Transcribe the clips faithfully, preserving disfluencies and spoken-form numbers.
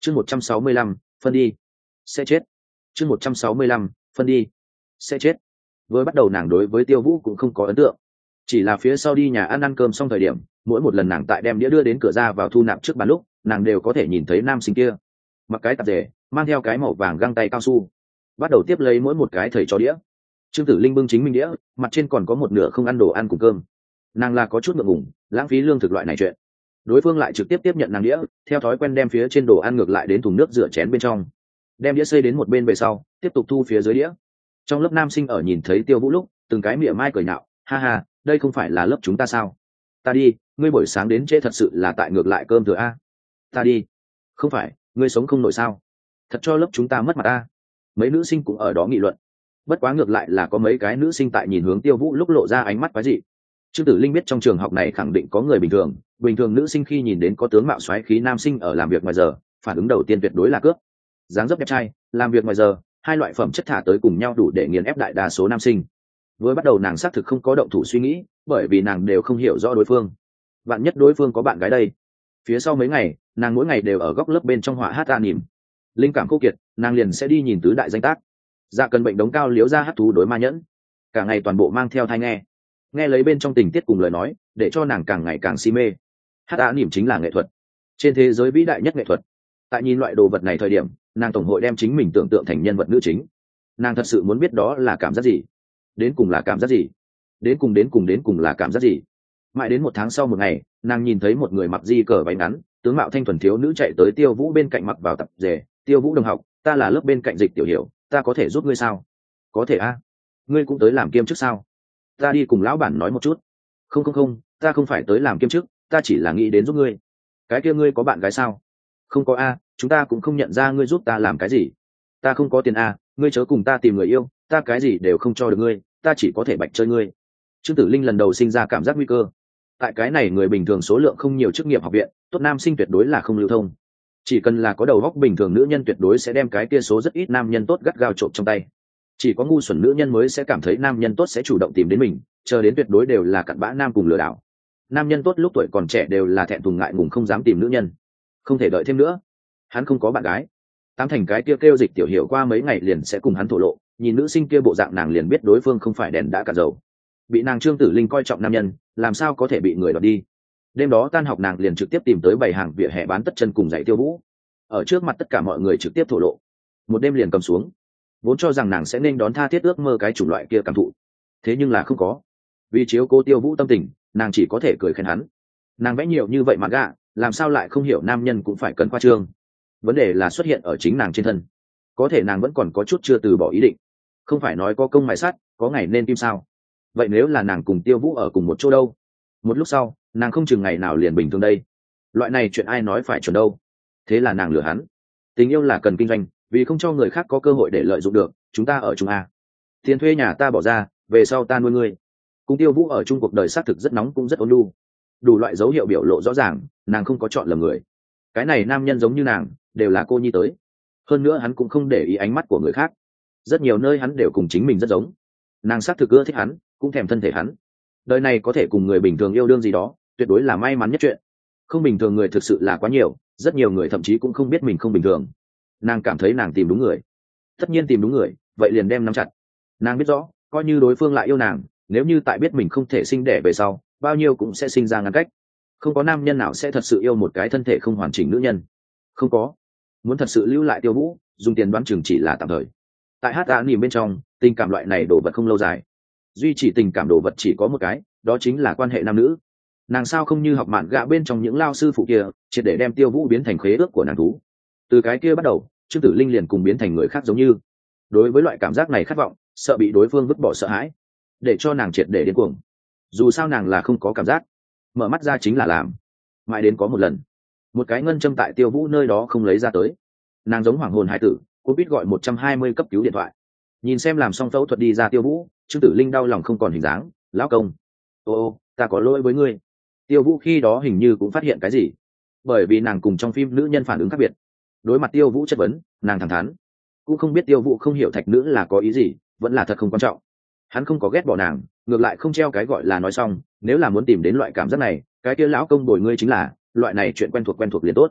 chương một trăm sáu mươi lăm phân đi sẽ chết. chương một trăm sáu mươi lăm phân đi sẽ chết. Với bắt đầu nàng đối với Tiêu Vũ cũng không có ấn tượng, chỉ là phía sau đi nhà ăn ăn cơm xong thời điểm, mỗi một lần nàng tại đem đĩa đưa đến cửa ra vào thu nạp trước bàn lúc, nàng đều có thể nhìn thấy nam sinh kia mặc cái tạp dề, mang theo cái màu vàng găng tay cao su, bắt đầu tiếp lấy mỗi một cái thầy cho đĩa. Trương Tử Linh bưng chính mình đĩa, mặt trên còn có một nửa không ăn đồ ăn cùng cơm. Nàng là có chút ngượng ngùng lãng phí lương thực loại này chuyện, đối phương lại trực tiếp tiếp nhận nàng đĩa, theo thói quen đem phía trên đồ ăn ngược lại đến thùng nước rửa chén bên trong, đem đĩa xây đến một bên về sau tiếp tục thu phía dưới đĩa. Trong lớp nam sinh ở nhìn thấy Tiêu Vũ lúc, từng cái mỉa mai cười nhạo, ha ha, đây không phải là lớp chúng ta sao? Ta đi, ngươi buổi sáng đến trễ thật sự là tại ngược lại cơm thừa a. Ta đi, không phải, ngươi sống không nổi sao? Thật cho lớp chúng ta mất mặt a. Mấy nữ sinh cũng ở đó nghị luận, bất quá ngược lại là có mấy cái nữ sinh tại nhìn hướng Tiêu Vũ lúc lộ ra ánh mắt quái dị. Trương Tử Linh biết trong trường học này khẳng định có người bình thường, bình thường nữ sinh khi nhìn đến có tướng mạo xoáy khí nam sinh ở làm việc ngoài giờ, phản ứng đầu tiên tuyệt đối là cướp. Dáng dấp đẹp trai, làm việc ngoài giờ, hai loại phẩm chất thả tới cùng nhau đủ để nghiền ép đại đa số nam sinh. Với bắt đầu nàng xác thực không có động thủ suy nghĩ, bởi vì nàng đều không hiểu rõ đối phương. Vạn nhất đối phương có bạn gái đây. Phía sau mấy ngày, nàng mỗi ngày đều ở góc lớp bên trong họa hát ta nỉm. Linh cảm khô kiệt, nàng liền sẽ đi nhìn tứ đại danh tác. Dạ cần bệnh đống cao liếu ra hát thú đối ma nhẫn. Cả ngày toàn bộ mang theo thai nghe. Nghe lấy bên trong tình tiết cùng lời nói, để cho nàng càng ngày càng si mê. Hát ta nỉm chính là nghệ thuật. Trên thế giới vĩ đại nhất nghệ thuật. Tại nhìn loại đồ vật này thời điểm, nàng tổng hội đem chính mình tưởng tượng thành nhân vật nữ chính. Nàng thật sự muốn biết đó là cảm giác gì, đến cùng là cảm giác gì, đến cùng đến cùng đến cùng là cảm giác gì. Mãi đến một tháng sau một ngày, nàng nhìn thấy một người mặc di cờ váy ngắn, tướng mạo thanh thuần thiếu nữ chạy tới Tiêu Vũ bên cạnh mặc vào tập dề. Tiêu Vũ đồng học, ta là lớp bên cạnh Dịch Tiểu Hiểu, ta có thể giúp ngươi sao? Có thể a. Ngươi cũng tới làm kiêm chức sao? Ta đi cùng lão bản nói một chút. Không không không, ta không phải tới làm kiêm chức, ta chỉ là nghĩ đến giúp ngươi. Cái kia ngươi có bạn gái sao? Không có a, chúng ta cũng không nhận ra ngươi giúp ta làm cái gì. Ta không có tiền a, ngươi chớ cùng ta tìm người yêu, ta cái gì đều không cho được ngươi, ta chỉ có thể bạch chơi ngươi. Trương Tử Linh lần đầu sinh ra cảm giác nguy cơ. Tại cái này người bình thường số lượng không nhiều chức nghiệp học viện, tốt nam sinh tuyệt đối là không lưu thông. Chỉ cần là có đầu óc bình thường nữ nhân tuyệt đối sẽ đem cái kia số rất ít nam nhân tốt gắt gao trộm trong tay. Chỉ có ngu xuẩn nữ nhân mới sẽ cảm thấy nam nhân tốt sẽ chủ động tìm đến mình, chờ đến tuyệt đối đều là cặn bã nam cùng lừa đảo. Nam nhân tốt lúc tuổi còn trẻ đều là thẹn thùng ngại ngùng không dám tìm nữ nhân. Không thể đợi thêm nữa, hắn không có bạn gái. Tám thành cái kia kêu Dịch Tiểu Hiểu qua mấy ngày liền sẽ cùng hắn thổ lộ, nhìn nữ sinh kia bộ dạng nàng liền biết đối phương không phải đèn đã cạn dầu. Bị nàng Trương Tử Linh coi trọng nam nhân, làm sao có thể bị người đoạt đi. Đêm đó tan học nàng liền trực tiếp tìm tới bày hàng vỉa hè bán tất chân cùng giày Tiêu Vũ, ở trước mặt tất cả mọi người trực tiếp thổ lộ. Một đêm liền cầm xuống, vốn cho rằng nàng sẽ nên đón tha thiết ước mơ cái chủng loại kia cảm thụ, thế nhưng là không có. Vì chiếu cố Tiêu Vũ tâm tình, nàng chỉ có thể cười khen hắn. Nàng vẽ nhiều như vậy mà gạ, làm sao lại không hiểu nam nhân cũng phải cần khoa trương. Vấn đề là xuất hiện ở chính nàng trên thân. Có thể nàng vẫn còn có chút chưa từ bỏ ý định. Không phải nói có công mài sắt, có ngày nên kim sao? Vậy nếu là nàng cùng Tiêu Vũ ở cùng một chỗ đâu? Một lúc sau, nàng không chừng ngày nào liền bình thường đây. Loại này chuyện ai nói phải chuẩn đâu? Thế là nàng lừa hắn. Tình yêu là cần kinh doanh, vì không cho người khác có cơ hội để lợi dụng được, chúng ta ở chung a. Tiền thuê nhà ta bỏ ra, về sau ta nuôi ngươi. Cùng Tiêu Vũ ở chung cuộc đời xác thực rất nóng cũng rất ôn nhu. Đủ loại dấu hiệu biểu lộ rõ ràng, nàng không có chọn lầm người. Cái này nam nhân giống như nàng, đều là cô nhi tới. Hơn nữa hắn cũng không để ý ánh mắt của người khác. Rất nhiều nơi hắn đều cùng chính mình rất giống. Nàng xác thực ưa thích hắn, cũng thèm thân thể hắn. Đời này có thể cùng người bình thường yêu đương gì đó, tuyệt đối là may mắn nhất chuyện. Không bình thường người thực sự là quá nhiều, rất nhiều người thậm chí cũng không biết mình không bình thường. Nàng cảm thấy nàng tìm đúng người. Tất nhiên tìm đúng người, vậy liền đem nắm chặt. Nàng biết rõ, coi như đối phương lại yêu nàng, nếu như tại biết mình không thể sinh đẻ về sau, bao nhiêu cũng sẽ sinh ra ngăn cách. Không có nam nhân nào sẽ thật sự yêu một cái thân thể không hoàn chỉnh nữ nhân. Không có. Muốn thật sự lưu lại Tiêu Vũ, dùng tiền đoán chừng chỉ là tạm thời. Tại hát á nỉm bên trong, tình cảm loại này đồ vật không lâu dài. Duy chỉ tình cảm đồ vật chỉ có một cái, đó chính là quan hệ nam nữ. Nàng sao không như học mạn gạ bên trong những lao sư phụ kia, triệt để đem Tiêu Vũ biến thành khế ước của nàng thú. Từ cái kia bắt đầu, Trương Tử Linh liền cùng biến thành người khác giống như. Đối với loại cảm giác này khát vọng, sợ bị đối phương vứt bỏ sợ hãi, để cho nàng triệt để điên cuồng. Dù sao nàng là không có cảm giác, mở mắt ra chính là làm. Mãi đến có một lần, một cái ngân châm tại Tiêu Vũ nơi đó không lấy ra tới, nàng giống hoàng hồn hải tử, cô biết gọi một trăm hai mươi cấp cứu điện thoại. Nhìn xem làm xong phẫu thuật đi ra Tiêu Vũ, Trương Tử Linh đau lòng không còn hình dáng. Lão công, ô ô, ta có lỗi với ngươi. Tiêu Vũ khi đó hình như cũng phát hiện cái gì, bởi vì nàng cùng trong phim nữ nhân phản ứng khác biệt. Đối mặt Tiêu Vũ chất vấn, nàng thẳng thắn, cũng không biết Tiêu Vũ không hiểu thạch nữ là có ý gì, vẫn là thật không quan trọng. Hắn không có ghét bỏ nàng, ngược lại không treo cái gọi là nói xong, nếu là muốn tìm đến loại cảm giác này, cái kia lão công bồi ngươi chính là loại này chuyện quen thuộc quen thuộc liền tốt.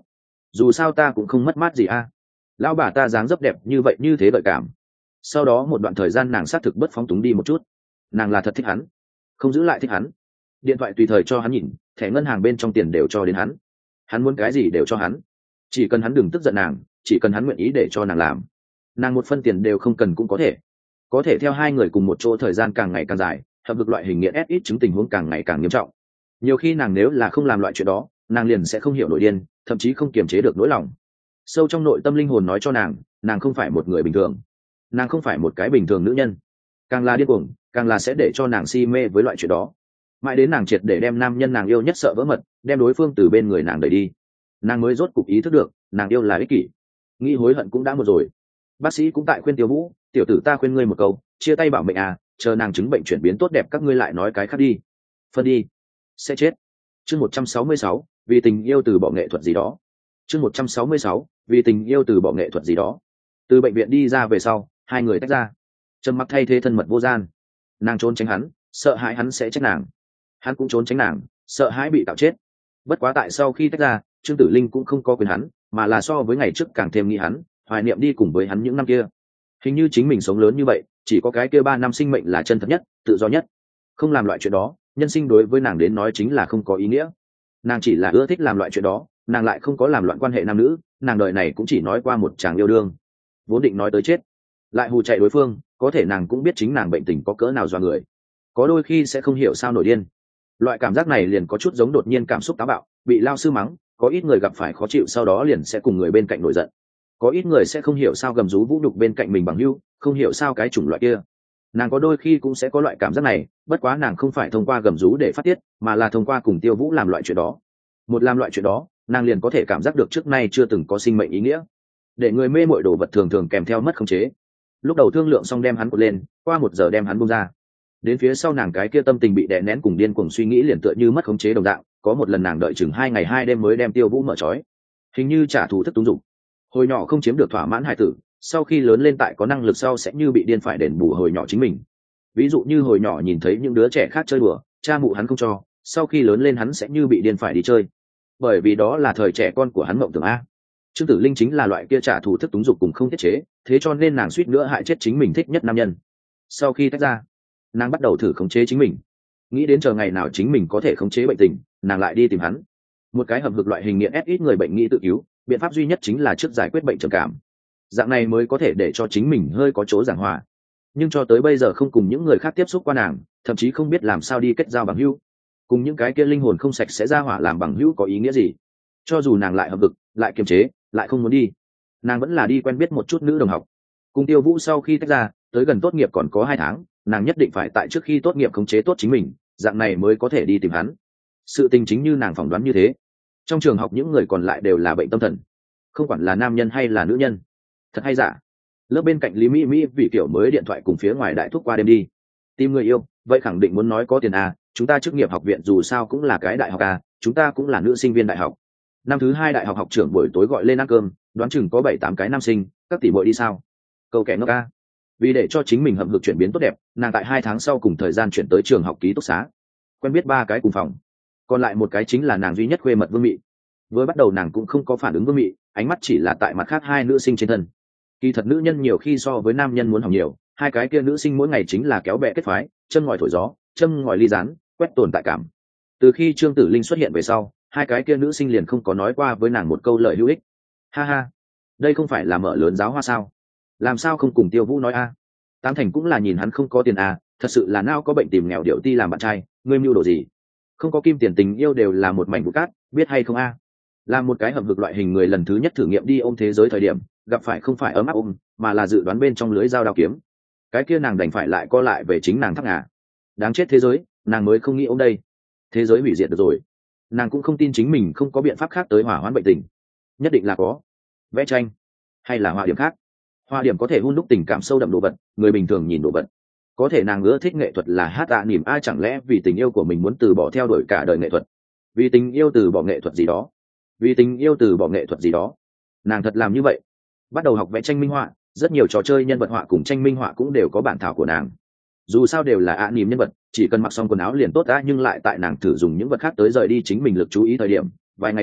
dù sao ta cũng không mất mát gì a. Lão bà ta dáng dấp đẹp như vậy như thế gợi cảm. Sau đó một đoạn thời gian nàng xác thực bất phóng túng đi một chút, nàng là thật thích hắn, không giữ lại thích hắn. Điện thoại tùy thời cho hắn nhìn, thẻ ngân hàng bên trong tiền đều cho đến hắn, hắn muốn cái gì đều cho hắn, chỉ cần hắn đừng tức giận nàng, chỉ cần hắn nguyện ý để cho nàng làm, nàng một phân tiền đều không cần cũng có thể. Có thể theo hai người cùng một chỗ thời gian càng ngày càng dài, hợp lực loại hình nghiện ép ít chứng tình huống càng ngày càng nghiêm trọng. Nhiều khi nàng nếu là không làm loại chuyện đó, nàng liền sẽ không hiểu nổi điên, thậm chí không kiềm chế được nỗi lòng. Sâu trong nội tâm linh hồn nói cho nàng, nàng không phải một người bình thường, nàng không phải một cái bình thường nữ nhân. Càng là điên cuồng, càng là sẽ để cho nàng si mê với loại chuyện đó, mãi đến nàng triệt để đem nam nhân nàng yêu nhất sợ vỡ mật, đem đối phương từ bên người nàng đẩy đi, nàng mới rốt cục ý thức được nàng yêu là ích kỷ, nghĩ hối hận cũng đã một rồi. Bác sĩ cũng tại khuyên Tiêu Vũ, tiểu tử ta khuyên ngươi một câu, chia tay bảo mệnh à, chờ nàng chứng bệnh chuyển biến tốt đẹp các ngươi lại nói cái khác đi. Phân đi, sẽ chết. Chương một trăm sáu mươi sáu, vì tình yêu từ bỏ nghệ thuật gì đó. Chương một trăm sáu mươi sáu, vì tình yêu từ bỏ nghệ thuật gì đó. Từ bệnh viện đi ra về sau, hai người tách ra. Trầm mặc thay thế thân mật vô gian. Nàng trốn tránh hắn, sợ hãi hắn sẽ trách nàng. Hắn cũng trốn tránh nàng, sợ hãi bị tạo chết. Bất quá tại sau khi tách ra, Trương Tử Linh cũng không có quyền hắn, mà là so với ngày trước càng thêm nghĩ hắn, hoài niệm đi cùng với hắn những năm kia. Hình như chính mình sống lớn như vậy, chỉ có cái kia ba năm sinh mệnh là chân thật nhất, tự do nhất. Không làm loại chuyện đó, nhân sinh đối với nàng đến nói chính là không có ý nghĩa. Nàng chỉ là ưa thích làm loại chuyện đó, nàng lại không có làm loạn quan hệ nam nữ, nàng đời này cũng chỉ nói qua một chàng yêu đương, vốn định nói tới chết, lại hù chạy đối phương. Có thể nàng cũng biết chính nàng bệnh tình có cỡ nào dọa người, có đôi khi sẽ không hiểu sao nổi điên. Loại cảm giác này liền có chút giống đột nhiên cảm xúc táo bạo, bị lao sư mắng, có ít người gặp phải khó chịu sau đó liền sẽ cùng người bên cạnh nổi giận, có ít người sẽ không hiểu sao gầm rú vũ nhục bên cạnh mình bằng hữu, không hiểu sao cái chủng loại kia. Nàng có đôi khi cũng sẽ có loại cảm giác này, bất quá nàng không phải thông qua gầm rú để phát tiết, mà là thông qua cùng Tiêu Vũ làm loại chuyện đó. Một làm loại chuyện đó, nàng liền có thể cảm giác được trước nay chưa từng có sinh mệnh ý nghĩa. Để người mê mội đồ vật thường thường kèm theo mất khống chế. Lúc đầu thương lượng xong đem hắn cột lên, qua một giờ đem hắn buông ra. Đến phía sau nàng cái kia tâm tình bị đè nén cùng điên cuồng suy nghĩ liền tựa như mất khống chế đồng dạng. Có một lần nàng đợi chừng hai ngày hai đêm mới đem Tiêu Vũ mở trói, hình như trả thù thức túng dụng. Hồi nhỏ không chiếm được thỏa mãn hải tử, sau khi lớn lên tại có năng lực sau sẽ như bị điên phải đền bù hồi nhỏ chính mình. Ví dụ như hồi nhỏ nhìn thấy những đứa trẻ khác chơi đùa, cha mụ hắn không cho, sau khi lớn lên hắn sẽ như bị điên phải đi chơi, bởi vì đó là thời trẻ con của hắn mộng tưởng a. Trương Tử Linh chính là loại kia trả thù thức túng dục cùng không tiết chế, thế cho nên nàng suýt nữa hại chết chính mình thích nhất nam nhân. Sau khi tách ra, nàng bắt đầu thử khống chế chính mình, nghĩ đến chờ ngày nào chính mình có thể khống chế bệnh tình, nàng lại đi tìm hắn. Một cái hợp lực loại hình nghiện ép ít người bệnh nghĩ tự cứu, biện pháp duy nhất chính là trước giải quyết bệnh trầm cảm, dạng này mới có thể để cho chính mình hơi có chỗ giảng hòa. Nhưng cho tới bây giờ không cùng những người khác tiếp xúc qua nàng, thậm chí không biết làm sao đi kết giao bằng hữu, cùng những cái kia linh hồn không sạch sẽ ra hỏa làm bằng hữu có ý nghĩa gì. Cho dù nàng lại hợp lực, lại kiềm chế, lại không muốn đi, nàng vẫn là đi quen biết một chút nữ đồng học. Cùng Tiêu Vũ sau khi tách ra, tới gần tốt nghiệp còn có hai tháng, nàng nhất định phải tại trước khi tốt nghiệp khống chế tốt chính mình, dạng này mới có thể đi tìm hắn. Sự tình chính như nàng phỏng đoán như thế, trong trường học những người còn lại đều là bệnh tâm thần, không quản là nam nhân hay là nữ nhân. Thật hay giả? Lớp bên cạnh Lý Mỹ Mỹ vì kiểu mới điện thoại cùng phía ngoài đại thúc qua đêm đi tìm người yêu, vậy khẳng định muốn nói có tiền à, chúng ta chức nghiệp học viện dù sao cũng là cái đại học à, chúng ta cũng là nữ sinh viên đại học. Năm thứ hai đại học học trưởng buổi tối gọi lên ăn cơm, đoán chừng có bảy tám cái nam sinh, các tỷ muội đi sao? Câu kẻ ngốc a. Vì để cho chính mình hậm hực chuyển biến tốt đẹp, nàng tại hai tháng sau cùng thời gian chuyển tới trường học ký túc xá, quen biết ba cái cùng phòng, còn lại một cái chính là nàng duy nhất khuê mật Vương Mị. Vừa bắt đầu nàng cũng không có phản ứng Vương Mị, ánh mắt chỉ là tại mặt khác hai nữ sinh trên thân. Kỳ thật nữ nhân nhiều khi so với nam nhân muốn hỏng nhiều, hai cái kia nữ sinh mỗi ngày chính là kéo bè kết phái, châm ngòi thổi gió, châm ngòi ly rán, quét tồn tại cảm. Từ khi Trương Tử Linh xuất hiện về sau, hai cái kia nữ sinh liền không có nói qua với nàng một câu lời hữu ích. Ha ha, đây không phải là mở lớn giáo hoa sao? Làm sao không cùng Tiêu Vũ nói a? À? Tám thành cũng là nhìn hắn không có tiền à, thật sự là nao có bệnh tìm nghèo điệu ti làm bạn trai, ngươi mưu đồ gì? Không có kim tiền tình yêu đều là một mảnh vụ cát, biết hay không a? À? Là một cái hợp vực loại hình người lần thứ nhất thử nghiệm đi ôm thế giới thời điểm, gặp phải không phải ấm áp ôm, mà là dự đoán bên trong lưới dao đao kiếm. Cái kia nàng đành phải lại co lại về chính nàng thắc ngà. Đáng chết thế giới, nàng mới không nghĩ ôm đây. Thế giới hủy diệt được rồi. Nàng cũng không tin chính mình không có biện pháp khác tới hỏa hoãn bệnh tình. Nhất định là có. Vẽ tranh, hay là họa điểm khác. Họa điểm có thể hun đúc tình cảm sâu đậm đồ vật, người bình thường nhìn đồ vật. Có thể nàng ưa thích nghệ thuật là hát tạ niềm ai chẳng lẽ vì tình yêu của mình muốn từ bỏ theo đuổi cả đời nghệ thuật. Vì tình yêu từ bỏ nghệ thuật gì đó. Vì tình yêu từ bỏ nghệ thuật gì đó. Nàng thật làm như vậy. Bắt đầu học vẽ tranh minh họa, rất nhiều trò chơi nhân vật họa cùng tranh minh họa cũng đều có bản thảo của nàng. Dù sao đều là ạ niềm nhân vật, chỉ cần mặc xong quần áo liền tốt đã, nhưng lại tại nàng thử dùng những vật khác tới rời đi chính mình lực chú ý thời điểm, vài ngày sau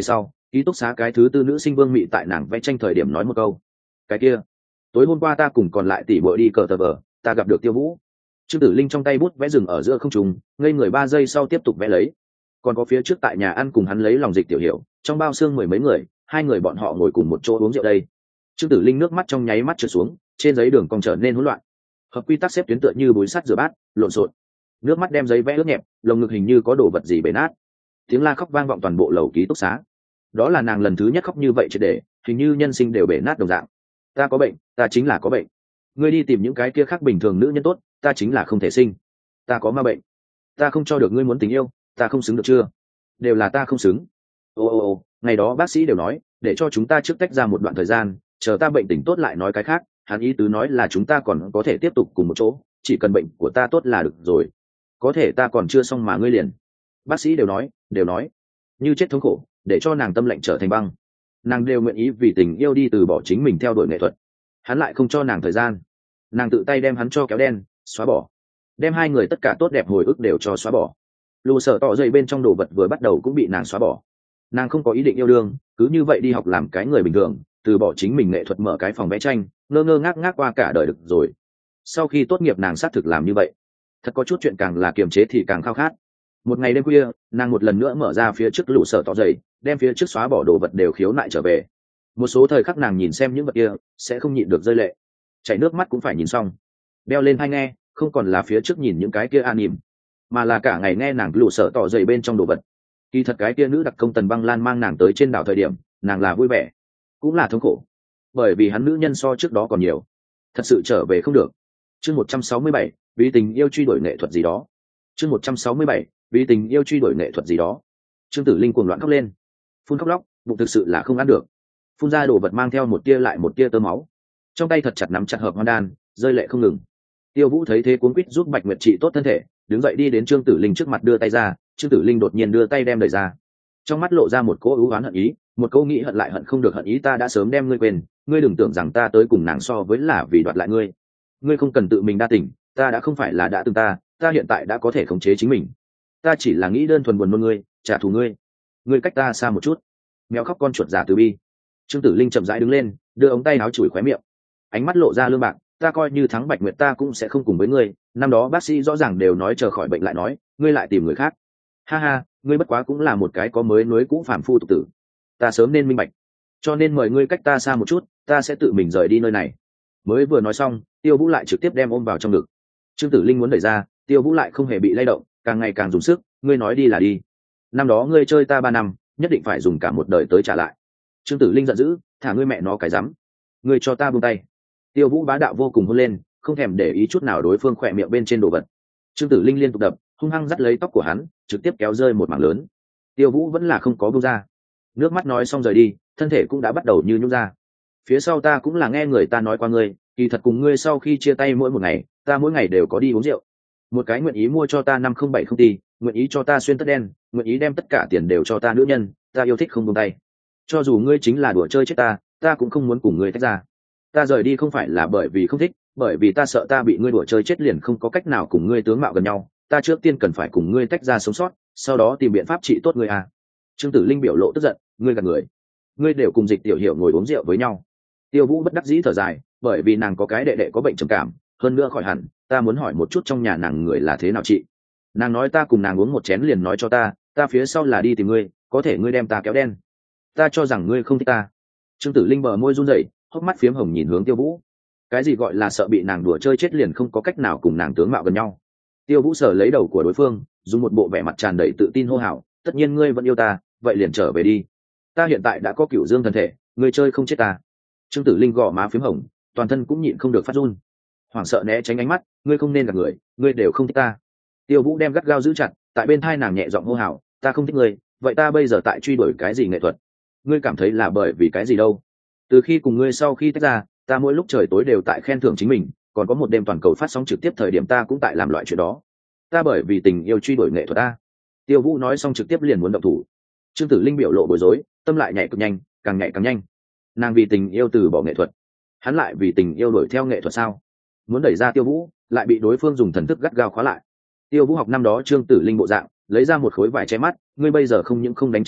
ký túc xá cái thứ tư nữ sinh Vương Mị tại nàng vẽ tranh thời điểm nói một câu: cái kia tối hôm qua ta cùng còn lại tỷ bội đi cờ tờ vờ, ta gặp được Tiêu Vũ. Trương Tử Linh trong tay bút vẽ rừng ở giữa không trung, ngây người ba giây sau tiếp tục vẽ lấy. Còn có phía trước tại nhà ăn cùng hắn lấy lòng Dịch Tiểu Hiểu, trong bao xương mười mấy người, hai người bọn họ ngồi cùng một chỗ uống rượu đây. Trương Tử Linh nước mắt trong nháy mắt trượt xuống, trên giấy đường cong trở nên hỗn loạn. Hợp quy tắc xếp tuyến tựa như búi sắt rửa bát, lộn xộn. Nước mắt đem giấy vẽ ướt nhẹp, lồng ngực hình như có đồ vật gì bể nát. Tiếng la khóc vang vọng toàn bộ lầu ký túc xá. Đó là nàng lần thứ nhất khóc như vậy triệt để, hình như nhân sinh đều bể nát đồng dạng. Ta có bệnh, ta chính là có bệnh. Ngươi đi tìm những cái kia khác bình thường nữ nhân tốt, ta chính là không thể sinh. Ta có ma bệnh. Ta không cho được ngươi muốn tình yêu, ta không xứng được chưa? Đều là ta không xứng. Ô ô ô, ngày đó bác sĩ đều nói, để cho chúng ta trước tách ra một đoạn thời gian, chờ ta bệnh tỉnh tốt lại nói cái khác. Hắn ý tứ nói là chúng ta còn có thể tiếp tục cùng một chỗ, chỉ cần bệnh của ta tốt là được rồi. Có thể ta còn chưa xong mà ngươi liền. Bác sĩ đều nói, đều nói, như chết thống khổ, để cho nàng tâm lạnh trở thành băng. Nàng đều nguyện ý vì tình yêu đi từ bỏ chính mình theo đuổi nghệ thuật. Hắn lại không cho nàng thời gian, nàng tự tay đem hắn cho kéo đen, xóa bỏ, đem hai người tất cả tốt đẹp hồi ức đều cho xóa bỏ. Lù sở tỏ dậy bên trong đồ vật vừa bắt đầu cũng bị nàng xóa bỏ. Nàng không có ý định yêu đương, cứ như vậy đi học làm cái người bình thường, từ bỏ chính mình nghệ thuật, mở cái phòng vẽ tranh, ngơ ngơ ngác ngác qua cả đời được rồi. Sau khi tốt nghiệp nàng xác thực làm như vậy. Thật có chút chuyện càng là kiềm chế thì càng khao khát. Một ngày đêm khuya, nàng một lần nữa mở ra phía trước lũ sở tỏ dậy, đem phía trước xóa bỏ đồ vật đều khiếu nại trở về. Một số thời khắc nàng nhìn xem những vật kia sẽ không nhịn được rơi lệ, chảy nước mắt cũng phải nhìn xong. Đeo lên tai nghe, không còn là phía trước nhìn những cái kia an nỉm, mà là cả ngày nghe nàng lũ sở tỏ dậy bên trong đồ vật. Kỳ thật cái kia nữ đặc công Tần Băng Lan mang nàng tới trên đảo thời điểm, nàng là vui vẻ, cũng là thống khổ, bởi vì hắn nữ nhân so trước đó còn nhiều, thật sự trở về không được. Chương một trăm sáu mươi bảy, vì tình yêu truy đuổi nghệ thuật gì đó. Chương một trăm sáu mươi bảy, vì tình yêu truy đuổi nghệ thuật gì đó. Trương Tử Linh cuồng loạn khóc lên, phun khóc lóc, bụng thực sự là không ăn được, phun ra đồ vật mang theo một tia lại một tia tơ máu, trong tay thật chặt nắm chặt hợp hoan đan, rơi lệ không ngừng. Tiêu Vũ thấy thế cuống quýt giúp Bạch Nguyệt trị tốt thân thể, đứng dậy đi đến Trương Tử Linh trước mặt đưa tay ra. Trương Tử Linh đột nhiên đưa tay đem đẩy ra, trong mắt lộ ra một cỗ ưu oán hận ý, một câu nghĩ hận lại hận không được hận ý. Ta đã sớm đem ngươi quên, ngươi đừng tưởng rằng ta tới cùng nàng so với là vì đoạt lại ngươi. Ngươi không cần tự mình đa tình, ta đã không phải là đã từng ta, ta hiện tại đã có thể khống chế chính mình. Ta chỉ là nghĩ đơn thuần buồn nôn ngươi, trả thù ngươi. Ngươi cách ta xa một chút. Mèo khóc con chuột giả từ bi. Trương Tử Linh chậm rãi đứng lên, đưa ống tay áo chùi khóe miệng, ánh mắt lộ ra lương bạc. Ta coi như thắng Bạch Nguyệt ta cũng sẽ không cùng với ngươi. Năm đó bác sĩ rõ ràng đều nói chờ khỏi bệnh lại nói, ngươi lại tìm người khác. Ha ha, ngươi bất quá cũng là một cái có mới nối cũ phàm phu tục tử. Ta sớm nên minh bạch, cho nên mời ngươi cách ta xa một chút, ta sẽ tự mình rời đi nơi này. Mới vừa nói xong, Tiêu Vũ lại trực tiếp đem ôm vào trong ngực. Trương Tử Linh muốn đẩy ra, Tiêu Vũ lại không hề bị lay động, càng ngày càng dùng sức. Ngươi nói đi là đi. Năm đó ngươi chơi ta ba năm, nhất định phải dùng cả một đời tới trả lại. Trương Tử Linh giận dữ, thả ngươi mẹ nó cái rắm. Ngươi cho ta buông tay. Tiêu Vũ bá đạo vô cùng hôn lên, không thèm để ý chút nào đối phương khỏe miệng bên trên đồ vật. Trương Tử Linh liên tục đập, hung hăng dắt lấy tóc của hắn, trực tiếp kéo rơi một mảng lớn. Tiêu Vũ vẫn là không có buông ra, nước mắt nói xong rời đi, thân thể cũng đã bắt đầu như nhũn ra. Phía sau ta cũng là nghe người ta nói qua ngươi, kỳ thật cùng ngươi sau khi chia tay mỗi một ngày, ta mỗi ngày đều có đi uống rượu. Một cái nguyện ý mua cho ta năm không bảy không tỷ, nguyện ý cho ta xuyên tất đen, nguyện ý đem tất cả tiền đều cho ta nữ nhân, ta yêu thích không buông tay. Cho dù ngươi chính là đùa chơi chết ta, ta cũng không muốn cùng ngươi tách ra. Ta rời đi không phải là bởi vì không thích, bởi vì ta sợ ta bị ngươi đùa chơi chết liền không có cách nào cùng ngươi tướng mạo gần nhau. Ta trước tiên cần phải cùng ngươi tách ra sống sót, sau đó tìm biện pháp trị tốt ngươi à. Trương Tử Linh biểu lộ tức giận, ngươi gạt người, ngươi đều cùng Dịch Tiểu Hiểu ngồi uống rượu với nhau. Tiêu Vũ bất đắc dĩ thở dài, bởi vì nàng có cái đệ đệ có bệnh trầm cảm, hơn nữa khỏi hẳn, ta muốn hỏi một chút trong nhà nàng người là thế nào chị. Nàng nói ta cùng nàng uống một chén liền nói cho ta, ta phía sau là đi tìm ngươi, có thể ngươi đem ta kéo đen. Ta cho rằng ngươi không thích ta. Trương Tử Linh bờ môi run rẩy, hốc mắt phiếm hồng nhìn hướng Tiêu Vũ. Cái gì gọi là sợ bị nàng đùa chơi chết liền không có cách nào cùng nàng tướng mạo gần nhau. Tiêu Vũ sờ lấy đầu của đối phương, dùng một bộ vẻ mặt tràn đầy tự tin hô hào, tất nhiên ngươi vẫn yêu ta, vậy liền trở về đi. Ta hiện tại đã có cửu dương thân thể, ngươi chơi không chết ta. Trương Tử Linh gò má phím hồng, toàn thân cũng nhịn không được phát run, hoảng sợ né tránh ánh mắt. Ngươi không nên gạt người, ngươi đều không thích ta. Tiêu Vũ đem gắt gao giữ chặt, tại bên thai nàng nhẹ giọng hô hào, ta không thích ngươi, vậy ta bây giờ tại truy đuổi cái gì nghệ thuật? Ngươi cảm thấy là bởi vì cái gì đâu? Từ khi cùng ngươi sau khi tách ra, ta mỗi lúc trời tối đều tại khen thưởng chính mình, còn có một đêm toàn cầu phát sóng trực tiếp thời điểm ta cũng tại làm loại chuyện đó. Ta bởi vì tình yêu truy đuổi nghệ thuật ta. Tiêu Vũ nói xong trực tiếp liền muốn động thủ. Trương Tử Linh biểu lộ bối rối, tâm lại nhảy cực nhanh, càng nhảy càng nhanh. Nàng vì tình yêu từ bỏ nghệ thuật, hắn lại vì tình yêu đuổi theo nghệ thuật sao? Muốn đẩy ra Tiêu Vũ, lại bị đối phương dùng thần thức gắt gao khóa lại. Tiêu Vũ học năm đó Trương Tử Linh bộ dạng, lấy ra một khối vải che mắt, ngươi bây giờ không những không đánh chết ta,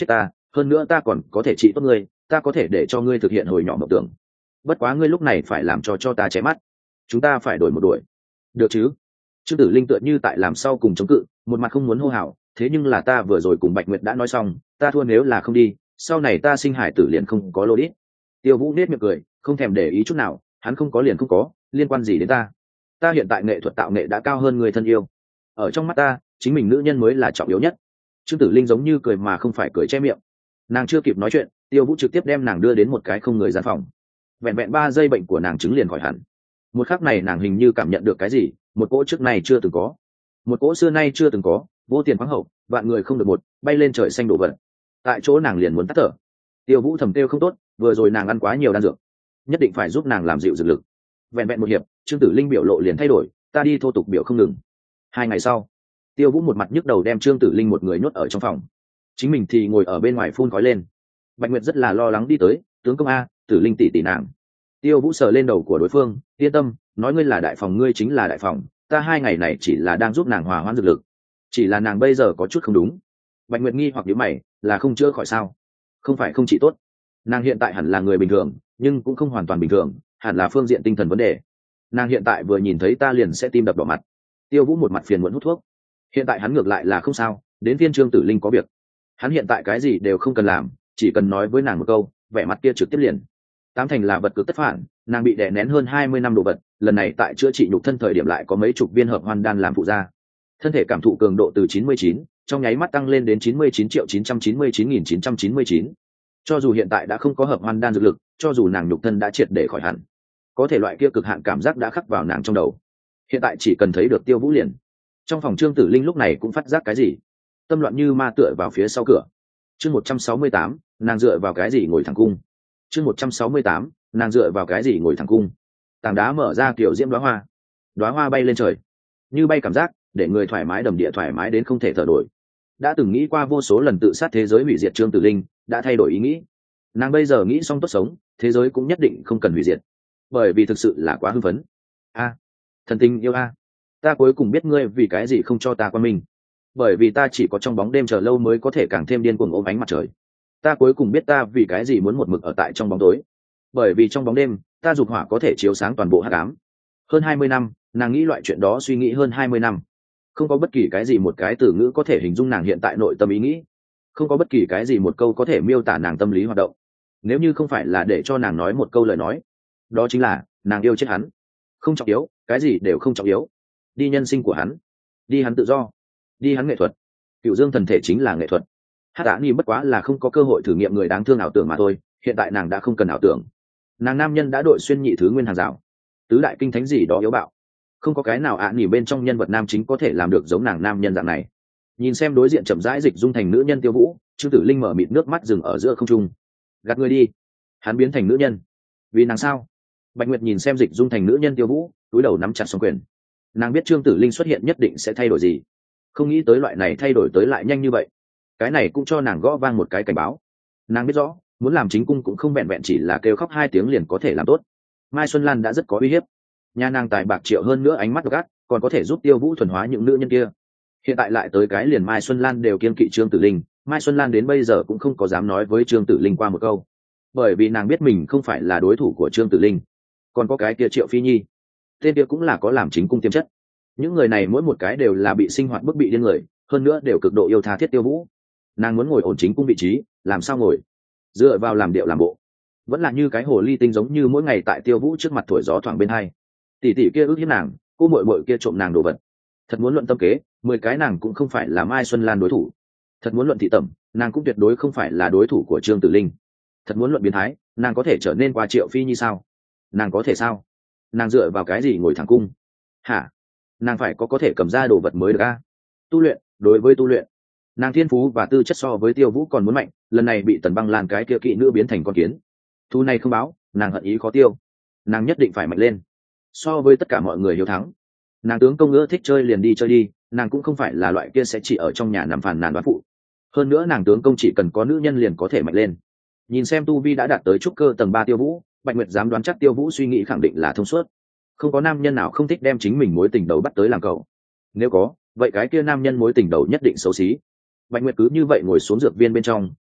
hơn nữa ta còn có thể trị tốt ngươi, ta có thể để cho ngươi thực hiện hồi nhỏ mộng tưởng. Bất quá ngươi lúc này phải làm cho cho ta che mắt, chúng ta phải đổi một đuổi, được chứ? Trương Tử Linh tựa như tại làm sau cùng chống cự, một mặt không muốn hô hào, thế nhưng là ta vừa rồi cùng Bạch Nguyệt đã nói xong, ta thua nếu là không đi, sau này ta sinh hải tử liền không có lô đít. Tiêu Vũ nết miệng cười, không thèm để ý chút nào, hắn không có liền không có, liên quan gì đến ta? Ta hiện tại nghệ thuật tạo nghệ đã cao hơn người thân yêu, ở trong mắt ta, chính mình nữ nhân mới là trọng yếu nhất. Trương Tử Linh giống như cười mà không phải cười che miệng. Nàng chưa kịp nói chuyện, Tiêu Vũ trực tiếp đem nàng đưa đến một cái không người gian phòng. Vẹn vẹn ba giây bệnh của nàng chứng liền khỏi hẳn. Một khắc này nàng hình như cảm nhận được cái gì, một cỗ trước này chưa từng có, một cỗ xưa nay chưa từng có, vô tiền khoáng hậu, vạn người không được một, bay lên trời xanh đổ vật. Tại chỗ nàng liền muốn tắt thở. Tiêu Vũ thầm tiêu không tốt, vừa rồi nàng ăn quá nhiều đan dược, nhất định phải giúp nàng làm dịu dược lực. Vẹn vẹn một hiệp, Trương Tử Linh biểu lộ liền thay đổi, ta đi thô tục biểu không ngừng. Hai ngày sau, Tiêu Vũ một mặt nhức đầu đem Trương Tử Linh một người nhốt ở trong phòng, chính mình thì ngồi ở bên ngoài phun khói lên. Bạch Nguyệt rất là lo lắng đi tới, tướng công a, Tử Linh tỷ tỷ nàng. Tiêu Vũ sờ lên đầu của đối phương, yên tâm, nói ngươi là đại phòng ngươi chính là đại phòng, ta hai ngày này chỉ là đang giúp nàng hòa hoãn dược lực, chỉ là nàng bây giờ có chút không đúng. Bạch Nguyệt nghi hoặc nhíu mày, là không chữa khỏi sao? Không phải không trị tốt, nàng hiện tại hẳn là người bình thường, nhưng cũng không hoàn toàn bình thường, hẳn là phương diện tinh thần vấn đề. Nàng hiện tại vừa nhìn thấy ta liền sẽ tim đập đỏ mặt. Tiêu Vũ một mặt phiền muộn hút thuốc. Hiện tại hắn ngược lại là không sao, đến phiên Trương Tử Linh có việc. Hắn hiện tại cái gì đều không cần làm, chỉ cần nói với nàng một câu, vẻ mặt kia trực tiếp liền. Tám thành là vật cực tất phản, nàng bị đè nén hơn hai mươi năm đồ vật, lần này tại chữa trị nhục thân thời điểm lại có mấy chục viên hợp hoan đan làm phụ gia. Thân thể cảm thụ cường độ từ chín mươi chín, trong nháy mắt tăng lên đến chín mươi chín triệu chín trăm chín mươi chín nghìn chín trăm chín mươi chín. Cho dù hiện tại đã không có hợp hoan đan dược lực, cho dù nàng nhục thân đã triệt để khỏi hẳn, có thể loại kia cực hạn cảm giác đã khắc vào nàng trong đầu. Hiện tại chỉ cần thấy được Tiêu Vũ liền. Trong phòng Trương Tử Linh lúc này cũng phát giác cái gì, tâm loạn như ma tựa vào phía sau cửa. Chương một trăm sáu mươi tám, nàng dựa vào cái gì ngồi thẳng cung. Chương một trăm sáu mươi tám, nàng dựa vào cái gì ngồi thẳng cung. Tảng đá mở ra kiểu diễm đóa hoa, đóa hoa bay lên trời, như bay cảm giác để người thoải mái đầm địa thoải mái đến không thể thở nổi. Đã từng nghĩ qua vô số lần tự sát thế giới hủy diệt Trương Tử Linh đã thay đổi ý nghĩ. Nàng bây giờ nghĩ xong tốt sống, thế giới cũng nhất định không cần hủy diệt, bởi vì thực sự là quá hưng phấn. A, thần tình yêu a, ta cuối cùng biết ngươi vì cái gì không cho ta qua mình, bởi vì ta chỉ có trong bóng đêm chờ lâu mới có thể càng thêm điên cuồng ôm ánh mặt trời. Ta cuối cùng biết ta vì cái gì muốn một mực ở tại trong bóng tối, bởi vì trong bóng đêm ta dục hỏa có thể chiếu sáng toàn bộ hắc ám. Hơn hai mươi năm, nàng nghĩ loại chuyện đó suy nghĩ hơn hai mươi năm, không có bất kỳ cái gì một cái từ ngữ có thể hình dung nàng hiện tại nội tâm ý nghĩ, không có bất kỳ cái gì một câu có thể miêu tả nàng tâm lý hoạt động. Nếu như không phải là để cho nàng nói một câu lời nói, đó chính là nàng yêu chết hắn. Không trọng yếu, cái gì đều không trọng yếu, đi nhân sinh của hắn, đi hắn tự do, đi hắn nghệ thuật. Cựu dương thần thể chính là nghệ thuật. Hát đã ni bất quá là không có cơ hội thử nghiệm người đáng thương ảo tưởng mà thôi. Hiện tại nàng đã không cần ảo tưởng, nàng nam nhân đã đội xuyên nhị thứ nguyên hàng rào, tứ đại kinh thánh gì đó yếu bạo, không có cái nào ạ à nỉ bên trong nhân vật nam chính có thể làm được giống nàng nam nhân dạng này. Nhìn xem đối diện chậm rãi dịch dung thành nữ nhân Tiêu Vũ, Trương Tử Linh mở mịt nước mắt dừng ở giữa không trung. Gạt người đi, hắn biến thành nữ nhân vì nàng sao? Bạch Nguyệt nhìn xem dịch dung thành nữ nhân Tiêu Vũ, cúi đầu nắm chặt song quyền. Nàng biết Trương Tử Linh xuất hiện nhất định sẽ thay đổi gì, không nghĩ tới loại này thay đổi tới lại nhanh như vậy. Cái này cũng cho nàng gõ vang một cái cảnh báo. Nàng biết rõ, muốn làm chính cung cũng không vẹn vẹn chỉ là kêu khóc hai tiếng liền có thể làm tốt. Mai Xuân Lan đã rất có uy hiếp, nhà nàng tài bạc triệu hơn nữa ánh mắt gắt, còn có thể giúp Tiêu Vũ thuần hóa những nữ nhân kia. Hiện tại lại tới cái liền Mai Xuân Lan đều kiên kỵ Trương Tử Linh, Mai Xuân Lan đến bây giờ cũng không có dám nói với Trương Tử Linh qua một câu, bởi vì nàng biết mình không phải là đối thủ của Trương Tử Linh. Còn có cái kia Triệu Phi Nhi, tên kia cũng là có làm chính cung tiềm chất. Những người này mỗi một cái đều là bị sinh hoạt bức bị điên người, hơn nữa đều cực độ yêu tha thiết Tiêu Vũ. Nàng muốn ngồi ổn chính cung vị trí, làm sao ngồi? Dựa vào làm điệu làm bộ, vẫn là như cái hồ ly tinh, giống như mỗi ngày tại Tiêu Vũ trước mặt thổi gió thoảng bên hai. Tỷ tỷ kia ước hiếp nàng, cô muội muội kia trộm nàng đồ vật. Thật muốn luận tâm kế, mười cái nàng cũng không phải là Mai Xuân Lan đối thủ. Thật muốn luận thị tẩm, nàng cũng tuyệt đối không phải là đối thủ của Trương Tử Linh. Thật muốn luận biến thái, nàng có thể trở nên qua Triệu Phi Nhi sao? Nàng có thể sao? Nàng dựa vào cái gì ngồi thẳng cung? Hả? Nàng phải có có thể cầm ra đồ vật mới được a? Tu luyện, đối với tu luyện, nàng thiên phú và tư chất so với Tiêu Vũ còn muốn mạnh, lần này bị Tần Băng Lan cái kia kỵ nữ biến thành con kiến. Thu này không báo, nàng hận ý khó tiêu. Nàng nhất định phải mạnh lên, so với tất cả mọi người hiếu thắng. Nàng tướng công ưa thích chơi liền đi chơi đi, nàng cũng không phải là loại kia sẽ chỉ ở trong nhà nằm phàn nàn đoán phụ. Hơn nữa nàng tướng công chỉ cần có nữ nhân liền có thể mạnh lên. Nhìn xem tu vi đã đạt tới trúc cơ tầng ba Tiêu Vũ, Bạch Nguyệt dám đoán chắc Tiêu Vũ suy nghĩ khẳng định là thông suốt. Không có nam nhân nào không thích đem chính mình mối tình đầu bắt tới làm cậu. Nếu có, vậy cái kia nam nhân mối tình đầu nhất định xấu xí. Bạch Nguyệt cứ như vậy ngồi xuống dược viên bên trong,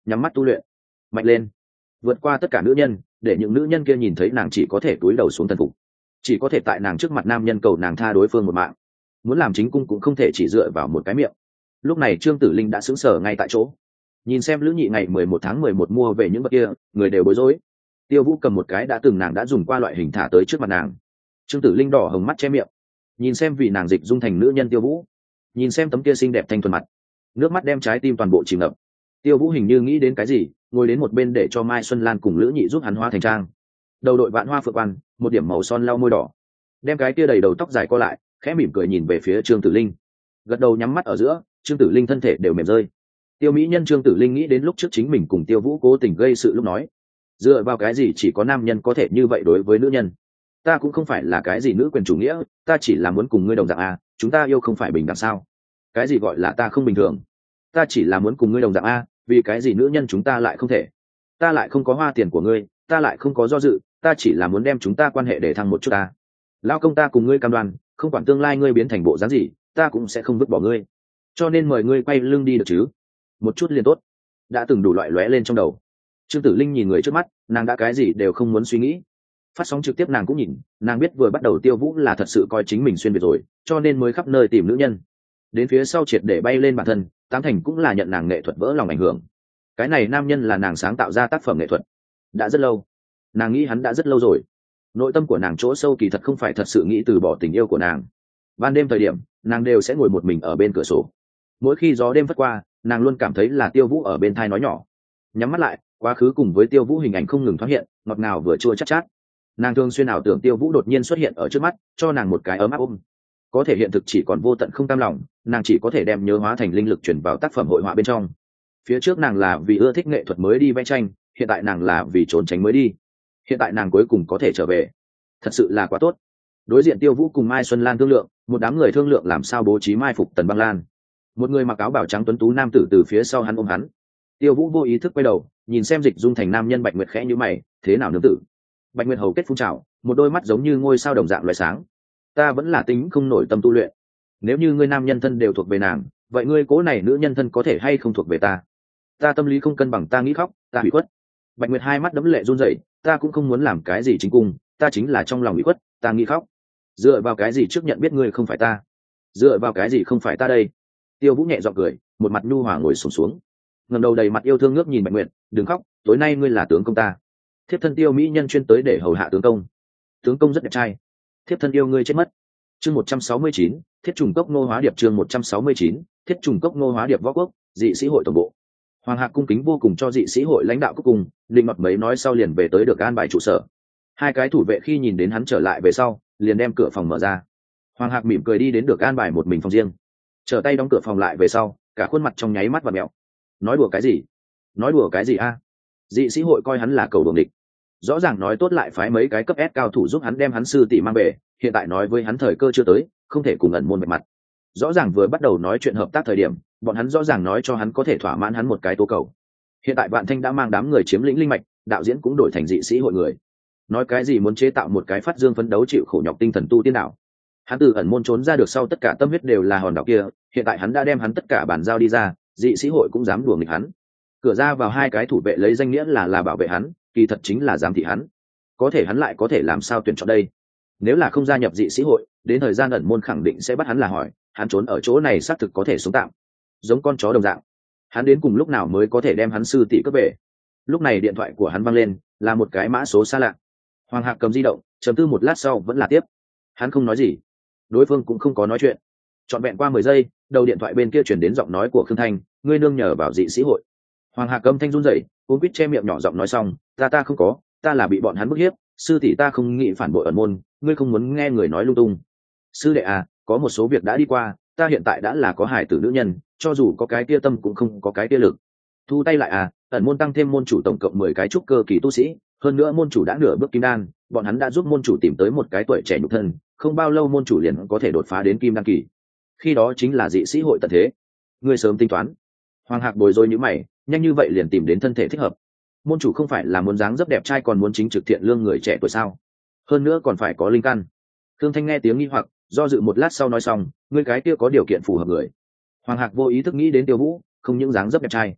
nhắm mắt tu luyện, mạnh lên, vượt qua tất cả nữ nhân, để những nữ nhân kia nhìn thấy nàng chỉ có thể cúi đầu xuống thần phục, chỉ có thể tại nàng trước mặt nam nhân cầu nàng tha đối phương một mạng. Muốn làm chính cung cũng không thể chỉ dựa vào một cái miệng. Lúc này Trương Tử Linh đã sững sờ ngay tại chỗ, nhìn xem Lữ Nhị ngày mười một tháng mười một mua về những vật kia, người đều bối rối. Tiêu Vũ cầm một cái đã từng nàng đã dùng qua loại hình thả tới trước mặt nàng. Trương Tử Linh đỏ hồng mắt che miệng, nhìn xem vì nàng dịch dung thành nữ nhân Tiêu Vũ, nhìn xem tấm kia xinh đẹp thanh thuần mặt, nước mắt đem trái tim toàn bộ chìm ngập. Tiêu Vũ hình như nghĩ đến cái gì, ngồi đến một bên để cho Mai Xuân Lan cùng Lữ Nhị giúp hắn hóa thành trang. Đầu đội vạn hoa phượng quan, một điểm màu son lau môi đỏ, đem cái kia đầy đầu tóc dài co lại, khẽ mỉm cười nhìn về phía Trương Tử Linh, gật đầu nhắm mắt ở giữa. Trương Tử Linh thân thể đều mềm rơi. Tiêu mỹ nhân Trương Tử Linh nghĩ đến lúc trước chính mình cùng Tiêu Vũ cố tình gây sự lúc nói, dựa vào cái gì chỉ có nam nhân có thể như vậy đối với nữ nhân? Ta cũng không phải là cái gì nữ quyền chủ nghĩa, ta chỉ là muốn cùng ngươi đồng dạng a, chúng ta yêu không phải bình đẳng sao? Cái gì gọi là ta không bình thường? Ta chỉ là muốn cùng ngươi đồng dạng a, vì cái gì nữ nhân chúng ta lại không thể? Ta lại không có hoa tiền của ngươi, ta lại không có do dự, ta chỉ là muốn đem chúng ta quan hệ để thăng một chút ta. Lão công ta cùng ngươi cam đoan, không quản tương lai ngươi biến thành bộ dáng gì, ta cũng sẽ không vứt bỏ ngươi. Cho nên mời ngươi quay lưng đi được chứ? Một chút liền tốt. Đã từng đủ loại lóe lên trong đầu. Trương Tử Linh nhìn người trước mắt, nàng đã cái gì đều không muốn suy nghĩ. Phát sóng trực tiếp nàng cũng nhìn, nàng biết vừa bắt đầu Tiêu Vũ là thật sự coi chính mình xuyên việt rồi, cho nên mới khắp nơi tìm nữ nhân. Đến phía sau triệt để bay lên bản thân, tám thành cũng là nhận nàng nghệ thuật vỡ lòng ảnh hưởng. Cái này nam nhân là nàng sáng tạo ra tác phẩm nghệ thuật, đã rất lâu. Nàng nghĩ hắn đã rất lâu rồi. Nội tâm của nàng chỗ sâu kỳ thật không phải thật sự nghĩ từ bỏ tình yêu của nàng. Ban đêm thời điểm, nàng đều sẽ ngồi một mình ở bên cửa sổ. Mỗi khi gió đêm phất qua, nàng luôn cảm thấy là Tiêu Vũ ở bên thai nói nhỏ. Nhắm mắt lại, quá khứ cùng với Tiêu Vũ hình ảnh không ngừng thoáng hiện, ngọt ngào vừa chua chát chát. Nàng thường xuyên ảo tưởng Tiêu Vũ đột nhiên xuất hiện ở trước mắt, cho nàng một cái ấm áp ôm. Có thể hiện thực chỉ còn vô tận không cam lòng, nàng chỉ có thể đem nhớ hóa thành linh lực chuyển vào tác phẩm hội họa bên trong. Phía trước nàng là vì ưa thích nghệ thuật mới đi vẽ tranh, hiện tại nàng là vì trốn tránh mới đi. Hiện tại nàng cuối cùng có thể trở về, thật sự là quá tốt. Đối diện Tiêu Vũ cùng Mai Xuân Lan thương lượng, một đám người thương lượng làm sao bố trí mai phục Tần Băng Lan. Một người mặc áo bào trắng tuấn tú nam tử từ phía sau hắn ôm hắn. Tiêu Vũ vô ý thức quay đầu, nhìn xem dịch dung thành nam nhân Bạch Nguyệt khẽ như mày, thế nào nương tử? Bạch Nguyệt hầu kết phun trào, một đôi mắt giống như ngôi sao đồng dạng loại sáng. Ta vẫn là tính không nổi tâm tu luyện. Nếu như ngươi nam nhân thân đều thuộc về nàng, vậy ngươi cố này nữ nhân thân có thể hay không thuộc về ta? Ta tâm lý không cân bằng, ta nghĩ khóc, ta bị khuất. Bạch Nguyệt hai mắt đẫm lệ run rẩy, ta cũng không muốn làm cái gì chính cung, ta chính là trong lòng bị khuất, ta nghĩ khóc. Dựa vào cái gì trước nhận biết ngươi không phải ta? Dựa vào cái gì không phải ta đây? Tiêu Vũ nhẹ giọng cười, một mặt nhu hòa ngồi xổm xuống, xuống. Ngẩng đầu đầy mặt yêu thương ngước nhìn Bạch Nguyệt, đừng khóc, tối nay ngươi là tướng công ta. Thiếp thân Tiêu mỹ nhân chuyên tới để hầu hạ tướng công. Tướng công rất đẹp trai. Thiếp thân yêu ngươi chết mất. Chương một trăm sáu mươi chín, Thiết trùng cốc nô hóa điệp. Chương một trăm sáu mươi chín, Thiết trùng cốc nô hóa điệp. Võ quốc, dị sĩ hội tổng bộ. Hoàng Hạc cung kính vô cùng cho dị sĩ hội lãnh đạo cuối cùng, linh ngọt mấy nói sau liền về tới được an bài trụ sở. Hai cái thủ vệ khi nhìn đến hắn trở lại về sau, liền đem cửa phòng mở ra. Hoàng Hạc mỉm cười đi đến được an bài một mình phòng riêng, trở tay đóng cửa phòng lại về sau, cả khuôn mặt trong nháy mắt và mẹo. Nói đùa cái gì? Nói đùa cái gì a? Dị sĩ hội coi hắn là cầu đuồng địch, rõ ràng nói tốt lại phái mấy cái cấp S cao thủ giúp hắn đem hắn sư tỷ mang về, hiện tại nói với hắn thời cơ chưa tới, không thể cùng ẩn môn bạch mặt. Rõ ràng vừa bắt đầu nói chuyện hợp tác thời điểm, bọn hắn rõ ràng nói cho hắn có thể thỏa mãn hắn một cái tố cầu. Hiện tại Vạn Thanh đã mang đám người chiếm lĩnh linh mạch, đạo diễn cũng đổi thành dị sĩ hội người. Nói cái gì muốn chế tạo một cái phát dương phấn đấu chịu khổ nhọc tinh thần tu tiên đạo. Hắn từ ẩn môn trốn ra được sau tất cả tâm huyết đều là hòn đảo kia, hiện tại hắn đã đem hắn tất cả bản giao đi ra, dị sĩ hội cũng dám đùa nghịch hắn. Cửa ra vào hai cái thủ vệ lấy danh nghĩa là là bảo vệ hắn, kỳ thật chính là giám thị hắn. Có thể hắn lại có thể làm sao tuyển chọn đây? Nếu là không gia nhập dị sĩ hội, đến thời gian ẩn môn khẳng định sẽ bắt hắn là hỏi, hắn trốn ở chỗ này xác thực có thể sống tạm, giống con chó đồng dạng. Hắn đến cùng lúc nào mới có thể đem hắn sư tỷ cướp về? Lúc này điện thoại của hắn vang lên, là một cái mã số xa lạ. Hoàng Hạc cầm di động, trầm tư một lát sau vẫn là tiếp. Hắn không nói gì, đối phương cũng không có nói chuyện. Trọn vẹn qua mười giây, đầu điện thoại bên kia chuyển đến giọng nói của Khương Thanh, ngươi nương nhờ vào dị sĩ hội. Hoàng Hạc âm thanh run rẩy, ôm quýt che miệng nhỏ giọng nói xong, ta ta không có, ta là bị bọn hắn bức hiếp, sư tỷ ta không nghĩ phản bội ẩn môn, ngươi không muốn nghe người nói lung tung. Sư đệ à, có một số việc đã đi qua, ta hiện tại đã là có hài tử nữ nhân, cho dù có cái kia tâm cũng không có cái kia lực. Thu tay lại à, ẩn môn tăng thêm môn chủ tổng cộng mười cái trúc cơ kỳ tu sĩ, hơn nữa môn chủ đã nửa bước kim đan, bọn hắn đã giúp môn chủ tìm tới một cái tuổi trẻ nhục thân, không bao lâu môn chủ liền có thể đột phá đến kim đan kỳ. Khi đó chính là dị sĩ hội tận thế. Ngươi sớm tính toán. Hoàng Hạc bồi rối như mày, nhanh như vậy liền tìm đến thân thể thích hợp. Môn chủ không phải là muốn dáng dấp đẹp trai còn muốn chính trực thiện lương người trẻ tuổi sao? Hơn nữa còn phải có linh căn. Thương Thanh nghe tiếng nghi hoặc, do dự một lát sau nói xong, ngươi cái kia có điều kiện phù hợp người. Hoàng Hạc vô ý thức nghĩ đến Tiêu Vũ, không những dáng dấp đẹp trai,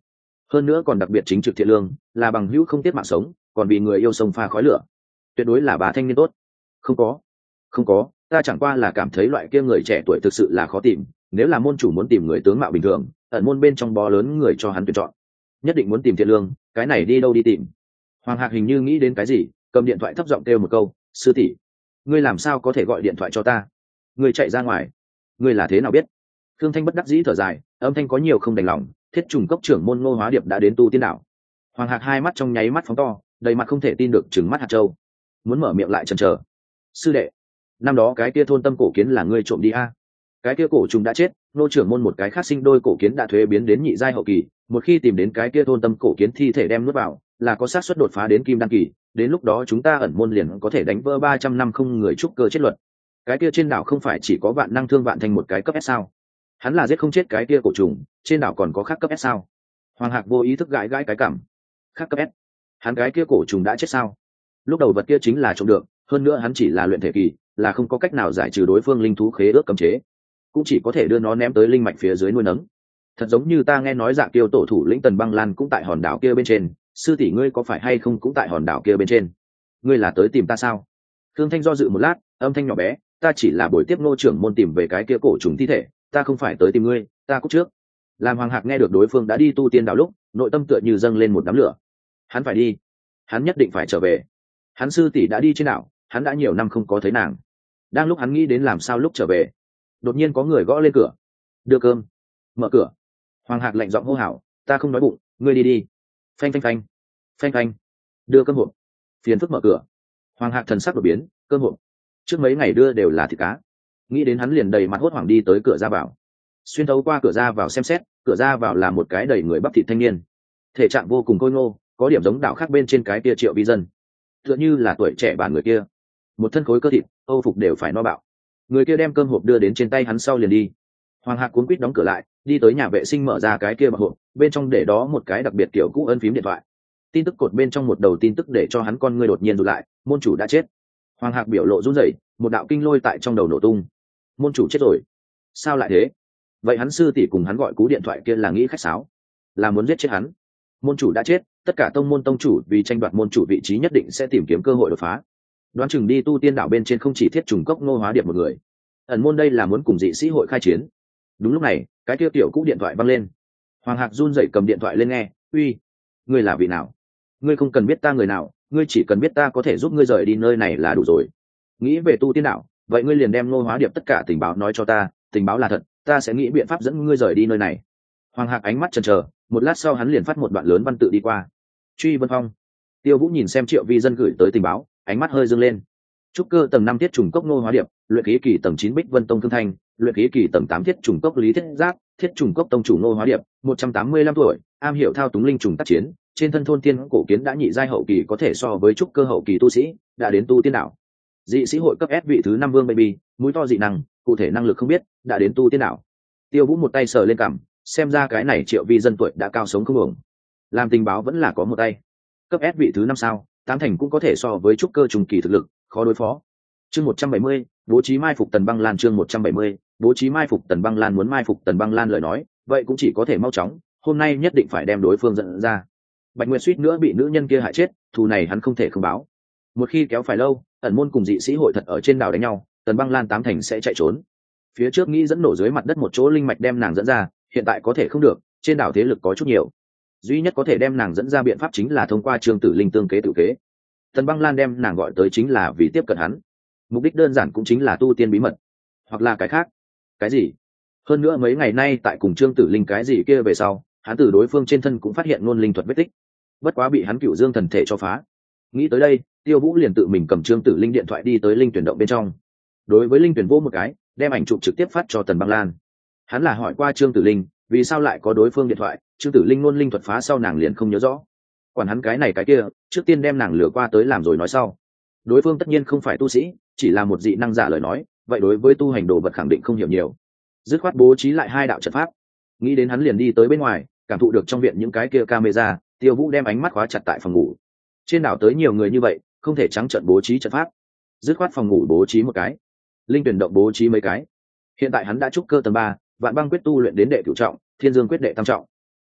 hơn nữa còn đặc biệt chính trực thiện lương, là bằng hữu không tiếc mạng sống, còn vì người yêu sông pha khói lửa, tuyệt đối là bà thanh niên tốt. Không có, không có, ta chẳng qua là cảm thấy loại kia người trẻ tuổi thực sự là khó tìm, nếu là môn chủ muốn tìm người tướng mạo bình thường, ẩn môn bên trong bó lớn người cho hắn tuyển chọn, nhất định muốn tìm thiện lương, cái này đi đâu đi tìm. Hoàng Hạc hình như nghĩ đến cái gì, cầm điện thoại thấp giọng kêu một câu, sư tỷ, ngươi làm sao có thể gọi điện thoại cho ta? Ngươi chạy ra ngoài, ngươi là thế nào biết? Thương Thanh bất đắc dĩ thở dài, âm thanh có nhiều không đành lòng, thiết trùng cốc trưởng môn Ngô Hóa Điệp đã đến tu tiên đảo. Hoàng Hạc hai mắt trong nháy mắt phóng to, đầy mặt không thể tin được trừng mắt hạt châu, muốn mở miệng lại chần chờ. Sư đệ, năm đó cái kia thôn tâm cổ kiến là ngươi trộm đi a? Cái kia cổ trùng đã chết, nô trưởng môn một cái khác sinh đôi cổ kiến đã thuế biến đến nhị giai hậu kỳ, một khi tìm đến cái kia thôn tâm cổ kiến thi thể đem nuốt vào, là có xác suất đột phá đến kim đăng kỳ, đến lúc đó chúng ta ẩn môn liền có thể đánh vỡ ba trăm năm không người trúc cơ chết luật. Cái kia trên đảo không phải chỉ có vạn năng thương vạn thành một cái cấp S sao? Hắn là giết không chết cái kia cổ trùng, trên đảo còn có khác cấp S sao? Hoàng Hạc vô ý thức gãi gãi cái cảm. Khác cấp S? Hắn cái kia cổ trùng đã chết sao? Lúc đầu vật kia chính là trộm được, hơn nữa hắn chỉ là luyện thể kỳ, là không có cách nào giải trừ đối phương linh thú khế ước cấm chế, cũng chỉ có thể đưa nó ném tới linh mạch phía dưới nuôi nấng. Thật giống như ta nghe nói Dạ Kiêu tổ thủ lĩnh Tần Băng Lan cũng tại hòn đảo kia bên trên, sư tỷ ngươi có phải hay không cũng tại hòn đảo kia bên trên? Ngươi là tới tìm ta sao? Thương Thanh do dự một lát, âm thanh nhỏ bé, ta chỉ là buổi tiếp Ngô trưởng môn tìm về cái kia cổ trùng thi thể, ta không phải tới tìm ngươi, ta cút trước. Làm Hoàng Hạc nghe được đối phương đã đi tu tiên đảo lúc, nội tâm tựa như dâng lên một đám lửa. Hắn phải đi, hắn nhất định phải trở về. Hắn sư tỷ đã đi trên đảo, hắn đã nhiều năm không có thấy nàng. Đang lúc hắn nghĩ đến làm sao lúc trở về, đột nhiên có người gõ lên cửa. Đưa cơm. Mở cửa. Hoàng Hạc lạnh giọng hô hào, ta không nói bụng, ngươi đi đi. Phanh phanh phanh. Phanh phanh. Đưa cơm hộp. Phiền phức mở cửa. Hoàng Hạc thần sắc đột biến, cơm hộp. Trước mấy ngày đưa đều là thịt cá. Nghĩ đến hắn liền đầy mặt hốt hoảng đi tới cửa ra vào. Xuyên thấu qua cửa ra vào xem xét, cửa ra vào là một cái đầy người bắp thịt thanh niên. Thể trạng vô cùng khôi ngô, có điểm giống đảo khác bên trên cái kia Triệu Vi Dân. Tựa như là tuổi trẻ bản người kia. Một thân khối cơ thịt, âu phục đều phải no bạo. Người kia đem cơm hộp đưa đến trên tay hắn sau liền đi. Hoàng Hạc cuống quýt đóng cửa lại, đi tới nhà vệ sinh mở ra cái kia bọc hộp, bên trong để đó một cái đặc biệt kiểu cũ ân phím điện thoại. Tin tức cột bên trong một đầu tin tức để cho hắn con ngươi đột nhiên rụt lại, môn chủ đã chết. Hoàng Hạc biểu lộ run rẩy, một đạo kinh lôi tại trong đầu nổ tung. Môn chủ chết rồi? Sao lại thế? Vậy hắn sư tỷ cùng hắn gọi cú điện thoại kia là nghĩ khách sáo, là muốn giết chết hắn. Môn chủ đã chết, tất cả tông môn tông chủ vì tranh đoạt môn chủ vị trí nhất định sẽ tìm kiếm cơ hội đột phá. Đoán chừng đi tu tiên đảo bên trên không chỉ thiết trùng cốc Ngô Hóa Điệp một người, ẩn môn đây là muốn cùng dị sĩ hội khai chiến. Đúng lúc này, cái kia tiểu cũ điện thoại văng lên. Hoàng Hạc run rẩy cầm điện thoại lên nghe, uy, ngươi là vị nào? Ngươi không cần biết ta người nào, ngươi chỉ cần biết ta có thể giúp ngươi rời đi nơi này là đủ rồi. Nghĩ về tu tiên đảo, vậy ngươi liền đem Ngô Hóa Điệp tất cả tình báo nói cho ta, tình báo là thật, ta sẽ nghĩ biện pháp dẫn ngươi rời đi nơi này. Hoàng Hạc ánh mắt chần chờ, một lát sau hắn liền phát một đoạn lớn văn tự đi qua. Truy Vân Phong. Tiêu Vũ nhìn xem Triệu Vi Dân gửi tới tình báo, ánh mắt hơi dương lên. Trúc cơ tầng năm thiết trùng cốc Ngô Hóa Điệp, luyện khí kỳ tầng chín Bích Vân Tông Thương Thanh, luyện khí kỳ tầng tám thiết trùng cốc Lý Thiết Giác, thiết trùng cốc tông chủ Ngô Hóa Điệp, một trăm tám mươi lăm tuổi, am hiểu thao túng linh trùng tác chiến, trên thân thôn tiên cổ kiến đã nhị giai hậu kỳ có thể so với trúc cơ hậu kỳ tu sĩ, đã đến tu tiên đảo. Dị sĩ hội cấp S vị thứ năm Vương Baby, mũi to dị năng, cụ thể năng lực không biết, đã đến tu tiên đảo. Tiêu Vũ một tay sờ lên cằm, xem ra cái này Triệu Vi Dân tuổi đã cao sống không ổng. Làm tình báo vẫn là có một tay. Cấp S vị thứ năm sao, tám thành cũng có thể so với trúc cơ trùng kỳ thực lực, khó đối phó. Chương một trăm bảy mươi, bố trí mai phục Tần Băng Lan chương một trăm bảy mươi, bố trí mai phục Tần Băng Lan muốn mai phục Tần Băng Lan lời nói, vậy cũng chỉ có thể mau chóng, hôm nay nhất định phải đem đối phương dẫn ra. Bạch Nguyệt suýt nữa bị nữ nhân kia hại chết, thù này hắn không thể không báo. Một khi kéo phải lâu, ẩn môn cùng dị sĩ hội thật ở trên đảo đánh nhau, Tần Băng Lan tám thành sẽ chạy trốn. Phía trước nghĩ dẫn nổ dưới mặt đất một chỗ linh mạch đem nàng dẫn ra, hiện tại có thể không được, trên đảo thế lực có chút nhiều. Duy nhất có thể đem nàng dẫn ra biện pháp chính là thông qua Trương Tử Linh tương kế tự kế. Tần Băng Lan đem nàng gọi tới chính là vì tiếp cận hắn. Mục đích đơn giản cũng chính là tu tiên bí mật, hoặc là cái khác. Cái gì? Hơn nữa mấy ngày nay tại cùng Trương Tử Linh cái gì kia về sau, hắn từ đối phương trên thân cũng phát hiện luôn linh thuật vết tích. Bất quá bị hắn Cửu Dương thần thể cho phá. Nghĩ tới đây, Tiêu Vũ liền tự mình cầm Trương Tử Linh điện thoại đi tới linh tuyển động bên trong. Đối với linh tuyển vô một cái, đem ảnh chụp trực tiếp phát cho Tần Băng Lan. Hắn là hỏi qua Trương Tử Linh, vì sao lại có đối phương điện thoại, Trương Tử Linh luôn linh thuật phá sau nàng liền không nhớ rõ. Quản hắn cái này cái kia, trước tiên đem nàng lừa qua tới làm rồi nói sau. Đối phương tất nhiên không phải tu sĩ, chỉ là một dị năng giả lời nói, vậy đối với tu hành đồ vật khẳng định không hiểu nhiều. Dứt khoát bố trí lại hai đạo trận pháp. Nghĩ đến hắn liền đi tới bên ngoài, cảm thụ được trong viện những cái kia camera, Tiêu Vũ đem ánh mắt khóa chặt tại phòng ngủ. Trên đảo tới nhiều người như vậy, không thể trắng trận bố trí trận pháp. Dứt khoát phòng ngủ bố trí một cái, linh tuyển động bố trí mấy cái. Hiện tại hắn đã trúc cơ tầng ba, vạn băng quyết tu luyện đến đệ cửu trọng, thiên dương quyết đệ tam trọng.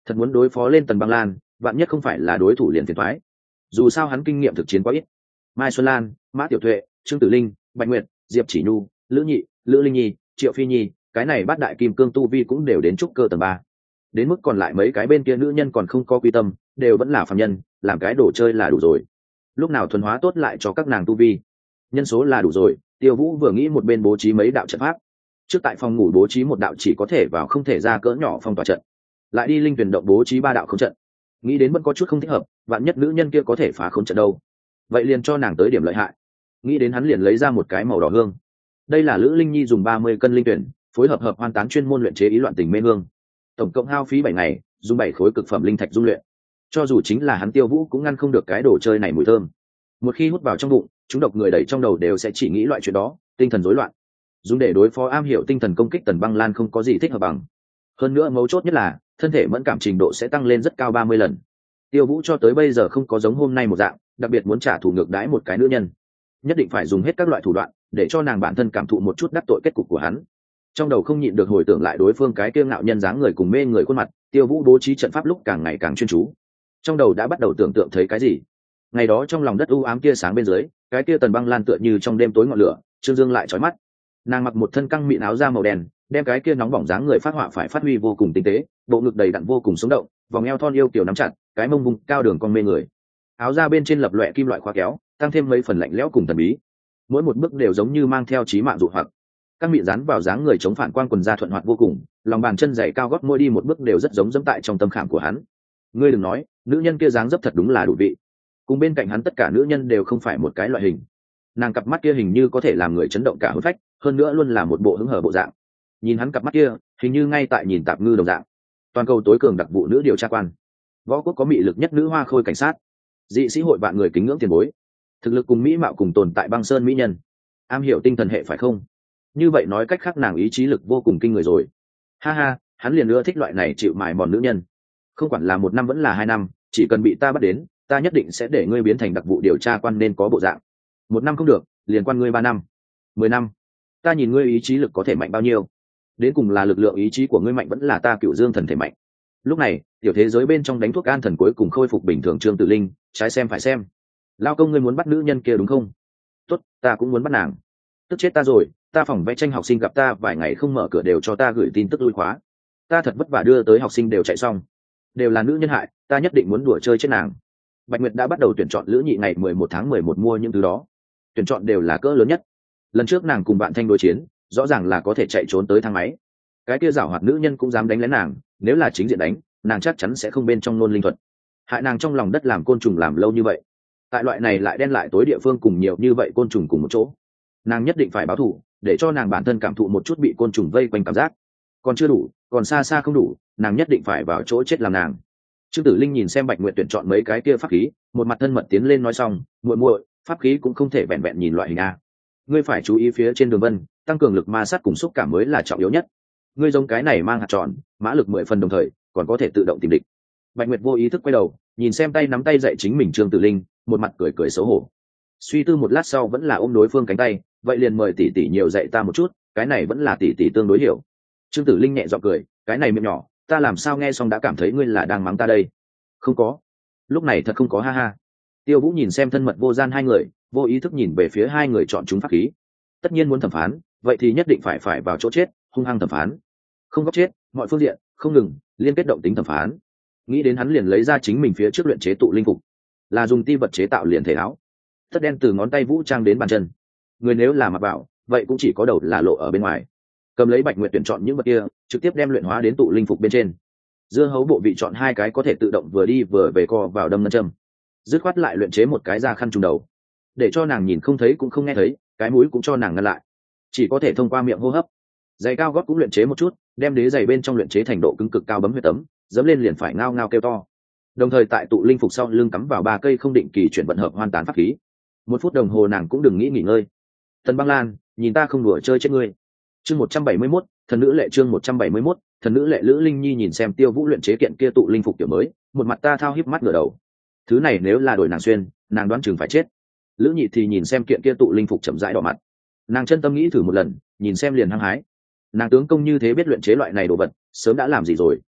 thật muốn đối phó lên Tần Băng Lan, vạn nhất không phải là đối thủ liền phiền toái. Dù sao hắn kinh nghiệm thực chiến quá ít. Mai Xuân Lan, Mã Tiểu Tuệ, Trương Tử Linh, Bạch Nguyệt, Diệp Chỉ Nhu, Lữ Nhị, Lữ Linh Nhi, Triệu Phi Nhi, cái này bát đại kim cương tu vi cũng đều đến trúc cơ tầng ba. Đến mức còn lại mấy cái bên kia nữ nhân còn không có quy tâm, đều vẫn là phàm nhân, làm cái đồ chơi là đủ rồi. Lúc nào thuần hóa tốt lại cho các nàng tu vi, nhân số là đủ rồi. Tiêu Vũ vừa nghĩ một bên bố trí mấy đạo trận pháp. Trước tại phòng ngủ bố trí một đạo chỉ có thể vào không thể ra cỡ nhỏ phong tỏa trận, lại đi linh tuyển động bố trí ba đạo không trận. Nghĩ đến vẫn có chút không thích hợp, vạn nhất nữ nhân kia có thể phá khốn trận đâu, vậy liền cho nàng tới điểm lợi hại. Nghĩ đến hắn liền lấy ra một cái màu đỏ hương. Đây là Lữ Linh Nhi dùng ba mươi cân linh tuyển phối hợp hợp hoan tán chuyên môn luyện chế ý loạn tình mê hương, tổng cộng hao phí bảy ngày, dùng bảy khối cực phẩm linh thạch dung luyện. Cho dù chính là hắn Tiêu Vũ cũng ngăn không được cái đồ chơi này mùi thơm. Một khi hút vào trong bụng, chúng độc người đẩy trong đầu đều sẽ chỉ nghĩ loại chuyện đó, tinh thần rối loạn. Dùng để đối phó am hiểu tinh thần công kích Tần Băng Lan không có gì thích hợp bằng. Hơn nữa mấu chốt nhất là thân thể mẫn cảm trình độ sẽ tăng lên rất cao ba mươi lần. Tiêu Vũ cho tới bây giờ không có giống hôm nay một dạng, đặc biệt muốn trả thù ngược đãi một cái nữ nhân, nhất định phải dùng hết các loại thủ đoạn để cho nàng bản thân cảm thụ một chút đắc tội kết cục của hắn. Trong đầu không nhịn được hồi tưởng lại đối phương cái kiêu ngạo nhân dáng người cùng mê người khuôn mặt, Tiêu Vũ bố trí trận pháp lúc càng ngày càng chuyên chú. Trong đầu đã bắt đầu tưởng tượng thấy cái gì. Ngày đó trong lòng đất u ám kia sáng bên dưới, cái kia Tần Băng Lan tựa như trong đêm tối ngọn lửa, Trương Dương lại chói mắt. Nàng mặc một thân căng mịn áo da màu đen, đem cái kia nóng bỏng dáng người phát họa phải phát huy vô cùng tinh tế, bộ ngực đầy đặn vô cùng sống động, vòng eo thon yêu kiều nắm chặt, cái mông vùng cao đường con mê người. Áo da bên trên lập loè kim loại khóa kéo, tăng thêm mấy phần lạnh lẽo cùng thần bí. Mỗi một bước đều giống như mang theo chí mạng dụ hoặc. Căng mịn dán vào dáng người chống phản quang quần da thuận hoạt vô cùng, lòng bàn chân dày cao gót môi đi một bước đều rất giống dẫm tại trong tâm khảm của hắn. Ngươi đừng nói, nữ nhân kia dáng dấp thật đúng là đủ vị. Cùng bên cạnh hắn tất cả nữ nhân đều không phải một cái loại hình. Nàng cặp mắt kia hình như có thể làm người chấn động cả hồn phách, hơn nữa luôn là một bộ hứng hở bộ dạng. Nhìn hắn cặp mắt kia, hình như ngay tại nhìn tạp ngư đồng dạng. Toàn cầu tối cường đặc vụ nữ điều tra quan, võ quốc có mị lực nhất nữ hoa khôi cảnh sát, dị sĩ hội vạn người kính ngưỡng tiền bối, thực lực cùng mỹ mạo cùng tồn tại băng sơn mỹ nhân, am hiểu tinh thần hệ phải không? Như vậy nói cách khác nàng ý chí lực vô cùng kinh người rồi. Ha ha, hắn liền ưa thích loại này chịu mài mòn nữ nhân. Không quản là một năm vẫn là hai năm, chỉ cần bị ta bắt đến, ta nhất định sẽ để ngươi biến thành đặc vụ điều tra quan nên có bộ dạng. Một năm không được, liền quan ngươi ba năm, mười năm. Ta nhìn ngươi ý chí lực có thể mạnh bao nhiêu, đến cùng là lực lượng ý chí của ngươi mạnh vẫn là ta Cửu Dương thần thể mạnh. Lúc này tiểu thế giới bên trong đánh thuốc an thần cuối cùng khôi phục bình thường. Trương Tử Linh trái xem phải xem. Lao công, ngươi muốn bắt nữ nhân kia đúng không? Tốt, ta cũng muốn bắt nàng. Tức chết ta rồi, ta phòng vẽ tranh học sinh gặp ta vài ngày không mở cửa đều cho ta gửi tin tức lui khóa. Ta thật vất vả đưa tới học sinh đều chạy xong, đều là nữ nhân hại, ta nhất định muốn đùa chơi chết nàng. Bạch Nguyệt đã bắt đầu tuyển chọn Lữ Nhị ngày mười một tháng mười một mua những thứ đó, tuyển chọn đều là cỡ lớn nhất. Lần trước nàng cùng bạn Thanh đối chiến, rõ ràng là có thể chạy trốn tới thang máy. Cái kia giảo hoạt nữ nhân cũng dám đánh lén nàng, nếu là chính diện đánh, nàng chắc chắn sẽ không bên trong nôn linh thuật, hại nàng trong lòng đất làm côn trùng làm lâu như vậy. Tại loại này lại đen lại tối địa phương cùng nhiều như vậy côn trùng cùng một chỗ, nàng nhất định phải báo thù, để cho nàng bản thân cảm thụ một chút bị côn trùng vây quanh cảm giác. Còn chưa đủ, còn xa xa không đủ, nàng nhất định phải vào chỗ chết làm nàng. Trương Tử Linh nhìn xem Bạch Nguyệt tuyển chọn mấy cái kia pháp khí, một mặt thân mật tiến lên nói xong, muội muội, pháp khí cũng không thể vẹn vẹn nhìn loại hình a, ngươi phải chú ý phía trên đường vân, tăng cường lực ma sát cùng xúc cảm mới là trọng yếu nhất. Ngươi giống cái này mang hạt tròn, mã lực mười phần đồng thời còn có thể tự động tìm địch. Bạch Nguyệt vô ý thức quay đầu nhìn xem tay nắm tay dạy chính mình Trương Tử Linh, một mặt cười cười xấu hổ. Suy tư một lát sau vẫn là ôm đối phương cánh tay, vậy liền mời tỷ tỷ nhiều dạy ta một chút, cái này vẫn là tỷ tỷ tương đối hiểu. Trương Tử Linh nhẹ giọng cười, cái này miệng nhỏ, ta làm sao nghe xong đã cảm thấy ngươi là đang mắng ta đây? Không có, lúc này thật không có, ha ha. Tiêu Vũ nhìn xem thân mật vô gian hai người, vô ý thức nhìn về phía hai người chọn chúng pháp khí. Tất nhiên muốn thẩm phán, vậy thì nhất định phải phải vào chỗ chết, hung hăng thẩm phán, không góc chết, mọi phương diện không ngừng liên kết động tính thẩm phán. Nghĩ đến hắn liền lấy ra chính mình phía trước luyện chế tụ linh phục, là dùng ti vật chế tạo liền thể áo, tất đen từ ngón tay vũ trang đến bàn chân. Người nếu là mặc bảo, vậy cũng chỉ có đầu là lộ ở bên ngoài. Cầm lấy Bạch Nguyệt tuyển chọn những vật kia, trực tiếp đem luyện hóa đến tụ linh phục bên trên. Dưa hấu bộ vị chọn hai cái có thể tự động vừa đi vừa về co vào đâm ngân châm, dứt khoát lại luyện chế một cái da khăn trùng đầu, để cho nàng nhìn không thấy cũng không nghe thấy, cái mũi cũng cho nàng ngăn lại, chỉ có thể thông qua miệng hô hấp. Giày cao gót cũng luyện chế một chút, đem đế giày bên trong luyện chế thành độ cứng cực cao bấm huyết tấm, dẫm lên liền phải ngao ngao kêu to. Đồng thời tại tụ linh phục sau lưng cắm vào ba cây không định kỳ chuyển vận hợp hoàn tán pháp khí. Một phút đồng hồ nàng cũng đừng nghĩ nghỉ ngơi. Tần Băng Lan, nhìn ta không đùa chơi chết ngươi. Chương một trăm bảy mươi mốt, thần nữ lệ. Chương một trăm bảy mươi mốt, thần nữ lệ. Lữ Linh Nhi nhìn xem Tiêu Vũ luyện chế kiện kia tụ linh phục kiểu mới, một mặt ta thao híp mắt ngửa đầu. Thứ này nếu là đổi nàng xuyên, nàng đoán chừng phải chết. Lữ Nhị thì nhìn xem kiện kia tụ linh phục chậm rãi đỏ mặt. Nàng chân tâm nghĩ thử một lần, nhìn xem liền hăng hái. Nàng tướng công như thế biết luyện chế loại này đồ vật, sớm đã làm gì rồi.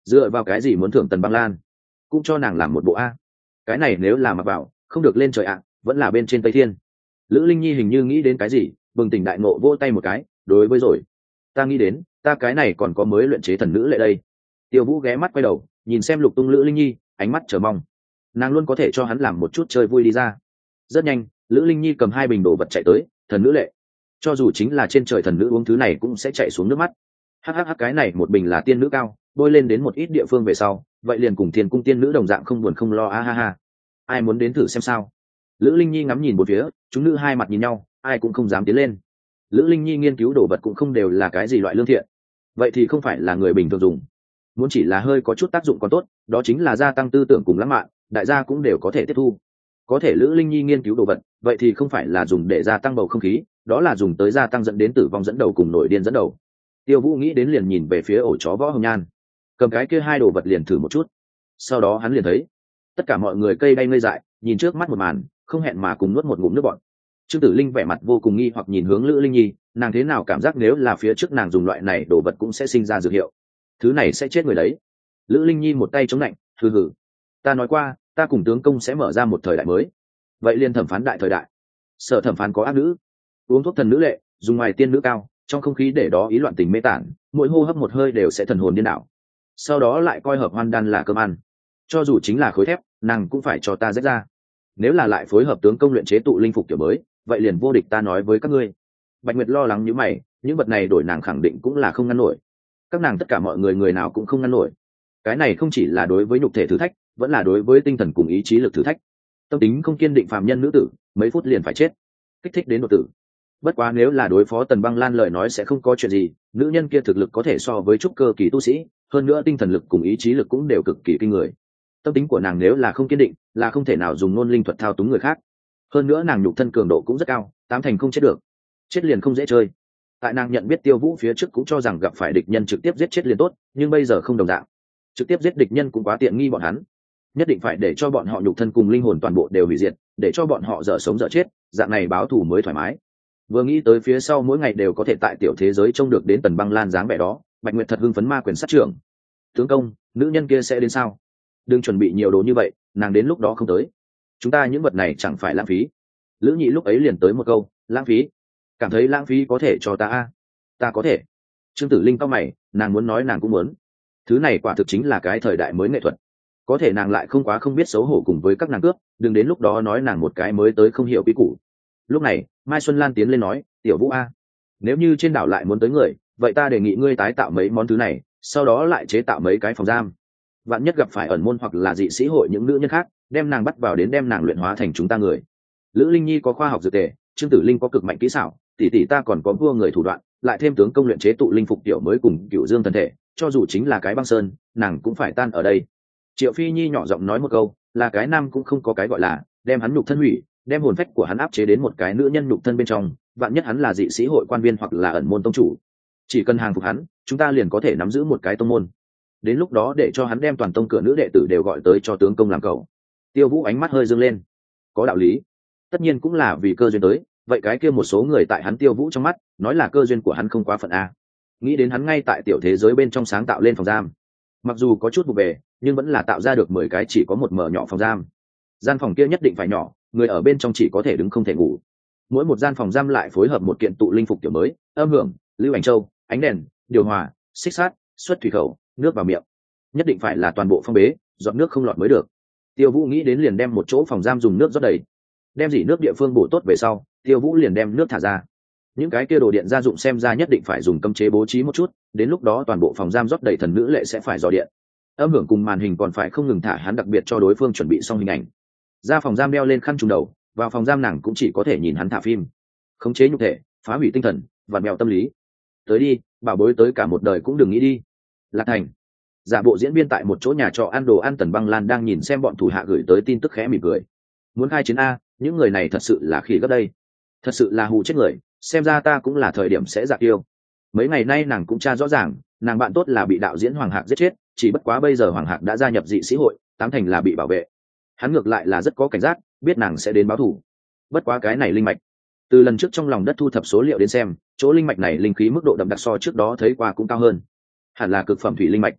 dựa vào cái gì muốn thưởng Tần Băng Lan? Cũng cho nàng làm một bộ a. Cái này nếu là mặc vào không được lên trời ạ, vẫn là bên trên Tây Thiên. Lữ Linh Nhi hình như nghĩ đến cái gì, bừng tỉnh đại ngộ vỗ tay một cái, đối với rồi, ta nghĩ đến ta cái này còn có mới luyện chế thần nữ lệ đây. Tiêu Vũ ghé mắt quay đầu nhìn xem Lục Tung Lữ Linh Nhi, ánh mắt chờ mong, nàng luôn có thể cho hắn làm một chút chơi vui đi ra. Rất nhanh Lữ Linh Nhi cầm hai bình đồ vật chạy tới, thần nữ lệ, cho dù chính là trên trời thần nữ uống thứ này cũng sẽ chạy xuống nước mắt. Hắc hắc cái này một bình là tiên nữ cao, bôi lên đến một ít địa phương về sau, vậy liền cùng Thiên Cung tiên nữ đồng dạng không buồn không lo a ha ha. Ai muốn đến thử xem sao? Lữ Linh Nhi ngắm nhìn một phía, chúng nữ hai mặt nhìn nhau, ai cũng không dám tiến lên. Lữ Linh Nhi nghiên cứu đồ vật cũng không đều là cái gì loại lương thiện, vậy thì không phải là người bình thường dùng. Muốn chỉ là hơi có chút tác dụng còn tốt, đó chính là gia tăng tư tưởng cùng lãng mạn, đại gia cũng đều có thể tiếp thu. Có thể Lữ Linh Nhi nghiên cứu đồ vật, vậy thì không phải là dùng để gia tăng bầu không khí, đó là dùng tới gia tăng dẫn đến tử vong dẫn đầu cùng nổi điên dẫn đầu. Tiêu Vũ nghĩ đến liền nhìn về phía ổ chó Võ Hồng Nhan, cầm cái kia hai đồ vật liền thử một chút. Sau đó hắn liền thấy tất cả mọi người cây đay ngây dại, nhìn trước mắt một màn, không hẹn mà cùng nuốt một ngụm nước bọt. Trương Tử Linh vẻ mặt vô cùng nghi hoặc nhìn hướng Lữ Linh Nhi, nàng thế nào cảm giác nếu là phía trước nàng dùng loại này đồ vật cũng sẽ sinh ra dược hiệu, thứ này sẽ chết người đấy. Lữ Linh Nhi một tay chống lạnh, hừ hừ, ta nói qua ta cùng tướng công sẽ mở ra một thời đại mới, vậy liền thẩm phán đại thời đại. Sở thẩm phán có ác nữ, uống thuốc thần nữ lệ, dùng ngoài tiên nữ cao, trong không khí để đó ý loạn tình mê tản, mỗi hô hấp một hơi đều sẽ thần hồn điên đảo. Sau đó lại coi hợp hoan đan là cơm ăn, cho dù chính là khối thép nàng cũng phải cho ta rách ra. Nếu là lại phối hợp tướng công luyện chế tụ linh phục kiểu mới, vậy liền vô địch, ta nói với các ngươi. Bạch Nguyệt lo lắng như mày, những vật này đổi nàng khẳng định cũng là không ngăn nổi. Các nàng tất cả mọi người người nào cũng không ngăn nổi. Cái này không chỉ là đối với nhục thể thử thách, vẫn là đối với tinh thần cùng ý chí lực thử thách. Tâm tính không kiên định phàm nhân nữ tử, mấy phút liền phải chết, kích thích đến đột tử. Bất quá nếu là đối phó Tần Băng Lan lời nói sẽ không có chuyện gì, nữ nhân kia thực lực có thể so với trúc cơ kỳ tu sĩ, hơn nữa tinh thần lực cùng ý chí lực cũng đều cực kỳ kinh người. Tâm tính của nàng nếu là không kiên định, là không thể nào dùng ngôn linh thuật thao túng người khác. Hơn nữa nàng nhục thân cường độ cũng rất cao, tám thành không chết được, chết liền không dễ chơi. Tại nàng nhận biết Tiêu Vũ phía trước cũng cho rằng gặp phải địch nhân trực tiếp giết chết liền tốt, nhưng bây giờ không đồng dạng, trực tiếp giết địch nhân cũng quá tiện nghi bọn hắn, nhất định phải để cho bọn họ nhục thân cùng linh hồn toàn bộ đều hủy diệt, để cho bọn họ dở sống dở chết, dạng này báo thù mới thoải mái. Vừa nghĩ tới phía sau mỗi ngày đều có thể tại tiểu thế giới trông được đến Tần Băng Lan dáng vẻ đó, Bạch Nguyệt thật hưng phấn. Ma quyền sát trưởng, tướng công, nữ nhân kia sẽ đến sao? Đừng chuẩn bị nhiều đồ như vậy, nàng đến lúc đó không tới, chúng ta những vật này chẳng phải lãng phí. Lữ Nhị lúc ấy liền tới một câu, lãng phí? Cảm thấy lãng phí có thể cho ta a? Ta có thể. Trương Tử Linh cau mày, nàng muốn nói nàng cũng muốn. Thứ này quả thực chính là cái thời đại mới nghệ thuật, có thể nàng lại không quá không biết xấu hổ cùng với các nàng cướp, đừng đến lúc đó nói nàng một cái mới tới không hiểu quy củ. Lúc này Mai Xuân Lan tiến lên nói, Tiểu Vũ a, nếu như trên đảo lại muốn tới người, vậy ta đề nghị ngươi tái tạo mấy món thứ này, sau đó lại chế tạo mấy cái phòng giam, vạn nhất gặp phải ẩn môn hoặc là dị sĩ hội những nữ nhân khác, đem nàng bắt vào đến đem nàng luyện hóa thành chúng ta người. Lữ Linh Nhi có khoa học dược tề, Trương Tử Linh có cực mạnh kỹ xảo, tỷ tỷ ta còn có vua người thủ đoạn, lại thêm tướng công luyện chế tụ linh phục tiểu mới cùng Cửu Dương thần thể, cho dù chính là cái băng sơn, nàng cũng phải tan ở đây. Triệu Phi Nhi nhỏ giọng nói một câu, là cái nam cũng không có cái gọi là đem hắn nhục thân hủy, đem hồn phách của hắn áp chế đến một cái nữ nhân nhục thân bên trong, vạn nhất hắn là dị sĩ hội quan viên hoặc là ẩn môn tông chủ, chỉ cần hàng phục hắn, chúng ta liền có thể nắm giữ một cái tông môn. Đến lúc đó để cho hắn đem toàn tông cửa nữ đệ tử đều gọi tới cho tướng công làm cầu. Tiêu Vũ ánh mắt hơi dương lên, có đạo lý, tất nhiên cũng là vì cơ duyên tới, vậy cái kia một số người tại hắn Tiêu Vũ trong mắt nói là cơ duyên của hắn không quá phận a. Nghĩ đến hắn ngay tại tiểu thế giới bên trong sáng tạo lên phòng giam, mặc dù có chút vụ về nhưng vẫn là tạo ra được mười cái chỉ có một mở nhỏ phòng giam. Gian phòng kia nhất định phải nhỏ, người ở bên trong chỉ có thể đứng không thể ngủ. Mỗi một gian phòng giam lại phối hợp một kiện tụ linh phục kiểu mới, âm hưởng, lưu ảnh châu, ánh đèn, điều hòa, xích sát, xuất thủy khẩu, nước vào miệng, nhất định phải là toàn bộ phong bế, dọn nước không lọt mới được. Tiêu Vũ nghĩ đến liền đem một chỗ phòng giam dùng nước rót đầy, đem dỉ nước địa phương bổ tốt về sau, Tiêu Vũ liền đem nước thả ra. Những cái kia đồ điện gia dụng xem ra nhất định phải dùng cấm chế bố trí một chút, đến lúc đó toàn bộ phòng giam rót đầy thần nữ lệ sẽ phải dò điện. Âm hưởng cùng màn hình còn phải không ngừng thả hắn đặc biệt cho đối phương chuẩn bị xong hình ảnh. Ra phòng giam đeo lên khăn trùm đầu, vào phòng giam nàng cũng chỉ có thể nhìn hắn thả phim, khống chế nhục thể, phá hủy tinh thần, vặn mèo tâm lý. Tới đi, bảo bối tới cả một đời cũng đừng nghĩ đi. Lạc Thành. Giả bộ diễn viên tại một chỗ nhà trọ ăn đồ ăn, Tần Băng Lan đang nhìn xem bọn thủ hạ gửi tới tin tức khẽ mỉm cười. Muốn khai chiến a, những người này thật sự là khỉ gấp đây, thật sự là hù chết người, xem ra ta cũng là thời điểm sẽ giặc yêu. Mấy ngày nay nàng cũng tra rõ ràng, nàng bạn tốt là bị đạo diễn Hoàng Hạc giết chết, chỉ bất quá bây giờ Hoàng Hạc đã gia nhập dị sĩ hội, tám thành là bị bảo vệ. Hắn ngược lại là rất có cảnh giác, biết nàng sẽ đến báo thù. Bất quá cái này linh mạch, từ lần trước trong lòng đất thu thập số liệu đến xem, chỗ linh mạch này linh khí mức độ đậm đặc so trước đó thấy qua cũng cao hơn, hẳn là cực phẩm thủy linh mạch.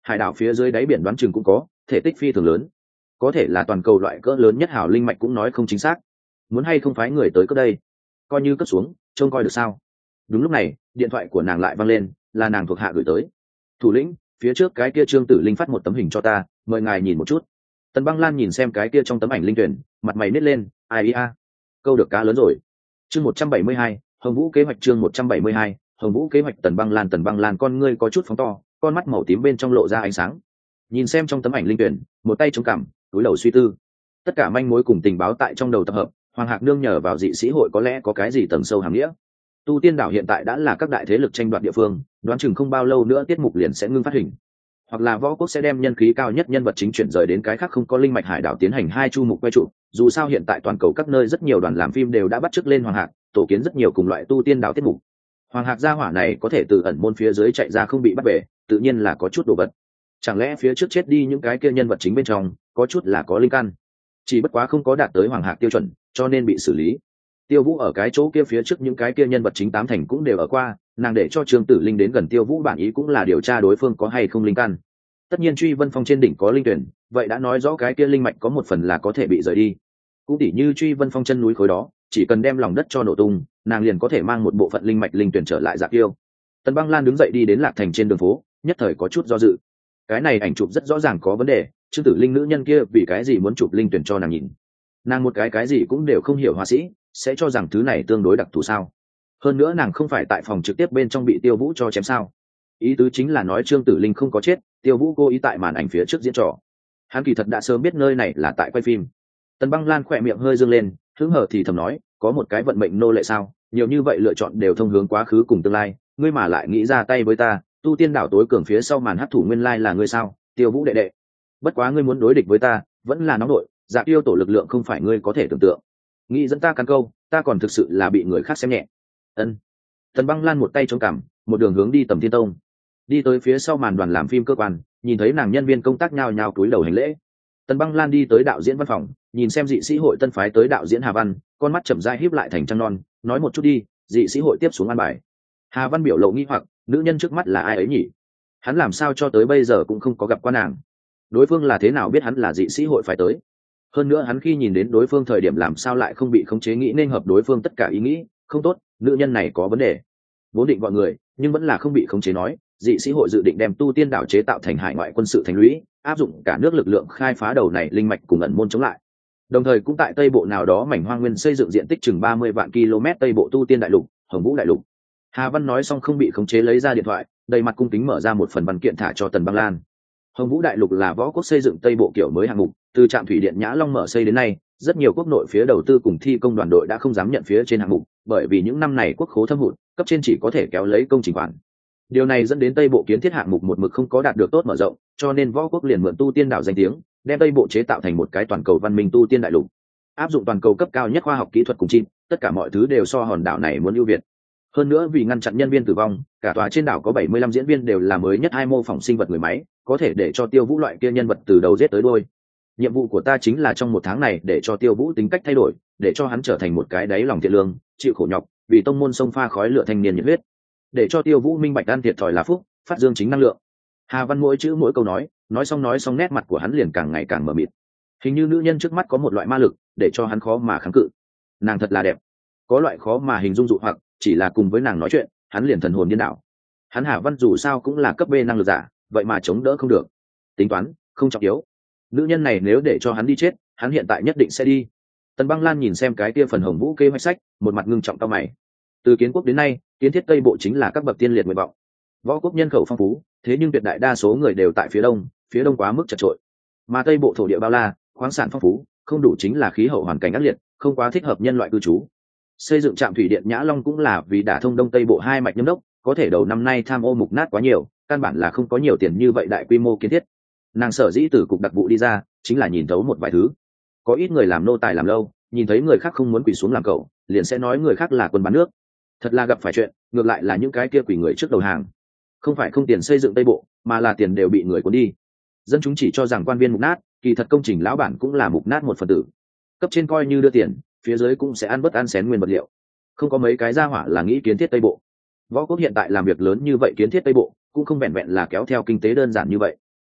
Hải đảo phía dưới đáy biển đoán chừng cũng có, thể tích phi thường lớn, có thể là toàn cầu loại cỡ lớn nhất hào linh mạch cũng nói không chính xác. Muốn hay không phái người tới cất đây, coi như cất xuống trông coi được sao? Đúng lúc này điện thoại của nàng lại văng lên, là nàng thuộc hạ gửi tới. Thủ lĩnh, phía trước cái kia Trương Tử Linh phát một tấm hình cho ta, mời ngài nhìn một chút. Tần Băng Lan nhìn xem cái kia trong tấm ảnh linh tuyển, mặt mày nít lên, ai a, câu được cá lớn rồi. Chương một trăm bảy mươi hai, Hồng Vũ kế hoạch. Chương một trăm bảy mươi hai, Hồng Vũ kế hoạch. Tần Băng Lan Tần Băng Lan con ngươi có chút phóng to, con mắt màu tím bên trong lộ ra ánh sáng. Nhìn xem trong tấm ảnh linh tuyển, một tay chống cằm, túi đầu suy tư. Tất cả manh mối cùng tình báo tại trong đầu tập hợp, Hoàng Hạc Nương nhờ vào dị sĩ hội có lẽ có cái gì tầng sâu hàm nghĩa. Tu Tiên đảo hiện tại đã là các đại thế lực tranh đoạt địa phương, đoán chừng không bao lâu nữa tiết mục liền sẽ ngưng phát hình, hoặc là võ quốc sẽ đem nhân khí cao nhất nhân vật chính chuyển rời đến cái khác không có linh mạch hải đảo tiến hành hai chu mục quay trụ. Dù sao hiện tại toàn cầu các nơi rất nhiều đoàn làm phim đều đã bắt chước lên Hoàng Hạc, tổ kiến rất nhiều cùng loại tu tiên đảo tiết mục. Hoàng Hạc gia hỏa này có thể từ ẩn môn phía dưới chạy ra không bị bắt về, tự nhiên là có chút đồ vật. Chẳng lẽ phía trước chết đi những cái kia nhân vật chính bên trong có chút là có linh căn, chỉ bất quá không có đạt tới Hoàng Hạc tiêu chuẩn cho nên bị xử lý. Tiêu Vũ ở cái chỗ kia phía trước những cái kia nhân vật chính tám thành cũng đều ở qua, nàng để cho Trương Tử Linh đến gần Tiêu Vũ bản ý cũng là điều tra đối phương có hay không linh căn. Tất nhiên Truy Vân Phong trên đỉnh có linh tuyển, vậy đã nói rõ cái kia linh mạch có một phần là có thể bị rời đi. Cũng tỉ như Truy Vân Phong chân núi khối đó, chỉ cần đem lòng đất cho nổ tung, nàng liền có thể mang một bộ phận linh mạch linh tuyển trở lại Dạ Kiêu. Tần Băng Lan đứng dậy đi đến Lạc Thành trên đường phố, nhất thời có chút do dự. Cái này ảnh chụp rất rõ ràng có vấn đề, Trương Tử Linh nữ nhân kia vì cái gì muốn chụp linh tuyển cho nàng nhìn? Nàng một cái cái gì cũng đều không hiểu họa sĩ, sẽ cho rằng thứ này tương đối đặc thù sao? Hơn nữa nàng không phải tại phòng trực tiếp bên trong bị Tiêu Vũ cho chém sao? Ý tứ chính là nói Trương Tử Linh không có chết, Tiêu Vũ cố ý tại màn ảnh phía trước diễn trò. Hắn kỳ thật đã sớm biết nơi này là tại quay phim. Tần Băng Lan khỏe miệng hơi dương lên, hứng hở thì thầm nói, có một cái vận mệnh nô lệ sao? Nhiều như vậy lựa chọn đều thông hướng quá khứ cùng tương lai, ngươi mà lại nghĩ ra tay với ta, tu tiên đảo tối cường phía sau màn hấp thủ nguyên lai là ngươi sao? Tiêu Vũ đệ đệ. Bất quá ngươi muốn đối địch với ta, vẫn là nóng nội, Dạ Kiêu tổ lực lượng không phải ngươi có thể tưởng tượng. Nghĩ dẫn ta cắn câu, ta còn thực sự là bị người khác xem nhẹ. Ân. Tần Băng Lan một tay chống cằm, một đường hướng đi Tầm Thiên Tông. Đi tới phía sau màn đoàn làm phim cơ quan, nhìn thấy nàng nhân viên công tác nhao nhao cúi đầu hành lễ. Tần Băng Lan đi tới đạo diễn văn phòng, nhìn xem dị sĩ hội tân phái tới đạo diễn Hà Văn, con mắt chậm rãi híp lại thành trăng non, nói một chút đi, dị sĩ hội tiếp xuống an bài. Hà Văn biểu lộ nghi hoặc, nữ nhân trước mắt là ai ấy nhỉ? Hắn làm sao cho tới bây giờ cũng không có gặp qua nàng? Đối phương là thế nào biết hắn là dị sĩ hội phải tới? Hơn nữa hắn khi nhìn đến đối phương thời điểm làm sao lại không bị khống chế nghĩ nên hợp đối phương tất cả ý nghĩ, không tốt, nữ nhân này có vấn đề. Vốn định gọi người, nhưng vẫn là không bị khống chế nói, dị sĩ hội dự định đem tu tiên đảo chế tạo thành hải ngoại quân sự thành lũy, áp dụng cả nước lực lượng khai phá đầu này linh mạch cùng ẩn môn chống lại. Đồng thời cũng tại tây bộ nào đó mảnh hoang nguyên xây dựng diện tích chừng ba mươi vạn km tây bộ tu tiên đại lục, Hồng Vũ đại lục. Hà Văn nói xong không bị khống chế lấy ra điện thoại, đầy mặt cung kính mở ra một phần văn kiện thả cho Tần Băng Lan. Hồng Vũ đại lục là võ quốc xây dựng tây bộ kiểu mới hạng mục, từ trạm thủy điện Nhã Long mở xây đến nay, rất nhiều quốc nội phía đầu tư cùng thi công đoàn đội đã không dám nhận phía trên hạng mục, bởi vì những năm này quốc khố thâm hụt, cấp trên chỉ có thể kéo lấy công trình khoản. Điều này dẫn đến tây bộ kiến thiết hạng mục một mực không có đạt được tốt mở rộng, cho nên võ quốc liền mượn tu tiên đảo danh tiếng, đem tây bộ chế tạo thành một cái toàn cầu văn minh tu tiên đại lục, áp dụng toàn cầu cấp cao nhất khoa học kỹ thuật cùng chim, tất cả mọi thứ đều so hòn đảo này muốn ưu việt. Hơn nữa vì ngăn chặn nhân viên tử vong, cả tòa trên đảo có bảy mươi lăm diễn viên đều là mới nhất hai mô phỏng sinh vật người máy, có thể để cho Tiêu Vũ loại kia nhân vật từ đầu giết tới đuôi. Nhiệm vụ của ta chính là trong một tháng này để cho Tiêu Vũ tính cách thay đổi, để cho hắn trở thành một cái đáy lòng thiện lương, chịu khổ nhọc, vì tông môn sông pha khói lửa thanh niên nhiệt huyết, để cho Tiêu Vũ minh bạch ăn thiệt thòi là phúc, phát dương chính năng lượng. Hà Văn mỗi chữ mỗi câu nói, nói xong nói xong nét mặt của hắn liền càng ngày càng mờ mịt. Hình như nữ nhân trước mắt có một loại ma lực, để cho hắn khó mà kháng cự. Nàng thật là đẹp, có loại khó mà hình dung dụ hoặc, chỉ là cùng với nàng nói chuyện, hắn liền thần hồn điên đảo. Hắn Hà Văn dù sao cũng là cấp B năng lực giả, vậy mà chống đỡ không được. Tính toán, không trọng yếu. Nữ nhân này nếu để cho hắn đi chết, hắn hiện tại nhất định sẽ đi. Tần Băng Lan nhìn xem cái kia phần Hồng Vũ kế hoạch sách, một mặt ngưng trọng cau mày. Từ kiến quốc đến nay, kiến thiết tây bộ chính là các bậc tiên liệt nguyện vọng. Võ quốc nhân khẩu phong phú, thế nhưng tuyệt đại đa số người đều tại phía đông, phía đông quá mức chật trội. Mà tây bộ thổ địa bao la, khoáng sản phong phú, không đủ chính là khí hậu hoàn cảnh ác liệt, không quá thích hợp nhân loại cư trú. Xây dựng trạm thủy điện Nhã Long cũng là vì đả thông đông tây bộ hai mạch nhâm đốc, có thể đầu năm nay tham ô mục nát quá nhiều, căn bản là không có nhiều tiền như vậy đại quy mô kiến thiết. Nàng sở dĩ từ cục đặc vụ đi ra, chính là nhìn thấu một vài thứ. Có ít người làm nô tài làm lâu, nhìn thấy người khác không muốn quỳ xuống làm cậu, liền sẽ nói người khác là quân bán nước. Thật là gặp phải chuyện, ngược lại là những cái kia quỳ người trước đầu hàng. Không phải không tiền xây dựng tây bộ, mà là tiền đều bị người cuốn đi. Dân chúng chỉ cho rằng quan viên mục nát, kỳ thật công trình lão bản cũng là mục nát một phần tử. Cấp trên coi như đưa tiền, phía dưới cũng sẽ ăn bất ăn xén nguyên vật liệu. Không có mấy cái gia hỏa là nghĩ kiến thiết tây bộ. Võ quốc hiện tại làm việc lớn như vậy kiến thiết tây bộ, cũng không vẹn vẹn là kéo theo kinh tế đơn giản như vậy.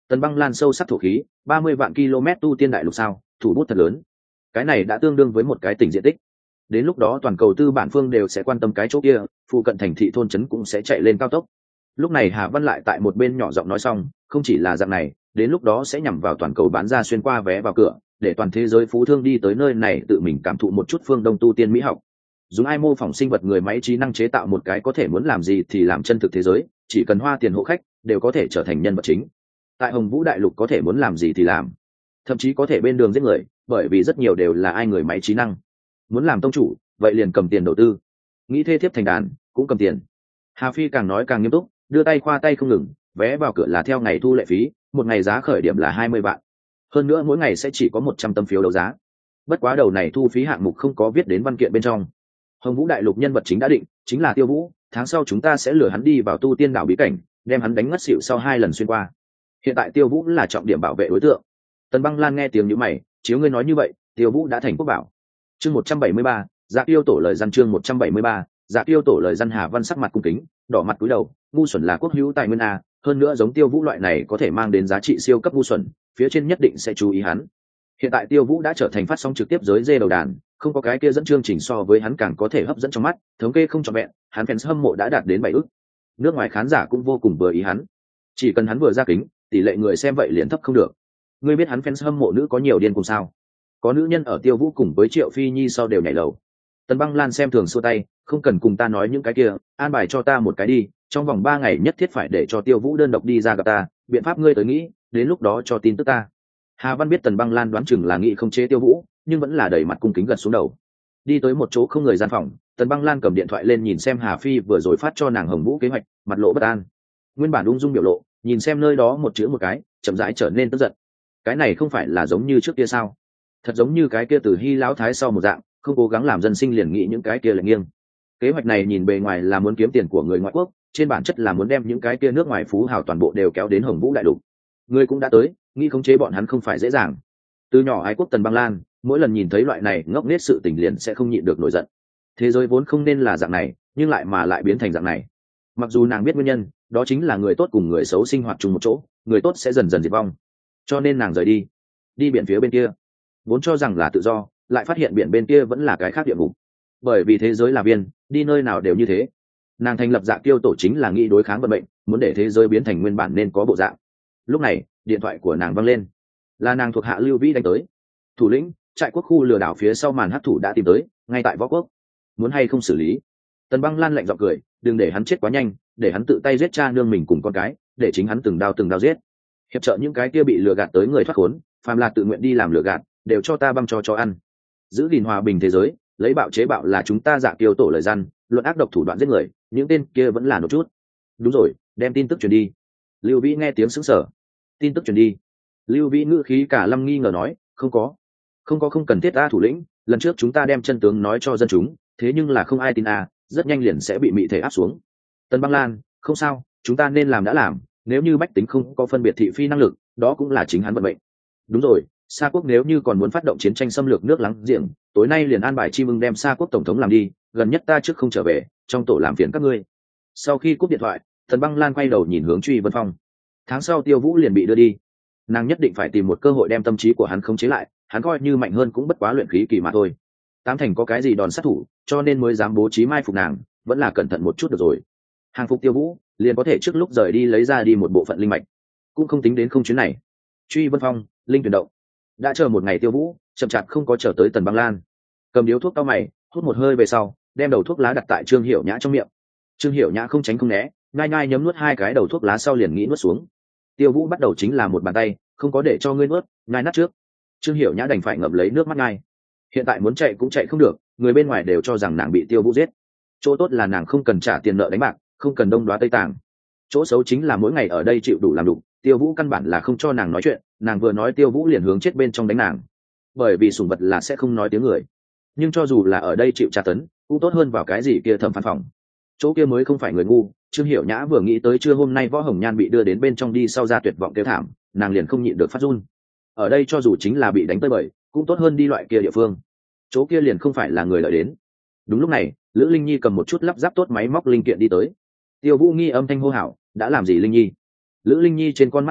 Tần Băng Lan sâu sắc thổ khí, ba mươi vạn km tu tiên đại lục sao, thủ bút thật lớn. Cái này đã tương đương với một cái tỉnh diện tích. Đến lúc đó toàn cầu tư bản phương đều sẽ quan tâm cái chỗ kia, phụ cận thành thị thôn trấn cũng sẽ chạy lên cao tốc. Lúc này Hà Văn lại tại một bên nhỏ giọng nói xong, không chỉ là dạng này, đến lúc đó sẽ nhằm vào toàn cầu bán ra xuyên qua vé vào cửa, để toàn thế giới phú thương đi tới nơi này tự mình cảm thụ một chút phương Đông tu tiên mỹ học. Dùng ai mô phỏng sinh vật người máy trí năng chế tạo một cái có thể muốn làm gì thì làm chân thực thế giới, chỉ cần hoa tiền hộ khách đều có thể trở thành nhân vật chính. Tại Hồng Vũ đại lục có thể muốn làm gì thì làm, thậm chí có thể bên đường giết người, bởi vì rất nhiều đều là ai người máy trí năng. Muốn làm tông chủ, vậy liền cầm tiền đầu tư, nghĩ thê thiếp thành đàn cũng cầm tiền. Hà Phi càng nói càng nghiêm túc, đưa tay khoa tay không ngừng, vé vào cửa là theo ngày thu lệ phí, một ngày giá khởi điểm là hai mươi vạn, hơn nữa mỗi ngày sẽ chỉ có một trăm tấm phiếu đấu giá. Bất quá đầu này thu phí hạng mục không có viết đến văn kiện bên trong. Hồng Vũ đại lục nhân vật chính đã định, chính là Tiêu Vũ, tháng sau chúng ta sẽ lừa hắn đi vào tu tiên đảo bí cảnh, đem hắn đánh ngất xỉu sau hai lần xuyên qua. Hiện tại Tiêu Vũ là trọng điểm bảo vệ đối tượng. Tần Băng Lan nghe tiếng nhíu mày, chiếu ngươi nói như vậy, Tiêu Vũ đã thành quốc bảo. Chương một trăm bảy mươi ba, Dạ Tiêu tổ lời dân chương một trăm bảy mươi ba, Dạ Tiêu tổ lời dân. Hà Văn sắc mặt cung kính, đỏ mặt cúi đầu, ngu xuẩn là quốc hữu tài nguyên a, hơn nữa giống Tiêu Vũ loại này có thể mang đến giá trị siêu cấp ngu xuẩn, phía trên nhất định sẽ chú ý hắn. Hiện tại Tiêu Vũ đã trở thành phát sóng trực tiếp giới dê đầu đàn, không có cái kia dẫn chương trình so với hắn càng có thể hấp dẫn trong mắt, thống kê không trọn vẹn, hắn fans hâm mộ đã đạt đến bảy ức. Nước ngoài khán giả cũng vô cùng vừa ý hắn, chỉ cần hắn vừa ra kính, tỷ lệ người xem vậy liền thấp không được. Ngươi biết hắn fans hâm mộ nữ có nhiều điên cùng sao? Có nữ nhân ở Tiêu Vũ cùng với Triệu Phi Nhi sau đều nhảy lầu. Tần Băng Lan xem thường xua tay, không cần cùng ta nói những cái kia, an bài cho ta một cái đi, trong vòng ba ngày nhất thiết phải để cho Tiêu Vũ đơn độc đi ra gặp ta, biện pháp ngươi tới nghĩ, đến lúc đó cho tin tức ta. Hà Văn biết Tần Băng Lan đoán chừng là nghĩ không chế Tiêu Vũ, nhưng vẫn là đẩy mặt cung kính gật xuống đầu. Đi tới một chỗ không người gian phòng, Tần Băng Lan cầm điện thoại lên nhìn xem Hà Phi vừa rồi phát cho nàng Hồng Vũ kế hoạch, mặt lộ bất an. Nguyên bản ung dung biểu lộ, nhìn xem nơi đó một chữ một cái, chậm rãi trở nên tức giận. Cái này không phải là giống như trước kia sao? Thật giống như cái kia từ Hy lão thái sau một dạng, không cố gắng làm dân sinh liền nghĩ những cái kia là nghiêng. Kế hoạch này nhìn bề ngoài là muốn kiếm tiền của người ngoại quốc, trên bản chất là muốn đem những cái kia nước ngoài phú hào toàn bộ đều kéo đến Hồng Vũ đại lục. Người cũng đã tới, nghĩ khống chế bọn hắn không phải dễ dàng. Từ nhỏ ái quốc Tần Băng Lan, mỗi lần nhìn thấy loại này ngốc nghếch sự tình liền sẽ không nhịn được nổi giận. Thế giới vốn không nên là dạng này, nhưng lại mà lại biến thành dạng này. Mặc dù nàng biết nguyên nhân, đó chính là người tốt cùng người xấu sinh hoạt chung một chỗ, người tốt sẽ dần dần diệt vong. Cho nên nàng rời đi, đi biển phía bên kia. Vốn cho rằng là tự do, lại phát hiện biển bên kia vẫn là cái khác địa ngục. Bởi vì thế giới là viên, đi nơi nào đều như thế. Nàng thành lập Dạ Tiêu tổ chính là nghĩ đối kháng vận mệnh, muốn để thế giới biến thành nguyên bản nên có bộ dạng. Lúc này, điện thoại của nàng văng lên, là nàng thuộc hạ Lưu Vĩ đánh tới. Thủ lĩnh, trại quốc khu lừa đảo phía sau màn hắc thủ đã tìm tới, ngay tại Võ Quốc. Muốn hay không xử lý? Tần Băng Lan lạnh giọng cười, đừng để hắn chết quá nhanh, để hắn tự tay giết cha nương mình cùng con cái, để chính hắn từng đao từng đao giết. Hiệp trợ những cái kia bị lừa gạt tới người thoát khốn, phàm là tự nguyện đi làm lừa gạt, đều cho ta băm cho cho ăn. Giữ gìn hòa bình thế giới, lấy bạo chế bạo là chúng ta Dạ Tiêu tổ lời gian, luận ác độc thủ đoạn giết người, những tên kia vẫn là một chút. Đúng rồi, đem tin tức truyền đi. Lưu Vĩ nghe tiếng sững sờ. Tin tức truyền đi. Lưu Vĩ ngữ khí cả lâm nghi ngờ nói, không có không có không cần thiết ta thủ lĩnh, lần trước chúng ta đem chân tướng nói cho dân chúng, thế nhưng là không ai tin à, rất nhanh liền sẽ bị mị thể áp xuống. Tần Băng Lan, không sao, chúng ta nên làm đã làm, nếu như bách tính không có phân biệt thị phi năng lực, đó cũng là chính hắn vận mệnh. Đúng rồi, Sa Quốc nếu như còn muốn phát động chiến tranh xâm lược nước láng giềng, tối nay liền an bài Chi Mưng đem Sa Quốc tổng thống làm đi, gần nhất ta trước không trở về, trong tổ làm phiền các ngươi. Sau khi cúp điện thoại, Tần Băng Lan quay đầu nhìn hướng Truy Vân Phong. Tháng sau Tiêu Vũ liền bị đưa đi, nàng nhất định phải tìm một cơ hội đem tâm trí của hắn khống chế lại, hắn coi như mạnh hơn cũng bất quá luyện khí kỳ mà thôi. Tám thành có cái gì đòn sát thủ, cho nên mới dám bố trí mai phục nàng, vẫn là cẩn thận một chút được rồi. Hàng phục Tiêu Vũ, liền có thể trước lúc rời đi lấy ra đi một bộ phận linh mạch, cũng không tính đến không chuyến này. Truy Vân Phong, linh tuyển động. Đã chờ một ngày Tiêu Vũ, chậm chạp không có chờ tới Tần Băng Lan. Cầm điếu thuốc cao mày, hút một hơi về sau, đem đầu thuốc lá đặt tại Trương Hiểu Nhã trong miệng. Trương Hiểu Nhã không tránh không né, nhai nhai nhấm nuốt hai cái đầu thuốc lá sau liền nghĩ nuốt xuống. Tiêu Vũ bắt đầu chính là một bàn tay, không có để cho ngươi nuốt, nhai nát trước. Trương Hiểu Nhã đành phải ngậm lấy nước mắt nhai. Hiện tại muốn chạy cũng chạy không được, người bên ngoài đều cho rằng nàng bị Tiêu Vũ giết. Chỗ tốt là nàng không cần trả tiền nợ đánh bạc, không cần đông đoá tây tàng. Chỗ xấu chính là mỗi ngày ở đây chịu đủ làm đủ, Tiêu Vũ căn bản là không cho nàng nói chuyện, nàng vừa nói Tiêu Vũ liền hướng chết bên trong đánh nàng. Bởi vì sủng vật là sẽ không nói tiếng người. Nhưng cho dù là ở đây chịu tra tấn, cũng tốt hơn vào cái gì kia thẩm phán phòng. Chỗ kia mới không phải người ngu. Trương Hiểu Nhã vừa nghĩ tới trưa hôm nay Võ Hồng Nhan bị đưa đến bên trong đi sau ra tuyệt vọng kêu thảm, nàng liền không nhịn được phát run. Ở đây cho dù chính là bị đánh tơi bời, cũng tốt hơn đi loại kia địa phương. Chỗ kia liền không phải là người lợi đến. Đúng lúc này, Lữ Linh Nhi cầm một chút lắp ráp tốt máy móc linh kiện đi tới. Tiêu Vũ nghi âm thanh hô hào, đã làm gì Linh Nhi? Lữ Linh Nhi trên con mắt dương,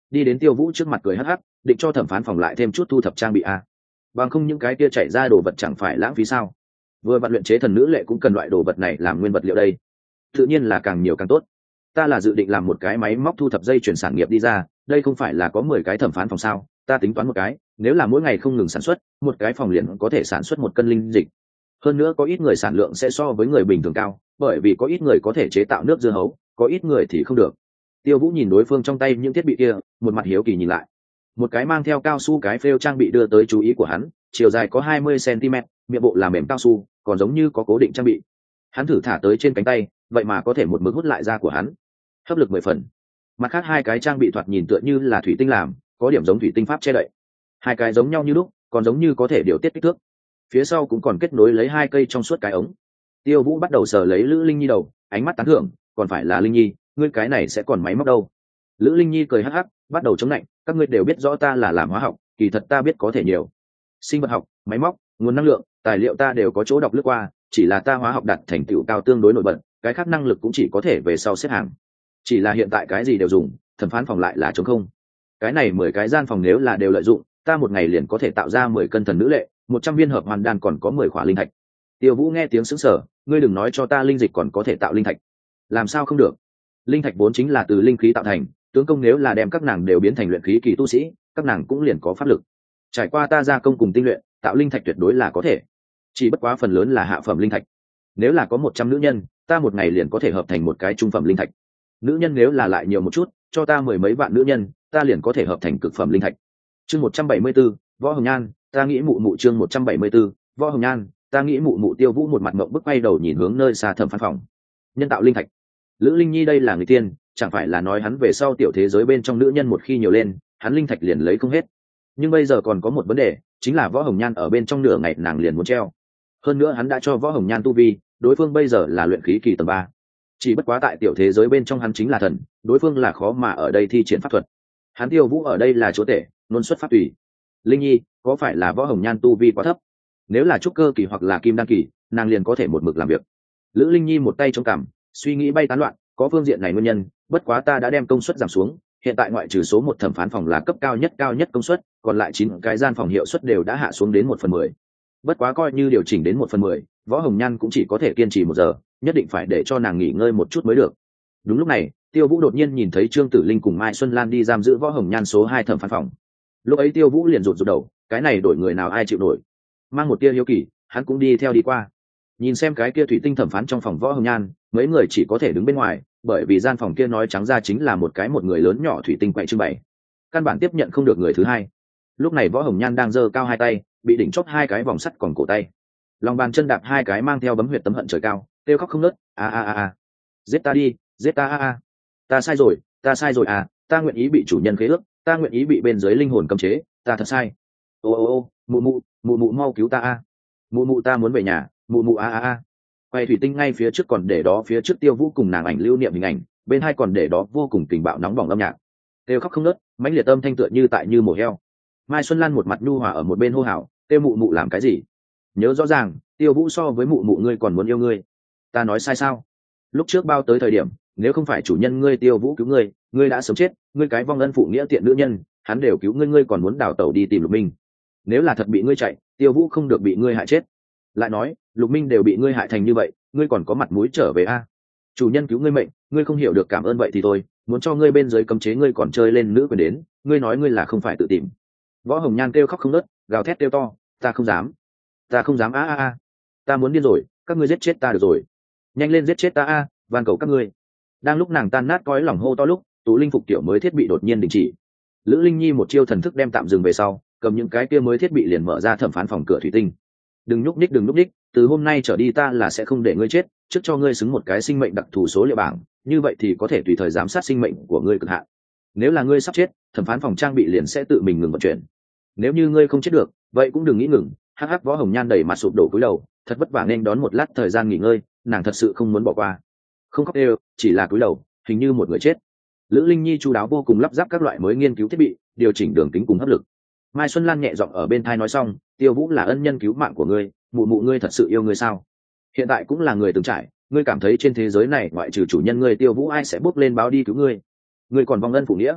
đi đến Tiêu Vũ trước mặt cười hắc hắc, định cho thẩm phán phòng lại thêm chút thu thập trang bị a. Bằng không những cái kia chảy ra đồ vật chẳng phải lãng phí sao? Vừa vặn luyện chế thần nữ lệ cũng cần loại đồ vật này làm nguyên vật liệu đây. Tự nhiên là càng nhiều càng tốt. Ta là dự định làm một cái máy móc thu thập dây chuyển sản nghiệp đi ra, đây không phải là có mười cái thẩm phán phòng sao? Ta tính toán một cái, nếu là mỗi ngày không ngừng sản xuất, một cái phòng liền có thể sản xuất một cân linh dịch. Hơn nữa có ít người sản lượng sẽ so với người bình thường cao, bởi vì có ít người có thể chế tạo nước dưa hấu, có ít người thì không được. Tiêu Vũ nhìn đối phương trong tay những thiết bị kia, một mặt hiếu kỳ nhìn lại. Một cái mang theo cao su cái phêu trang bị đưa tới chú ý của hắn, chiều dài có hai mươi xăng-ti-mét, miệng bộ làm mềm cao su, còn giống như có cố định trang bị. Hắn thử thả tới trên cánh tay, vậy mà có thể một mực hút lại da của hắn, hấp lực mười phần. Mặt khác hai cái trang bị thoạt nhìn tựa như là thủy tinh làm, có điểm giống thủy tinh pháp che đậy. Hai cái giống nhau như lúc, còn giống như có thể điều tiết kích thước. Phía sau cũng còn kết nối lấy hai cây trong suốt cái ống. Tiêu Vũ bắt đầu sờ lấy Lữ Linh Nhi đầu, ánh mắt tán thưởng, còn phải là Linh Nhi, ngươi cái này sẽ còn máy móc đâu. Lữ Linh Nhi cười hắc hắc, bắt đầu chống lạnh, các ngươi đều biết rõ ta là làm hóa học, kỳ thật ta biết có thể nhiều. Sinh vật học, máy móc, nguồn năng lượng, tài liệu ta đều có chỗ đọc lướt qua, chỉ là ta hóa học đạt thành tựu cao tương đối nổi bật, cái khác năng lực cũng chỉ có thể về sau xếp hàng. Chỉ là hiện tại cái gì đều dùng, thẩm phán phòng lại là trống không. Cái này mười cái gian phòng nếu là đều lợi dụng, ta một ngày liền có thể tạo ra mười cân thần nữ lệ, một trăm viên hợp hoàn đan còn có mười khỏa linh thạch. Tiêu Vũ nghe tiếng sững sờ, ngươi đừng nói cho ta linh dịch còn có thể tạo linh thạch. Làm sao không được? Linh thạch vốn chính là từ linh khí tạo thành, tướng công nếu là đem các nàng đều biến thành luyện khí kỳ tu sĩ, các nàng cũng liền có pháp lực. Trải qua ta gia công cùng tinh luyện, tạo linh thạch tuyệt đối là có thể. Chỉ bất quá phần lớn là hạ phẩm linh thạch. Nếu là có một trăm nữ nhân, ta một ngày liền có thể hợp thành một cái trung phẩm linh thạch. Nữ nhân nếu là lại nhiều một chút, cho ta mười mấy vạn nữ nhân, ta liền có thể hợp thành cực phẩm linh thạch. Chương một trăm bảy mươi 174, Võ Hồng Nhan, ta nghĩ mụ mụ chương một trăm bảy mươi 174, Võ Hồng Nhan, ta nghĩ mụ mụ. Tiêu Vũ một mặt mộng bức quay đầu nhìn hướng nơi xa thẩm phán phòng. Nhân tạo linh thạch. Lữ Linh Nhi đây là người tiên, chẳng phải là nói hắn về sau tiểu thế giới bên trong nữ nhân một khi nhiều lên, hắn linh thạch liền lấy không hết. Nhưng bây giờ còn có một vấn đề, chính là Võ Hồng Nhan ở bên trong nửa ngày nàng liền muốn treo. Hơn nữa hắn đã cho Võ Hồng Nhan tu vi, đối phương bây giờ là luyện khí kỳ tầng ba. Chỉ bất quá tại tiểu thế giới bên trong hắn chính là thần, đối phương là khó mà ở đây thi triển pháp thuật. Hắn Tiêu Vũ ở đây là chúa tể, luôn xuất pháp tùy. Linh Nhi, có phải là Võ Hồng Nhan tu vi quá thấp? Nếu là trúc cơ kỳ hoặc là kim đan kỳ, nàng liền có thể một mực làm việc. Lữ Linh Nhi một tay trong cằm, suy nghĩ bay tán loạn, có phương diện này nguyên nhân, bất quá ta đã đem công suất giảm xuống, hiện tại ngoại trừ số một thẩm phán phòng là cấp cao nhất cao nhất công suất, còn lại chín cái gian phòng hiệu suất đều đã hạ xuống đến một phần mười. Bất quá coi như điều chỉnh đến một phần mười, Võ Hồng Nhan cũng chỉ có thể kiên trì một giờ, nhất định phải để cho nàng nghỉ ngơi một chút mới được. Đúng lúc này, Tiêu Vũ đột nhiên nhìn thấy Trương Tử Linh cùng Mai Xuân Lan đi giam giữ Võ Hồng Nhan số hai thẩm phán phòng. Lúc ấy Tiêu Vũ liền rụt rụt đầu, cái này đổi người nào ai chịu nổi. Mang một tia hiếu kỳ, hắn cũng đi theo đi qua. Nhìn xem cái kia thủy tinh thẩm phán trong phòng Võ Hồng Nhan, mấy người chỉ có thể đứng bên ngoài, bởi vì gian phòng kia nói trắng ra chính là một cái một người lớn nhỏ thủy tinh quậy trưng bày, căn bản tiếp nhận không được người thứ hai. Lúc này Võ Hồng Nhan đang giơ cao hai tay, bị đỉnh chóp hai cái vòng sắt còn cổ tay, lòng bàn chân đạp hai cái mang theo bấm huyệt tấm hận trời cao, kêu khóc không nớt, a a a a, giết ta đi, giết ta a a, ta sai rồi, ta sai rồi à, ta nguyện ý bị chủ nhân khế ước, ta nguyện ý bị bên dưới linh hồn cấm chế, ta thật sai. Ô ô ô, mụ mụ, mụ mụ mau cứu ta a, mụ mụ ta muốn về nhà, mụ mụ a a a. Quay thủy tinh ngay phía trước còn để đó phía trước Tiêu Vũ cùng nàng ảnh lưu niệm hình ảnh, bên hai còn để đó vô cùng tình bạo nóng bỏng âm nhạc, kêu khóc không nớt, mãnh liệt âm thanh tựa như tại như mổ heo. Mai Xuân Lan một mặt nhu hòa ở một bên hô hào, kêu mụ mụ làm cái gì? Nhớ rõ ràng, Tiêu Vũ so với mụ mụ ngươi còn muốn yêu ngươi. Ta nói sai sao? Lúc trước bao tới thời điểm, nếu không phải chủ nhân ngươi Tiêu Vũ cứu ngươi, ngươi đã sống chết, ngươi cái vong ân phụ nghĩa tiện nữ nhân, hắn đều cứu ngươi, ngươi còn muốn đào tẩu đi tìm Lục Minh. Nếu là thật bị ngươi chạy, Tiêu Vũ không được bị ngươi hại chết. Lại nói, Lục Minh đều bị ngươi hại thành như vậy, ngươi còn có mặt mũi trở về a? Chủ nhân cứu ngươi mệnh, ngươi không hiểu được cảm ơn vậy thì thôi, muốn cho ngươi bên dưới cấm chế ngươi còn chơi lên nữ quyền đến, ngươi nói ngươi là không phải tự tìm. Võ Hồng Nhan kêu khóc không nớt, gào thét kêu to, ta không dám, ta không dám a a a, ta muốn điên rồi, các ngươi giết chết ta được rồi, nhanh lên giết chết ta a, van cầu các ngươi. Đang lúc nàng tan nát cõi lòng hô to lúc, tụ linh phục tiểu mới thiết bị đột nhiên đình chỉ. Lữ Linh Nhi một chiêu thần thức đem tạm dừng về sau, cầm những cái kia mới thiết bị liền mở ra thẩm phán phòng cửa thủy tinh. Đừng nhúc nhích, đừng nhúc nhích, từ hôm nay trở đi ta là sẽ không để ngươi chết, trước cho ngươi xứng một cái sinh mệnh đặc thù số liệu bảng, như vậy thì có thể tùy thời giám sát sinh mệnh của ngươi cực hạn. Nếu là ngươi sắp chết, thẩm phán phòng trang bị liền sẽ tự mình ngừng vận chuyển. Nếu như ngươi không chết được, vậy cũng đừng nghĩ ngừng. Hắc hắc. Võ Hồng Nhan đẩy mặt sụp đổ cúi đầu, thật vất vả nên đón một lát thời gian nghỉ ngơi, nàng thật sự không muốn bỏ qua. Không khóc đều, chỉ là cúi đầu, hình như một người chết. Lữ Linh Nhi chu đáo vô cùng lắp ráp các loại mới nghiên cứu thiết bị, điều chỉnh đường kính cùng hấp lực. Mai Xuân Lan nhẹ giọng ở bên tai nói xong, Tiêu Vũ là ân nhân cứu mạng của ngươi, mụ mụ ngươi thật sự yêu ngươi sao? Hiện tại cũng là người từng trải, ngươi cảm thấy trên thế giới này ngoại trừ chủ nhân ngươi Tiêu Vũ ai sẽ bước lên báo đi cứu ngươi? Ngươi còn vong ân phụ nghĩa?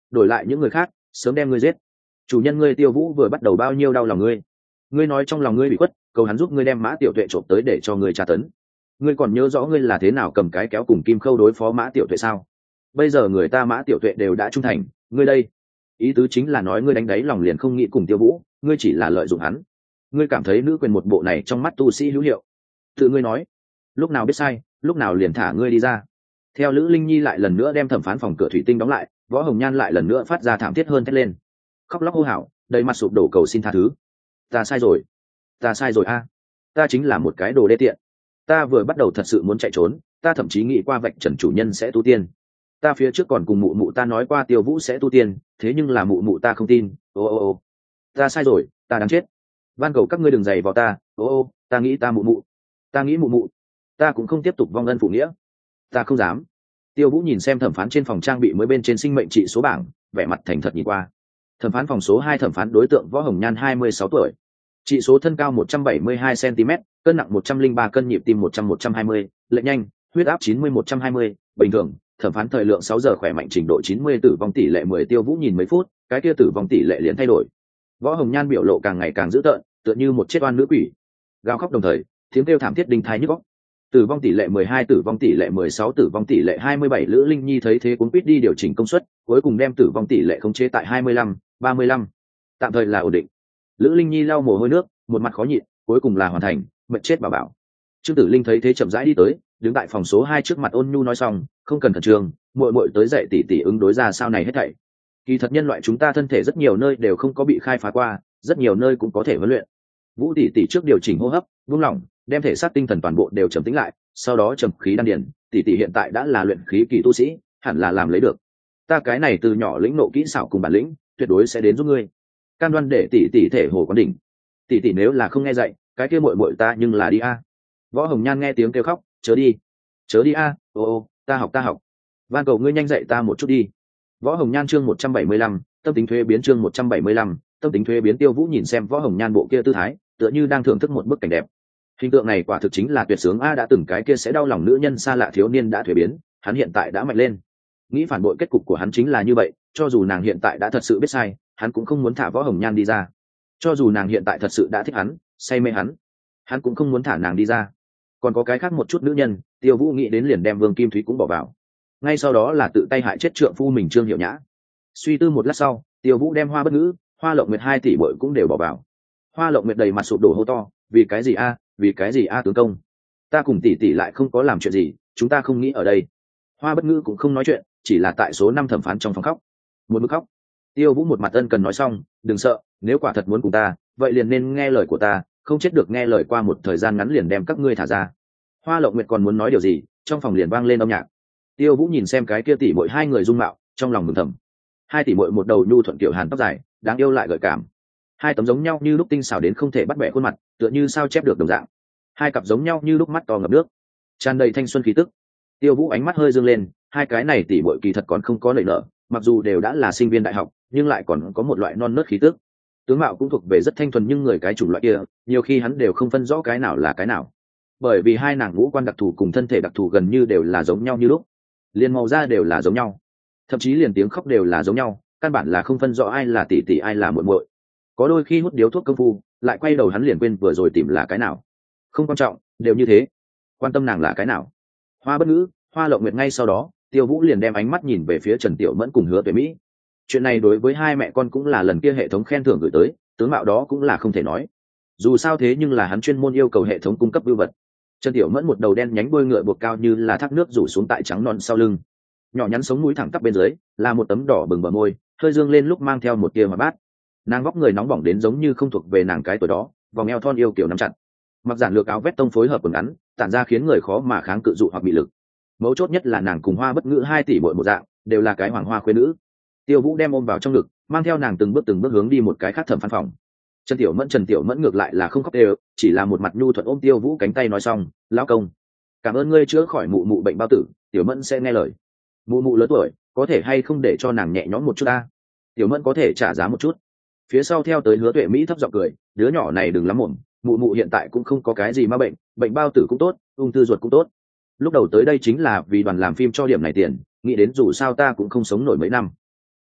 đổi lại những người khác sớm đem ngươi giết. Chủ nhân ngươi Tiêu Vũ vừa bắt đầu bao nhiêu đau lòng ngươi, ngươi nói trong lòng ngươi bị khuất, cầu hắn giúp ngươi đem Mã Tiểu Tuệ trộm tới để cho ngươi tra tấn. Ngươi còn nhớ rõ ngươi là thế nào cầm cái kéo cùng Kim Khâu đối phó Mã Tiểu Tuệ sao? Bây giờ người ta Mã Tiểu Tuệ đều đã trung thành, ngươi đây, ý tứ chính là nói ngươi đánh đáy lòng liền không nghĩ cùng Tiêu Vũ, ngươi chỉ là lợi dụng hắn. Ngươi cảm thấy nữ quyền một bộ này trong mắt tu sĩ hữu hiệu. Tự ngươi nói, lúc nào biết sai, lúc nào liền thả ngươi đi ra. Theo Lữ Linh Nhi lại lần nữa đem thẩm phán phòng cửa thủy tinh đóng lại, Võ Hồng Nhan lại lần nữa phát ra thảm thiết hơn thét lên, khóc lóc hô hào, đầy mặt sụp đổ cầu xin tha thứ. Ta sai rồi, ta sai rồi a, ta chính là một cái đồ đê tiện. Ta vừa bắt đầu thật sự muốn chạy trốn, ta thậm chí nghĩ qua vạch trần chủ nhân sẽ tu tiên. Ta phía trước còn cùng mụ mụ ta nói qua Tiêu Vũ sẽ tu tiên, thế nhưng là mụ mụ ta không tin. Ô ô ô, ta sai rồi, ta đáng chết. Van cầu các ngươi đừng giày vào ta. Ô ô, ta nghĩ ta mụ mụ, ta nghĩ mụ mụ, ta cũng không tiếp tục vong ân phụ nghĩa, ta không dám. Tiêu Vũ nhìn xem thẩm phán trên phòng trang bị mới bên trên sinh mệnh trị số bảng, vẻ mặt thành thật nhìn qua. Thẩm phán phòng số hai thẩm phán đối tượng Võ Hồng Nhan hai mươi sáu tuổi, trị số thân cao một trăm bảy mươi hai xăng-ti-mét, cân nặng một trăm linh ba cân, nhịp tim một trăm một trăm hai mươi, lệnh nhanh, huyết áp chín mươi một trăm hai mươi, bình thường. Thẩm phán thời lượng sáu giờ, khỏe mạnh trình độ chín mươi, tử vong tỷ lệ mười. Tiêu Vũ nhìn mấy phút, cái kia tử vong tỷ lệ liền thay đổi. Võ Hồng Nhan biểu lộ càng ngày càng dữ tợn, tựa như một chết oan nữ quỷ, gào khóc đồng thời, tiếng kêu thảm thiết đinh tai nhức óc. Tử vong tỷ lệ mười hai, tử vong tỷ lệ mười sáu, tử vong tỷ lệ hai mươi bảy. Lữ Linh Nhi thấy thế cuống quýt đi điều chỉnh công suất, cuối cùng đem tử vong tỷ lệ khống chế tại hai mươi lăm, ba mươi lăm, tạm thời là ổn định. Lữ Linh Nhi lau mồ hôi nước, một mặt khó nhịn, cuối cùng là hoàn thành, mệt chết bà bảo. Trương Tử Linh thấy thế chậm rãi đi tới, đứng tại phòng số hai trước mặt ôn nhu nói xong, không cần khẩn trương, muội muội tới dậy tỷ tỷ ứng đối ra sao này hết thảy. Kỳ thật nhân loại chúng ta thân thể rất nhiều nơi đều không có bị khai phá qua, rất nhiều nơi cũng có thể huấn luyện. Vũ tỷ tỷ trước điều chỉnh hô hấp, buông lỏng, đem thể xác tinh thần toàn bộ đều trầm tĩnh lại, sau đó trầm khí đan điền, tỷ tỷ hiện tại đã là luyện khí kỳ tu sĩ, hẳn là làm lấy được. Ta cái này từ nhỏ lĩnh nộ kỹ xảo cùng bản lĩnh, tuyệt đối sẽ đến giúp ngươi. Cam đoan để tỷ tỷ thể hồ quán đỉnh. Tỷ tỷ nếu là không nghe dạy, cái kia muội muội ta nhưng là đi a. Võ Hồng Nhan nghe tiếng kêu khóc, chớ đi, chớ đi a, ô ô, ta học ta học. Van cầu ngươi nhanh dạy ta một chút đi. Võ Hồng Nhan chương một trăm bảy mươi lăm, tâm tính thuế biến chương một trăm bảy mươi lăm, tâm tính thuế biến. Tiêu Vũ nhìn xem Võ Hồng Nhan bộ kia tư thái, tựa như đang thưởng thức một bức cảnh đẹp. Hình tượng này quả thực chính là tuyệt sướng a, đã từng cái kia sẽ đau lòng nữ nhân xa lạ thiếu niên đã thuế biến, hắn hiện tại đã mạnh lên. Nghĩ phản bội kết cục của hắn chính là như vậy, cho dù nàng hiện tại đã thật sự biết sai, hắn cũng không muốn thả Võ Hồng Nhan đi ra. Cho dù nàng hiện tại thật sự đã thích hắn, say mê hắn, hắn cũng không muốn thả nàng đi ra. Còn có cái khác một chút nữ nhân, Tiêu Vũ nghĩ đến liền đem Vương Kim Thúy cũng bỏ vào. Ngay sau đó là tự tay hại chết trượng phu mình Trương Hiểu Nhã. Suy tư một lát sau, Tiêu Vũ đem Hoa Bất Ngữ, Hoa Lộng Nguyệt hai tỷ bội cũng đều bỏ vào. Hoa Lộng Nguyệt đầy mặt sụp đổ hô to, vì cái gì a, vì cái gì a tướng công, ta cùng tỷ tỷ lại không có làm chuyện gì, chúng ta không nghĩ ở đây. Hoa Bất Ngữ cũng không nói chuyện, chỉ là tại số năm thẩm phán trong phòng khóc, một mực khóc. Tiêu Vũ một mặt ân cần nói xong, đừng sợ, nếu quả thật muốn cùng ta, vậy liền nên nghe lời của ta, không chết được nghe lời qua một thời gian ngắn liền đem các ngươi thả ra. Hoa Lộng Nguyệt còn muốn nói điều gì, trong phòng liền vang lên âm nhạc. Tiêu Vũ nhìn xem cái kia tỷ muội hai người dung mạo, trong lòng mừng thầm. Hai tỷ muội một đầu nhu thuận kiểu hàn tóc dài, đáng yêu lại gợi cảm. Hai tấm giống nhau như lúc tinh xảo đến không thể bắt bẻ khuôn mặt, tựa như sao chép được đồng dạng. Hai cặp giống nhau như lúc mắt to ngập nước, tràn đầy thanh xuân khí tức. Tiêu Vũ ánh mắt hơi dương lên, hai cái này tỷ muội kỳ thật còn không có nảy nở, mặc dù đều đã là sinh viên đại học, nhưng lại còn có một loại non nớt khí tức. Tướng mạo cũng thuộc về rất thanh thuần, nhưng người cái chủng loại kia, nhiều khi hắn đều không phân rõ cái nào là cái nào. Bởi vì hai nàng ngũ quan đặc thù cùng thân thể đặc thù gần như đều là giống nhau như lúc, liền màu da đều là giống nhau, thậm chí liền tiếng khóc đều là giống nhau, căn bản là không phân rõ ai là tỷ tỷ ai là muội muội. Có đôi khi hút điếu thuốc công phu, lại quay đầu hắn liền quên vừa rồi tìm là cái nào. Không quan trọng, đều như thế. Quan tâm nàng là cái nào. Hoa Bất Ngữ, Hoa Lộng Nguyệt. Ngay sau đó, Tiêu Vũ liền đem ánh mắt nhìn về phía Trần Tiểu Mẫn cùng Hứa Tuệ Mỹ. Chuyện này đối với hai mẹ con cũng là lần kia hệ thống khen thưởng gửi tới, tướng mạo đó cũng là không thể nói. Dù sao thế nhưng là hắn chuyên môn yêu cầu hệ thống cung cấp vưu vật. Trần Tiểu Mẫn một đầu đen nhánh đuôi ngựa buộc cao như là thác nước rủ xuống tại trắng non sau lưng, nhỏ nhắn sống mũi thẳng tắp bên dưới là một tấm đỏ bừng bờ môi, hơi dương lên lúc mang theo một tia mà bát. Nàng vóc người nóng bỏng đến giống như không thuộc về nàng cái tuổi đó, vòng eo thon yêu kiểu nắm chặt, mặc giản lược áo vest tông phối hợp quần ngắn, tản ra khiến người khó mà kháng cự dụ hoặc bị lực. Mấu chốt nhất là nàng cùng Hoa Bất Ngữ hai tỷ bội một dạng, đều là cái hoàng hoa khuê nữ. Tiêu Vũ đem ôm vào trong ngực, mang theo nàng từng bước từng bước hướng đi một cái khác thẩm phán phòng. Trần Tiểu Mẫn Trần Tiểu Mẫn ngược lại là không khóc đều, chỉ là một mặt nhu thuận ôm Tiêu Vũ cánh tay nói xong, lão công, cảm ơn ngươi chữa khỏi mụ mụ bệnh bao tử, Tiểu Mẫn sẽ nghe lời. Mụ mụ lớn tuổi, có thể hay không để cho nàng nhẹ nhõm một chút ta? Tiểu Mẫn có thể trả giá một chút. Phía sau theo tới Hứa Tuệ Mỹ thấp giọng cười, đứa nhỏ này đừng lắm mồm, mụ mụ hiện tại cũng không có cái gì ma bệnh, bệnh bao tử cũng tốt, ung thư ruột cũng tốt. Lúc đầu tới đây chính là vì đoàn làm phim cho điểm này tiền, nghĩ đến dù sao ta cũng không sống nổi mấy năm.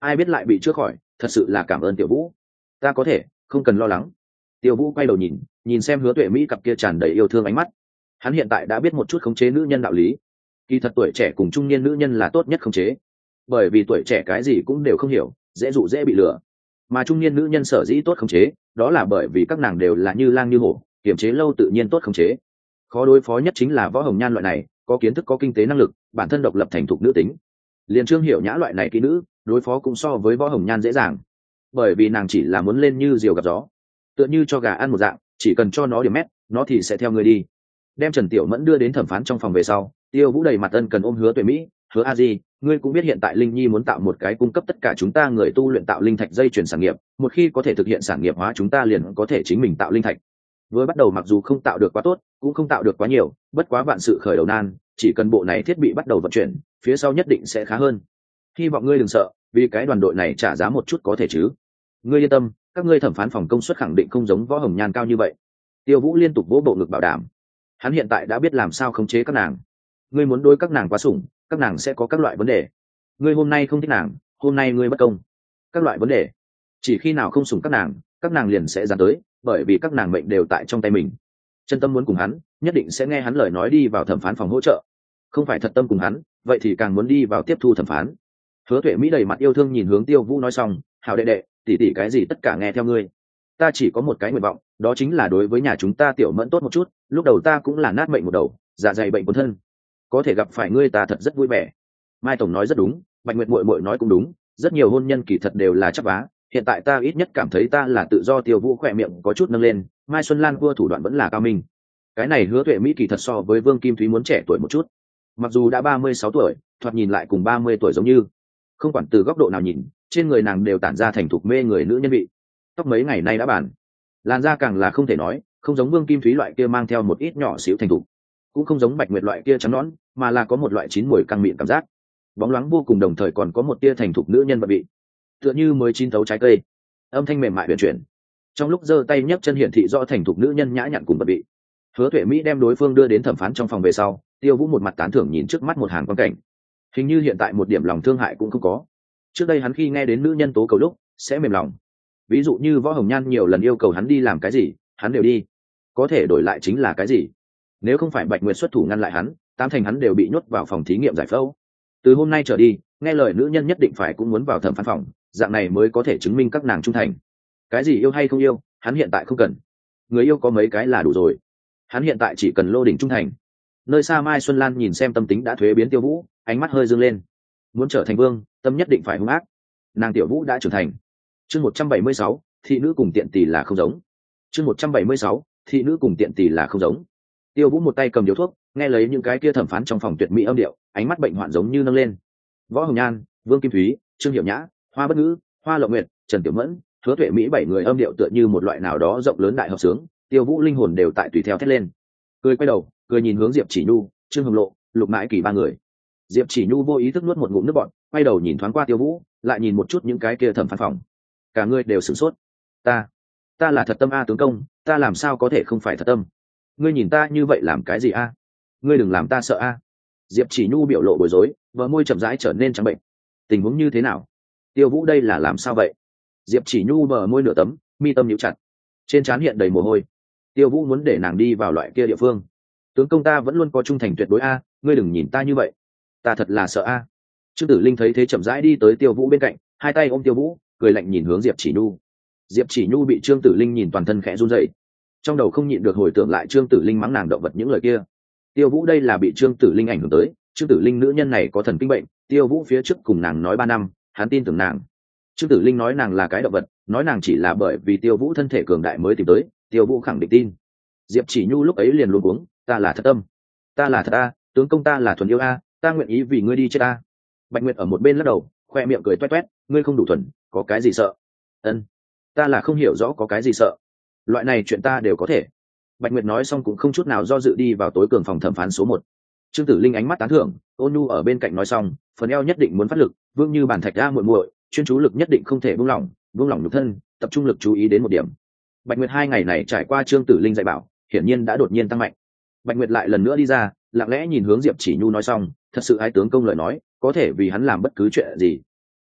ai biết lại bị chữa khỏi, thật sự là cảm ơn tiểu vũ. Ta có thể, không cần lo lắng. Tiêu vũ quay đầu nhìn nhìn xem Hứa Tuệ Mỹ cặp kia tràn đầy yêu thương ánh mắt. Hắn hiện tại đã biết một chút khống chế nữ nhân đạo lý. Kỳ thật tuổi trẻ cùng trung niên nữ nhân là tốt nhất khống chế, bởi vì tuổi trẻ cái gì cũng đều không hiểu, dễ dụ dễ bị lừa. Mà trung niên nữ nhân sở dĩ tốt khống chế, đó là bởi vì các nàng đều là như lang như hổ, kiềm chế lâu tự nhiên tốt khống chế. Khó đối phó nhất chính là Võ Hồng Nhan loại này, có kiến thức có kinh tế năng lực, bản thân độc lập thành thục nữ tính. Liên Trương Hiểu Nhã loại này kỹ nữ, đối phó cũng so với Võ Hồng Nhan dễ dàng, bởi vì nàng chỉ là muốn lên như diều gặp gió, tựa như cho gà ăn một dạng, chỉ cần cho nó điểm mét, nó thì sẽ theo người đi. Đem Trần Tiểu Mẫn đưa đến thẩm phán trong phòng về sau, Tiêu Vũ đầy mặt ân cần ôm Hứa Tuệ Mỹ, Hứa a di, ngươi cũng biết hiện tại Linh Nhi muốn tạo một cái cung cấp tất cả chúng ta người tu luyện tạo linh thạch dây chuyển sản nghiệp, một khi có thể thực hiện sản nghiệp hóa chúng ta liền có thể chính mình tạo linh thạch. Vừa bắt đầu mặc dù không tạo được quá tốt, cũng không tạo được quá nhiều, bất quá vạn sự khởi đầu nan, chỉ cần bộ này thiết bị bắt đầu vận chuyển, phía sau nhất định sẽ khá hơn. Hy vọng ngươi đừng sợ, vì cái đoàn đội này trả giá một chút có thể chứ. Ngươi yên tâm, các ngươi thẩm phán phòng công suất khẳng định không giống Võ Hồng Nhan cao như vậy. Tiêu Vũ liên tục vỗ bộ ngực bảo đảm. Hắn hiện tại đã biết làm sao khống chế các nàng. Ngươi muốn đối các nàng quá sủng, các nàng sẽ có các loại vấn đề. Ngươi hôm nay không thích nàng, hôm nay ngươi bất công. Các loại vấn đề. Chỉ khi nào không sủng các nàng, các nàng liền sẽ dán tới, bởi vì các nàng mệnh đều tại trong tay mình. Chân tâm muốn cùng hắn, nhất định sẽ nghe hắn lời nói đi vào thẩm phán phòng hỗ trợ. Không phải thật tâm cùng hắn, vậy thì càng muốn đi vào tiếp thu thẩm phán. Hứa Tuệ Mỹ đầy mặt yêu thương nhìn hướng Tiêu Vũ nói xong, hảo đệ đệ, tỷ tỷ cái gì tất cả nghe theo ngươi. Ta chỉ có một cái nguyện vọng, đó chính là đối với nhà chúng ta Tiểu Mẫn tốt một chút, lúc đầu ta cũng là nát mệnh một đầu, dạ dày bệnh cuốn thân. Có thể gặp phải ngươi ta thật rất vui vẻ. Mai tổng nói rất đúng, Bạch Nguyệt muội muội nói cũng đúng, rất nhiều hôn nhân kỳ thật đều là chấp vá, hiện tại ta ít nhất cảm thấy ta là tự do. Tiêu Vũ khỏe miệng có chút nâng lên, Mai Xuân Lan vua thủ đoạn vẫn là cao minh. Cái này Hứa Tuệ Mỹ kỳ thật so với Vương Kim Thúy muốn trẻ tuổi một chút, mặc dù đã ba mươi sáu tuổi, thoạt nhìn lại cùng ba mươi tuổi giống như. Không quản từ góc độ nào nhìn, trên người nàng đều tản ra thành thục mê người nữ nhân vị. Tóc mấy ngày nay đã bàn, làn da càng là không thể nói, không giống Vương Kim Thúy loại kia mang theo một ít nhỏ xíu thành thục, cũng không giống Bạch Nguyệt loại kia trắng nõn, mà là có một loại chín mùi căng miệng cảm giác, bóng loáng vô cùng, đồng thời còn có một tia thành thục nữ nhân vật vị, tựa như mới chín thấu trái cây. Âm thanh mềm mại huyền chuyển, trong lúc giơ tay nhấc chân hiển thị rõ thành thục nữ nhân nhã nhặn cùng vật vị. Hứa Tuệ Mỹ đem đối phương đưa đến thẩm phán trong phòng về sau, Tiêu Vũ một mặt tán thưởng nhìn trước mắt một hàng quan cảnh, hình như hiện tại một điểm lòng thương hại cũng không có. Trước đây hắn khi nghe đến nữ nhân tố cầu lúc sẽ mềm lòng, ví dụ như Võ Hồng Nhan nhiều lần yêu cầu hắn đi làm cái gì hắn đều đi, có thể đổi lại chính là cái gì. Nếu không phải Bạch Nguyệt xuất thủ ngăn lại hắn, tám thành hắn đều bị nhốt vào phòng thí nghiệm giải phẫu. Từ hôm nay trở đi, nghe lời nữ nhân nhất định phải cũng muốn vào thẩm phán phòng, dạng này mới có thể chứng minh các nàng trung thành. Cái gì yêu hay không yêu, hắn hiện tại không cần. Người yêu có mấy cái là đủ rồi, hắn hiện tại chỉ cần lô đỉnh trung thành. Nơi xa Mai Xuân Lan nhìn xem tâm tính đã thuế biến Tiêu Vũ, ánh mắt hơi dương lên. Muốn trở thành vương, tâm nhất định phải hung ác. Nàng Tiểu Vũ đã trưởng thành. Chương một trăm bảy mươi sáu, thị nữ cùng tiện tỷ là không giống. Chương một trăm bảy mươi sáu, thị nữ cùng tiện tỷ là không giống. Tiêu Vũ một tay cầm điếu thuốc, nghe lấy những cái kia thẩm phán trong phòng tuyệt mỹ âm điệu, ánh mắt bệnh hoạn giống như nâng lên. Võ Hồng Nhan, Vương Kim Thúy, Trương Hiểu Nhã, Hoa Bất Ngữ, Hoa Lộng Nguyệt, Trần Tiểu Mẫn, Hứa Tuệ Mỹ bảy người âm điệu tựa như một loại nào đó rộng lớn đại hợp sướng, Tiêu Vũ linh hồn đều tại tùy theo thét lên. Cười quay đầu, cười nhìn hướng Diệp Chỉ Nhu, Trương Hồng Lộ, Lục Mãi Kỳ ba người. Diệp Chỉ Nhu vô ý thức nuốt một ngụm nước bọt, quay đầu nhìn thoáng qua Tiêu Vũ, lại nhìn một chút những cái kia thẩm phán phòng. Cả người đều sửng sốt. Ta, ta là thật tâm a tướng công, ta làm sao có thể không phải thật tâm? Ngươi nhìn ta như vậy làm cái gì a? Ngươi đừng làm ta sợ a. Diệp Chỉ Nhu biểu lộ bối rối, bờ môi chậm rãi trở nên trắng bệnh. Tình huống như thế nào? Tiêu Vũ đây là làm sao vậy? Diệp Chỉ Nhu bờ môi nửa tấm, mi tâm nhíu chặt, trên trán hiện đầy mồ hôi. Tiêu Vũ muốn để nàng đi vào loại kia địa phương. Tướng công ta vẫn luôn có trung thành tuyệt đối a, ngươi đừng nhìn ta như vậy, ta thật là sợ a. Trương Tử Linh thấy thế chậm rãi đi tới Tiêu Vũ bên cạnh, hai tay ôm Tiêu Vũ, cười lạnh nhìn hướng Diệp Chỉ Nhu. Diệp Chỉ Nhu bị Trương Tử Linh nhìn toàn thân khẽ run rẩy, trong đầu không nhịn được hồi tưởng lại Trương Tử Linh mắng nàng động vật những lời kia. Tiêu Vũ đây là bị Trương Tử Linh ảnh hưởng tới, Trương Tử Linh nữ nhân này có thần kinh bệnh, Tiêu Vũ phía trước cùng nàng nói ba năm, hắn tin tưởng nàng. Trương Tử Linh nói nàng là cái động vật, nói nàng chỉ là bởi vì Tiêu Vũ thân thể cường đại mới tìm tới, Tiêu Vũ khẳng định tin. Diệp Chỉ Nhu lúc ấy liền luống cuống, ta là thật tâm, ta là thật a, tướng công ta là thuần yêu a, ta nguyện ý vì ngươi đi chết a. Bạch Nguyệt ở một bên lắc đầu, khoe miệng cười toét toét, ngươi không đủ thuần, có cái gì sợ? Ân, ta là không hiểu rõ có cái gì sợ, loại này chuyện ta đều có thể. Bạch Nguyệt nói xong cũng không chút nào do dự đi vào tối cường phòng thẩm phán số một. Trương Tử Linh ánh mắt tán thưởng, Ôn Nhu ở bên cạnh nói xong, phần eo nhất định muốn phát lực, vương như bàn thạch a muội muội, chuyên chú lực nhất định không thể buông lỏng, buông lỏng nhục thân, tập trung lực chú ý đến một điểm. Bạch Nguyệt hai ngày này trải qua Trương Tử Linh dạy bảo, hiển nhiên đã đột nhiên tăng mạnh. Bạch Nguyệt lại lần nữa đi ra, lặng lẽ nhìn hướng Diệp Chỉ Nhu nói xong, thật sự ái tướng công lời nói, có thể vì hắn làm bất cứ chuyện gì.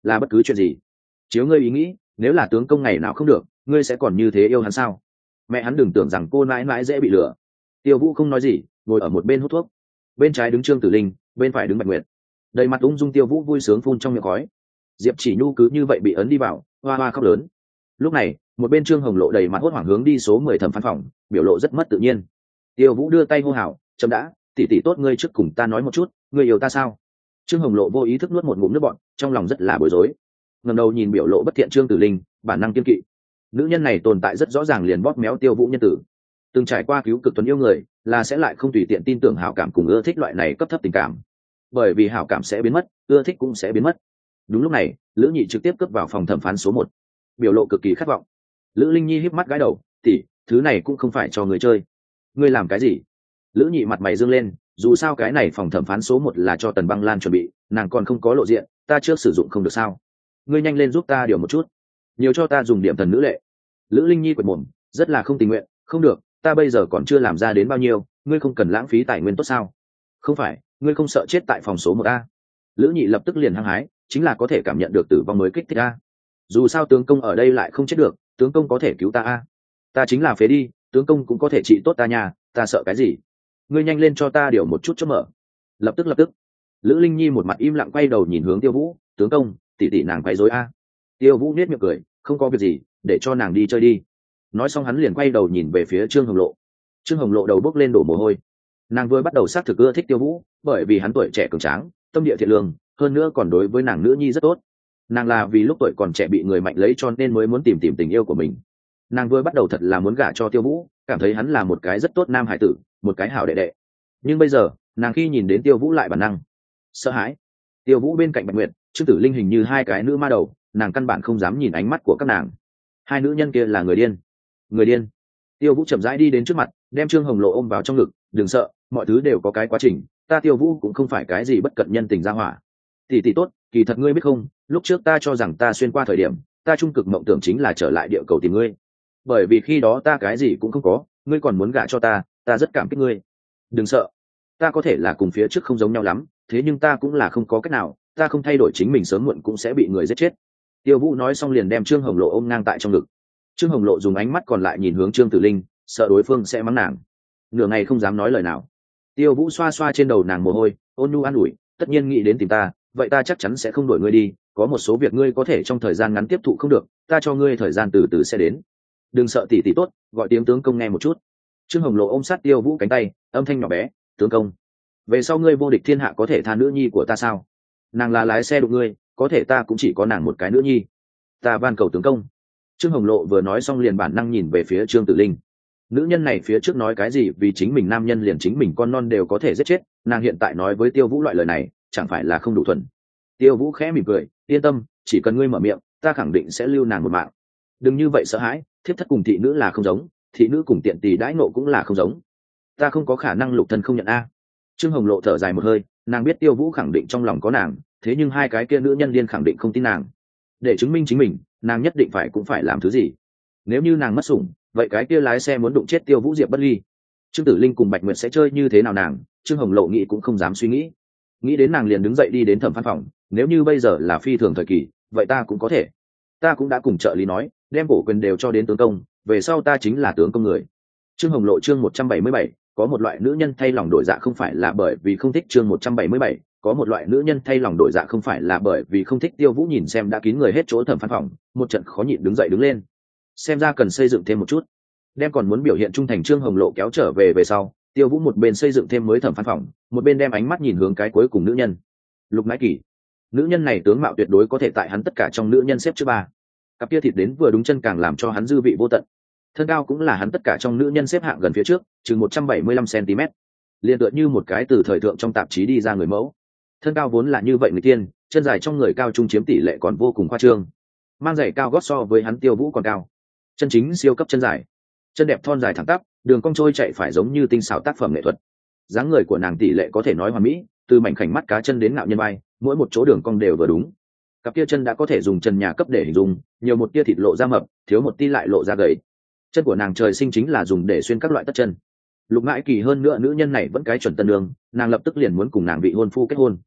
là bất cứ chuyện gì. Chiếu ngươi ý nghĩ, nếu là tướng công ngày nào không được, ngươi sẽ còn như thế yêu hắn sao? Mẹ hắn đừng tưởng rằng cô mãi mãi dễ bị lừa. Tiêu Vũ không nói gì, ngồi ở một bên hút thuốc. Bên trái đứng Trương Tử Linh, bên phải đứng Bạch Nguyệt. Đầy mặt ung dung Tiêu Vũ vui sướng phun trong miệng khói. Diệp Chỉ Nhu cứ như vậy bị ấn đi vào, hoa hoa khóc lớn. Lúc này, một bên Trương Hồng Lộ đầy mặt hốt hoảng hướng đi số mười thẩm phán phòng, biểu lộ rất mất tự nhiên. Tiêu Vũ đưa tay hô hào, "Chấm đã, tỷ tỷ tốt, ngươi trước cùng ta nói một chút, ngươi yêu ta sao?" Trương Hồng Lộ vô ý thức nuốt một ngụm nước bọt, trong lòng rất là bối rối. Ngẩng đầu nhìn biểu lộ bất thiện Trương Tử Linh, bản năng kiên kỵ. Nữ nhân này tồn tại rất rõ ràng liền bóp méo Tiêu Vũ nhân tử. Từng trải qua cứu cực tuấn yêu người, là sẽ lại không tùy tiện tin tưởng hảo cảm cùng ưa thích loại này cấp thấp tình cảm. Bởi vì hảo cảm sẽ biến mất, ưa thích cũng sẽ biến mất. Đúng lúc này, Lữ Nhị trực tiếp cướp vào phòng thẩm phán số một, biểu lộ cực kỳ khát vọng. Lữ Linh Nhi híp mắt gãi đầu, "Tỷ, thứ này cũng không phải cho người chơi. Ngươi làm cái gì?" Lữ Nhị mặt mày dương lên, dù sao cái này phòng thẩm phán số một là cho Tần Băng Lan chuẩn bị, nàng còn không có lộ diện, ta trước sử dụng không được sao? Ngươi nhanh lên giúp ta điều một chút, nhiều cho ta dùng điểm thần nữ lệ. Lữ Linh Nhi quệt mồm, rất là không tình nguyện, "Không được, ta bây giờ còn chưa làm ra đến bao nhiêu, ngươi không cần lãng phí tài nguyên tốt sao?" "Không phải, ngươi không sợ chết tại phòng số một a?" Lữ Nhị lập tức liền hăng hái, chính là có thể cảm nhận được tử vong mới kích thích a. Dù sao tướng công ở đây lại không chết được, tướng công có thể cứu ta a. Ta chính là phế đi, tướng công cũng có thể trị tốt ta nhà, ta sợ cái gì? Ngươi nhanh lên cho ta điều một chút cho mở. Lập tức lập tức. Lữ Linh Nhi một mặt im lặng quay đầu nhìn hướng Tiêu Vũ, "Tướng công, tỷ tỷ nàng quấy rối a." Tiêu Vũ nét miệng cười, "Không có việc gì, để cho nàng đi chơi đi." Nói xong hắn liền quay đầu nhìn về phía Trương Hồng Lộ. Trương Hồng Lộ đầu bốc lên đổ mồ hôi. Nàng vừa bắt đầu xác thực ưa thích Tiêu Vũ, bởi vì hắn tuổi trẻ cường tráng, tâm địa thiện lương, hơn nữa còn đối với nàng nữ nhi rất tốt. Nàng là vì lúc tuổi còn trẻ bị người mạnh lấy cho nên mới muốn tìm tìm tình yêu của mình. Nàng vừa bắt đầu thật là muốn gả cho Tiêu Vũ, cảm thấy hắn là một cái rất tốt nam hải tử, một cái hảo đệ đệ. Nhưng bây giờ, nàng khi nhìn đến Tiêu Vũ lại bản năng sợ hãi. Tiêu Vũ bên cạnh Bạch Nguyệt, Trương Tử Linh hình như hai cái nữ ma đầu, nàng căn bản không dám nhìn ánh mắt của các nàng. Hai nữ nhân kia là người điên. Người điên. Tiêu Vũ chậm rãi đi đến trước mặt, đem Trương Hồng Lộ ôm vào trong ngực, "Đừng sợ, mọi thứ đều có cái quá trình, ta Tiêu Vũ cũng không phải cái gì bất cận nhân tình ra hỏa. Tỷ tỷ tốt, kỳ thật ngươi biết không, lúc trước ta cho rằng ta xuyên qua thời điểm, ta trung cực mộng tưởng chính là trở lại địa cầu tìm ngươi. Bởi vì khi đó ta cái gì cũng không có, ngươi còn muốn gả cho ta, ta rất cảm kích ngươi. Đừng sợ, ta có thể là cùng phía trước không giống nhau lắm, thế nhưng ta cũng là không có cách nào, ta không thay đổi chính mình sớm muộn cũng sẽ bị người giết chết." Tiêu Vũ nói xong liền đem Trương Hồng Lộ ôm ngang tại trong ngực. Trương Hồng Lộ dùng ánh mắt còn lại nhìn hướng Trương Tử Linh, sợ đối phương sẽ mắng nàng, nửa ngày không dám nói lời nào. Tiêu Vũ xoa xoa trên đầu nàng mồ hôi, ôn nhu an ủi, "Tất nhiên nghĩ đến tìm ta, vậy ta chắc chắn sẽ không đuổi ngươi đi, có một số việc ngươi có thể trong thời gian ngắn tiếp thụ không được, ta cho ngươi thời gian từ từ sẽ đến. Đừng sợ tỷ tỷ tốt, gọi tiếng tướng công nghe một chút." Trương Hồng Lộ ôm sát Tiêu Vũ cánh tay, âm thanh nhỏ bé, "Tướng công, về sau ngươi vô địch thiên hạ có thể tha nữ nhi của ta sao? Nàng là lái xe đụng ngươi, có thể ta cũng chỉ có nàng một cái nữ nhi, ta van cầu tướng công." Trương Hồng Lộ vừa nói xong liền bản năng nhìn về phía Trương Tử Linh. Nữ nhân này phía trước nói cái gì vì chính mình nam nhân liền chính mình con non đều có thể giết chết, nàng hiện tại nói với Tiêu Vũ loại lời này, chẳng phải là không đủ thuần. Tiêu Vũ khẽ mỉm cười, "Yên tâm, chỉ cần ngươi mở miệng, ta khẳng định sẽ lưu nàng một mạng. Đừng như vậy sợ hãi, thiếp thất cùng thị nữ là không giống, thị nữ cùng tiện tỳ đãi nộ cũng là không giống. Ta không có khả năng lục thân không nhận a." Trương Hồng Lộ thở dài một hơi, nàng biết Tiêu Vũ khẳng định trong lòng có nàng, thế nhưng hai cái kia nữ nhân điên khẳng định không tin nàng. Để chứng minh chính mình, nàng nhất định phải cũng phải làm thứ gì. Nếu như nàng mất sủng, vậy cái kia lái xe muốn đụng chết Tiêu Vũ Diệp bất ly. Trương Tử Linh cùng Bạch Nguyệt sẽ chơi như thế nào nàng, Trương Hồng Lộ nghĩ cũng không dám suy nghĩ. Nghĩ đến nàng liền đứng dậy đi đến thẩm phán phòng, "Nếu như bây giờ là phi thường thời kỳ, vậy ta cũng có thể. Ta cũng đã cùng trợ lý nói, đem cổ quyền đều cho đến tướng công, về sau ta chính là tướng công người." Trương Hồng Lộ chương một trăm bảy mươi bảy, có một loại nữ nhân thay lòng đổi dạ không phải là bởi vì không thích chương một trăm bảy mươi bảy, có một loại nữ nhân thay lòng đổi dạ không phải là bởi vì không thích. Tiêu Vũ nhìn xem đã kín người hết chỗ thẩm phán phòng, một trận khó nhịn đứng dậy đứng lên. Xem ra cần xây dựng thêm một chút. Đem còn muốn biểu hiện trung thành Trương Hồng Lộ kéo trở về về sau, Tiêu Vũ một bên xây dựng thêm mới thẩm phán phòng, một bên đem ánh mắt nhìn hướng cái cuối cùng nữ nhân, Lục Mãi Kỳ. Nữ nhân này tướng mạo tuyệt đối có thể tại hắn tất cả trong nữ nhân xếp trước ba. Cặp kia thịt đến vừa đúng chân càng làm cho hắn dư vị vô tận. Thân cao cũng là hắn tất cả trong nữ nhân xếp hạng gần phía trước, chừng một trăm bảy mươi lăm xăng ti mét. Liên tựa như một cái từ thời thượng trong tạp chí đi ra người mẫu. Thân cao vốn là như vậy người tiên, chân dài trong người cao trung chiếm tỷ lệ còn vô cùng khoa trương. Mang giày cao gót so với hắn Tiêu Vũ còn cao. Chân chính siêu cấp chân dài. Chân đẹp thon dài thẳng tắp, đường cong trôi chạy phải giống như tinh xảo tác phẩm nghệ thuật. Dáng người của nàng tỷ lệ có thể nói hoàn mỹ, từ mảnh khảnh mắt cá chân đến ngạo nhân vai, mỗi một chỗ đường cong đều vừa đúng. Cặp kia chân đã có thể dùng chân nhà cấp để hình dung, nhiều một tia thịt lộ ra mập, thiếu một tia lại lộ ra gầy. Chân của nàng trời sinh chính là dùng để xuyên các loại tất chân. Lục Mãi Kỳ hơn nữa nữ nhân này vẫn cái chuẩn tân đường, nàng lập tức liền muốn cùng nàng vị hôn phu kết hôn.